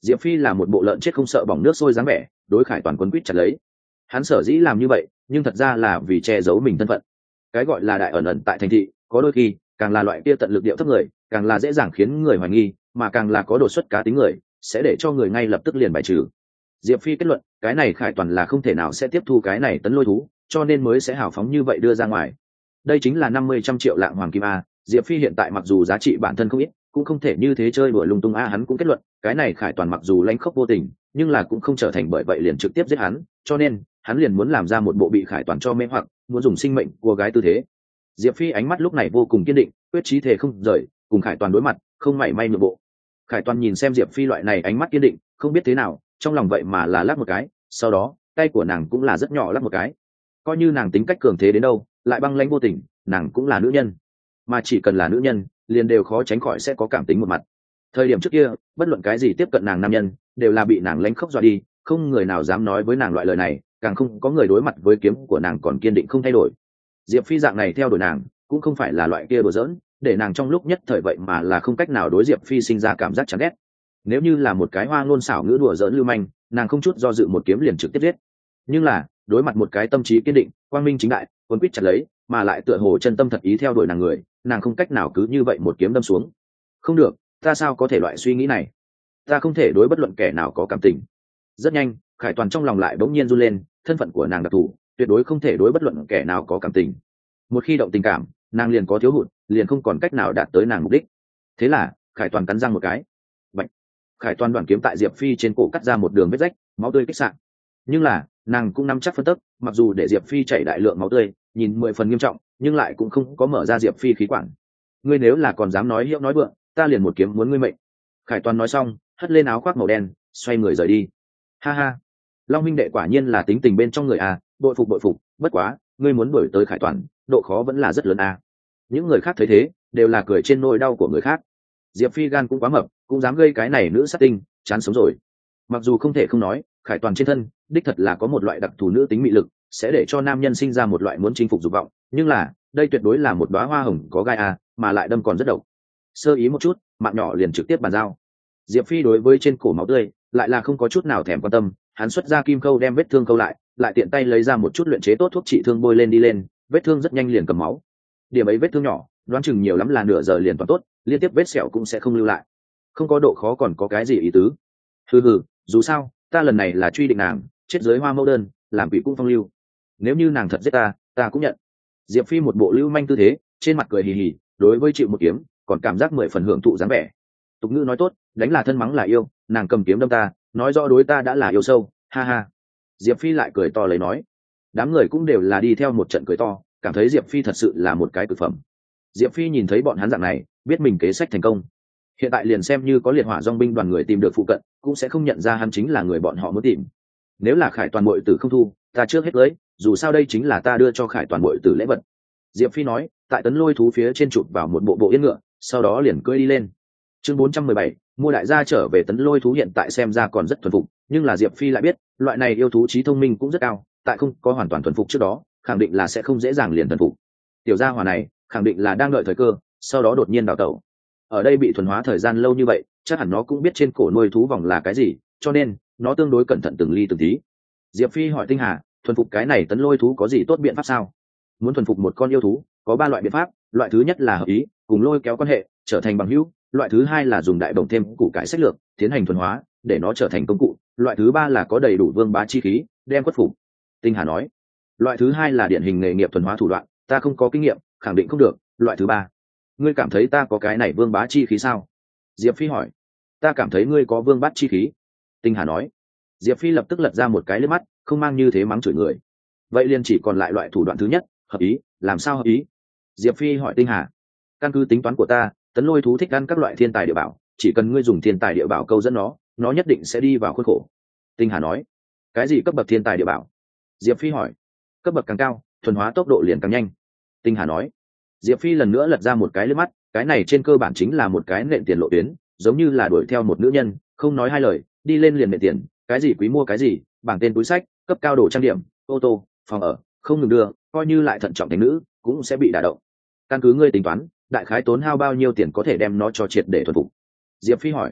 Diệp Phi là một bộ lợn chết không sợ bỏng nước sôi dáng vẻ, đối Khải Toàn quấn quýt chặt lấy. Hắn sở dĩ làm như vậy, nhưng thật ra là vì che giấu mình thân phận. Cái gọi là đại ẩn ẩn tại thành thị, có đôi khi càng là loại kia tận lực điệu thấp người, càng là dễ dàng khiến người hoài nghi, mà càng là có đột xuất cá tính người, sẽ để cho người ngay lập tức liền bài trừ. Diệp Phi kết luận, cái này Khải Toàn là không thể nào sẽ tiếp thu cái này tấn lôi thú, cho nên mới sẽ hào phóng như vậy đưa ra ngoài. Đây chính là năm mươi trăm triệu lạng hoàng kim a, Diệp Phi hiện tại mặc dù giá trị bản thân không ít, cũng không thể như thế chơi đùa lung tung a. Hắn cũng kết luận, cái này Khải Toàn mặc dù lãnh khốc vô tình, nhưng là cũng không trở thành bởi vậy liền trực tiếp giết hắn, cho nên hắn liền muốn làm ra một bộ bị Khải Toàn cho mê hoặc, muốn dùng sinh mệnh của gái tư thế. Diệp Phi ánh mắt lúc này vô cùng kiên định, quyết chí thể không rời, cùng Khải Toàn đối mặt, không mảy may nhượng bộ. Khải Toàn nhìn xem Diệp Phi loại này ánh mắt kiên định, không biết thế nào, trong lòng vậy mà là lắc một cái, sau đó tay của nàng cũng là rất nhỏ lắc một cái. Coi như nàng tính cách cường thế đến đâu, lại băng lãnh vô tình, nàng cũng là nữ nhân, mà chỉ cần là nữ nhân, liền đều khó tránh khỏi sẽ có cảm tính một mặt. Thời điểm trước kia, bất luận cái gì tiếp cận nàng nam nhân, đều là bị nàng lãnh khốc dọa đi, không người nào dám nói với nàng loại lời này, càng không có người đối mặt với kiếm của nàng còn kiên định không thay đổi. Diệp Phi dạng này theo đuổi nàng, cũng không phải là loại kia đùa giỡn, để nàng trong lúc nhất thời vậy mà là không cách nào đối Diệp Phi sinh ra cảm giác chán ghét. Nếu như là một cái hoa ngôn xảo ngữ đùa giỡn lưu manh, nàng không chút do dự một kiếm liền trực tiếp giết. Nhưng là, đối mặt một cái tâm trí kiên định, quang minh chính đại, cuốn quýt chặt lấy, mà lại tựa hồ chân tâm thật ý theo đuổi nàng người, nàng không cách nào cứ như vậy một kiếm đâm xuống. Không được, ta sao có thể loại suy nghĩ này? Ta không thể đối bất luận kẻ nào có cảm tình. Rất nhanh, Khải Toàn trong lòng lại bỗng nhiên run lên, thân phận của nàng đặc thù, tuyệt đối không thể đối bất luận kẻ nào có cảm tình. Một khi động tình cảm, nàng liền có thiếu hụt, liền không còn cách nào đạt tới nàng mục đích. Thế là, Khải Toàn cắn răng một cái. Bạch. Khải Toàn đoạn kiếm tại Diệp Phi trên cổ cắt ra một đường vết rách, máu tươi kích sạn. Nhưng là, nàng cũng nắm chắc phân tức, mặc dù để Diệp Phi chảy đại lượng máu tươi, nhìn mười phần nghiêm trọng, nhưng lại cũng không có mở ra Diệp Phi khí quản. Ngươi nếu là còn dám nói hiệu nói vượng, ta liền một kiếm muốn ngươi mệnh. Khải Toàn nói xong, hất lên áo khoác màu đen, xoay người rời đi. Ha ha, Long minh đệ quả nhiên là tính tình bên trong người à, bội phục bội phục, bất quá, ngươi muốn đuổi tới Khải Toàn, độ khó vẫn là rất lớn à. Những người khác thấy thế, đều là cười trên nỗi đau của người khác. Diệp Phi gan cũng quá mập, cũng dám gây cái này nữ sát tinh, chán sống rồi. Mặc dù không thể không nói, Khải Toàn trên thân, đích thật là có một loại đặc thù nữ tính mị lực, sẽ để cho nam nhân sinh ra một loại muốn chinh phục dục vọng, nhưng là, đây tuyệt đối là một đóa hoa hồng có gai à, mà lại đâm còn rất độc. Sơ ý một chút, mạng nhỏ liền trực tiếp bàn giao. Diệp Phi đối với trên cổ máu tươi, lại là không có chút nào thèm quan tâm, hắn xuất ra kim khâu đem vết thương khâu lại, lại tiện tay lấy ra một chút luyện chế tốt thuốc trị thương bôi lên đi lên, vết thương rất nhanh liền cầm máu. Điểm ấy vết thương nhỏ, đoán chừng nhiều lắm là nửa giờ liền toàn tốt, liên tiếp vết sẹo cũng sẽ không lưu lại. Không có độ khó còn có cái gì ý tứ? Hừ hừ, dù sao, ta lần này là truy định nàng, chết dưới hoa mẫu đơn, làm quỷ cũng phong lưu. Nếu như nàng thật giết ta, ta cũng nhận. Diệp Phi một bộ lưu manh tư thế, trên mặt cười hì hì, đối với chịu một kiếm, còn cảm giác mười phần hưởng thụ dáng vẻ. Tục ngữ nói tốt, đánh là thân mắng là yêu, nàng cầm kiếm đâm ta, nói rõ đối ta đã là yêu sâu, ha ha. Diệp Phi lại cười to lấy nói. Đám người cũng đều là đi theo một trận cười to, cảm thấy Diệp Phi thật sự là một cái cực phẩm. Diệp Phi nhìn thấy bọn hắn dạng này, biết mình kế sách thành công. Hiện tại liền xem như có liệt hỏa dòng binh đoàn người tìm được phụ cận, cũng sẽ không nhận ra hắn chính là người bọn họ muốn tìm. Nếu là Khải Toàn bội tử không thu, ta trước hết lấy, dù sao đây chính là ta đưa cho Khải Toàn bội tử lễ vật. Diệp Phi nói, tại tấn lôi thú phía trên chụp vào một bộ bộ yên ngựa, sau đó liền cưỡi đi lên. Chương bốn trăm mười bảy, mua đại gia trở về tấn lôi thú hiện tại xem ra còn rất thuần phục, nhưng là Diệp Phi lại biết, loại này yêu thú trí thông minh cũng rất cao, tại không có hoàn toàn thuần phục trước đó, khẳng định là sẽ không dễ dàng liền thuần phục. Tiểu gia hỏa này, khẳng định là đang đợi thời cơ, sau đó đột nhiên đào tẩu. Ở đây bị thuần hóa thời gian lâu như vậy, chắc hẳn nó cũng biết trên cổ nuôi thú vòng là cái gì, cho nên nó tương đối cẩn thận từng ly từng tí. Diệp Phi hỏi Tinh Hà, thuần phục cái này tấn lôi thú có gì tốt biện pháp sao? Muốn thuần phục một con yêu thú, có ba loại biện pháp, loại thứ nhất là hợp ý, cùng lôi kéo quan hệ, trở thành bằng hữu, loại thứ hai là dùng đại bổng thêm củ cải sách lược, tiến hành thuần hóa, để nó trở thành công cụ, loại thứ ba là có đầy đủ vương bá chi khí, đem khuất phục. Tinh Hà nói, loại thứ hai là điển hình nghề nghiệp thuần hóa thủ đoạn, ta không có kinh nghiệm, khẳng định không được, loại thứ ba, ngươi cảm thấy ta có cái này vương bá chi khí sao? Diệp Phi hỏi. Ta cảm thấy ngươi có vương bát chi khí. Tinh Hà nói. Diệp Phi lập tức lật ra một cái liếc mắt, không mang như thế mắng chửi người. Vậy liền chỉ còn lại loại thủ đoạn thứ nhất, hợp ý, làm sao hợp ý? Diệp Phi hỏi Tinh Hà. Căn cứ tính toán của ta, tấn lôi thú thích ăn các loại thiên tài địa bảo, chỉ cần ngươi dùng thiên tài địa bảo câu dẫn nó, nó nhất định sẽ đi vào khuôn khổ. Tinh Hà nói. Cái gì cấp bậc thiên tài địa bảo? Diệp Phi hỏi. Cấp bậc càng cao, thuần hóa tốc độ liền càng nhanh. Tinh Hà nói. Diệp Phi lần nữa lật ra một cái liếc mắt, cái này trên cơ bản chính là một cái nện tiền lộ tuyến, giống như là đuổi theo một nữ nhân, không nói hai lời, đi lên liền nện tiền, cái gì quý mua cái gì, bảng tên túi sách, cấp cao đồ trang điểm, ô tô, phòng ở, không ngừng đưa, coi như lại thận trọng thành nữ, cũng sẽ bị đả động. Căn cứ ngươi tính toán, đại khái tốn hao bao nhiêu tiền có thể đem nó cho triệt để thuần phục? Diệp Phi hỏi.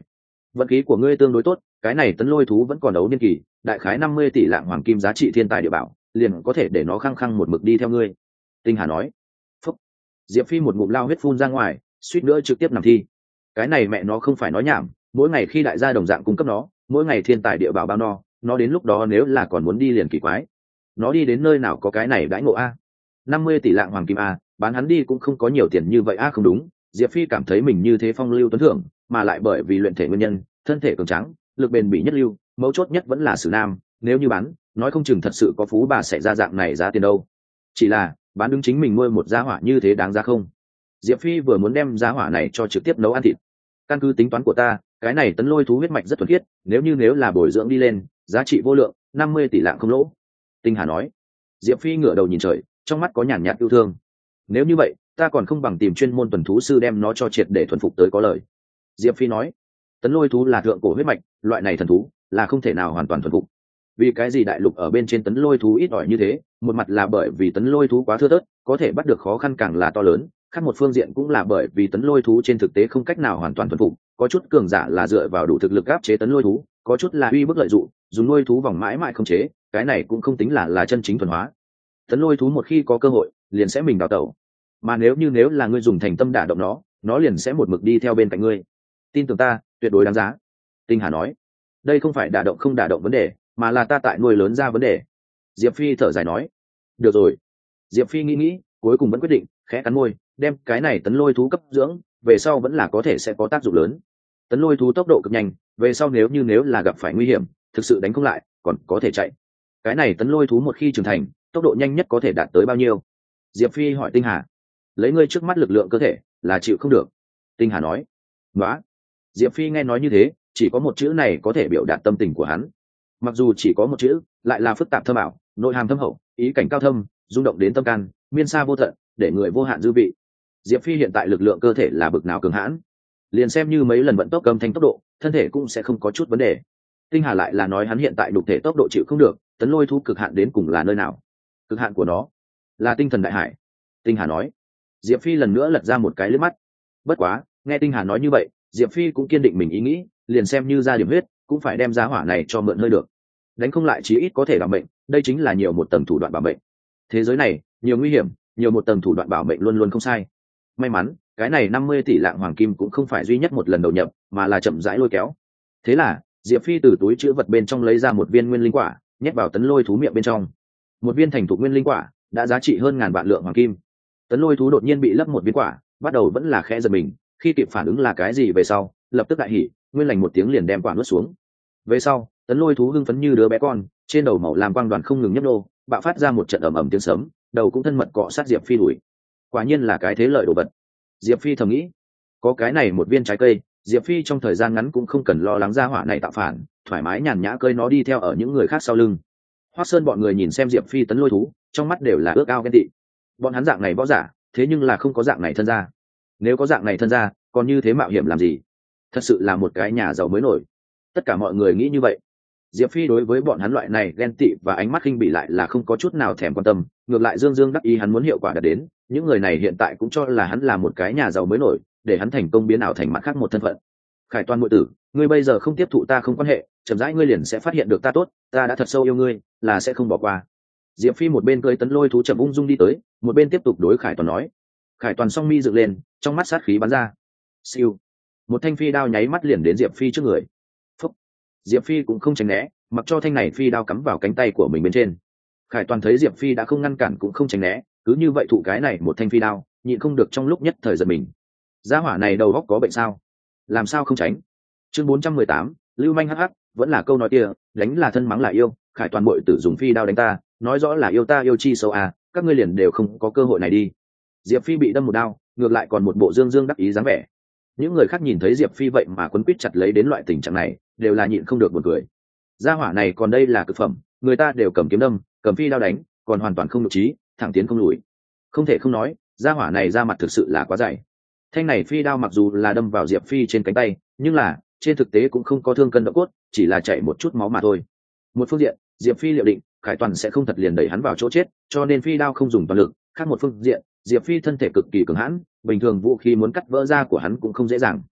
vận khí của ngươi tương đối tốt, cái này tấn lôi thú vẫn còn đấu niên kỳ, đại khái năm mươi tỷ lạng hoàng kim giá trị thiên tài địa bảo, liền có thể để nó khăng khăng một mực đi theo ngươi. Tinh Hà nói. Phúc. Diệp Phi một ngụm lao huyết phun ra ngoài, suýt nữa trực tiếp nằm thi. Cái này mẹ nó không phải nói nhảm, mỗi ngày khi đại gia đồng dạng cung cấp nó, mỗi ngày thiên tài địa bảo bao no, nó đến lúc đó nếu là còn muốn đi liền kỳ quái. Nó đi đến nơi nào có cái này đãi ngộ a? năm mươi tỷ lạng hoàng kim a, bán hắn đi cũng không có nhiều tiền như vậy a. Không đúng, Diệp Phi cảm thấy mình như thế phong lưu tuấn thưởng, mà lại bởi vì luyện thể nguyên nhân, thân thể cường tráng, lực bền bỉ nhất lưu, mấu chốt nhất vẫn là Sử Nam, nếu như bán, nói không chừng thật sự có phú bà sẽ ra dạng này giá tiền đâu. Chỉ là, bán đứng chính mình nuôi một gia hỏa như thế đáng giá không? Diệp Phi vừa muốn đem gia hỏa này cho trực tiếp nấu ăn thịt. Căn cứ tính toán của ta, cái này tấn lôi thú huyết mạch rất thuần khiết, nếu như nếu là bồi dưỡng đi lên, giá trị vô lượng, năm mươi tỷ lạng không lỗ. Tinh Hà nói. Diệp Phi ngửa đầu nhìn trời, trong mắt có nhàn nhạt yêu thương. Nếu như vậy, ta còn không bằng tìm chuyên môn tuần thú sư đem nó cho triệt để thuần phục tới có lời. Diệp Phi nói. Tấn lôi thú là thượng cổ huyết mạch, loại này thần thú là không thể nào hoàn toàn thuần phục. Vì cái gì đại lục ở bên trên tấn lôi thú ít ỏi như thế? Một mặt là bởi vì tấn lôi thú quá thưa thớt, có thể bắt được khó khăn càng là to lớn. Khác một phương diện cũng là bởi vì tấn lôi thú trên thực tế không cách nào hoàn toàn thuần phục, có chút cường giả là dựa vào đủ thực lực áp chế tấn lôi thú, có chút là uy bức lợi dụng, dùng nuôi thú vòng mãi mãi không chế, cái này cũng không tính là là chân chính thuần hóa. Tấn lôi thú một khi có cơ hội, liền sẽ mình đào tẩu. Mà nếu như nếu là ngươi dùng thành tâm đả động nó, nó liền sẽ một mực đi theo bên cạnh ngươi. Tin tưởng ta, tuyệt đối đáng giá. Tinh Hà nói. Đây không phải đả động không đả động vấn đề, mà là ta tại nuôi lớn ra vấn đề. Diệp Phi thở dài nói. Được rồi. Diệp Phi nghĩ nghĩ, cuối cùng vẫn quyết định, khẽ cắn môi, đem cái này tấn lôi thú cấp dưỡng, về sau vẫn là có thể sẽ có tác dụng lớn. Tấn lôi thú tốc độ cực nhanh, về sau nếu như nếu là gặp phải nguy hiểm, thực sự đánh không lại, còn có thể chạy. Cái này tấn lôi thú một khi trưởng thành, tốc độ nhanh nhất có thể đạt tới bao nhiêu? Diệp Phi hỏi Tinh Hà. Lấy ngươi trước mắt lực lượng cơ thể, là chịu không được. Tinh Hà nói. Nóa. Diệp Phi nghe nói như thế, chỉ có một chữ này có thể biểu đạt tâm tình của hắn. Mặc dù chỉ có một chữ, lại là phức tạp thâm ảo, nội hàm thâm hậu, ý cảnh cao thâm, rung động đến tâm can, miên xa vô tận, để người vô hạn dư vị. Diệp Phi hiện tại lực lượng cơ thể là bực nào cường hãn, liền xem như mấy lần vận tốc cầm thanh tốc độ, thân thể cũng sẽ không có chút vấn đề. Tinh Hà lại là nói hắn hiện tại đục thể tốc độ chịu không được, tấn lôi thú cực hạn đến cùng là nơi nào? Cực hạn của nó là tinh thần đại hải. Tinh Hà nói. Diệp Phi lần nữa lật ra một cái lướt mắt. Bất quá, nghe Tinh Hà nói như vậy, Diệp Phi cũng kiên định mình ý nghĩ, liền xem như ra điểm huyết, cũng phải đem giá hỏa này cho mượn hơi được. Đánh không lại chí ít có thể bảo mệnh, đây chính là nhiều một tầng thủ đoạn bảo mệnh. Thế giới này, nhiều nguy hiểm, nhiều một tầng thủ đoạn bảo mệnh luôn luôn không sai. May mắn, cái này năm mươi tỷ lạng hoàng kim cũng không phải duy nhất một lần đầu nhập, mà là chậm rãi lôi kéo. Thế là, Diệp Phi từ túi trữ vật bên trong lấy ra một viên nguyên linh quả, nhét vào tấn lôi thú miệng bên trong. Một viên thành thục nguyên linh quả đã giá trị hơn ngàn vạn lượng hoàng kim. Tấn lôi thú đột nhiên bị lấp một viên quả, bắt đầu vẫn là khẽ giật mình, khi kịp phản ứng là cái gì về sau, lập tức đại hỉ, nguyên lành một tiếng liền đem quả nuốt xuống. Về sau, tấn lôi thú hưng phấn như đứa bé con, trên đầu màu làm quang đoàn không ngừng nhấp nô, bạo phát ra một trận ầm ầm tiếng sấm, đầu cũng thân mật cọ sát Diệp Phi đuổi. Quả nhiên là cái thế lợi đồ vật. Diệp Phi thầm nghĩ, có cái này một viên trái cây, Diệp Phi trong thời gian ngắn cũng không cần lo lắng ra hỏa này tạo phản, thoải mái nhàn nhã cơi nó đi theo ở những người khác sau lưng. Hoắc Sơn bọn người nhìn xem Diệp Phi tấn lôi thú, trong mắt đều là ước ao ghen tị. Bọn hắn dạng này võ giả, thế nhưng là không có dạng này thân gia. Nếu có dạng này thân gia, còn như thế mạo hiểm làm gì? Thật sự là một cái nhà giàu mới nổi. Tất cả mọi người nghĩ như vậy. Diệp Phi đối với bọn hắn loại này ghen tị và ánh mắt khinh bỉ lại là không có chút nào thèm quan tâm, ngược lại dương dương đắc ý hắn muốn hiệu quả đạt đến, những người này hiện tại cũng cho là hắn là một cái nhà giàu mới nổi, để hắn thành công biến ảo thành mặt khác một thân phận. Khải Toàn muội tử, ngươi bây giờ không tiếp thụ ta không quan hệ, chậm rãi ngươi liền sẽ phát hiện được ta tốt, ta đã thật sâu yêu ngươi, là sẽ không bỏ qua. Diệp Phi một bên cưỡi tấn lôi thú chậm ung dung đi tới, một bên tiếp tục đối Khải Toàn nói. Khải Toàn song mi dựng lên, trong mắt sát khí bắn ra. Siêu, một thanh phi đao nháy mắt liền đến Diệp Phi trước người. Phúc. Diệp Phi cũng không tránh né, mặc cho thanh này phi đao cắm vào cánh tay của mình bên trên. Khải Toàn thấy Diệp Phi đã không ngăn cản cũng không tránh né, cứ như vậy thụ cái này một thanh phi đao, nhịn không được trong lúc nhất thời giật mình. Gia hỏa này đầu óc có bệnh sao? Làm sao không tránh? Chương bốn trăm mười tám, lưu manh hắc hắc, vẫn là câu nói kia, đánh là thân mắng là yêu, Khải Toàn muội tử dùng phi đao đánh ta, nói rõ là yêu ta yêu chi sâu à, các ngươi liền đều không có cơ hội này đi. Diệp Phi bị đâm một đao, ngược lại còn một bộ dương dương đắc ý dáng vẻ. Những người khác nhìn thấy Diệp Phi vậy mà quấn quýt chặt lấy đến loại tình trạng này, đều là nhịn không được buồn cười. Gia hỏa này còn đây là cực phẩm, người ta đều cầm kiếm đâm, cầm phi đao đánh, còn hoàn toàn không nhục trí, thẳng tiến không lùi. Không thể không nói, gia hỏa này ra mặt thực sự là quá dày. Thanh này phi đao mặc dù là đâm vào Diệp Phi trên cánh tay, nhưng là trên thực tế cũng không có thương cân động cốt, chỉ là chảy một chút máu mà thôi. Một phương diện, Diệp Phi liệu định Khải Toàn sẽ không thật liền đẩy hắn vào chỗ chết, cho nên phi đao không dùng toàn lực. Khác một phương diện, Diệp Phi thân thể cực kỳ cường hãn, bình thường vũ khí muốn cắt vỡ da của hắn cũng không dễ dàng.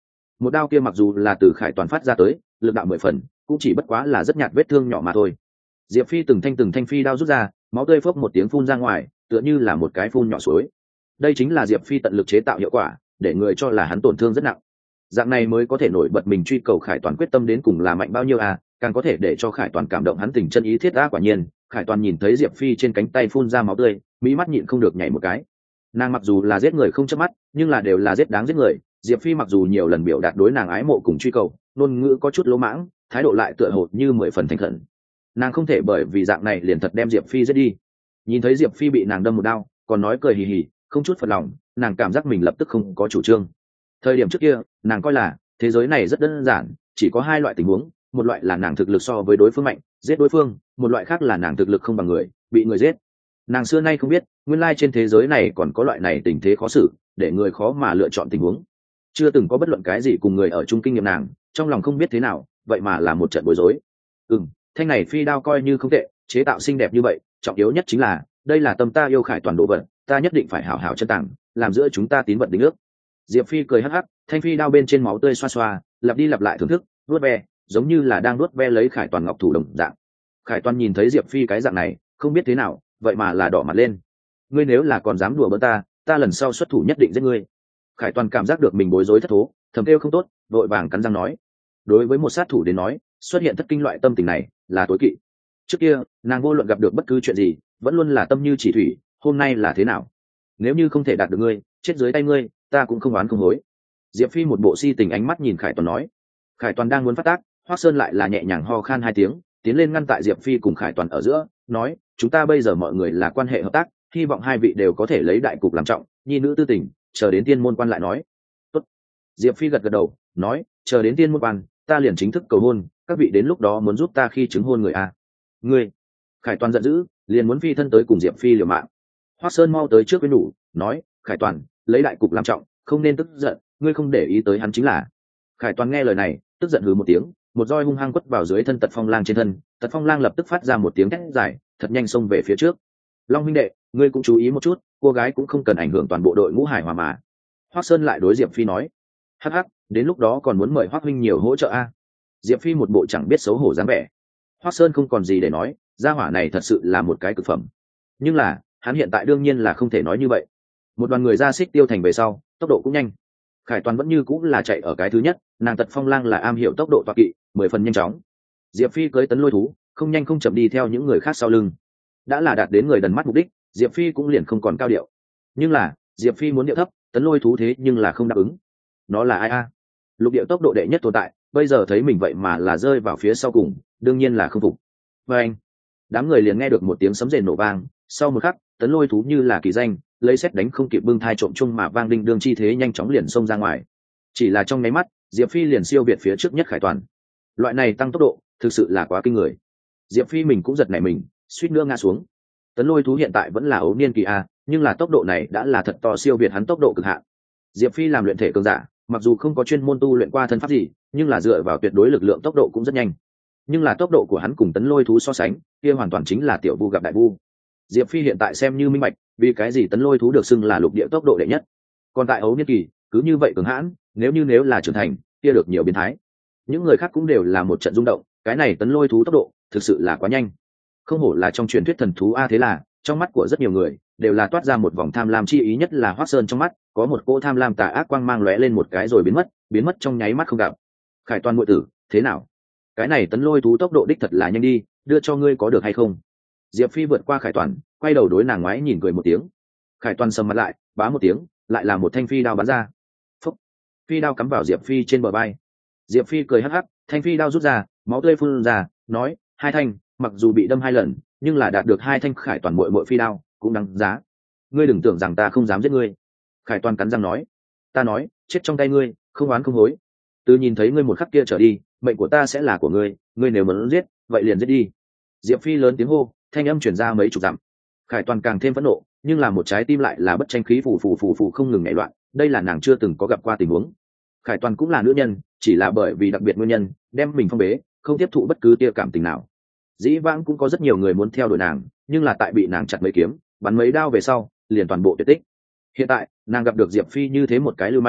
một đao kia mặc dù là từ Khải Toàn phát ra tới, lực đạo mười phần, cũng chỉ bất quá là rất nhạt vết thương nhỏ mà thôi. Diệp Phi từng thanh từng thanh phi đao rút ra, máu tươi phốc một tiếng phun ra ngoài, tựa như là một cái phun nhỏ suối. Đây chính là Diệp Phi tận lực chế tạo hiệu quả, để người cho là hắn tổn thương rất nặng. Dạng này mới có thể nổi bật mình truy cầu Khải Toàn quyết tâm đến cùng là mạnh bao nhiêu à, càng có thể để cho Khải Toàn cảm động hắn tình chân ý thiết. Đã quả nhiên, Khải Toàn nhìn thấy Diệp Phi trên cánh tay phun ra máu tươi, mỹ mắt nhịn không được nhảy một cái. Nàng mặc dù là giết người không chớp mắt, nhưng là đều là giết đáng giết người. Diệp Phi mặc dù nhiều lần biểu đạt đối nàng ái mộ cùng truy cầu, ngôn ngữ có chút lỗ mãng, thái độ lại tựa hồ như mười phần thành khẩn. Nàng không thể bởi vì dạng này liền thật đem Diệp Phi giết đi. Nhìn thấy Diệp Phi bị nàng đâm một đao, còn nói cười hì hì, không chút phật lòng, nàng cảm giác mình lập tức không có chủ trương. Thời điểm trước kia, nàng coi là thế giới này rất đơn giản, chỉ có hai loại tình huống, một loại là nàng thực lực so với đối phương mạnh, giết đối phương, một loại khác là nàng thực lực không bằng người, bị người giết. Nàng xưa nay không biết, nguyên lai trên thế giới này còn có loại này tình thế khó xử, để người khó mà lựa chọn tình huống. Chưa từng có bất luận cái gì cùng người ở chung kinh nghiệm nàng, trong lòng không biết thế nào, vậy mà là một trận bối rối. Ừm, thanh này phi đao coi như không tệ, chế tạo xinh đẹp như vậy, trọng yếu nhất chính là, đây là tâm ta yêu Khải Toàn đồ vật, ta nhất định phải hảo hảo chân tàng, làm giữa chúng ta tín vật đính ước. Diệp Phi cười hắc hắc, thanh phi đao bên trên máu tươi xoa xoa, lặp đi lặp lại thưởng thức, nuốt ve, giống như là đang nuốt ve lấy Khải Toàn ngọc thủ đồng dạng. Khải Toàn nhìn thấy Diệp Phi cái dạng này, không biết thế nào, vậy mà là đỏ mặt lên. Ngươi nếu là còn dám đùa bỡn ta, ta lần sau xuất thủ nhất định giết ngươi. Khải Toàn cảm giác được mình bối rối thất thố, thầm kêu không tốt, vội vàng cắn răng nói. Đối với một sát thủ đến nói, xuất hiện thất kinh loại tâm tình này là tối kỵ. Trước kia, nàng vô luận gặp được bất cứ chuyện gì, vẫn luôn là tâm như chỉ thủy, hôm nay là thế nào? Nếu như không thể đạt được ngươi, chết dưới tay ngươi, ta cũng không oán không hối. Diệp Phi một bộ si tình ánh mắt nhìn Khải Toàn nói. Khải Toàn đang muốn phát tác, Hoắc Sơn lại là nhẹ nhàng ho khan hai tiếng, tiến lên ngăn tại Diệp Phi cùng Khải Toàn ở giữa, nói: chúng ta bây giờ mọi người là quan hệ hợp tác, hy vọng hai vị đều có thể lấy đại cục làm trọng, nhi nữ tư tình, chờ đến tiên môn quan lại nói. Tốt. Diệp Phi gật gật đầu, nói: chờ đến tiên môn quan, ta liền chính thức cầu hôn, các vị đến lúc đó muốn giúp ta khi chứng hôn người à? Ngươi? Khải Toàn giận dữ, liền muốn phi thân tới cùng Diệp Phi liều mạng. Hoắc Sơn mau tới trước với đủ, nói: Khải Toàn, lấy đại cục làm trọng, không nên tức giận, ngươi không để ý tới hắn chính là. Khải Toàn nghe lời này, tức giận hừ một tiếng, một roi hung hăng quất vào dưới thân Tật Phong Lang trên thân, Tật Phong Lang lập tức phát ra một tiếng thét dài, thật nhanh xông về phía trước. Long huynh đệ, ngươi cũng chú ý một chút, cô gái cũng không cần ảnh hưởng toàn bộ đội ngũ hải hòa mà. Hoắc Sơn lại đối Diệp Phi nói. Hắc hắc, đến lúc đó còn muốn mời Hoắc huynh nhiều hỗ trợ a. Diệp Phi một bộ chẳng biết xấu hổ dáng vẻ. Hoắc Sơn không còn gì để nói, gia hỏa này thật sự là một cái cực phẩm. Nhưng là, hắn hiện tại đương nhiên là không thể nói như vậy. Một đoàn người ra Xích Tiêu thành về sau, tốc độ cũng nhanh. Khải Toàn vẫn như cũng là chạy ở cái thứ nhất, nàng Tật Phong Lang là am hiểu tốc độ toạc kỵ, mười phần nhanh chóng. Diệp Phi cưỡi tấn lôi thú, không nhanh không chậm đi theo những người khác sau lưng. Đã là đạt đến người đần mắt mục đích, Diệp Phi cũng liền không còn cao điệu. Nhưng là, Diệp Phi muốn điệu thấp, tấn lôi thú thế nhưng là không đáp ứng. Nó là ai a? Lục địa tốc độ đệ nhất tồn tại, bây giờ thấy mình vậy mà là rơi vào phía sau cùng, đương nhiên là không phục. Và anh, đám người liền nghe được một tiếng sấm rền nổ vang, sau một khắc, tấn lôi thú như là kỳ danh, lấy xét đánh không kịp bưng thai trộm chung mà vang đinh đương chi thế nhanh chóng liền xông ra ngoài. Chỉ là trong nháy mắt, Diệp Phi liền siêu việt phía trước nhất Khải Toàn. Loại này tăng tốc độ, thực sự là quá kinh người. Diệp Phi mình cũng giật nảy mình, suýt nữa ngã xuống. Tấn lôi thú hiện tại vẫn là ấu niên kỳ a, nhưng là tốc độ này đã là thật to siêu việt hắn tốc độ cực hạn. Diệp Phi làm luyện thể cường giả, mặc dù không có chuyên môn tu luyện qua thân pháp gì, nhưng là dựa vào tuyệt đối lực lượng tốc độ cũng rất nhanh. Nhưng là tốc độ của hắn cùng tấn lôi thú so sánh, kia hoàn toàn chính là tiểu vu gặp đại vu. Diệp Phi hiện tại xem như minh bạch, vì cái gì tấn lôi thú được xưng là lục địa tốc độ đệ nhất. Còn tại ấu niên kỳ, cứ như vậy cường hãn, nếu như nếu là trưởng thành, kia được nhiều biến thái. Những người khác cũng đều là một trận rung động, cái này tấn lôi thú tốc độ, thực sự là quá nhanh. Không hổ là trong truyền thuyết thần thú a, thế là, trong mắt của rất nhiều người, đều là toát ra một vòng tham lam chi ý, nhất là Hoắc Sơn trong mắt, có một cỗ tham lam tà ác quang mang lóe lên một cái rồi biến mất, biến mất trong nháy mắt không gặp. Khải Toàn muội tử, thế nào? Cái này tấn lôi thú tốc độ đích thật là nhanh đi, đưa cho ngươi có được hay không? Diệp Phi vượt qua Khải Toàn, quay đầu đối nàng ngoái nhìn cười một tiếng. Khải Toàn sầm mặt lại, bá một tiếng, lại là một thanh phi đao bắn ra. Phúc! Phi đao cắm vào Diệp Phi trên bờ vai. Diệp Phi cười hắc hắc, thanh phi đao rút ra, máu tươi phun ra, nói: hai thanh, mặc dù bị đâm hai lần, nhưng là đạt được hai thanh Khải Toàn muội muội phi đao, cũng đáng giá. Ngươi đừng tưởng rằng ta không dám giết ngươi. Khải Toàn cắn răng nói: ta nói, chết trong tay ngươi, không oán không hối. Từ nhìn thấy ngươi một khắc kia trở đi, mệnh của ta sẽ là của ngươi, ngươi nếu muốn giết, vậy liền giết đi. Diệp Phi lớn tiếng hô, thanh âm truyền ra mấy chục dặm. Khải Toàn càng thêm phẫn nộ, nhưng là một trái tim lại là bất tranh khí phù phù phù phù không ngừng nhảy loạn, đây là nàng chưa từng có gặp qua tình huống. Khải Toàn cũng là nữ nhân, chỉ là bởi vì đặc biệt nguyên nhân, đem mình phong bế, không tiếp thụ bất cứ tia cảm tình nào. Dĩ vãng cũng có rất nhiều người muốn theo đuổi nàng, nhưng là tại bị nàng chặt mấy kiếm, bắn mấy đao về sau, liền toàn bộ tuyệt tích. Hiện tại, nàng gặp được Diệp Phi như thế một cái lưu manh,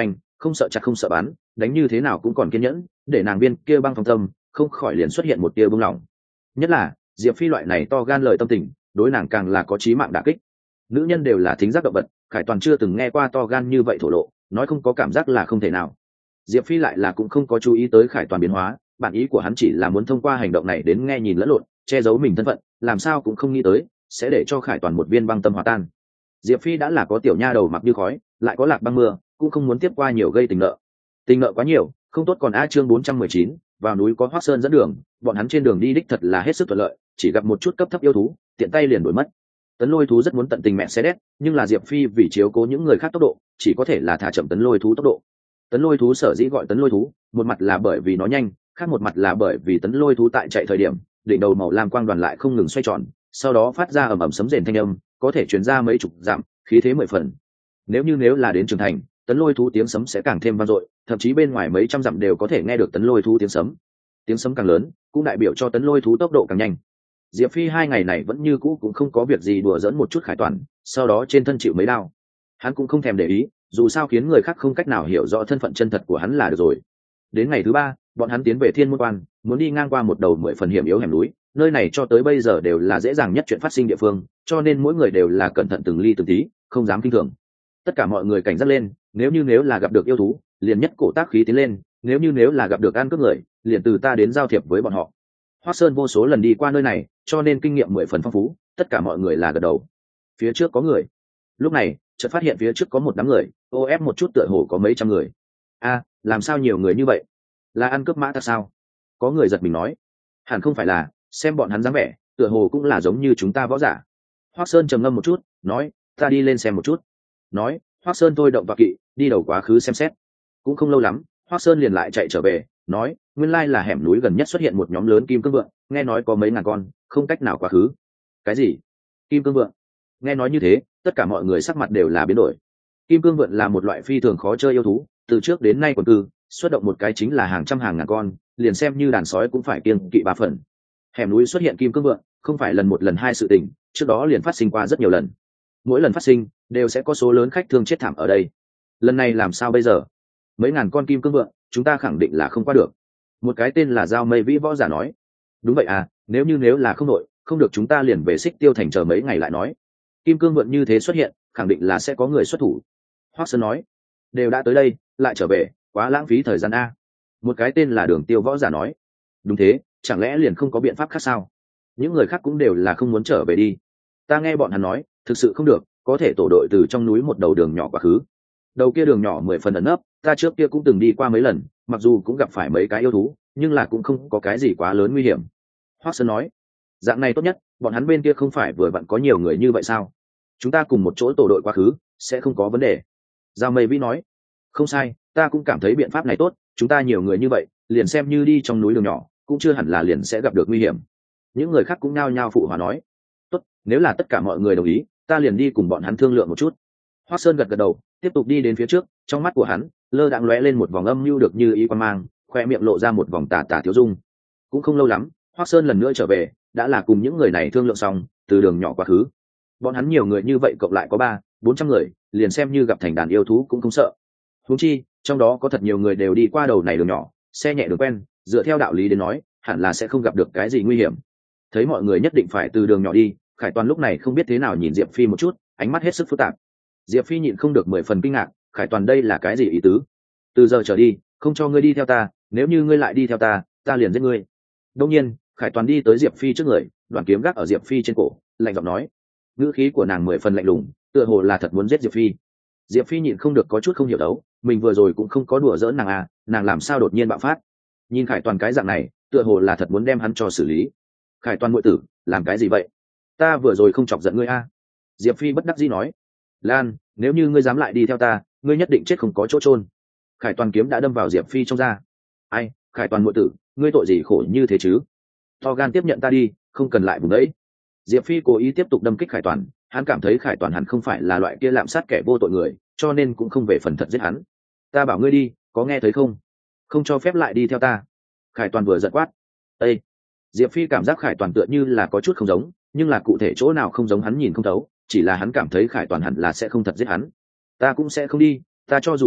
không sợ chặt không sợ bắn, đánh như thế nào cũng còn kiên nhẫn, để nàng viên kia băng phong tâm không khỏi liền xuất hiện một tia bung lỏng. Nhất là Diệp Phi loại này to gan lời tâm tình, đối nàng càng là có chí mạng đả kích. Nữ nhân đều là thính giác động vật, Khải Toàn chưa từng nghe qua to gan như vậy thổ lộ, nói không có cảm giác là không thể nào. Diệp Phi lại là cũng không có chú ý tới Khải Toàn biến hóa, bản ý của hắn chỉ là muốn thông qua hành động này đến nghe nhìn lẫn lộn, che giấu mình thân phận, làm sao cũng không nghĩ tới sẽ để cho Khải Toàn một viên băng tâm hòa tan. Diệp Phi đã là có tiểu nha đầu mặc như khói, lại có lạc băng mưa, cũng không muốn tiếp qua nhiều gây tình nợ. Tình nợ quá nhiều, không tốt. Còn a chương bốn trăm mười chín, vào núi có Hoắc Sơn dẫn đường, bọn hắn trên đường đi đích thật là hết sức thuận lợi, chỉ gặp một chút cấp thấp yêu thú, tiện tay liền đuổi mất. Tấn Lôi thú rất muốn tận tình mẹ xe đét, nhưng là Diệp Phi vì chiếu cố những người khác tốc độ, chỉ có thể là thả chậm Tấn Lôi thú tốc độ. Tấn Lôi thú sở dĩ gọi Tấn Lôi thú, một mặt là bởi vì nó nhanh, khác một mặt là bởi vì Tấn Lôi thú tại chạy thời điểm, đỉnh đầu màu lam quang đoàn lại không ngừng xoay tròn, sau đó phát ra ầm ầm sấm rền thanh âm, có thể truyền ra mấy chục dặm, khí thế mười phần. Nếu như nếu là đến trưởng thành, Tấn Lôi thú tiếng sấm sẽ càng thêm vang dội, thậm chí bên ngoài mấy trăm dặm đều có thể nghe được Tấn Lôi thú tiếng sấm. Tiếng sấm càng lớn, cũng đại biểu cho Tấn Lôi thú tốc độ càng nhanh. Diệp Phi hai ngày này vẫn như cũ cũng không có việc gì đùa dẫn một chút Khải Toàn, sau đó trên thân chịu mấy đao. Hắn cũng không thèm để ý, dù sao khiến người khác không cách nào hiểu rõ thân phận chân thật của hắn là được rồi. Đến ngày thứ ba, bọn hắn tiến về Thiên Môn Quan, muốn đi ngang qua một đầu mười phần hiểm yếu hẻm núi, nơi này cho tới bây giờ đều là dễ dàng nhất chuyện phát sinh địa phương, cho nên mỗi người đều là cẩn thận từng ly từng tí, không dám kinh thường. Tất cả mọi người cảnh giác lên, nếu như nếu là gặp được yêu thú, liền nhất cổ tác khí tiến lên, nếu như nếu là gặp được ăn cướp người, liền từ ta đến giao thiệp với bọn họ. Hoắc Sơn vô số lần đi qua nơi này, cho nên kinh nghiệm mười phần phong phú, tất cả mọi người là gật đầu. Phía trước có người. Lúc này, chợt phát hiện phía trước có một đám người, ô ép một chút tựa hồ có mấy trăm người. A, làm sao nhiều người như vậy? Là ăn cướp mã ta sao? Có người giật mình nói. Hẳn không phải là, xem bọn hắn dáng vẻ, tựa hồ cũng là giống như chúng ta võ giả. Hoắc Sơn trầm ngâm một chút, nói, ta đi lên xem một chút. Nói, Hoắc Sơn thôi động vào kỵ, đi đầu quá khứ xem xét. Cũng không lâu lắm, Hoắc Sơn liền lại chạy trở về, nói, nguyên lai là hẻm núi gần nhất xuất hiện một nhóm lớn kim cương vượn, nghe nói có mấy ngàn con, không cách nào quá khứ. Cái gì? Kim cương vượn? Nghe nói như thế, tất cả mọi người sắc mặt đều là biến đổi. Kim cương vượn là một loại phi thường khó chơi yêu thú, từ trước đến nay quần cư, xuất động một cái chính là hàng trăm hàng ngàn con, liền xem như đàn sói cũng phải kiêng kỵ ba phần. Hẻm núi xuất hiện kim cương vượn, không phải lần một lần hai sự tình, trước đó liền phát sinh qua rất nhiều lần. Mỗi lần phát sinh, đều sẽ có số lớn khách thương chết thảm ở đây. Lần này làm sao bây giờ? Mấy ngàn con kim cương vượn, chúng ta khẳng định là không qua được. Một cái tên là Giao Mây Vĩ võ giả nói. Đúng vậy à, nếu như nếu là không đội, không được chúng ta liền về Xích Tiêu thành chờ mấy ngày lại nói. Kim cương vượn như thế xuất hiện, khẳng định là sẽ có người xuất thủ. Hoắc Sơn nói. Đều đã tới đây, lại trở về, quá lãng phí thời gian a. Một cái tên là Đường Tiêu võ giả nói. Đúng thế, chẳng lẽ liền không có biện pháp khác sao? Những người khác cũng đều là không muốn trở về đi. Ta nghe bọn hắn nói, thực sự không được, có thể tổ đội từ trong núi một đầu đường nhỏ quá khứ. Đầu kia đường nhỏ mười phần ẩn nấp, ta trước kia cũng từng đi qua mấy lần, mặc dù cũng gặp phải mấy cái yêu thú, nhưng là cũng không có cái gì quá lớn nguy hiểm. Hoắc Sơn nói, dạng này tốt nhất, bọn hắn bên kia không phải vừa vặn có nhiều người như vậy sao? Chúng ta cùng một chỗ tổ đội quá khứ, sẽ không có vấn đề. Giao Mây Vĩ nói, không sai, ta cũng cảm thấy biện pháp này tốt, chúng ta nhiều người như vậy, liền xem như đi trong núi đường nhỏ, cũng chưa hẳn là liền sẽ gặp được nguy hiểm. Những người khác cũng nhao nhao phụ hòa nói, tốt, nếu là tất cả mọi người đồng ý, ta liền đi cùng bọn hắn thương lượng một chút. Hoắc Sơn gật gật đầu, tiếp tục đi đến phía trước, trong mắt của hắn lơ đãng lóe lên một vòng âm mưu được như ý quan mang, khoe miệng lộ ra một vòng tà tà thiếu dung. Cũng không lâu lắm, Hoắc Sơn lần nữa trở về, đã là cùng những người này thương lượng xong, từ đường nhỏ quá khứ. Bọn hắn nhiều người như vậy cộng lại có ba, bốn trăm người, liền xem như gặp thành đàn yêu thú cũng không sợ. Huống chi, trong đó có thật nhiều người đều đi qua đầu này đường nhỏ, xe nhẹ đường quen, dựa theo đạo lý đến nói, hẳn là sẽ không gặp được cái gì nguy hiểm. Thấy mọi người nhất định phải từ đường nhỏ đi, Khải Toàn lúc này không biết thế nào nhìn Diệp Phi một chút, ánh mắt hết sức phức tạp. Diệp Phi nhịn không được mười phần kinh ngạc, Khải Toàn đây là cái gì ý tứ? Từ giờ trở đi, không cho ngươi đi theo ta, nếu như ngươi lại đi theo ta, ta liền giết ngươi. Đương nhiên, Khải Toàn đi tới Diệp Phi trước người, đoạn kiếm gác ở Diệp Phi trên cổ, lạnh giọng nói. Ngữ khí của nàng mười phần lạnh lùng, tựa hồ là thật muốn giết Diệp Phi. Diệp Phi nhịn không được có chút không hiểu đấu, mình vừa rồi cũng không có đùa giỡn nàng à, nàng làm sao đột nhiên bạo phát? Nhìn Khải Toàn cái dạng này, tựa hồ là thật muốn đem hắn cho xử lý. Khải Toàn muội tử, làm cái gì vậy? Ta vừa rồi không chọc giận ngươi à? Diệp Phi bất đắc dĩ nói. Lan, nếu như ngươi dám lại đi theo ta, ngươi nhất định chết không có chỗ chôn. Khải Toàn kiếm đã đâm vào Diệp Phi trong da. Ai, Khải Toàn muội tử, ngươi tội gì khổ như thế chứ? To gan tiếp nhận ta đi, không cần lại vùng đấy. Diệp Phi cố ý tiếp tục đâm kích Khải Toàn, hắn cảm thấy Khải Toàn hẳn không phải là loại kia lạm sát kẻ vô tội người, cho nên cũng không về phần thật giết hắn. Ta bảo ngươi đi, có nghe thấy không? Không cho phép lại đi theo ta. Khải Toàn vừa giận quát. Ê! Diệp Phi cảm giác Khải Toàn tựa như là có chút không giống, nhưng là cụ thể chỗ nào không giống hắn nhìn không thấu, chỉ là hắn cảm thấy Khải Toàn hẳn là sẽ không thật giết hắn. Ta cũng sẽ không đi, ta cho dù chết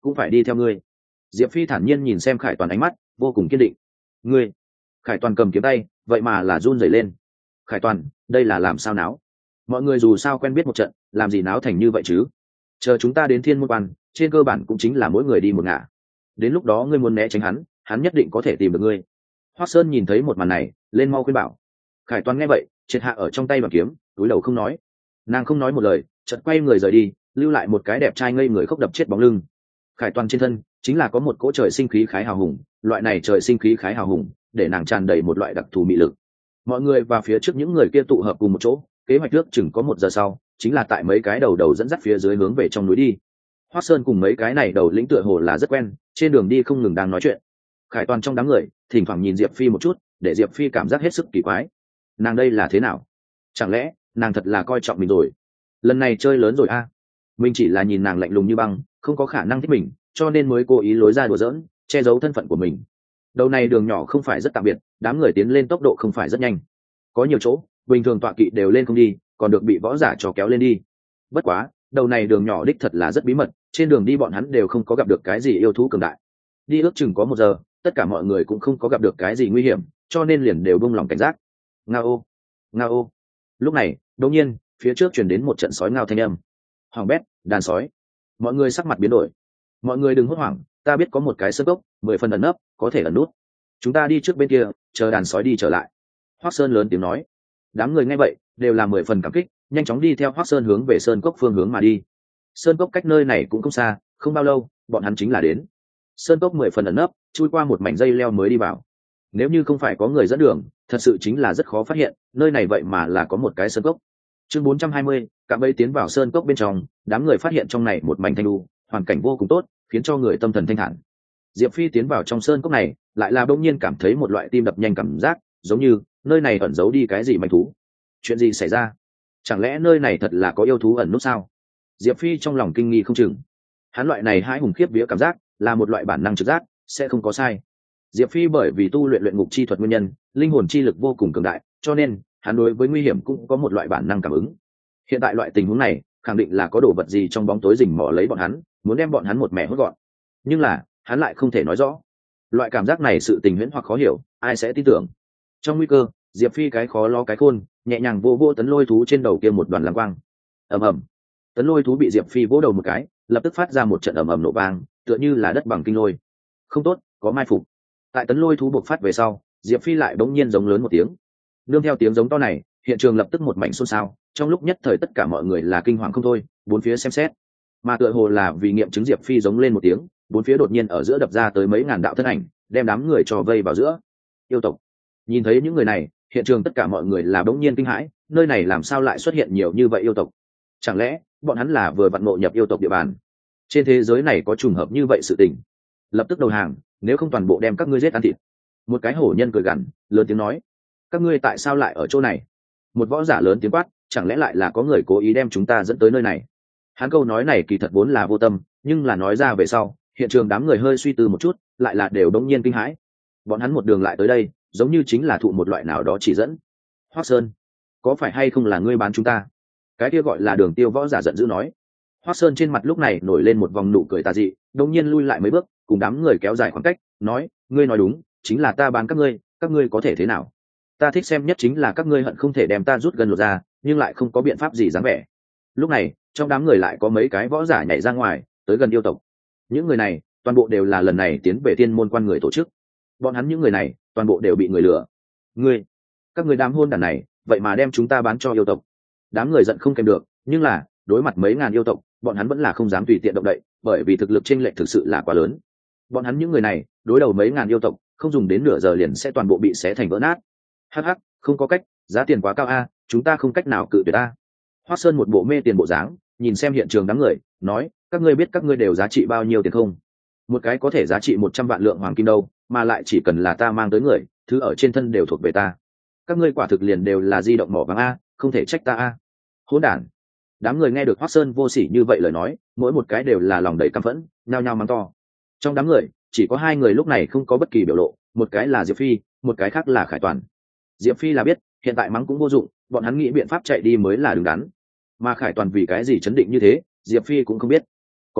cũng phải đi theo ngươi. Diệp Phi thản nhiên nhìn xem Khải Toàn, ánh mắt vô cùng kiên định. Ngươi? Khải Toàn cầm kiếm tay, vậy mà là run rẩy lên. Khải Toàn, đây là làm sao náo? Mọi người dù sao quen biết một trận, làm gì náo thành như vậy chứ? Chờ chúng ta đến Thiên Môn Quan, trên cơ bản cũng chính là mỗi người đi một ngả. Đến lúc đó ngươi muốn né tránh hắn, hắn nhất định có thể tìm được ngươi. Hoắc Sơn nhìn thấy một màn này, lên mau khuyên bảo. Khải Toàn nghe vậy, triệt hạ ở trong tay bằng kiếm, túi đầu không nói. Nàng không nói một lời, chợt quay người rời đi, lưu lại một cái đẹp trai ngây người khóc đập chết bóng lưng. Khải Toàn trên thân chính là có một cỗ trời sinh khí khái hào hùng, loại này trời sinh khí khái hào hùng để nàng tràn đầy một loại đặc thù mị lực. Mọi người và phía trước những người kia tụ hợp cùng một chỗ, kế hoạch trước chừng có một giờ sau, chính là tại mấy cái đầu đầu dẫn dắt phía dưới hướng về trong núi đi. Hoắc Sơn cùng mấy cái này đầu lĩnh tựa hồ là rất quen, trên đường đi không ngừng đang nói chuyện. Khải Toàn trong đám người thỉnh thoảng nhìn Diệp Phi một chút, để Diệp Phi cảm giác hết sức kỳ quái. Nàng đây là thế nào? Chẳng lẽ nàng thật là coi trọng mình rồi? Lần này chơi lớn rồi a. À? Mình chỉ là nhìn nàng lạnh lùng như băng, không có khả năng thích mình, cho nên mới cố ý lối ra đùa giỡn, che giấu thân phận của mình. Đầu này đường nhỏ không phải rất tạm biệt, đám người tiến lên tốc độ không phải rất nhanh, có nhiều chỗ bình thường tọa kỵ đều lên không đi, còn được bị võ giả cho kéo lên đi. Bất quá đầu này đường nhỏ đích thật là rất bí mật, trên đường đi bọn hắn đều không có gặp được cái gì yêu thú cường đại. Đi ước chừng có một giờ, tất cả mọi người cũng không có gặp được cái gì nguy hiểm, cho nên liền đều buông lòng cảnh giác. Ngao, ngao. Lúc này đột nhiên phía trước truyền đến một trận sói ngao thanh âm. Hoàng bét, đàn sói. Mọi người sắc mặt biến đổi. Mọi người đừng hốt hoảng, ta biết có một cái sơn cốc mười phần ẩn nấp, có thể ẩn nút. Chúng ta đi trước bên kia, chờ đàn sói đi trở lại. Hoắc Sơn lớn tiếng nói. Đám người nghe vậy đều là mười phần cảm kích, nhanh chóng đi theo Hoắc Sơn hướng về sơn cốc phương hướng mà đi. Sơn cốc cách nơi này cũng không xa, không bao lâu bọn hắn chính là đến. Sơn cốc mười phần ẩn nấp, chui qua một mảnh dây leo mới đi vào. Nếu như không phải có người dẫn đường, thật sự chính là rất khó phát hiện nơi này vậy mà là có một cái sơn cốc. Chương bốn trăm hai mươi, cạm bẫy tiến vào sơn cốc bên trong, đám người phát hiện trong này một mảnh thanh lưu, hoàn cảnh vô cùng tốt, khiến cho người tâm thần thanh thản. Diệp Phi tiến vào trong sơn cốc này, lại là bỗng nhiên cảm thấy một loại tim đập nhanh cảm giác, giống như nơi này ẩn giấu đi cái gì manh thú. Chuyện gì xảy ra? Chẳng lẽ nơi này thật là có yêu thú ẩn nút sao? Diệp Phi trong lòng kinh nghi không chừng. Hắn loại này hãi hùng khiếp vía cảm giác là một loại bản năng trực giác, sẽ không có sai. Diệp Phi bởi vì tu luyện luyện ngục chi thuật nguyên nhân, linh hồn chi lực vô cùng cường đại, cho nên hắn đối với nguy hiểm cũng có một loại bản năng cảm ứng. Hiện tại loại tình huống này, khẳng định là có đồ vật gì trong bóng tối rình mò lấy bọn hắn, muốn đem bọn hắn một mẻ hốt gọn. Nhưng là, hắn lại không thể nói rõ. Loại cảm giác này sự tình huyễn hoặc khó hiểu, ai sẽ tin tưởng? Trong nguy cơ, Diệp Phi cái khó lo cái khôn, nhẹ nhàng vô vô tấn lôi thú trên đầu kia một đoàn lam quang. Ầm ầm. Tấn lôi thú bị Diệp Phi vỗ đầu một cái, lập tức phát ra một trận ầm ầm nổ vang, tựa như là đất bằng kinh lôi. Không tốt, có mai phục. Tại tấn lôi thú buộc phát về sau, Diệp Phi lại bỗng nhiên giống lớn một tiếng. Nương theo tiếng giống to này, hiện trường lập tức một mảnh xôn xao, trong lúc nhất thời tất cả mọi người là kinh hoàng không thôi, bốn phía xem xét. Mà tựa hồ là vì nghiệm chứng Diệp Phi giống lên một tiếng, bốn phía đột nhiên ở giữa đập ra tới mấy ngàn đạo thân ảnh, đem đám người cho vây vào giữa. Yêu tộc. Nhìn thấy những người này, hiện trường tất cả mọi người là bỗng nhiên kinh hãi, nơi này làm sao lại xuất hiện nhiều như vậy yêu tộc? Chẳng lẽ bọn hắn là vừa vặn ngộ nhập yêu tộc địa bàn? Trên thế giới này có trùng hợp như vậy sự tình? Lập tức đầu hàng, nếu không toàn bộ đem các ngươi giết ăn thịt. Một cái hổ nhân cười gằn, lớn tiếng nói. Các ngươi tại sao lại ở chỗ này? Một võ giả lớn tiếng quát, chẳng lẽ lại là có người cố ý đem chúng ta dẫn tới nơi này? Hắn câu nói này kỳ thật vốn là vô tâm, nhưng là nói ra về sau, hiện trường đám người hơi suy tư một chút, lại là đều đống nhiên kinh hãi. Bọn hắn một đường lại tới đây, giống như chính là thụ một loại nào đó chỉ dẫn. Hoắc Sơn, có phải hay không là ngươi bán chúng ta? Cái kia gọi là Đường Tiêu võ giả giận dữ nói. Hoắc Sơn trên mặt lúc này nổi lên một vòng nụ cười tà dị, đột nhiên lui lại mấy bước, cùng đám người kéo dài khoảng cách, nói, ngươi nói đúng, chính là ta bán các ngươi, các ngươi có thể thế nào? Ta thích xem nhất chính là các ngươi hận không thể đem ta rút gần lột ra, nhưng lại không có biện pháp gì dáng vẻ. Lúc này, trong đám người lại có mấy cái võ giả nhảy ra ngoài, tới gần yêu tộc. Những người này, toàn bộ đều là lần này tiến về Thiên Môn Quan người tổ chức. Bọn hắn những người này, toàn bộ đều bị người lừa. Ngươi, các ngươi đám hôn đản này, vậy mà đem chúng ta bán cho yêu tộc. Đám người giận không kèm được, nhưng là, đối mặt mấy ngàn yêu tộc, bọn hắn vẫn là không dám tùy tiện động đậy, bởi vì thực lực chênh lệch thực sự là quá lớn. Bọn hắn những người này, đối đầu mấy ngàn yêu tộc, không dùng đến nửa giờ liền sẽ toàn bộ bị xé thành vỡ nát. Hắc hắc, không có cách, giá tiền quá cao a, chúng ta không cách nào cự tuyệt a. Hoắc Sơn một bộ mê tiền bộ dáng, nhìn xem hiện trường đám người, nói, các ngươi biết các ngươi đều giá trị bao nhiêu tiền không? Một cái có thể giá trị một trăm vạn lượng hoàng kim đâu, mà lại chỉ cần là ta mang tới người, thứ ở trên thân đều thuộc về ta. Các ngươi quả thực liền đều là di động mỏ vàng a, không thể trách ta a. Hỗn đản. Đám người nghe được Hoắc Sơn vô sỉ như vậy lời nói, mỗi một cái đều là lòng đầy căm phẫn, nhao nhao mắng to. Trong đám người, chỉ có hai người lúc này không có bất kỳ biểu lộ, một cái là Diệp Phi, một cái khác là Khải Toàn. Diệp Phi là biết, hiện tại mắng cũng vô dụng, bọn hắn nghĩ biện pháp chạy đi mới là đứng đắn. Mà Khải Toàn vì cái gì chấn định như thế, Diệp Phi cũng không biết. Có lẽ,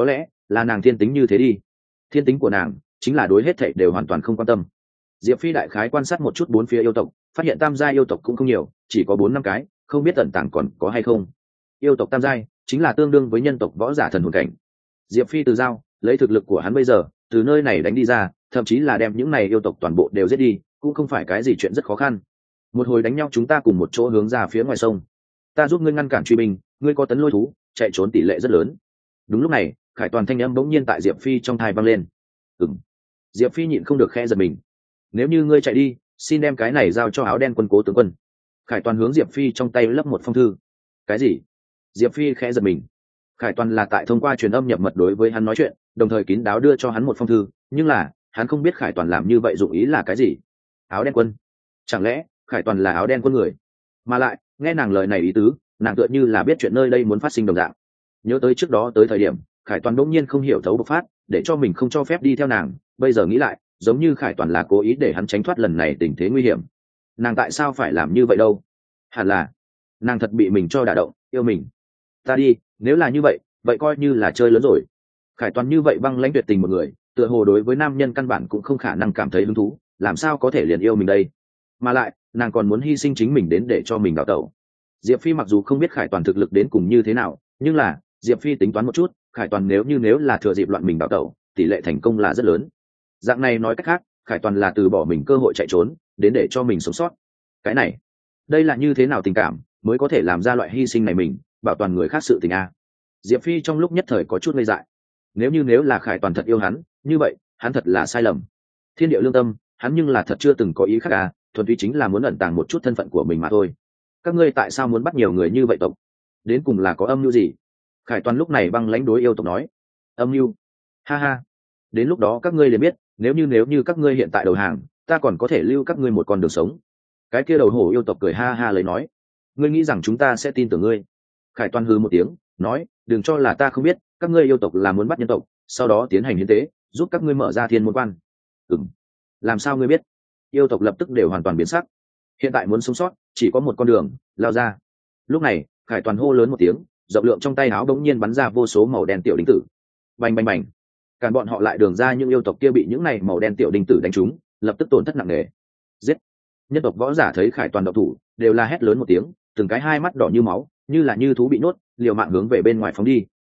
là nàng thiên tính như thế đi. Thiên tính của nàng chính là đối hết thảy đều hoàn toàn không quan tâm. Diệp Phi đại khái quan sát một chút bốn phía yêu tộc, phát hiện tam giai yêu tộc cũng không nhiều, chỉ có bốn năm cái, không biết tận tàng còn có hay không. Yêu tộc tam giai chính là tương đương với nhân tộc võ giả thần hồn cảnh. Diệp Phi từ giao lấy thực lực của hắn bây giờ từ nơi này đánh đi ra, thậm chí là đem những này yêu tộc toàn bộ đều giết đi, cũng không phải cái gì chuyện rất khó khăn. Một hồi đánh nhau chúng ta cùng một chỗ hướng ra phía ngoài sông, ta giúp ngươi ngăn cản truy binh, ngươi có tấn lôi thú, chạy trốn tỷ lệ rất lớn. Đúng lúc này, Khải Toàn thanh âm bỗng nhiên tại Diệp Phi trong tai vang lên. Ừm. Diệp Phi nhịn không được khẽ giật mình. Nếu như ngươi chạy đi, xin đem cái này giao cho áo đen quân cố tướng quân. Khải Toàn hướng Diệp Phi trong tay lấp một phong thư. Cái gì? Diệp Phi khẽ giật mình. Khải Toàn là tại thông qua truyền âm nhập mật đối với hắn nói chuyện, đồng thời kín đáo đưa cho hắn một phong thư, nhưng là hắn không biết Khải Toàn làm như vậy dụng ý là cái gì. Áo đen quân? Chẳng lẽ Khải Toàn là áo đen quân người? Mà lại nghe nàng lời này ý tứ, nàng tựa như là biết chuyện nơi đây muốn phát sinh đồng dạng. Nhớ tới trước đó tới thời điểm Khải Toàn đột nhiên không hiểu thấu bộc phát, để cho mình không cho phép đi theo nàng, bây giờ nghĩ lại giống như Khải Toàn là cố ý để hắn tránh thoát lần này tình thế nguy hiểm. Nàng tại sao phải làm như vậy đâu? Hẳn là nàng thật bị mình cho đả động, yêu mình. Ta đi, nếu là như vậy vậy coi như là chơi lớn rồi. Khải Toàn như vậy băng lãnh tuyệt tình một người, tựa hồ đối với nam nhân căn bản cũng không khả năng cảm thấy hứng thú, làm sao có thể liền yêu mình đây? Mà lại nàng còn muốn hy sinh chính mình đến để cho mình đào tẩu. Diệp Phi mặc dù không biết Khải Toàn thực lực đến cùng như thế nào, nhưng là Diệp Phi tính toán một chút, Khải Toàn nếu như nếu là thừa dịp loạn mình đào tẩu, tỷ lệ thành công là rất lớn. Dạng này nói cách khác, Khải Toàn là từ bỏ mình cơ hội chạy trốn đến để cho mình sống sót. Cái này đây là như thế nào tình cảm mới có thể làm ra loại hy sinh này mình bảo toàn người khác sự tình a? Diệp Phi trong lúc nhất thời có chút ngây dại. Nếu như nếu là Khải Toàn thật yêu hắn, như vậy hắn thật là sai lầm. Thiên địa lương tâm, hắn nhưng là thật chưa từng có ý khác à, thuần túy chính là muốn ẩn tàng một chút thân phận của mình mà thôi. Các ngươi tại sao muốn bắt nhiều người như vậy tộc? Đến cùng là có âm mưu gì? Khải Toàn lúc này băng lãnh đối yêu tộc nói. Âm mưu? Ha ha. Đến lúc đó các ngươi liền biết, nếu như nếu như các ngươi hiện tại đầu hàng, ta còn có thể lưu các ngươi một con đường sống. Cái kia đầu hổ yêu tộc cười ha ha lấy nói. Ngươi nghĩ rằng chúng ta sẽ tin tưởng ngươi? Khải Toàn hừ một tiếng, nói, đừng cho là ta không biết, các ngươi yêu tộc là muốn bắt nhân tộc, sau đó tiến hành hiến tế, giúp các ngươi mở ra thiên môn quan. Ừm. Làm sao ngươi biết? Yêu tộc lập tức đều hoàn toàn biến sắc. Hiện tại muốn sống sót, chỉ có một con đường, lao ra. Lúc này, Khải Toàn hô lớn một tiếng, rộng lượng trong tay áo bỗng nhiên bắn ra vô số màu đen tiểu đinh tử. Bành bành bành. Càn bọn họ lại đường ra, những yêu tộc kia bị những này màu đen tiểu đinh tử đánh trúng, lập tức tổn thất nặng nề. Giết! Nhân tộc võ giả thấy Khải Toàn động thủ, đều la hét lớn một tiếng, từng cái hai mắt đỏ như máu, như là như thú bị nuốt, liều mạng hướng về bên ngoài phóng đi.